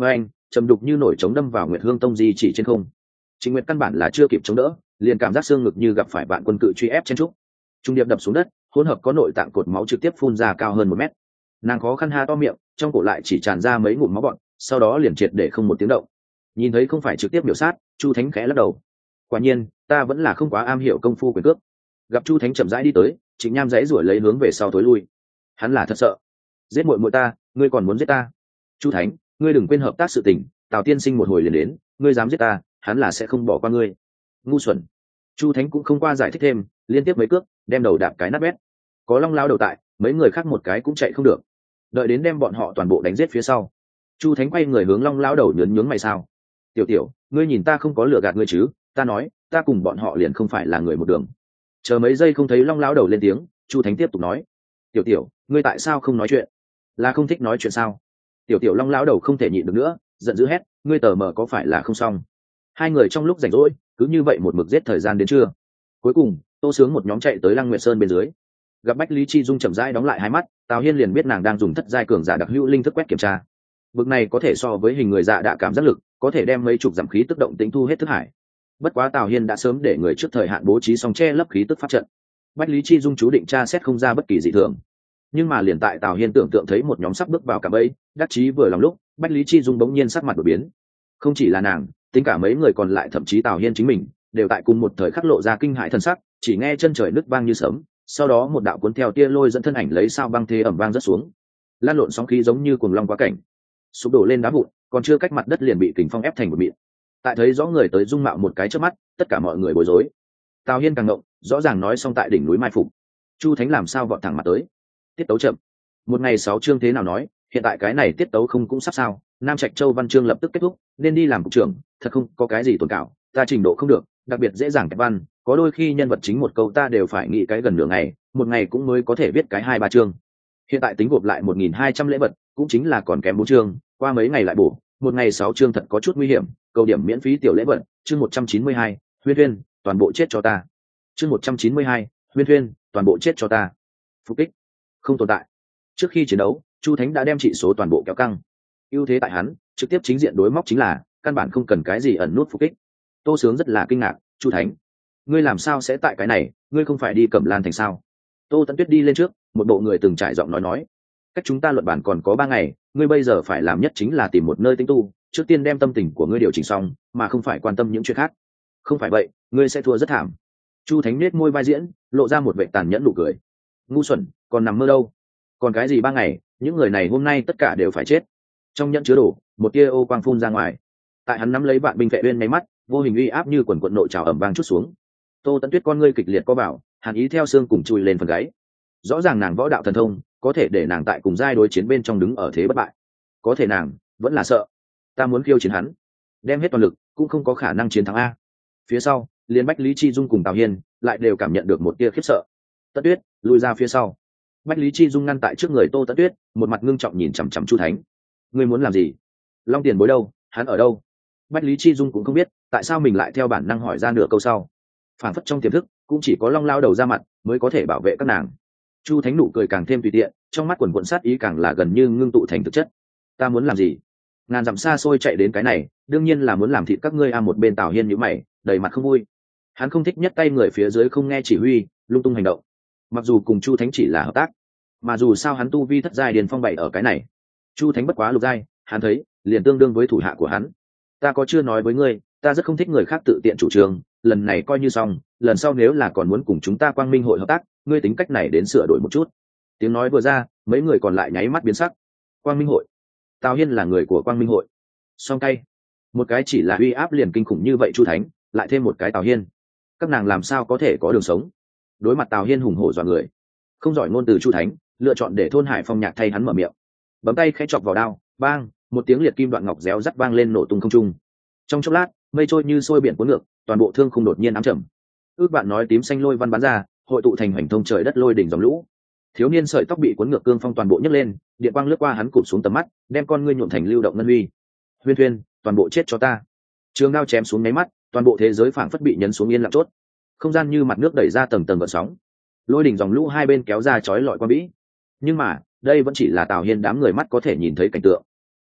A: trầm đục như nổi trống đâm vào Nguyệt Hương Tông di chỉ trên không. Trịnh Nguyệt căn bản là chưa kịp chống đỡ, liền cảm giác xương ngực như gặp phải vạn quân cự truy ép chen trúc. Trung điệp đập xuống đất, hỗn hợp có nội tạng cột máu trực tiếp phun ra cao hơn 1 mét. Nàng khó khăn ha to miệng, trong cổ lại chỉ tràn ra mấy ngụm máu bọt, sau đó liền triệt để không một tiếng động. Nhìn thấy không phải trực tiếp biểu sát, Chu Thánh khẽ lắc đầu. Quả nhiên, ta vẫn là không quá am hiểu công phu quyền cước. Gặp Chu Thánh chậm rãi đi tới, Trịnh Nham giãy giụa lấy hướng về sau tối lui. Hắn là thật sợ. Giết muội muội ta, ngươi còn muốn giết ta? Chu Thánh, ngươi đừng quên hợp tác sự tình, Tào tiên sinh một hồi liền đến, ngươi dám giết ta, hắn là sẽ không bỏ qua ngươi. Ngu xuẩn. Chu Thánh cũng không qua giải thích thêm, liên tiếp mấy cước, đem đầu đạp cái nát bét. Có Long lão đầu tại, mấy người khác một cái cũng chạy không được. Đợi đến đem bọn họ toàn bộ đánh giết phía sau, Chu Thánh quay người hướng Long lão đầu nhướng mày sao? Tiểu tiểu, ngươi nhìn ta không có lừa gạt ngươi chứ? Ta nói, ta cùng bọn họ liền không phải là người một đường. Chờ mấy giây không thấy Long lão đầu lên tiếng, Chu Thánh tiếp tục nói, tiểu tiểu, ngươi tại sao không nói chuyện? Là không thích nói chuyện sao? Tiểu tiểu Long lão đầu không thể nhịn được nữa, giận dữ hét, ngươi tờ mờ có phải là không xong? Hai người trong lúc rảnh rỗi, cứ như vậy một mực giết thời gian đến trưa. Cuối cùng, Tô Sướng một nhóm chạy tới Lăng Nguyệt Sơn bên dưới. Gặp Bách Lý Chi Dung chậm rãi đóng lại hai mắt, Tào Hiên liền biết nàng đang dùng thất giai cường giả đặc hữu linh thức quét kiểm tra. Bực này có thể so với hình người dạ đạ cảm giác lực, có thể đem mấy chục giảm khí tức động tĩnh thu hết thức hải. Bất quá Tào Hiên đã sớm để người trước thời hạn bố trí xong che lấp khí tức pháp trận. Bách Lý Chi Dung chú định tra xét không ra bất kỳ dị thường. Nhưng mà liền tại Tào Hiên tưởng tượng thấy một nhóm sắp bước vào cả bẫy, đắc chí vừa lòng lúc, Bách Lý Chi Dung bỗng nhiên sắc mặt đổi biến. Không chỉ là nàng, tính cả mấy người còn lại, thậm chí Tào Hiên chính mình, đều tại cùng một thời khắc lộ ra kinh hãi thần sắc, chỉ nghe chân trời nứt vang như sấm, sau đó một đạo cuốn theo tia lôi dẫn thân ảnh lấy sao băng thế ẩm vang rất xuống, lan lộn sóng khí giống như cuồng long quá cảnh, sụp đổ lên đá vụn, còn chưa cách mặt đất liền bị kình phong ép thành một mịn. Tại thấy rõ người tới dung mạo một cái trước mắt, tất cả mọi người bối rối. Tào Hiên càng ngộng, rõ ràng nói xong tại đỉnh núi mai phục, Chu Thánh làm sao vọt thẳng mặt tới? Tiết tấu chậm. Một ngày 6 chương thế nào nói, hiện tại cái này tiết tấu không cũng sắp sao? Nam Trạch Châu văn chương lập tức kết thúc, nên đi làm cục trưởng, thật không có cái gì tồn cảo, ta trình độ không được, đặc biệt dễ dàng kẹp văn, có đôi khi nhân vật chính một câu ta đều phải nghĩ cái gần nửa ngày, một ngày cũng mới có thể viết cái 2-3 chương. Hiện tại tính gộp lại 1.200 lễ vật, cũng chính là còn kém 4 chương, qua mấy ngày lại bổ, một ngày 6 chương thật có chút nguy hiểm, câu điểm miễn phí tiểu lễ vật, chương 192, Huyên Huyên, toàn bộ chết cho ta. Chương 192, Huyên Huyên, toàn bộ chết cho ta. Phục kích không tồn tại. Trước khi chiến đấu, Chu Thánh đã đem trị số toàn bộ kéo căng. Ưu thế tại hắn, trực tiếp chính diện đối móc chính là, căn bản không cần cái gì ẩn nút phục kích. Tô Sướng rất là kinh ngạc, Chu Thánh, ngươi làm sao sẽ tại cái này, ngươi không phải đi Cẩm Lan thành sao? Tô Tấn Tuyết đi lên trước, một bộ người từng trải giọng nói, cách chúng ta luận bản còn có 3 ngày, ngươi bây giờ phải làm nhất chính là tìm một nơi tĩnh tu, trước tiên đem tâm tình của ngươi điều chỉnh xong, mà không phải quan tâm những chuyện khác. Không phải vậy, ngươi sẽ thua rất thảm. Chu Thánh nết môi vai diễn, lộ ra một vẻ tàn nhẫn nụ cười. Ngu xuẩn, còn nằm mơ đâu? Còn cái gì 3 ngày, những người này hôm nay tất cả đều phải chết. Trong nhẫn chứa đồ, một tia ô quang phun ra ngoài. Tại hắn nắm lấy vạn binh vệ uyên máy mắt, vô hình uy áp như quần quần nội trào ẩm vang chút xuống. Tô Tấn Tuyết con ngươi kịch liệt co bảo, hàn ý theo xương cùng chui lên phần gáy. Rõ ràng nàng võ đạo thần thông, có thể để nàng tại cùng giai đối chiến bên trong đứng ở thế bất bại. Có thể nàng vẫn là sợ. Ta muốn khiêu chiến hắn, đem hết toàn lực, cũng không có khả năng chiến thắng a. Phía sau, liên Bách Lý Chi Dung cùng Tào Hiên lại đều cảm nhận được một tia khiếp sợ. Tấn Tuyết lùi ra phía sau. Bách Lý Chi Dung ngăn tại trước người Tô Tấn Tuyết, một mặt ngưng trọng nhìn chằm chằm Chu Thánh. Ngươi muốn làm gì? Long Tiền Bối đâu? Hắn ở đâu? Bách Lý Chi Dung cũng không biết tại sao mình lại theo bản năng hỏi ra nửa câu sau. Phản phất trong tiềm thức cũng chỉ có Long lao đầu ra mặt mới có thể bảo vệ các nàng. Chu Thánh nụ cười càng thêm tùy tiện, trong mắt quần quần sát ý càng là gần như ngưng tụ thành thực chất. Ta muốn làm gì? Ngàn dặm xa xôi chạy đến cái này, đương nhiên là muốn làm thịt các ngươi. Một bên Tào Hiên nhíu mày, đầy mặt không vui. Hắn không thích nhất tay người phía dưới không nghe chỉ huy, lung tung hành động. Mặc dù cùng Chu Thánh chỉ là hợp tác, mà dù sao hắn tu vi thất giai điền phong bảy ở cái này, Chu Thánh bất quá lục giai, hắn thấy liền tương đương với thủ hạ của hắn. Ta có chưa nói với ngươi, ta rất không thích người khác tự tiện chủ trương, lần này coi như xong, lần sau nếu là còn muốn cùng chúng ta Quang Minh hội hợp tác, ngươi tính cách này đến sửa đổi một chút. Tiếng nói vừa ra, mấy người còn lại nháy mắt biến sắc. Quang Minh hội? Tào Hiên là người của Quang Minh hội? Song tay, một cái chỉ là uy áp liền kinh khủng như vậy Chu Thánh, lại thêm một cái Tào Hiên, các nàng làm sao có thể có đường sống? Đối mặt Tào Hiên hùng hổ dọa người, không giỏi ngôn từ Chu Thánh lựa chọn để Thôn Hải Phong Nhạc thay hắn mở miệng, bấm tay khẽ chọc vào đao, bang, một tiếng liệt kim đoạn ngọc réo rắt vang lên nổ tung không trung. Trong chốc lát, mây trôi như sôi biển cuốn ngược, toàn bộ thương khung đột nhiên ám trầm. Ước bạn nói tím xanh lôi văn bắn ra, hội tụ thành hoành thông trời đất lôi đỉnh dòng lũ. Thiếu niên sợi tóc bị cuốn ngược cương phong toàn bộ nhấc lên, điện quang lướt qua hắn cụp xuống tầm mắt, đem con ngươi nhuộm thành lưu động ngân huy. Huyên Huyên, toàn bộ chết cho ta. Trường đao chém xuống nháy mắt, toàn bộ thế giới phảng phất bị nhấn xuống yên lặng chốt. Không gian như mặt nước đẩy ra tầng tầng gợn sóng. Lôi đỉnh dòng lũ hai bên kéo ra chói lọi qua bĩ. Nhưng mà, đây vẫn chỉ là Tào Hiên đám người mắt có thể nhìn thấy cảnh tượng.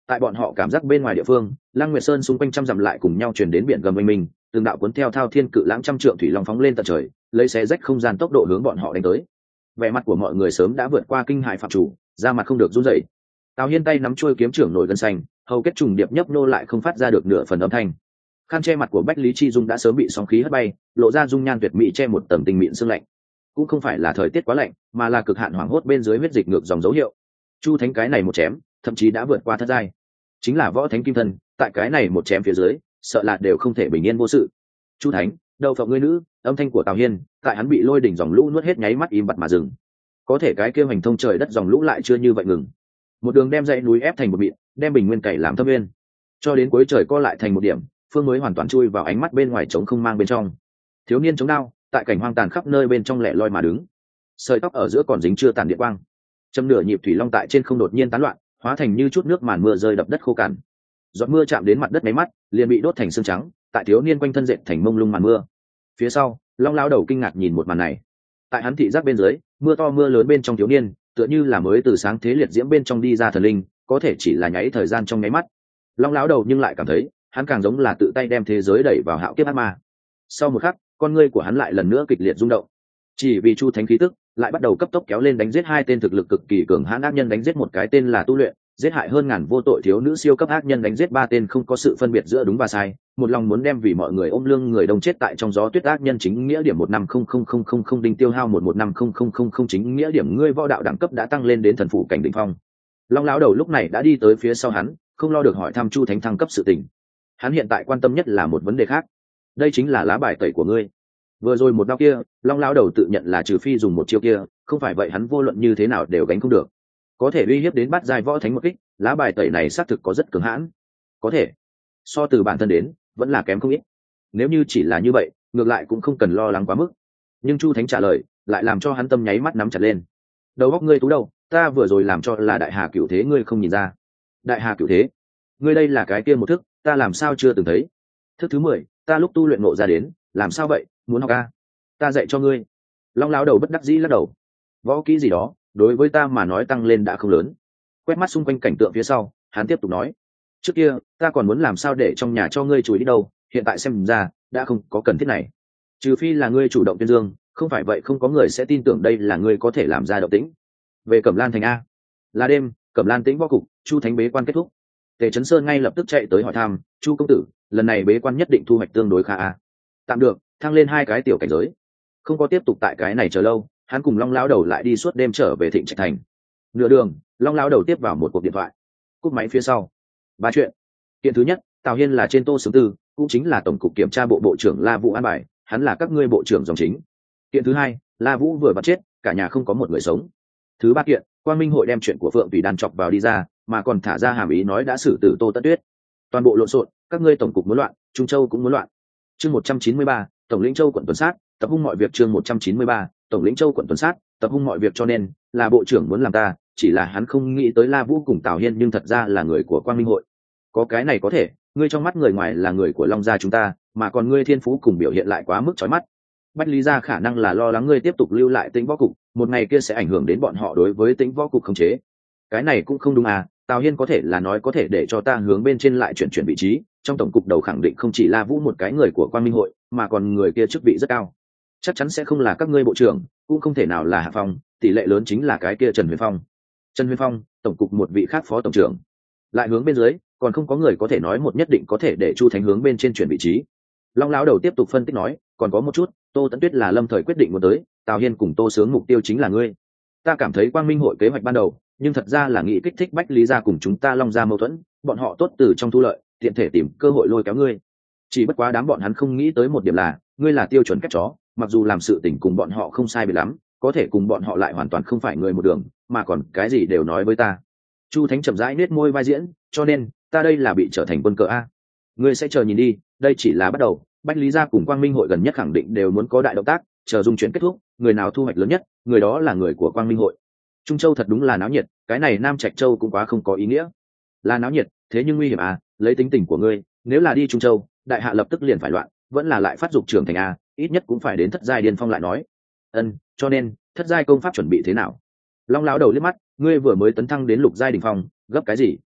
A: Tại bọn họ cảm giác bên ngoài địa phương, Lăng Nguyệt Sơn xung quanh trăm dặm lại cùng nhau truyền đến biển gầm mênh mình, từng đạo cuốn theo thao thiên cự lãng trăm trượng thủy long phóng lên tận trời, lấy xé rách không gian tốc độ hướng bọn họ đánh tới. Vẻ mặt của mọi người sớm đã vượt qua kinh hãi phạm chủ, da mặt không được run rẩy. Tào Hiên tay nắm chuôi kiếm trưởng nổi gân xanh, hầu kết trùng điệp nhấp nô lại không phát ra được nửa phần âm thanh. Khăn che mặt của Bách Lý Chi Dung đã sớm bị sóng khí hất bay, lộ ra dung nhan tuyệt mỹ che một tầng tình mịn sương lạnh. Cũng không phải là thời tiết quá lạnh, mà là cực hạn hoảng hốt bên dưới huyết dịch ngược dòng dấu hiệu. Chu Thánh cái này một chém, thậm chí đã vượt qua thất giai. Chính là võ thánh kim thân, tại cái này một chém phía dưới, sợ là đều không thể bình yên vô sự. Chu Thánh, đầu phận ngươi nữ, âm thanh của Tào Hiên, tại hắn bị lôi đỉnh dòng lũ nuốt hết nháy mắt im bặt mà dừng. Có thể cái kia hành thông trời đất dòng lũ lại chưa như vậy ngừng. Một đường đem dãy núi ép thành một mịn, đem bình nguyên cày làm thâm nguyên, cho đến cuối trời co lại thành một điểm, phương mới hoàn toàn chui vào ánh mắt bên ngoài trống không mang bên trong. Thiếu niên chống đao, tại cảnh hoang tàn khắp nơi bên trong lẻ loi mà đứng, sợi tóc ở giữa còn dính chưa tàn điện quang, châm nửa nhịp thủy long tại trên không đột nhiên tán loạn, hóa thành như chút nước màn mưa rơi đập đất khô cằn. Giọt mưa chạm đến mặt đất máy mắt, liền bị đốt thành xương trắng, tại thiếu niên quanh thân dệt thành mông lung màn mưa. Phía sau, Long lão đầu kinh ngạc nhìn một màn này. Tại hắn thị giác bên dưới, mưa to mưa lớn bên trong thiếu niên, tựa như là mới từ sáng thế liệt diễm bên trong đi ra thần linh, có thể chỉ là nháy thời gian trong nháy mắt. Long lão đầu nhưng lại cảm thấy, hắn càng giống là tự tay đem thế giới đẩy vào hạo kiếp ác ma. Sau một khắc, con ngươi của hắn lại lần nữa kịch liệt rung động. Chỉ vì Chu Thánh khí tức lại bắt đầu cấp tốc kéo lên, đánh giết hai tên thực lực cực kỳ cường hãn ác nhân, đánh giết một cái tên là Tu Luyện, giết hại hơn ngàn vô tội thiếu nữ siêu cấp ác nhân, đánh giết ba tên không có sự phân biệt giữa đúng và sai, một lòng muốn đem vì mọi người ôm lương người đông chết tại trong gió tuyết ác nhân chính nghĩa điểm 1500000 đinh tiêu hao 1150000 chính nghĩa điểm, ngươi võ đạo đẳng cấp đã tăng lên đến thần phủ cảnh đỉnh phong. Long lão đầu lúc này đã đi tới phía sau hắn, không lo được hỏi thăm Chu Thánh thăng cấp sự tình. Hắn hiện tại quan tâm nhất là một vấn đề khác, đây chính là lá bài tẩy của ngươi. Vừa rồi một đao kia, Long lão đầu tự nhận là trừ phi dùng một chiêu kia, không phải vậy hắn vô luận như thế nào đều gánh không được. Có thể uy hiếp đến bát giai võ thánh một kích, lá bài tẩy này xác thực có rất cường hãn. Có thể, so từ bản thân đến, vẫn là kém không ít. Nếu như chỉ là như vậy, ngược lại cũng không cần lo lắng quá mức. Nhưng Chu Thánh trả lời, lại làm cho hắn tâm nháy mắt nắm chặt lên. Đầu óc ngươi tú đầu, ta vừa rồi làm cho là Đại Hà Cửu Thế, ngươi không nhìn ra. Đại Hà Cửu Thế? Ngươi đây là cái kia một thức, ta làm sao chưa từng thấy. Thức thứ 10, ta lúc tu luyện ngộ ra đến, làm sao vậy, muốn học a? Ta dạy cho ngươi. Long lão đầu bất đắc dĩ lắc đầu. Võ kỹ gì đó, đối với ta mà nói tăng lên đã không lớn. Quét mắt xung quanh cảnh tượng phía sau, hắn tiếp tục nói, trước kia ta còn muốn làm sao để trong nhà cho ngươi chùi đi đâu, hiện tại xem ra đã không có cần thiết này. Trừ phi là ngươi chủ động tuyên dương, không phải vậy không có người sẽ tin tưởng đây là ngươi có thể làm ra động tĩnh. Về Cẩm Lan thành a. Là đêm, Cẩm Lan tĩnh võ cục, Chu Thánh bế quan kết thúc. Tề Chấn Sơn ngay lập tức chạy tới hỏi thăm, Chu công tử, lần này bế quan nhất định thu hoạch tương đối khá a. Tạm được, thăng lên 2 cái tiểu cảnh giới. Không có tiếp tục tại cái này chờ lâu, hắn cùng Long lão đầu lại đi suốt đêm trở về Thịnh Trạch thành. Nửa đường, Long lão đầu tiếp vào một cuộc điện thoại. Cúp máy phía sau. 3 chuyện. Kiện thứ nhất, Tào Hiên là trên Tô Sướng Tư, cũng chính là tổng cục kiểm tra bộ bộ trưởng La Vũ an bài, hắn là các ngươi bộ trưởng dòng chính. Kiện thứ hai, La Vũ vừa bắt chết, cả nhà không có một người sống. Thứ ba kiện, Quang Minh hội đem chuyện của Phượng Tùy Đan chọc vào đi ra, mà còn thả ra hàm ý nói đã xử tử Tô Tất Tuyết. Toàn bộ lộn xộn, các ngươi tổng cục muốn loạn, Trung Châu cũng muốn loạn. Chương 193, tổng lĩnh Châu quận tuần sát, tập hung mọi việc. Chương 193, tổng lĩnh Châu quận tuần sát, tập hung mọi việc, cho nên là bộ trưởng muốn làm ta, chỉ là hắn không nghĩ tới La Vũ cùng Tào Hiên nhưng thật ra là người của Quang Minh hội. Có cái này có thể, ngươi trong mắt người ngoài là người của Long gia chúng ta, mà còn ngươi thiên phú cùng biểu hiện lại quá mức chói mắt. Bách Lý gia khả năng là lo lắng ngươi tiếp tục lưu lại Tĩnh võ cục, một ngày kia sẽ ảnh hưởng đến bọn họ đối với Tĩnh võ cục khống chế. Cái này cũng không đúng à, Tào Hiên có thể là nói có thể để cho ta hướng bên trên lại chuyển vị trí, trong tổng cục đầu khẳng định không chỉ La Vũ một cái người của Quang Minh hội, mà còn người kia chức vị rất cao. Chắc chắn sẽ không là các ngươi bộ trưởng, cũng không thể nào là Hạ Phong, tỷ lệ lớn chính là cái kia Trần Huyền Phong. Trần Huyền Phong, tổng cục một vị khác phó tổng trưởng. Lại hướng bên dưới, còn không có người có thể nói một nhất định có thể để Chu Thánh hướng bên trên chuyển vị trí. Long lão đầu tiếp tục phân tích nói, còn có một chút, Tô Tấn Tuyết là lâm thời quyết định muốn tới, Tào Hiên cùng Tô Sướng mục tiêu chính là ngươi. Ta cảm thấy Quang Minh hội kế hoạch ban đầu, nhưng thật ra là nghĩ kích thích Bách Lý gia cùng chúng ta Long gia mâu thuẫn, bọn họ tốt từ trong thu lợi, tiện thể tìm cơ hội lôi kéo ngươi. Chỉ bất quá đám bọn hắn không nghĩ tới một điểm là, ngươi là tiêu chuẩn cách chó, mặc dù làm sự tình cùng bọn họ không sai biệt lắm, có thể cùng bọn họ lại hoàn toàn không phải người một đường, mà còn cái gì đều nói với ta. Chu Thánh chậm rãi nết môi vai diễn, cho nên ta đây là bị trở thành quân cờ a. Ngươi sẽ chờ nhìn đi, đây chỉ là bắt đầu, Bách Lý gia cùng Quang Minh hội gần nhất khẳng định đều muốn có đại động tác, chờ dung chuyển kết thúc, người nào thu hoạch lớn nhất, người đó là người của Quang Minh hội. Trung Châu thật đúng là náo nhiệt, cái này Nam Trạch Châu cũng quá không có ý nghĩa. Là náo nhiệt, thế nhưng nguy hiểm à, lấy tính tình của ngươi, nếu là đi Trung Châu, đại hạ lập tức liền phải loạn, vẫn là lại phát dục trưởng thành a, ít nhất cũng phải đến thất giai điên phong lại nói. Cho nên, thất giai công pháp chuẩn bị thế nào? Long lão đầu liếc mắt, ngươi vừa mới tấn thăng đến lục giai đỉnh phong, gấp cái gì?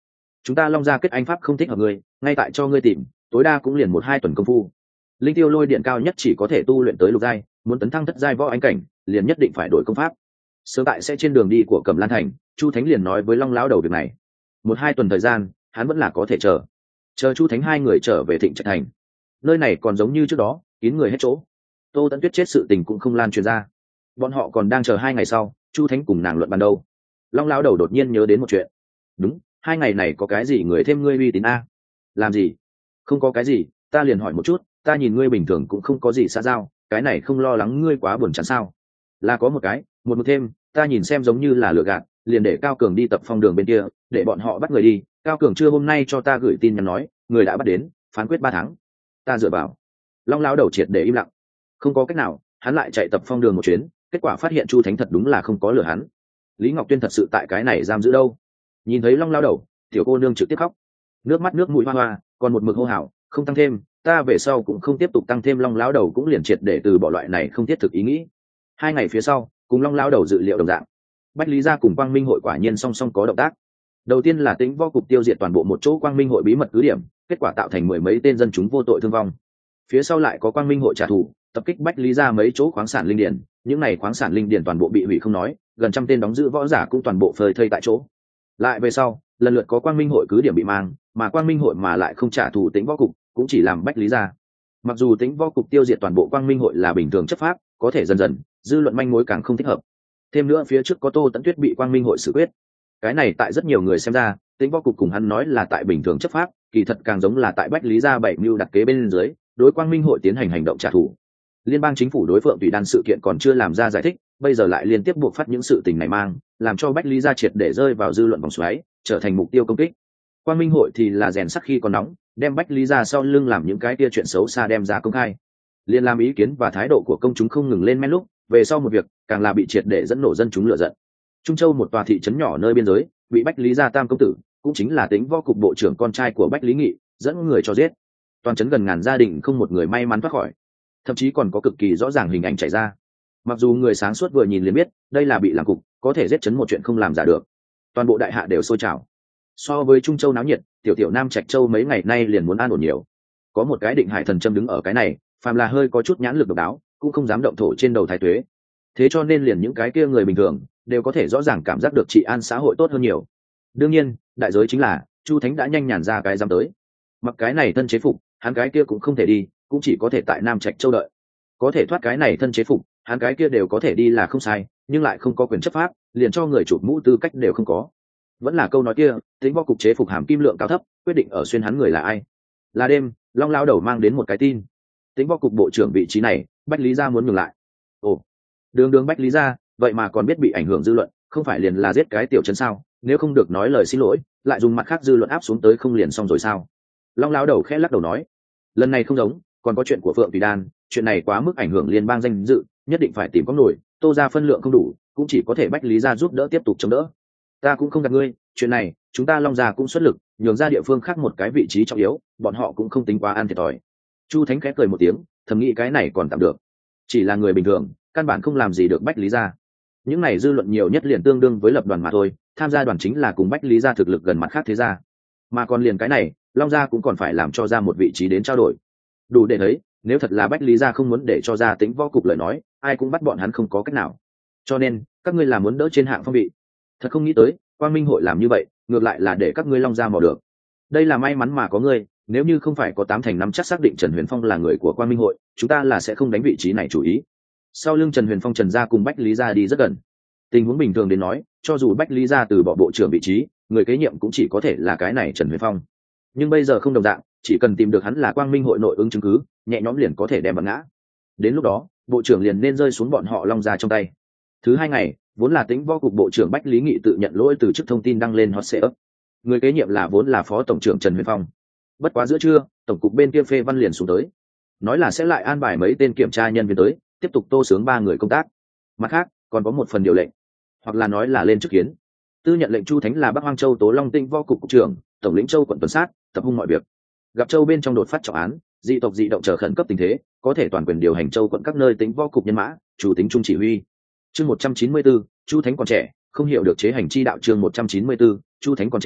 A: chúng ta long gia kết anh pháp không thích hợp ngươi, ngay tại cho ngươi tìm, tối đa cũng liền 1-2 tuần công phu. Linh tiêu lôi điện cao nhất chỉ có thể tu luyện tới lục giai, muốn tấn thăng thất giai võ anh cảnh liền nhất định phải đổi công pháp. Sớm tại sẽ trên đường đi của Cẩm Lan Thành, Chu Thánh liền nói với Long lão đầu việc này. 1-2 tuần thời gian hắn vẫn là có thể chờ Chu Thánh hai người trở về Thịnh Trạch Thành. Nơi này còn giống như trước đó, kín người hết chỗ. Tô Tấn Tuyết chết sự tình cũng không lan truyền ra, bọn họ còn đang chờ 2 ngày sau Chu Thánh cùng nàng luận bàn đâu. Long lão đầu đột nhiên nhớ đến một chuyện. Đúng, 2 ngày này có cái gì người thêm ngươi uy tín a? Làm gì? Không có cái gì, ta liền hỏi một chút, ta nhìn ngươi bình thường cũng không có gì xã giao, cái này không lo lắng ngươi quá buồn chán sao? Là có một cái, một thêm, ta nhìn xem giống như là lừa gạt, liền để Cao Cường đi Tập Phong đường bên kia, để bọn họ bắt người đi. Cao Cường trưa hôm nay cho ta gửi tin nhắn nói, người đã bắt đến, phán quyết 3 tháng. Ta dựa vào. Long lão đầu triệt để im lặng. Không có cách nào, hắn lại chạy Tập Phong đường một chuyến, kết quả phát hiện Chu Thánh thật đúng là không có lừa hắn. Lý Ngọc Tuyên thật sự tại cái này giam giữ đâu? Nhìn thấy Long lão đầu, tiểu cô nương trực tiếp khóc, nước mắt nước mũi hoa hoa, còn một mực hô hào, không tăng thêm, ta về sau cũng không tiếp tục tăng thêm. Long lão đầu cũng liền triệt để từ bỏ loại này không thiết thực ý nghĩ. 2 ngày phía sau, cùng Long lão đầu dự liệu đồng dạng, Bách Lý gia cùng Quang Minh hội quả nhiên song song có động tác. Đầu tiên là Tĩnh Võ cục tiêu diệt toàn bộ một chỗ Quang Minh hội bí mật cứ điểm, kết quả tạo thành 10 mấy tên dân chúng vô tội thương vong. Phía sau lại có Quang Minh hội trả thù, tập kích Bách Lý gia mấy chỗ khoáng sản linh điển, những này khoáng sản linh điển toàn bộ bị hủy không nói, gần trăm tên đóng giữ võ giả cũng toàn bộ phơi thây tại chỗ. Lại về sau, lần lượt có Quang Minh hội cứ điểm bị mang, mà Quang Minh hội mà lại không trả thù Tĩnh Võ cục, cũng chỉ làm Bách Lý gia. Mặc dù Tĩnh Võ cục tiêu diệt toàn bộ Quang Minh hội là bình thường chấp pháp, có thể dần dần dư luận manh mối càng không thích hợp. Thêm nữa phía trước có Tô Tấn Tuyết bị Quang Minh hội xử quyết, cái này tại rất nhiều người xem ra, Tĩnh Võ cục cùng hắn nói là tại bình thường chấp pháp, kỳ thật càng giống là tại Bách Lý gia bảy mưu đặt kế bên dưới, đối Quang Minh hội tiến hành hành động trả thù. Liên bang chính phủ đối Phượng Thủy Đan sự kiện còn chưa làm ra giải thích, bây giờ lại liên tiếp buộc phát những sự tình này mang, làm cho Bách Lý gia triệt để rơi vào dư luận vòng xoáy, trở thành mục tiêu công kích. Quang Minh hội thì là rèn sắt khi còn nóng, đem Bách Lý gia sau lưng làm những cái tia chuyện xấu xa đem ra công khai. Liên làm ý kiến và thái độ của công chúng không ngừng lên men lúc, về sau một việc, càng là bị triệt để dẫn nổ dân chúng lửa giận. Trung Châu một tòa thị trấn nhỏ nơi biên giới, bị Bách Lý gia tam công tử, cũng chính là Tĩnh Võ cục bộ trưởng con trai của Bách Lý Nghị, dẫn người cho giết. Toàn trấn gần ngàn gia đình không một người may mắn thoát khỏi, thậm chí còn có cực kỳ rõ ràng hình ảnh chảy ra. Mặc dù người sáng suốt vừa nhìn liền biết, đây là bị làm cục, có thể giết trấn một chuyện không làm giả được. Toàn bộ đại hạ đều sôi trào. So với Trung Châu náo nhiệt, tiểu Nam Trạch Châu mấy ngày nay liền muốn an ổn nhiều. Có một cái Định Hải thần châm đứng ở cái này, phàm là hơi có chút nhãn lực độc đáo, cũng không dám động thổ trên đầu thái tuế. Thế cho nên liền những cái kia người bình thường đều có thể rõ ràng cảm giác được trị an xã hội tốt hơn nhiều. Đương nhiên, đại giới chính là Chu Thánh đã nhanh nhàn ra cái dám tới. Mặc cái này thân chế phục, hắn cái kia cũng không thể đi, cũng chỉ có thể tại Nam Trạch Châu đợi. Có thể thoát cái này thân chế phục, hắn cái kia đều có thể đi là không sai, nhưng lại không có quyền chấp pháp, liền cho người chụp mũ tư cách đều không có. Vẫn là câu nói kia, Tĩnh Võ cục chế phục hàm kim lượng cao thấp, quyết định ở xuyên hắn người là ai. Là đêm, Long lão đầu mang đến một cái tin. Tĩnh Võ cục bộ trưởng vị trí này, Bách Lý gia muốn ngừng lại. Ồ, đường Bách Lý gia, vậy mà còn biết bị ảnh hưởng dư luận, không phải liền là giết cái tiểu trấn sao? Nếu không được nói lời xin lỗi, lại dùng mặt khác dư luận áp xuống tới không liền xong rồi sao? Long lão đầu khẽ lắc đầu nói, lần này không giống, còn có chuyện của Phượng Thủy Đan, chuyện này quá mức ảnh hưởng liên bang danh dự, nhất định phải tìm có nổi. Tô gia phân lượng không đủ, cũng chỉ có thể Bách Lý gia giúp đỡ tiếp tục chống đỡ. Ta cũng không gạt ngươi, chuyện này chúng ta Long gia cũng xuất lực, nhường ra địa phương khác một cái vị trí trọng yếu, bọn họ cũng không tính quá ăn thiệt thòi. Chu Thánh khẽ cười một tiếng, thầm nghĩ cái này còn tạm được, chỉ là người bình thường căn bản không làm gì được Bách Lý gia. Những này dư luận nhiều nhất liền tương đương với lập đoàn mà thôi, tham gia đoàn chính là cùng Bách Lý gia thực lực gần mặt khác thế gia, mà còn liền cái này Long gia cũng còn phải làm cho ra một vị trí đến trao đổi. Đủ để thấy, nếu thật là Bách Lý gia không muốn để cho ra Tĩnh Võ cục lời nói, ai cũng bắt bọn hắn không có cách nào. Cho nên các ngươi là muốn đỡ trên hạng phong vị. Thật không nghĩ tới Quang Minh hội làm như vậy, ngược lại là để các ngươi Long gia mò được. Đây là may mắn mà có ngươi, nếu như không phải có 8 thành 5 chắc xác định Trần Huyền Phong là người của Quang Minh hội, chúng ta là sẽ không đánh vị trí này chủ ý. Sau lưng Trần Huyền Phong Trần gia cùng Bách Lý gia đi rất gần. Tình huống bình thường đến nói, cho dù Bách Lý gia từ bỏ bộ trưởng vị trí, người kế nhiệm cũng chỉ có thể là cái này Trần Huyền Phong. Nhưng bây giờ không đồng dạng, chỉ cần tìm được hắn là Quang Minh hội nội ứng chứng cứ, nhẹ nhõm liền có thể đem bật ngã. Đến lúc đó, bộ trưởng liền nên rơi xuống bọn họ Long gia trong tay. Thứ 2 ngày, vốn là Tĩnh Võ cục bộ trưởng Bách Lý Nghị tự nhận lỗi từ chức thông tin đăng lên hot search. Người kế nhiệm là vốn là phó tổng trưởng Trần Huyền Phong. Bất quá giữa trưa, tổng cục bên kia phê văn liền xuống tới, nói là sẽ lại an bài mấy tên kiểm tra nhân viên tới, tiếp tục tô sướng 3 người công tác. Mặt khác, còn có một phần điều lệnh, hoặc là nói là lên chức kiến. Tư nhận lệnh Chu Thánh là Bắc Hoang Châu Tố Long Tĩnh Võ cục cục trưởng, tổng lĩnh Châu quận tuần sát, tập trung mọi việc. Gặp Châu bên trong đột phát trọng án, dị tộc dị động chờ khẩn cấp tình thế, có thể toàn quyền điều hành Châu quận các nơi Tĩnh Võ cục nhân mã, chủ tính trung chỉ huy. Chương 194, Chu Thánh còn trẻ, không hiểu được chế hành chi đạo. Chương 194, Chu Thánh còn trẻ,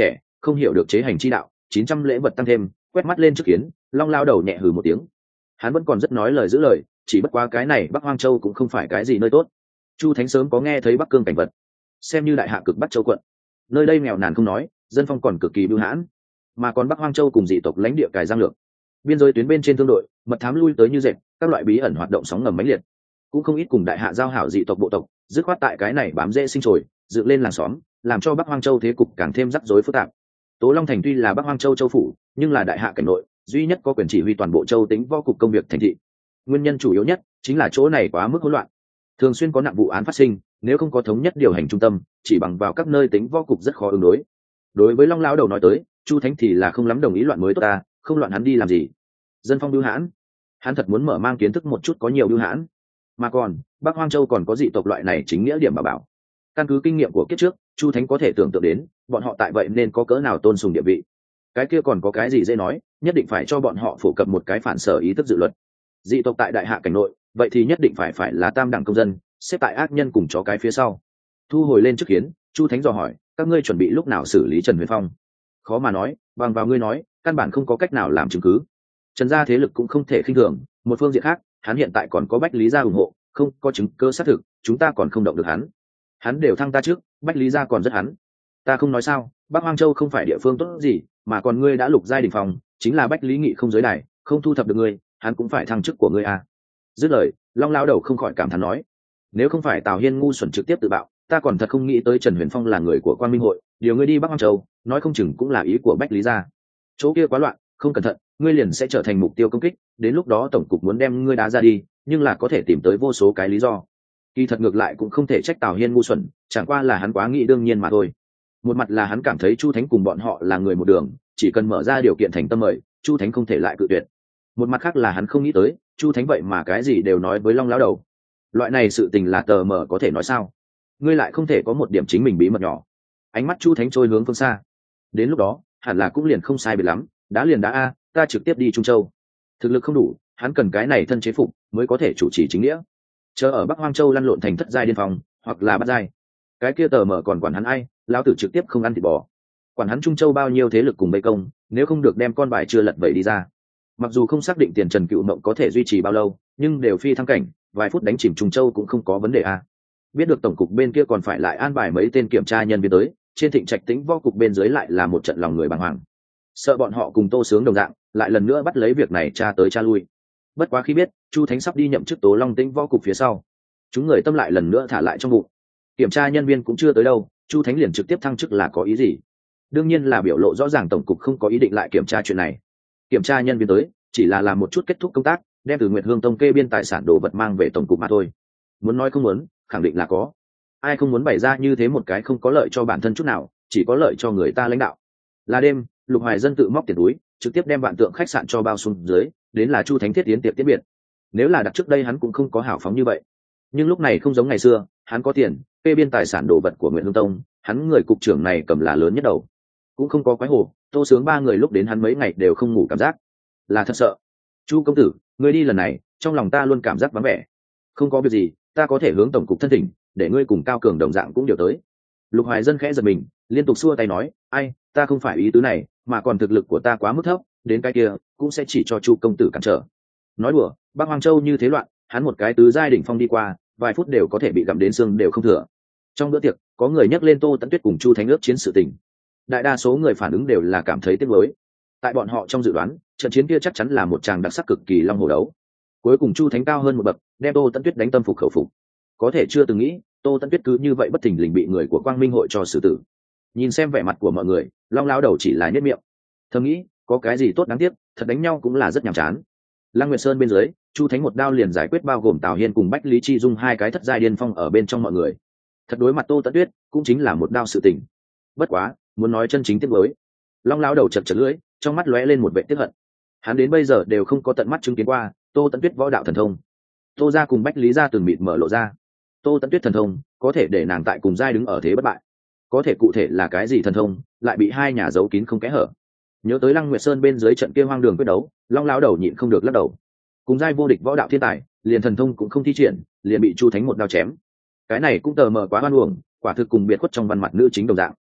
A: không hiểu được chế hành chi đạo, 900 lễ vật tăng thêm, quét mắt lên trước kiến, Long lao đầu nhẹ hừ một tiếng. Hắn vẫn còn rất nói lời giữ lời, chỉ bất quá cái này Bắc Hoang Châu cũng không phải cái gì nơi tốt. Chu Thánh sớm có nghe thấy Bắc Cương cảnh vật, xem như đại hạ cực Bắc Châu quận. Nơi đây nghèo nàn không nói, dân phong còn cực kỳ bưu hãn, mà còn Bắc Hoang Châu cùng dị tộc lãnh địa cài giang lược. Biên giới tuyến bên trên thương đội, mật thám lui tới như dệt, các loại bí ẩn hoạt động sóng ngầm mãnh liệt. Cũng không ít cùng đại hạ giao hảo dị tộc bộ tộc, dứt khoát tại cái này bám rễ sinh trồi, dựng lên làng xóm, làm cho Bắc Hoang Châu thế cục càng thêm rắc rối phức tạp. Tố Long Thành tuy là Bắc Hoang Châu châu phủ, nhưng là đại hạ cảnh nội, duy nhất có quyền chỉ huy toàn bộ châu tính võ cục công việc thành thị. Nguyên nhân chủ yếu nhất chính là chỗ này quá mức hỗn loạn, thường xuyên có nặng vụ án phát sinh, nếu không có thống nhất điều hành trung tâm, chỉ bằng vào các nơi tính võ cục rất khó ứng đối. Đối với Long lão đầu nói tới, Chu Thánh thì là không lắm đồng ý loạn mới tốt ta, không loạn hắn đi làm gì? Dân phong bưu hãn, hắn thật muốn mở mang kiến thức một chút có nhiều bưu hãn. Mà còn Bắc Hoang Châu còn có dị tộc loại này chính nghĩa điểm bảo. Căn cứ kinh nghiệm của kiếp trước, Chu Thánh có thể tưởng tượng đến bọn họ tại vậy nên có cỡ nào tôn sùng địa vị. Cái kia còn có cái gì dễ nói, nhất định phải cho bọn họ phổ cập một cái phản sở ý thức dự luật. Dị tộc tại đại hạ cảnh nội, vậy thì nhất định phải là tam đẳng công dân, xếp tại ác nhân cùng chó cái phía sau. Thu hồi lên trước kiến, Chu Thánh dò hỏi, các ngươi chuẩn bị lúc nào xử lý Trần Huyền Phong? Khó mà nói, bằng vào ngươi nói, căn bản không có cách nào làm chứng cứ. Trần gia thế lực cũng không thể khinh thường, một phương diện khác, hắn hiện tại còn có Bách Lý gia ủng hộ, không có chứng cơ xác thực, chúng ta còn không động được hắn. Hắn đều thăng ta trước, Bách Lý gia còn rất hắn. Ta không nói sao, Bắc Hoang Châu không phải địa phương tốt gì, mà còn ngươi đã lục giai đỉnh phòng, chính là Bách Lý Nghị không giới đài, không thu thập được ngươi, hắn cũng phải thăng chức của ngươi à. Dứt lời, Long lao đầu không khỏi cảm thán nói, nếu không phải Tào Hiên ngu xuẩn trực tiếp tự bạo, ta còn thật không nghĩ tới Trần Huyền Phong là người của Quan Minh hội, điều ngươi đi Bắc Hoang Châu, nói không chừng cũng là ý của Bách Lý gia. Chỗ kia quá loạn, không cẩn thận, ngươi liền sẽ trở thành mục tiêu công kích, đến lúc đó tổng cục muốn đem ngươi đá ra đi, nhưng là có thể tìm tới vô số cái lý do. Kỳ thật ngược lại cũng không thể trách Tào Hiên ngu xuẩn, chẳng qua là hắn quá nghĩ đương nhiên mà thôi. Một mặt là hắn cảm thấy Chu Thánh cùng bọn họ là người một đường, chỉ cần mở ra điều kiện thành tâm mời, Chu Thánh không thể lại cự tuyệt. Một mặt khác là hắn không nghĩ tới, Chu Thánh vậy mà cái gì đều nói với Long lão đầu. Loại này sự tình là tờ mờ có thể nói sao? Ngươi lại không thể có một điểm chính mình bí mật nhỏ. Ánh mắt Chu Thánh trôi hướng phương xa. Đến lúc đó, hẳn là cũng liền không sai biệt lắm, đã liền đã a, ta trực tiếp đi Trung Châu. Thực lực không đủ, hắn cần cái này thân chế phục mới có thể chủ trì chính nghĩa. Chờ ở Bắc Hoang Châu lăn lộn thành thất giai điên phòng, hoặc là bát giai. Cái kia tờ mờ còn quản hắn ai, lão tử trực tiếp không ăn thịt bò. Quản hắn Trung Châu bao nhiêu thế lực cùng vây công, nếu không được đem con bài chưa lật vậy đi ra. Mặc dù không xác định tiền Trần Cựu Mộng có thể duy trì bao lâu, nhưng đều phi thăng cảnh, vài phút đánh chìm Trung Châu cũng không có vấn đề a. Biết được tổng cục bên kia còn phải lại an bài mấy tên kiểm tra nhân viên tới, trên Thịnh Trạch Tĩnh võ cục bên dưới lại là một trận lòng người bàng hoàng. Sợ bọn họ cùng Tô Sướng đồng dạng, lại lần nữa bắt lấy việc này tra tới tra lui. Bất quá khi biết Chu Thánh sắp đi nhậm chức Tố Long Tĩnh võ cục phía sau, chúng người tâm lại lần nữa thả lại trong bụng. Kiểm tra nhân viên cũng chưa tới đâu, Chu Thánh liền trực tiếp thăng chức là có ý gì? Đương nhiên là biểu lộ rõ ràng tổng cục không có ý định lại kiểm tra chuyện này. Kiểm tra nhân viên tới chỉ là làm một chút kết thúc công tác, đem từ Nguyệt Hương Tông kê biên tài sản đồ vật mang về tổng cục mà thôi. Muốn nói không muốn, khẳng định là có. Ai không muốn bày ra như thế một cái không có lợi cho bản thân chút nào, chỉ có lợi cho người ta lãnh đạo. Là đêm, Lục Hoài Dân tự móc tiền túi, trực tiếp đem vạn tượng khách sạn cho bao xuống dưới, đến là Chu Thánh thiết tiến tiệc tiết biệt. Nếu là đặt trước đây hắn cũng không có hào phóng như vậy, nhưng lúc này không giống ngày xưa, hắn có tiền, kê biên tài sản đồ vật của Nguyệt Hương Tông, hắn người cục trưởng này cầm là lớn nhất đầu. Cũng không có quái hồ, Tô Sướng ba người lúc đến hắn mấy ngày đều không ngủ cảm giác, là thật sợ. Chu công tử, ngươi đi lần này, trong lòng ta luôn cảm giác vắng vẻ. Không có việc gì, ta có thể hướng tổng cục thân thỉnh, để ngươi cùng Cao Cường đồng dạng cũng điều tới. Lục Hoài Dân khẽ giật mình, liên tục xua tay nói, ai, ta không phải ý tứ này, mà còn thực lực của ta quá mức thấp, đến cái kia cũng sẽ chỉ cho Chu công tử cản trở. Nói đùa, Bắc Hoang Châu như thế loạn, hắn một cái tứ giai đỉnh phong đi qua, vài phút đều có thể bị gặm đến xương đều không thừa. Trong bữa tiệc, có người nhắc lên Tô Tấn Tuyết cùng Chu Thánh ước chiến sự tình. Đại đa số người phản ứng đều là cảm thấy tiếc nuối. Tại bọn họ trong dự đoán, trận chiến kia chắc chắn là một tràng đặc sắc cực kỳ long hổ đấu. Cuối cùng Chu Thánh cao hơn một bậc, đem Tô Tấn Tuyết đánh tâm phục khẩu phục. Có thể chưa từng nghĩ, Tô Tấn Tuyết cứ như vậy bất thình lình bị người của Quang Minh hội cho xử tử. Nhìn xem vẻ mặt của mọi người, Long lão đầu chỉ là nhếch miệng. Thầm nghĩ, có cái gì tốt đáng tiếc, thật đánh nhau cũng là rất nhàm chán. Lăng Nguyệt Sơn bên dưới, Chu Thánh một đao liền giải quyết bao gồm Tào Hiên cùng Bách Lý Chi Dung hai cái thất giai điên phong ở bên trong mọi người. Thật đối mặt Tô Tấn Tuyết, cũng chính là một đao sự tình. Bất quá, muốn nói chân chính tiếc nuối, Long lão đầu chật chật lưỡi, trong mắt lóe lên một vẻ tiếc hận. Hắn đến bây giờ đều không có tận mắt chứng kiến qua Tô Tấn Tuyết võ đạo thần thông. Tô gia cùng Bách Lý gia từng mịt mở lộ ra. Tô Tấn Tuyết thần thông có thể để nàng tại cùng giai đứng ở thế bất bại. Có thể cụ thể là cái gì thần thông, lại bị hai nhà giấu kín không kẽ hở. Nhớ tới Lăng Nguyệt Sơn bên dưới trận kia hoang đường quyết đấu, Long lão đầu nhịn không được lắc đầu. Cùng giai vô địch võ đạo thiên tài, liền thần thông cũng không thi triển, liền bị Chu Thánh một đao chém. Cái này cũng tờ mờ quá oan uổng, quả thực cùng biệt khuất trong văn mặt nữ chính đồng dạng.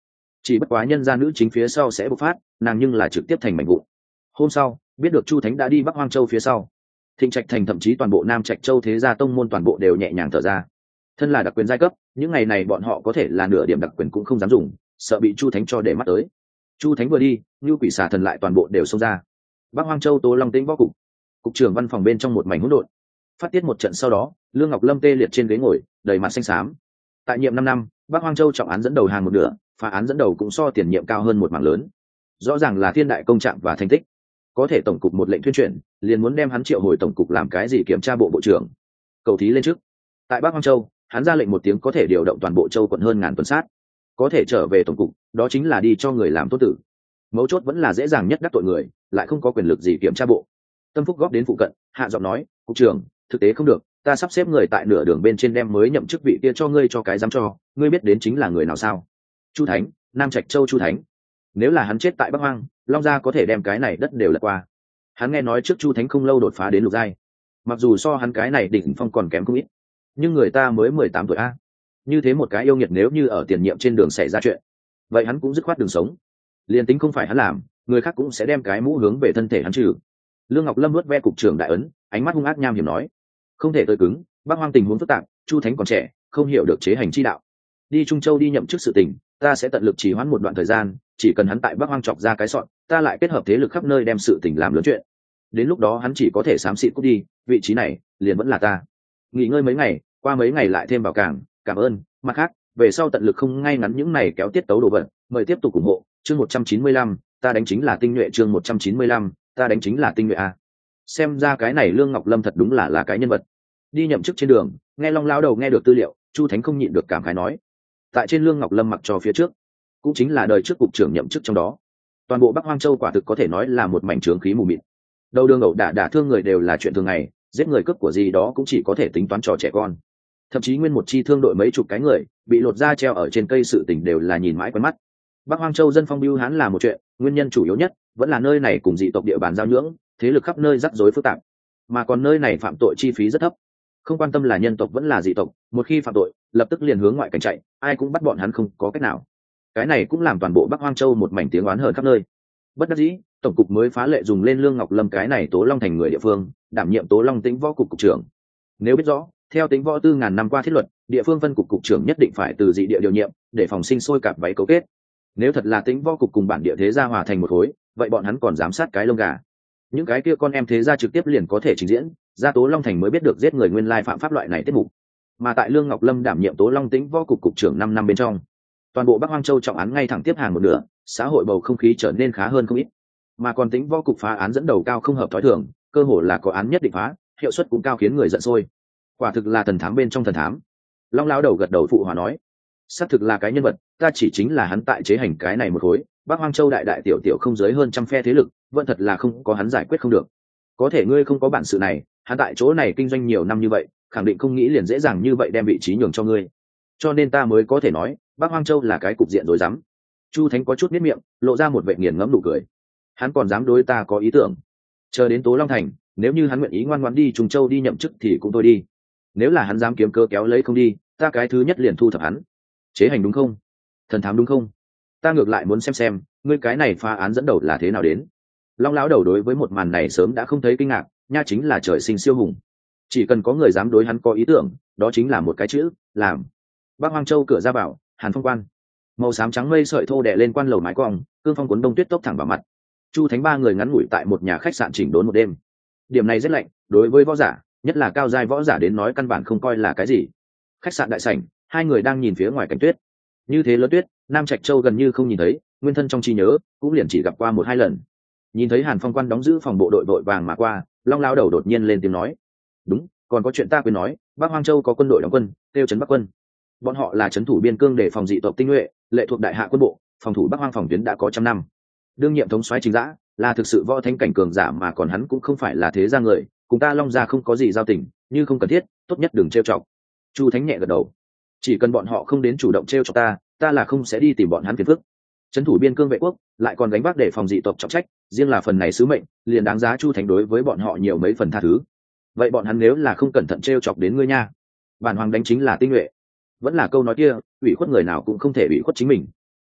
A: chỉ bất quá nhân gia nữ chính phía sau sẽ bộc phát, nàng nhưng là trực tiếp thành mảnh vụn. Hôm sau biết được Chu Thánh đã đi Bắc Hoang Châu phía sau, Thịnh Trạch Thành thậm chí toàn bộ Nam Trạch Châu thế gia tông môn toàn bộ đều nhẹ nhàng thở ra. Thân là đặc quyền giai cấp, những ngày này bọn họ có thể là nửa điểm đặc quyền cũng không dám dùng, sợ bị Chu Thánh cho để mắt tới. Chu Thánh vừa đi, như quỷ xà thần lại toàn bộ đều xông ra. Bắc Hoang Châu Tố Long Tĩnh võ cục trưởng văn phòng bên trong một mảnh hỗn độn. Phát tiết một trận sau đó, Lương Ngọc Lâm tê liệt trên ghế ngồi, đầy mặt xanh xám. Tại nhiệm 5 năm, Bắc Hoang Châu trọng án dẫn đầu hàng một nửa, phá án dẫn đầu cũng so tiền nhiệm cao hơn một mảng lớn. Rõ ràng là thiên đại công trạng và thành tích. Có thể tổng cục một lệnh tuyên truyền, liền muốn đem hắn triệu hồi tổng cục làm cái gì kiểm tra bộ trưởng. Cầu thí lên trước. Tại Bắc Hoang Châu, hắn ra lệnh một tiếng có thể điều động toàn bộ châu quận hơn ngàn tuần sát. Có thể trở về tổng cục, đó chính là đi cho người làm tốt tử. Mấu chốt vẫn là dễ dàng nhất đắc tội người, lại không có quyền lực gì kiểm tra bộ. Tâm Phúc góp đến phụ cận, hạ giọng nói, cục trưởng, thực tế không được, ta sắp xếp người tại nửa đường bên trên đem mới nhậm chức vị kia cho ngươi cho cái dám cho, ngươi biết đến chính là người nào sao? Chu Thánh, Nam Trạch Châu Chu Thánh. Nếu là hắn chết tại Bắc Hoang, Long gia có thể đem cái này đất đều lật qua. Hắn nghe nói trước Chu Thánh không lâu đột phá đến lục giai, mặc dù so hắn cái này đỉnh phong còn kém không ít, nhưng người ta mới 18 tuổi a. Như thế một cái yêu nghiệt nếu như ở tiền nhiệm trên đường xảy ra chuyện, vậy hắn cũng dứt khoát đường sống. Liên tính không phải hắn làm, người khác cũng sẽ đem cái mũ hướng về thân thể hắn trừ. Lương Ngọc Lâm nuốt ve cục trưởng đại ấn, ánh mắt hung ác nham hiểm nói, không thể tới cứng, Bắc Hoang tình huống phức tạp, Chu Thánh còn trẻ, không hiểu được chế hành chi đạo. Đi Trung Châu đi nhậm chức sự tình, ta sẽ tận lực trì hoãn một đoạn thời gian, chỉ cần hắn tại Bắc Hoang chọc ra cái sọn, ta lại kết hợp thế lực khắp nơi đem sự tình làm lớn chuyện. Đến lúc đó hắn chỉ có thể xám xịt cút đi, vị trí này liền vẫn là ta. Nghỉ ngơi mấy ngày, qua mấy ngày lại thêm vào cảng, cảm ơn. Mặt khác, về sau tận lực không ngay ngắn những này kéo tiết tấu đồ vật, mời tiếp tục ủng hộ. Chương 195, ta đánh chính là tinh nhuệ. Chương 195, ta đánh chính là tinh nhuệ a. Xem ra cái này Lương Ngọc Lâm thật đúng là cái nhân vật. Đi nhậm chức trên đường, nghe Long lão đầu nghe được tư liệu, Chu Thánh không nhịn được cảm khái nói, tại trên Lương Ngọc Lâm mặc cho phía trước, cũng chính là đời trước cục trưởng nhậm chức trong đó, toàn bộ Bắc Hoang Châu quả thực có thể nói là một mảnh trướng khí mù mịt. Đầu đường ẩu đả thương người đều là chuyện thường ngày, giết người cướp của gì đó cũng chỉ có thể tính toán trò trẻ con. Thậm chí nguyên một chi thương đội mấy chục cái người bị lột da treo ở trên cây sự tình đều là nhìn mãi quen mắt. Bắc Hoang Châu dân phong bưu hán là một chuyện, nguyên nhân chủ yếu nhất vẫn là nơi này cùng dị tộc địa bàn giao nhưỡng, thế lực khắp nơi rắc rối phức tạp, mà còn nơi này phạm tội chi phí rất thấp, không quan tâm là nhân tộc vẫn là dị tộc, một khi phạm tội lập tức liền hướng ngoại cảnh chạy, ai cũng bắt bọn hắn không có cách nào. Cái này cũng làm toàn bộ Bắc Hoang Châu một mảnh tiếng oán hờn khắp nơi. Bất đắc dĩ, tổng cục mới phá lệ dùng lên Lương Ngọc Lâm cái này Tố Long thành người địa phương, đảm nhiệm Tố Long Tĩnh võ cục cục trưởng. Nếu biết rõ, theo Tĩnh võ 4000 năm qua thiết luật, địa phương phân cục cục trưởng nhất định phải từ dị địa điều nhiệm, để phòng sinh sôi cạp váy cấu kết. Nếu thật là Tĩnh võ cục cùng bản địa thế gia hòa thành một khối, vậy bọn hắn còn giám sát cái lông gà. Những cái kia con em thế gia trực tiếp liền có thể trình diễn, ra Tố Long thành mới biết được giết người nguyên lai phạm pháp loại này tiết mục. Mà tại Lương Ngọc Lâm đảm nhiệm Tố Long Tĩnh võ cục cục trưởng 5 năm bên trong, toàn bộ Bắc Hoang Châu trọng án ngay thẳng tiếp hàng một nửa, xã hội bầu không khí trở nên khá hơn không ít. Mà còn Tĩnh võ cục phá án dẫn đầu cao không hợp thói thường, cơ hồ là có án nhất định phá, hiệu suất cũng cao khiến người giận sôi. Quả thực là thần thám bên trong thần thám. Long lão đầu gật đầu phụ hòa nói, xác thực là cái nhân vật, ta chỉ chính là hắn tại chế hành cái này một khối, Bắc Hoang Châu đại đại tiểu tiểu không dưới hơn trăm phe thế lực, vẫn thật là không có hắn giải quyết không được. Có thể ngươi không có bản sự này, hắn tại chỗ này kinh doanh nhiều năm như vậy, khẳng định không nghĩ liền dễ dàng như vậy đem vị trí nhường cho ngươi. Cho nên ta mới có thể nói, Bắc Hoang Châu là cái cục diện rối rắm. Chu Thánh có chút miết miệng, lộ ra một vẻ nghiền ngẫm nụ cười. Hắn còn dám đối ta có ý tưởng? Chờ đến Tố Long thành, nếu như hắn nguyện ý ngoan ngoãn đi Trùng Châu đi nhậm chức thì cũng thôi đi. Nếu là hắn dám kiếm cơ kéo lấy không đi, ta cái thứ nhất liền thu thập hắn. Chế hành đúng không? Thần thám đúng không? Ta ngược lại muốn xem ngươi cái này phá án dẫn đầu là thế nào đến. Long lão đầu đối với một màn này sớm đã không thấy kinh ngạc, nha chính là trời sinh siêu hùng. Chỉ cần có người dám đối hắn có ý tưởng, đó chính là một cái chữ, làm. Bắc Hoang Châu cửa ra vào, Hàn Phong quan. Màu xám trắng mây sợi thô đè lên quan lầu mái cong, cương phong cuốn đông tuyết tốc thẳng vào mặt. Chu Thánh ba người ngắn ngủi tại một nhà khách sạn chỉnh đốn một đêm. Điểm này rất lạnh, đối với võ giả, nhất là cao giai võ giả đến nói căn bản không coi là cái gì. Khách sạn đại sảnh, hai người đang nhìn phía ngoài cảnh tuyết. Như thế lớn tuyết, Nam Trạch Châu gần như không nhìn thấy, nguyên thân trong trí nhớ cũng liền chỉ gặp qua một hai lần. Nhìn thấy Hàn Phong quan đóng giữ phòng bộ đội vội vàng mà qua, Long lão đầu đột nhiên lên tiếng nói, đúng, còn có chuyện ta quên nói, Bắc Hoang Châu có quân đội đóng quân, tiêu trấn Bắc quân. Bọn họ là trấn thủ biên cương để phòng dị tộc tinh nhuệ, lệ thuộc đại hạ quân bộ, phòng thủ Bắc Hoang phòng tuyến đã có trăm năm. Đương nhiệm thống soái chính giã là thực sự võ thánh cảnh cường giả, mà còn hắn cũng không phải là thế gia người, cùng ta Long gia không có gì giao tình, như không cần thiết, tốt nhất đừng trêu chọc. Chu Thánh nhẹ gật đầu, chỉ cần bọn họ không đến chủ động trêu chọc ta là không sẽ đi tìm bọn hắn phiền phức. Trấn thủ biên cương vệ quốc, lại còn gánh vác để phòng dị tộc trọng trách, riêng là phần này sứ mệnh, liền đáng giá Chu Thánh đối với bọn họ nhiều mấy phần tha thứ. Vậy bọn hắn nếu là không cẩn thận trêu chọc đến ngươi nha, bản hoàng đánh chính là tinh nhuệ. Vẫn là câu nói kia, ủy khuất người nào cũng không thể ủy khuất chính mình.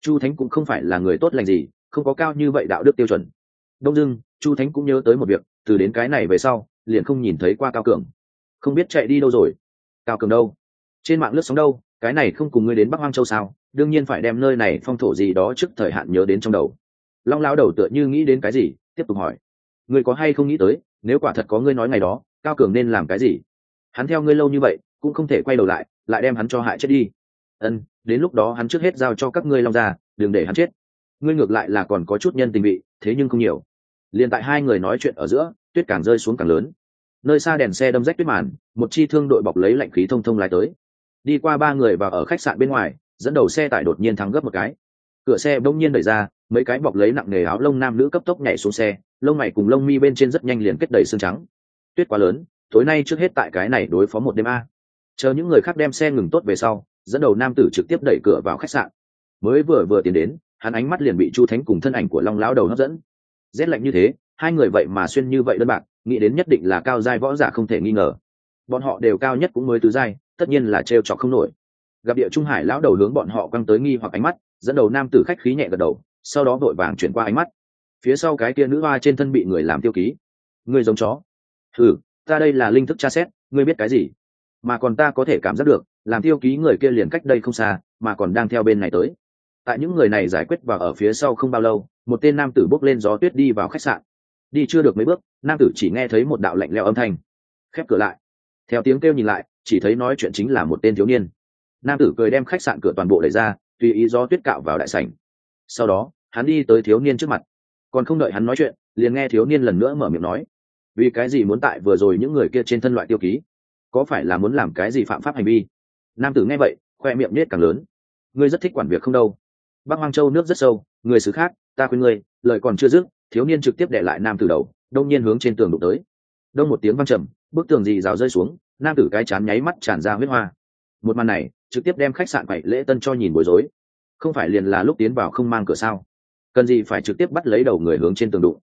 A: Chu Thánh cũng không phải là người tốt lành gì, không có cao như vậy đạo đức tiêu chuẩn. Đông dưng Chu Thánh cũng nhớ tới một việc, từ đến cái này về sau liền không nhìn thấy qua Cao Cường, không biết chạy đi đâu rồi. Cao Cường đâu? Trên mạng lướt sóng đâu? Cái này không cùng ngươi đến Bắc Hoang Châu sao? Đương nhiên phải đem nơi này phong thổ gì đó trước thời hạn nhớ đến trong đầu. Long lão đầu tựa như nghĩ đến cái gì, tiếp tục hỏi: ngươi có hay không nghĩ tới, nếu quả thật có ngươi nói ngày đó, Cao Cường nên làm cái gì? Hắn theo ngươi lâu như vậy, cũng không thể quay đầu lại, lại đem hắn cho hại chết đi. Đến lúc đó hắn trước hết giao cho các ngươi Long gia, đừng để hắn chết. Ngươi ngược lại là còn có chút nhân tình vị, thế nhưng không nhiều. Liên tại hai người nói chuyện ở giữa, tuyết càng rơi xuống càng lớn. Nơi xa đèn xe đâm rách tuyết màn, một chi thương đội bọc lấy lạnh khí thông thông lái tới. Đi qua ba người vào ở khách sạn bên ngoài, dẫn đầu xe tải đột nhiên thắng gấp một cái. Cửa xe bỗng nhiên đẩy ra, mấy cái bọc lấy nặng nề áo lông nam nữ cấp tốc nhảy xuống xe, lông mày cùng lông mi bên trên rất nhanh liền kết đầy xương trắng. Tuyết quá lớn, tối nay trước hết tại cái này đối phó một đêm a. Chờ những người khác đem xe ngừng tốt về sau, dẫn đầu nam tử trực tiếp đẩy cửa vào khách sạn. Mới vừa tiến đến, hắn ánh mắt liền bị Chu Thánh cùng thân ảnh của Long lão đầu hấp dẫn. Rét lạnh như thế, hai người vậy mà xuyên như vậy đơn bạc, nghĩ đến nhất định là cao giai võ giả không thể nghi ngờ. Bọn họ đều cao nhất cũng mới tứ giai, tất nhiên là trêu chọc không nổi. Gặp Địa Trung Hải lão đầu hướng bọn họ quăng tới nghi hoặc ánh mắt, dẫn đầu nam tử khách khí nhẹ gật đầu, sau đó vội vàng chuyển qua ánh mắt. Phía sau cái kia nữ hoa trên thân bị người làm tiêu ký. Ngươi giống chó. Ta đây là linh thức tra xét, ngươi biết cái gì? Mà còn ta có thể cảm giác được, làm tiêu ký người kia liền cách đây không xa, mà còn đang theo bên này tới. Tại những người này giải quyết và ở phía sau không bao lâu, một tên nam tử bốc lên gió tuyết đi vào khách sạn. Đi chưa được mấy bước, nam tử chỉ nghe thấy một đạo lạnh lẽo âm thanh. Khép cửa lại. Theo tiếng kêu nhìn lại, chỉ thấy nói chuyện chính là một tên thiếu niên. Nam tử cười đem khách sạn cửa toàn bộ đẩy ra, tùy ý gió tuyết cạo vào đại sảnh. Sau đó, hắn đi tới thiếu niên trước mặt. Còn không đợi hắn nói chuyện, liền nghe thiếu niên lần nữa mở miệng nói: vì cái gì muốn tại vừa rồi những người kia trên thân loại tiêu ký? Có phải là muốn làm cái gì phạm pháp hành vi? Nam tử nghe vậy, khoe miệng nết càng lớn. Ngươi rất thích quản việc không đâu? Bắc Hoang Châu nước rất sâu, người xứ khác, ta khuyên ngươi. Lời còn chưa dứt, thiếu niên trực tiếp đè lại nam tử đầu, đông nhiên hướng trên tường đụng tới. Đông một tiếng vang trầm, bức tường rì rào rơi xuống, nam tử cái chán nháy mắt tràn ra huyết hoa. Một màn này trực tiếp đem khách sạn Bảy Lễ Tân cho nhìn bối rối. Không phải liền là lúc tiến vào không mang cửa sao? Cần gì phải trực tiếp bắt lấy đầu người hướng trên tường đụng?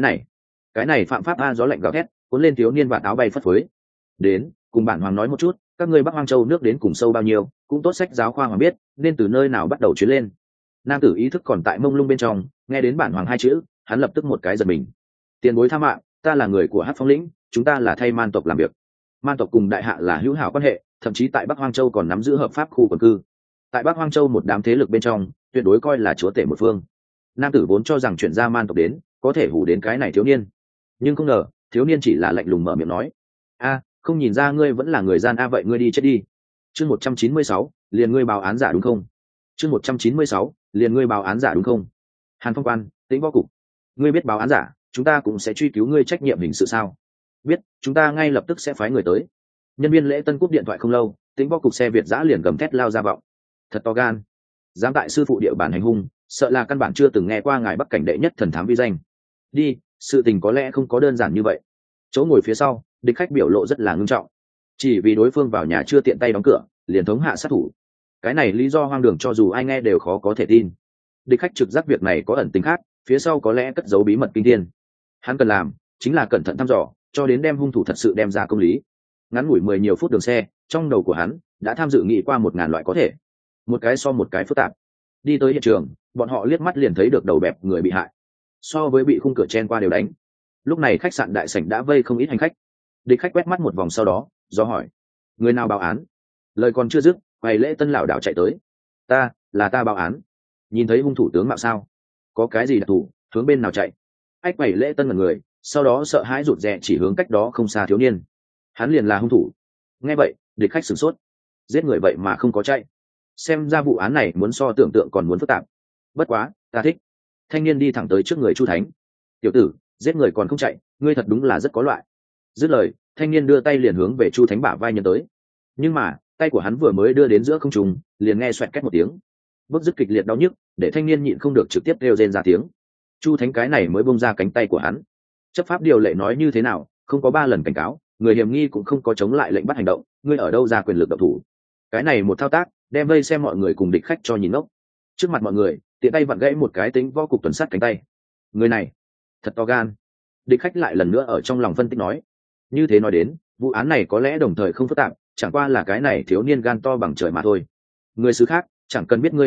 A: Cái này phạm pháp a. Gió lạnh gào thét, cuốn lên thiếu niên vạt áo bay phất phới. Đến, cùng bản hoàng nói một chút, các ngươi Bắc Hoang Châu nước đến cùng sâu bao nhiêu, cũng tốt sách giáo khoa hoàng biết, nên từ nơi nào bắt đầu chuyến lên. Nam tử ý thức còn tại mông lung bên trong, nghe đến bản hoàng hai chữ, hắn lập tức một cái giật mình. Tiền bối tha mạng, ta là người của Hắc Phong lĩnh, chúng ta là thay man tộc làm việc. Man tộc cùng đại hạ là hữu hảo quan hệ, thậm chí tại Bắc Hoang Châu còn nắm giữ hợp pháp khu quần cư. Tại Bắc Hoang Châu một đám thế lực bên trong, tuyệt đối coi là chúa tể một phương. Nam tử vốn cho rằng chuyện ra man tộc đến, có thể hù đến cái này thiếu niên, nhưng không ngờ thiếu niên chỉ là lạnh lùng mở miệng nói: không nhìn ra ngươi vẫn là người gian a. Vậy ngươi đi chết đi. Chương 196, liền ngươi báo án giả đúng không? Chương 196, liền ngươi báo án giả đúng không? Hàn Phong Quan, Tĩnh Võ Cục. Ngươi biết báo án giả, chúng ta cũng sẽ truy cứu ngươi trách nhiệm hình sự sao? Biết, chúng ta ngay lập tức sẽ phái người tới. Nhân viên lễ tân cúp điện thoại không lâu, Tĩnh Võ Cục xe Việt giã liền gầm thét lao ra vọng. Thật to gan, dám tại sư phụ địa bàn hành hung, sợ là căn bản chưa từng nghe qua ngài Bắc cảnh đệ nhất thần thám vi danh. Đi, sự tình có lẽ không có đơn giản như vậy. Chỗ ngồi phía sau, địch khách biểu lộ rất là ngưng trọng. Chỉ vì đối phương vào nhà chưa tiện tay đóng cửa, liền thống hạ sát thủ. Cái này lý do hoang đường cho dù ai nghe đều khó có thể tin. Địch khách trực giác việc này có ẩn tính khác, phía sau có lẽ cất giấu bí mật kinh thiên. Hắn cần làm chính là cẩn thận thăm dò, cho đến đem hung thủ thật sự đem ra công lý. Ngắn ngủi 10 nhiều phút đường xe, trong đầu của hắn đã tham dự nghĩ qua 1000 loại có thể, một cái so một cái phức tạp. Đi tới hiện trường, bọn họ liếc mắt liền thấy được đầu bẹp người bị hại, so với bị khung cửa chen qua đều đánh. Lúc này khách sạn đại sảnh đã vây không ít hành khách. Địch khách quét mắt một vòng sau đó do hỏi: người nào báo án? Lời còn chưa dứt, Bảy Lễ Tân lảo đảo chạy tới. Ta báo án. Nhìn thấy hung thủ tướng mạo sao? Có cái gì đặc thù, hướng bên nào chạy? Ách. Bảy Lễ Tân ngẩn người, sau đó sợ hãi rụt rè chỉ hướng cách đó không xa thiếu niên. Hắn liền là hung thủ. Nghe vậy, địch khách sửng sốt. Giết người vậy mà không có chạy, xem ra vụ án này muốn so tưởng tượng còn muốn phức tạp. Bất quá, ta thích. Thanh niên đi thẳng tới trước người Chu Thánh. Tiểu tử, giết người còn không chạy, ngươi thật đúng là rất có loại. Dứt lời, thanh niên đưa tay liền hướng về Chu Thánh bả vai nhân tới. Nhưng mà tay của hắn vừa mới đưa đến giữa không trung, liền nghe xoẹt két một tiếng, bức dứt kịch liệt đau nhức, để thanh niên nhịn không được trực tiếp kêu rên ra tiếng. Chu Thánh cái này mới bung ra cánh tay của hắn. Chấp pháp điều lệ nói như thế nào, không có 3 lần cảnh cáo, người hiểm nghi cũng không có chống lại lệnh bắt hành động, ngươi ở đâu ra quyền lực động thủ? Cái này một thao tác, đem vây xem mọi người cùng địch khách cho nhìn ngốc. Trước mặt mọi người, tiện tay vặn gãy một cái Tĩnh Võ Cục tuần sát cánh tay. Người này thật to gan. Địch khách lại lần nữa ở trong lòng phân tích nói. Như thế nói đến, vụ án này có lẽ đồng thời không phức tạp, chẳng qua là cái này thiếu niên gan to bằng trời mà thôi. Người xứ khác chẳng cần biết ngươi là ai,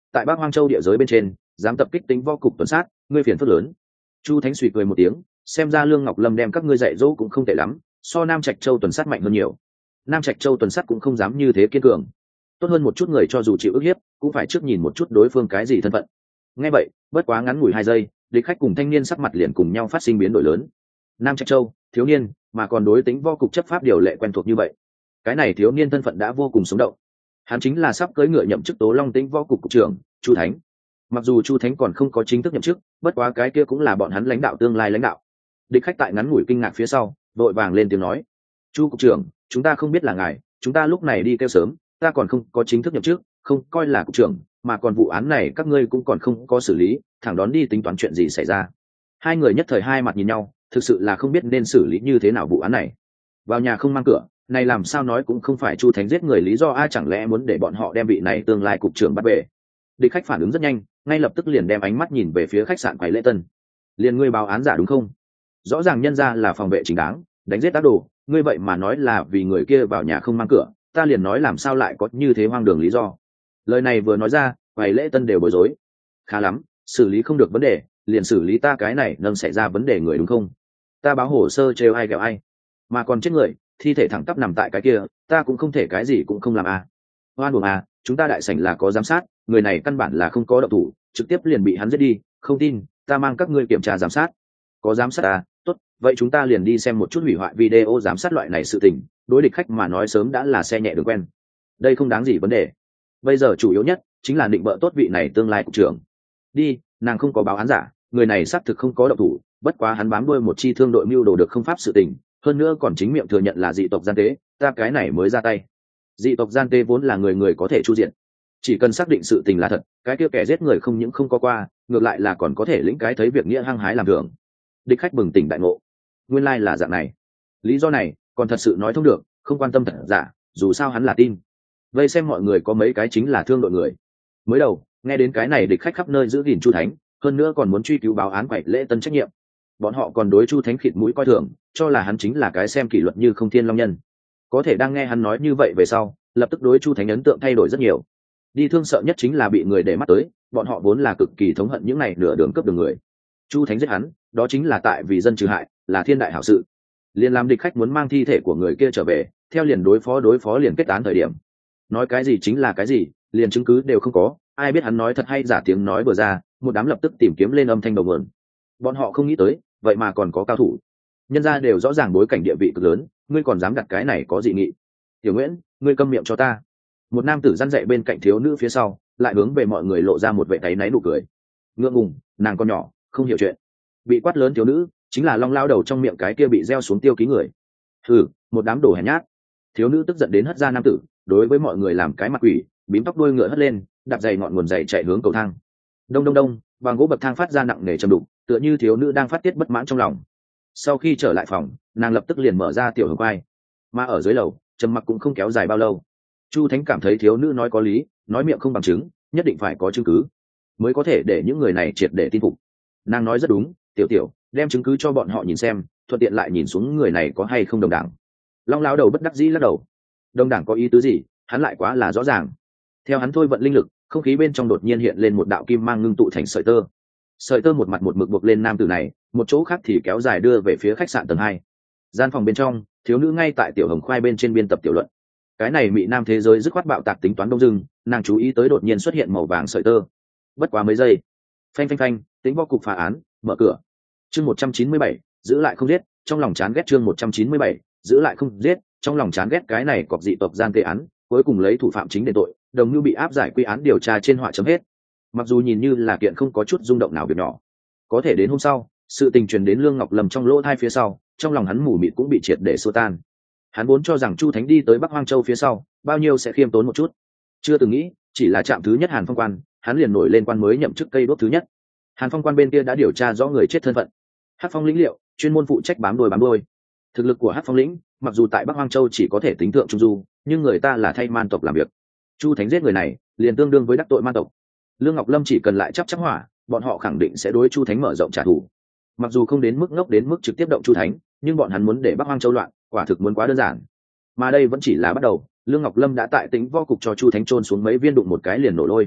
A: tại Bắc Hoang Châu địa giới bên trên dám tập kích Tính Võ Cục tuần sát, ngươi phiền phức lớn. Chu Thánh suy cười một tiếng, xem ra Lương Ngọc Lâm đem các ngươi dạy dỗ cũng không tệ lắm, so Nam Trạch Châu tuần sát mạnh hơn nhiều. Nam Trạch Châu tuần sát cũng không dám như thế kiên cường, tốt hơn một chút người cho dù chịu ức hiếp cũng phải trước nhìn một chút đối phương cái gì thân phận. Nghe vậy, bất quá ngắn ngủi 2 giây, địch khách cùng thanh niên sắc mặt liền cùng nhau phát sinh biến đổi lớn. Nam Trạch Châu, thiếu niên, mà còn đối Tính Võ Cục chấp pháp điều lệ quen thuộc như vậy. Cái này thiếu niên thân phận đã vô cùng sống động. Hắn chính là sắp cưỡi ngựa nhậm chức Tố Long Tính Võ Cục cục trưởng, Chu Thánh. Mặc dù Chu Thánh còn không có chính thức nhậm chức, bất quá cái kia cũng là bọn hắn lãnh đạo tương lai lãnh đạo. Địch khách tại ngắn ngủi kinh ngạc phía sau, đội vàng lên tiếng nói: "Chu cục trưởng, chúng ta không biết là ngài, chúng ta lúc này đi kêu sớm, ta còn không có chính thức nhậm chức, không coi là cục trưởng, mà còn vụ án này các ngươi cũng còn không có xử lý, thẳng đón đi tính toán chuyện gì xảy ra." Hai người nhất thời hai mặt nhìn nhau, thực sự là không biết nên xử lý như thế nào vụ án này. Vào nhà không mang cửa, này làm sao nói cũng không phải Chu Thánh giết người lý do, ai chẳng lẽ muốn để bọn họ đem vị này tương lai cục trưởng bắt về. Địch khách phản ứng rất nhanh, ngay lập tức liền đem ánh mắt nhìn về phía khách sạn Quầy Lễ Tân. "Liền ngươi báo án giả đúng không? Rõ ràng nhân ra là phòng vệ chính đáng, đánh giết tác đồ, ngươi vậy mà nói là vì người kia vào nhà không mang cửa, ta liền nói làm sao lại có như thế hoang đường lý do." Lời này vừa nói ra, Quầy Lễ Tân đều bối rối. "Khá lắm, xử lý không được vấn đề, liền xử lý ta cái này nâng xảy ra vấn đề người đúng không? Ta báo hồ sơ trêu ai ghẹo ai, mà còn chết người, thi thể thẳng tắp nằm tại cái kia, ta cũng không thể cái gì cũng không làm à. Oan uổng à, chúng ta đại sảnh là có giám sát, người này căn bản là không có động thủ, trực tiếp liền bị hắn giết đi, không tin, ta mang các ngươi kiểm tra giám sát." "Có giám sát à, tốt, vậy chúng ta liền đi xem một chút hủy hoại video giám sát loại này sự tình, đối địch khách mà nói sớm đã là xe nhẹ đường quen. Đây không đáng gì vấn đề. Bây giờ chủ yếu nhất chính là định bợ tốt vị này tương lai cục trưởng. Đi, nàng không có báo án giả, người này xác thực không có động thủ, bất quá hắn bám đuôi một chi thương đội mưu đồ được không pháp sự tình, hơn nữa còn chính miệng thừa nhận là dị tộc gian tế, ta cái này mới ra tay. Dị tộc gian tế vốn là người người có thể chu diện, chỉ cần xác định sự tình là thật, cái kia kẻ giết người không những không có qua, ngược lại là còn có thể lĩnh cái thấy việc nghĩa hăng hái làm thường." Địch khách bừng tỉnh đại ngộ, nguyên lai là dạng này. Lý do này còn thật sự nói thông được, không quan tâm thật giả, dù sao hắn là tin. Vây xem mọi người có mấy cái chính là thương đội người. Mới đầu nghe đến cái này, địch khách khắp nơi giữ gìn Chu Thánh, hơn nữa còn muốn truy cứu báo án Quầy Lễ Tân trách nhiệm. Bọn họ còn đối Chu Thánh khịt mũi coi thường, cho là hắn chính là cái xem kỷ luật như không thiên long nhân. Có thể đang nghe hắn nói như vậy về sau, lập tức đối Chu Thánh ấn tượng thay đổi rất nhiều. Đi thương sợ nhất chính là bị người để mắt tới, bọn họ vốn là cực kỳ thống hận những này nửa đường cướp đường người. Chu Thánh giết hắn, đó chính là tại vì dân trừ hại, là thiên đại hảo sự. Liền làm địch khách muốn mang thi thể của người kia trở về, theo liền đối phó liền kết án thời điểm. Nói cái gì chính là cái gì, liền chứng cứ đều không có, ai biết hắn nói thật hay giả, tiếng nói vừa ra, một đám lập tức tìm kiếm lên âm thanh đầu nguồn. Bọn họ không nghĩ tới, vậy mà còn có cao thủ. Nhân gia đều rõ ràng bối cảnh địa vị cực lớn, ngươi còn dám đặt cái này có dị nghị. "Tiểu Nguyễn, ngươi câm miệng cho ta." Một nam tử răn dạy bên cạnh thiếu nữ phía sau, lại hướng về mọi người lộ ra một vẻ táy náy nụ cười. Ngượng ngùng, nàng con nhỏ, không hiểu chuyện. Bị quát lớn thiếu nữ, chính là Long lao đầu trong miệng cái kia bị gieo xuống tiêu ký người. "Hừ, một đám đồ hèn nhát." Thiếu nữ tức giận đến hất ra nam tử, đối với mọi người làm cái mặt quỷ, bím tóc đuôi ngựa hất lên, đạp giày ngọn nguồn giày chạy hướng cầu thang. Đông đông đông, bằng gỗ bậc thang phát ra nặng nề trầm đục, tựa như thiếu nữ đang phát tiết bất mãn trong lòng. Sau khi trở lại phòng, nàng lập tức liền mở ra tiểu hồng vai, mà ở dưới lầu trầm mặc cũng không kéo dài bao lâu. Chu Thánh cảm thấy thiếu nữ nói có lý, nói miệng không bằng chứng, nhất định phải có chứng cứ mới có thể để những người này triệt để tin phục. Nàng nói rất đúng, tiểu tiểu, đem chứng cứ cho bọn họ nhìn xem, thuận tiện lại nhìn xuống người này có hay không đồng đảng. Long lão đầu bất đắc dĩ lắc đầu. Đồng đảng có ý tứ gì, hắn lại quá là rõ ràng. Theo hắn thôi vận linh lực, không khí bên trong đột nhiên hiện lên một đạo kim mang ngưng tụ thành sợi tơ. Sợi tơ một mặt một mực buộc lên nam tử này, một chỗ khác thì kéo dài đưa về phía khách sạn tầng 2. Gian phòng bên trong, thiếu nữ ngay tại tiểu hồng khoai bên trên biên tập tiểu luận. Cái này mị nam thế giới dứt khoát bạo tạc tính toán đông dưng, nàng chú ý tới đột nhiên xuất hiện màu vàng sợi tơ. Bất quá mấy giây, phanh phanh phanh, tính võ cục phá án, mở cửa. Chương 197, giữ lại không giết, trong lòng chán ghét. Chương 197, giữ lại không giết, trong lòng chán ghét. Cái này cọc dị tộc gian tệ án, cuối cùng lấy thủ phạm chính đền tội, đồng như bị áp giải quy án điều tra trên họa chấm hết. Mặc dù nhìn như là kiện không có chút rung động nào việc nhỏ, có thể đến hôm sau, sự tình truyền đến Lương Ngọc Lâm trong lỗ tai phía sau, trong lòng hắn mù mịt cũng bị triệt để xua tan. Hắn vốn cho rằng Chu Thánh đi tới Bắc Hoang Châu phía sau, bao nhiêu sẽ khiêm tốn một chút, chưa từng nghĩ, chỉ là trạm thứ nhất Hàn Phong Quan, hắn liền nổi lên quan mới nhậm chức cây đuốc thứ nhất. Hàn Phong Quan bên kia đã điều tra rõ người chết thân phận. Hắc Phong lĩnh liệu, chuyên môn phụ trách bám đuôi. Thực lực của Hắc Phong lĩnh, mặc dù tại Bắc Hoang Châu chỉ có thể tính thượng trung du, nhưng người ta là thay man tộc làm việc. Chu Thánh giết người này, liền tương đương với đắc tội man tộc. Lương Ngọc Lâm chỉ cần lại chắp hỏa, bọn họ khẳng định sẽ đối Chu Thánh mở rộng trả thù. Mặc dù không đến mức ngốc đến mức trực tiếp động Chu Thánh, nhưng bọn hắn muốn để Bắc Hoang Châu loạn, quả thực muốn quá đơn giản. Mà đây vẫn chỉ là bắt đầu, Lương Ngọc Lâm đã tại Tính Võ Cục cho Chu Thánh trôn xuống mấy viên đụng một cái liền nổ lôi.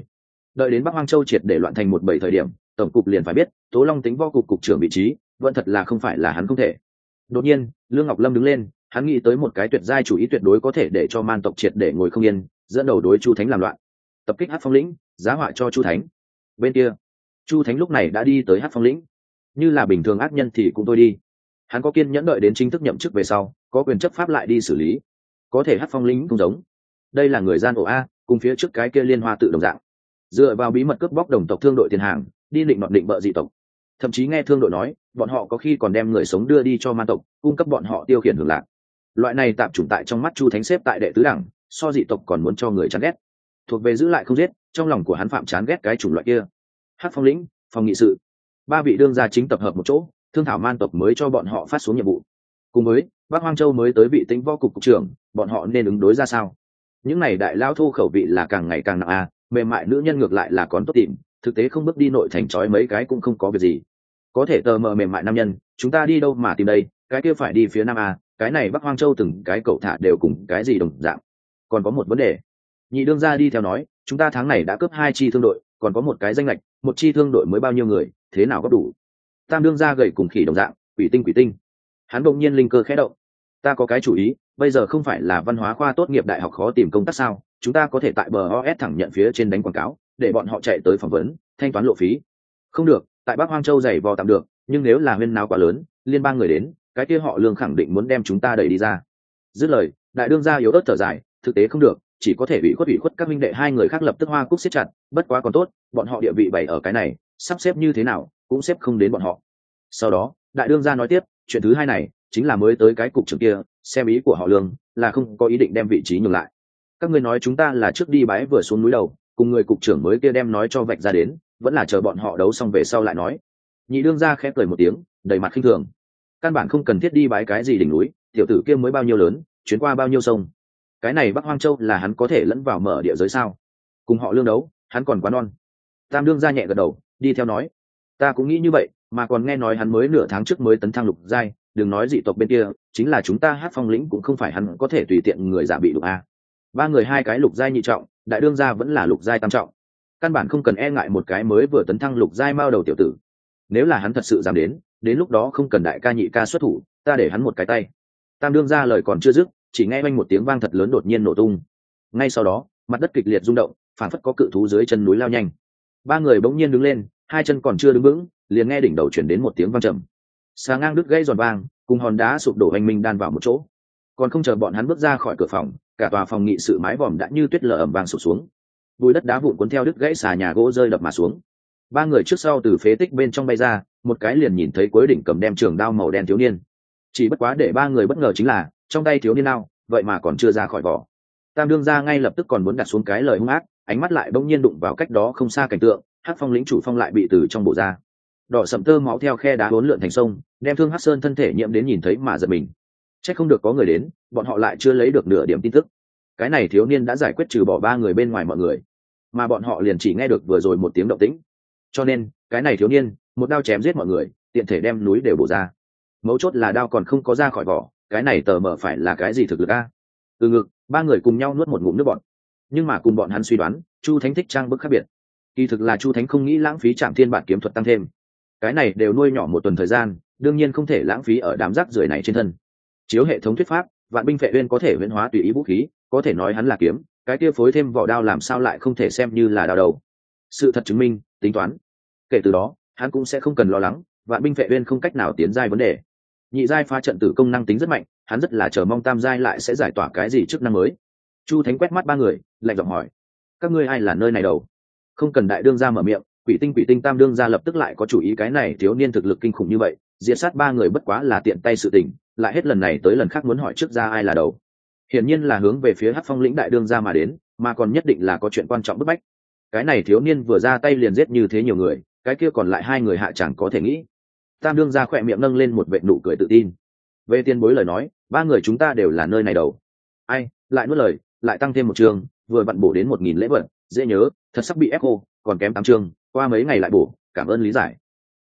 A: đợi đến Bắc Hoang Châu triệt để loạn thành một bầy thời điểm, tổng cục liền phải biết Tố Long Tính Võ cục cục trưởng vị trí vẫn thật là không phải là hắn không thể. Đột nhiên Lương Ngọc Lâm đứng lên, hắn nghĩ tới một cái tuyệt giai chủ ý tuyệt đối có thể để cho man tộc triệt để ngồi không yên, dẫn đầu đối Chu Thánh làm loạn, tập kích Hắc Phong lĩnh, giá họa cho Chu Thánh. Bên kia Chu Thánh lúc này đã đi tới Hắc Phong lĩnh, như là bình thường ác nhân thì cũng thôi đi, hắn có kiên nhẫn đợi đến chính thức nhậm chức về sau có quyền chấp pháp lại đi xử lý. Có thể Hắc Phong lĩnh không giống, đây là người gian ổ a, cùng phía trước cái kia liên hoa tự đồng dạng, dựa vào bí mật cướp bóc đồng tộc thương đội tiền hàng, đi định nọt định bợ dị tộc. Thậm chí nghe thương đội nói bọn họ có khi còn đem người sống đưa đi cho man tộc, cung cấp bọn họ tiêu khiển hưởng lạc. Loại này tạm chủng tại trong mắt Chu Thánh xếp tại đệ tứ đẳng, so dị tộc còn muốn cho người chán ghét, thuộc về giữ lại không giết, trong lòng của hắn phạm chán ghét cái chủng loại kia. Hắc Phong lĩnh phòng nghị sự, ba vị đương gia chính tập hợp một chỗ thương thảo man tộc mới cho bọn họ phát xuống nhiệm vụ, cùng với Bắc Hoang Châu mới tới vị Tính Võ cục cục trưởng, bọn họ nên ứng đối ra sao. Những này đại lao thu khẩu vị là càng ngày càng nặng a, mềm mại nữ nhân ngược lại là còn tốt tìm, thực tế không bước đi nội thành trói mấy cái cũng không có việc gì. Có thể tờ mờ mềm mại nam nhân chúng ta đi đâu mà tìm đây, cái kia phải đi phía nam a, cái này Bắc Hoang Châu từng cái cậu thả đều cùng cái gì đồng dạng. Còn có một vấn đề, nhị đương gia đi theo nói chúng ta tháng này đã cướp 2 chi thương đội, còn có một cái danh lệch, một chi thương đội mới bao nhiêu người, thế nào có đủ. Tam đương gia gầy cùng khỉ đồng dạng, quỷ tinh. Hắn bỗng nhiên linh cơ khẽ động, ta có cái chủ ý, bây giờ không phải là văn hóa khoa tốt nghiệp đại học khó tìm công tác sao, chúng ta có thể tại bờ OS thẳng nhận phía trên đánh quảng cáo, để bọn họ chạy tới phỏng vấn, thanh toán lộ phí. Không được, tại Bắc Hoang Châu giày vò tạm được, nhưng nếu là huyên náo quá lớn, liên bang người đến, cái kia họ Lương khẳng định muốn đem chúng ta đẩy đi ra. Dứt lời, đại đương gia yếu ớt thở dài, thực tế không được, chỉ có thể bị khuất các minh đệ hai người khác lập tức hoa cúc siết chặt, bất quá còn tốt, bọn họ địa vị bày ở cái này, sắp xếp như thế nào cũng xếp không đến bọn họ. Sau đó đại đương gia nói tiếp, chuyện thứ hai này chính là mới tới cái cục trưởng kia, xem ý của họ Lương là không có ý định đem vị trí nhường lại. Các ngươi nói chúng ta là trước đi bái vừa xuống núi đầu, cùng người cục trưởng mới kia đem nói cho vạch ra đến, vẫn là chờ bọn họ đấu xong về sau lại nói. Nhị đương gia khẽ cười một tiếng, đầy mặt khinh thường, căn bản không cần thiết đi bái cái gì đỉnh núi, tiểu tử kia mới bao nhiêu lớn, chuyến qua bao nhiêu sông, cái này Bắc Hoang Châu là hắn có thể lẫn vào mở địa giới sao? Cùng họ Lương đấu hắn còn quá non. Tam đương gia nhẹ gật đầu, đi theo nói, ta cũng nghĩ như vậy, mà còn nghe nói hắn mới nửa tháng trước mới tấn thăng lục giai, đừng nói dị tộc bên kia, chính là chúng ta Hát Phong lĩnh cũng không phải hắn có thể tùy tiện người giả bị đụng a. Ba người hai cái lục giai nhị trọng, đại đương gia vẫn là lục giai tam trọng, căn bản không cần e ngại một cái mới vừa tấn thăng lục giai mao đầu tiểu tử. Nếu là hắn thật sự dám đến lúc đó không cần đại ca nhị ca xuất thủ, ta để hắn một cái tay. Tam đương gia lời còn chưa dứt, chỉ nghe oanh một tiếng vang thật lớn đột nhiên nổ tung. Ngay sau đó mặt đất kịch liệt rung động, phản phất có cự thú dưới chân núi lao nhanh. Ba người bỗng nhiên đứng lên, hai chân còn chưa đứng vững, liền nghe đỉnh đầu chuyển đến một tiếng vang trầm, xà ngang đứt gãy giòn vang, cùng hòn đá sụp đổ hoành minh đan vào một chỗ. Còn không chờ bọn hắn bước ra khỏi cửa phòng, cả tòa phòng nghị sự mái vòm đã như tuyết lở ẩm vang sụp xuống, bùi đất đá vụn cuốn theo đứt gãy xà nhà gỗ rơi đập mà xuống. Ba người trước sau từ phế tích bên trong bay ra, một cái liền nhìn thấy cuối đỉnh cầm đem trường đao màu đen thiếu niên. Chỉ bất quá để ba người bất ngờ chính là trong tay thiếu niên đao vậy mà còn chưa ra khỏi vỏ. Tam đương gia ngay lập tức còn muốn đặt xuống cái lời hung ác, ánh mắt lại bỗng nhiên đụng vào cách đó không xa cảnh tượng, Hắc Phong lĩnh chủ phong lại bị từ trong bộ ra, đỏ sậm tơ máu theo khe đá uốn lượn thành sông, đem Thương Hắc Sơn thân thể nhiễm đến nhìn thấy mà giật mình. Chắc không được có người đến, bọn họ lại chưa lấy được nửa điểm tin tức. Cái này thiếu niên đã giải quyết trừ bỏ ba người bên ngoài mọi người, mà bọn họ liền chỉ nghe được vừa rồi một tiếng động tĩnh. Cho nên cái này thiếu niên một đao chém giết mọi người, tiện thể đem núi đều bổ ra. Mấu chốt là đao còn không có ra khỏi vỏ, cái này tờ mờ phải là cái gì thực lực a? Từ ngực ba người cùng nhau nuốt một ngụm nước bọt. Nhưng mà cùng bọn hắn suy đoán, Chu Thánh thích trang bức khác biệt. Kỳ thực là Chu Thánh không nghĩ lãng phí Trảm Thiên Bản kiếm thuật tăng thêm, cái này đều nuôi nhỏ một tuần thời gian, đương nhiên không thể lãng phí ở đám rác rưởi này trên thân. Chiếu hệ thống thuyết pháp, Vạn binh Phệ Uyên có thể huyễn hóa tùy ý vũ khí, có thể nói hắn là kiếm, cái kia phối thêm vỏ đao làm sao lại không thể xem như là đao đầu. Sự thật chứng minh, tính toán. Kể từ đó, hắn cũng sẽ không cần lo lắng, Vạn binh Phệ Uyên không cách nào tiến giai vấn đề. Nhị giai phá trận tử công năng tính rất mạnh, hắn rất là chờ mong tam giai lại sẽ giải tỏa cái gì chức năng mới. Chu Thánh quét mắt ba người, lạnh giọng hỏi, các ngươi ai là nơi này đầu? Không cần đại đương gia mở miệng, quỷ tinh tam đương gia lập tức lại có chủ ý, cái này thiếu niên thực lực kinh khủng như vậy, diệt sát ba người bất quá là tiện tay sự tình, lại hết lần này tới lần khác muốn hỏi trước ra ai là đầu. Hiển nhiên là hướng về phía Hắc Phong lĩnh đại đương gia mà đến, mà còn nhất định là có chuyện quan trọng bức bách. Cái này thiếu niên vừa ra tay liền giết như thế nhiều người, cái kia còn lại hai người hạ chẳng có thể nghĩ. Tam đương gia khỏe miệng nâng lên một vệt nụ cười tự tin. Về tiền bối lời nói, ba người chúng ta đều là nơi này đầu. Ai lại nuốt lời, lại tăng thêm một trường, vừa vặn bổ đến 1000 lễ vật, dễ nhớ, thật sắp bị ép khô, còn kém 8 chương, qua mấy ngày lại bổ, cảm ơn lý giải.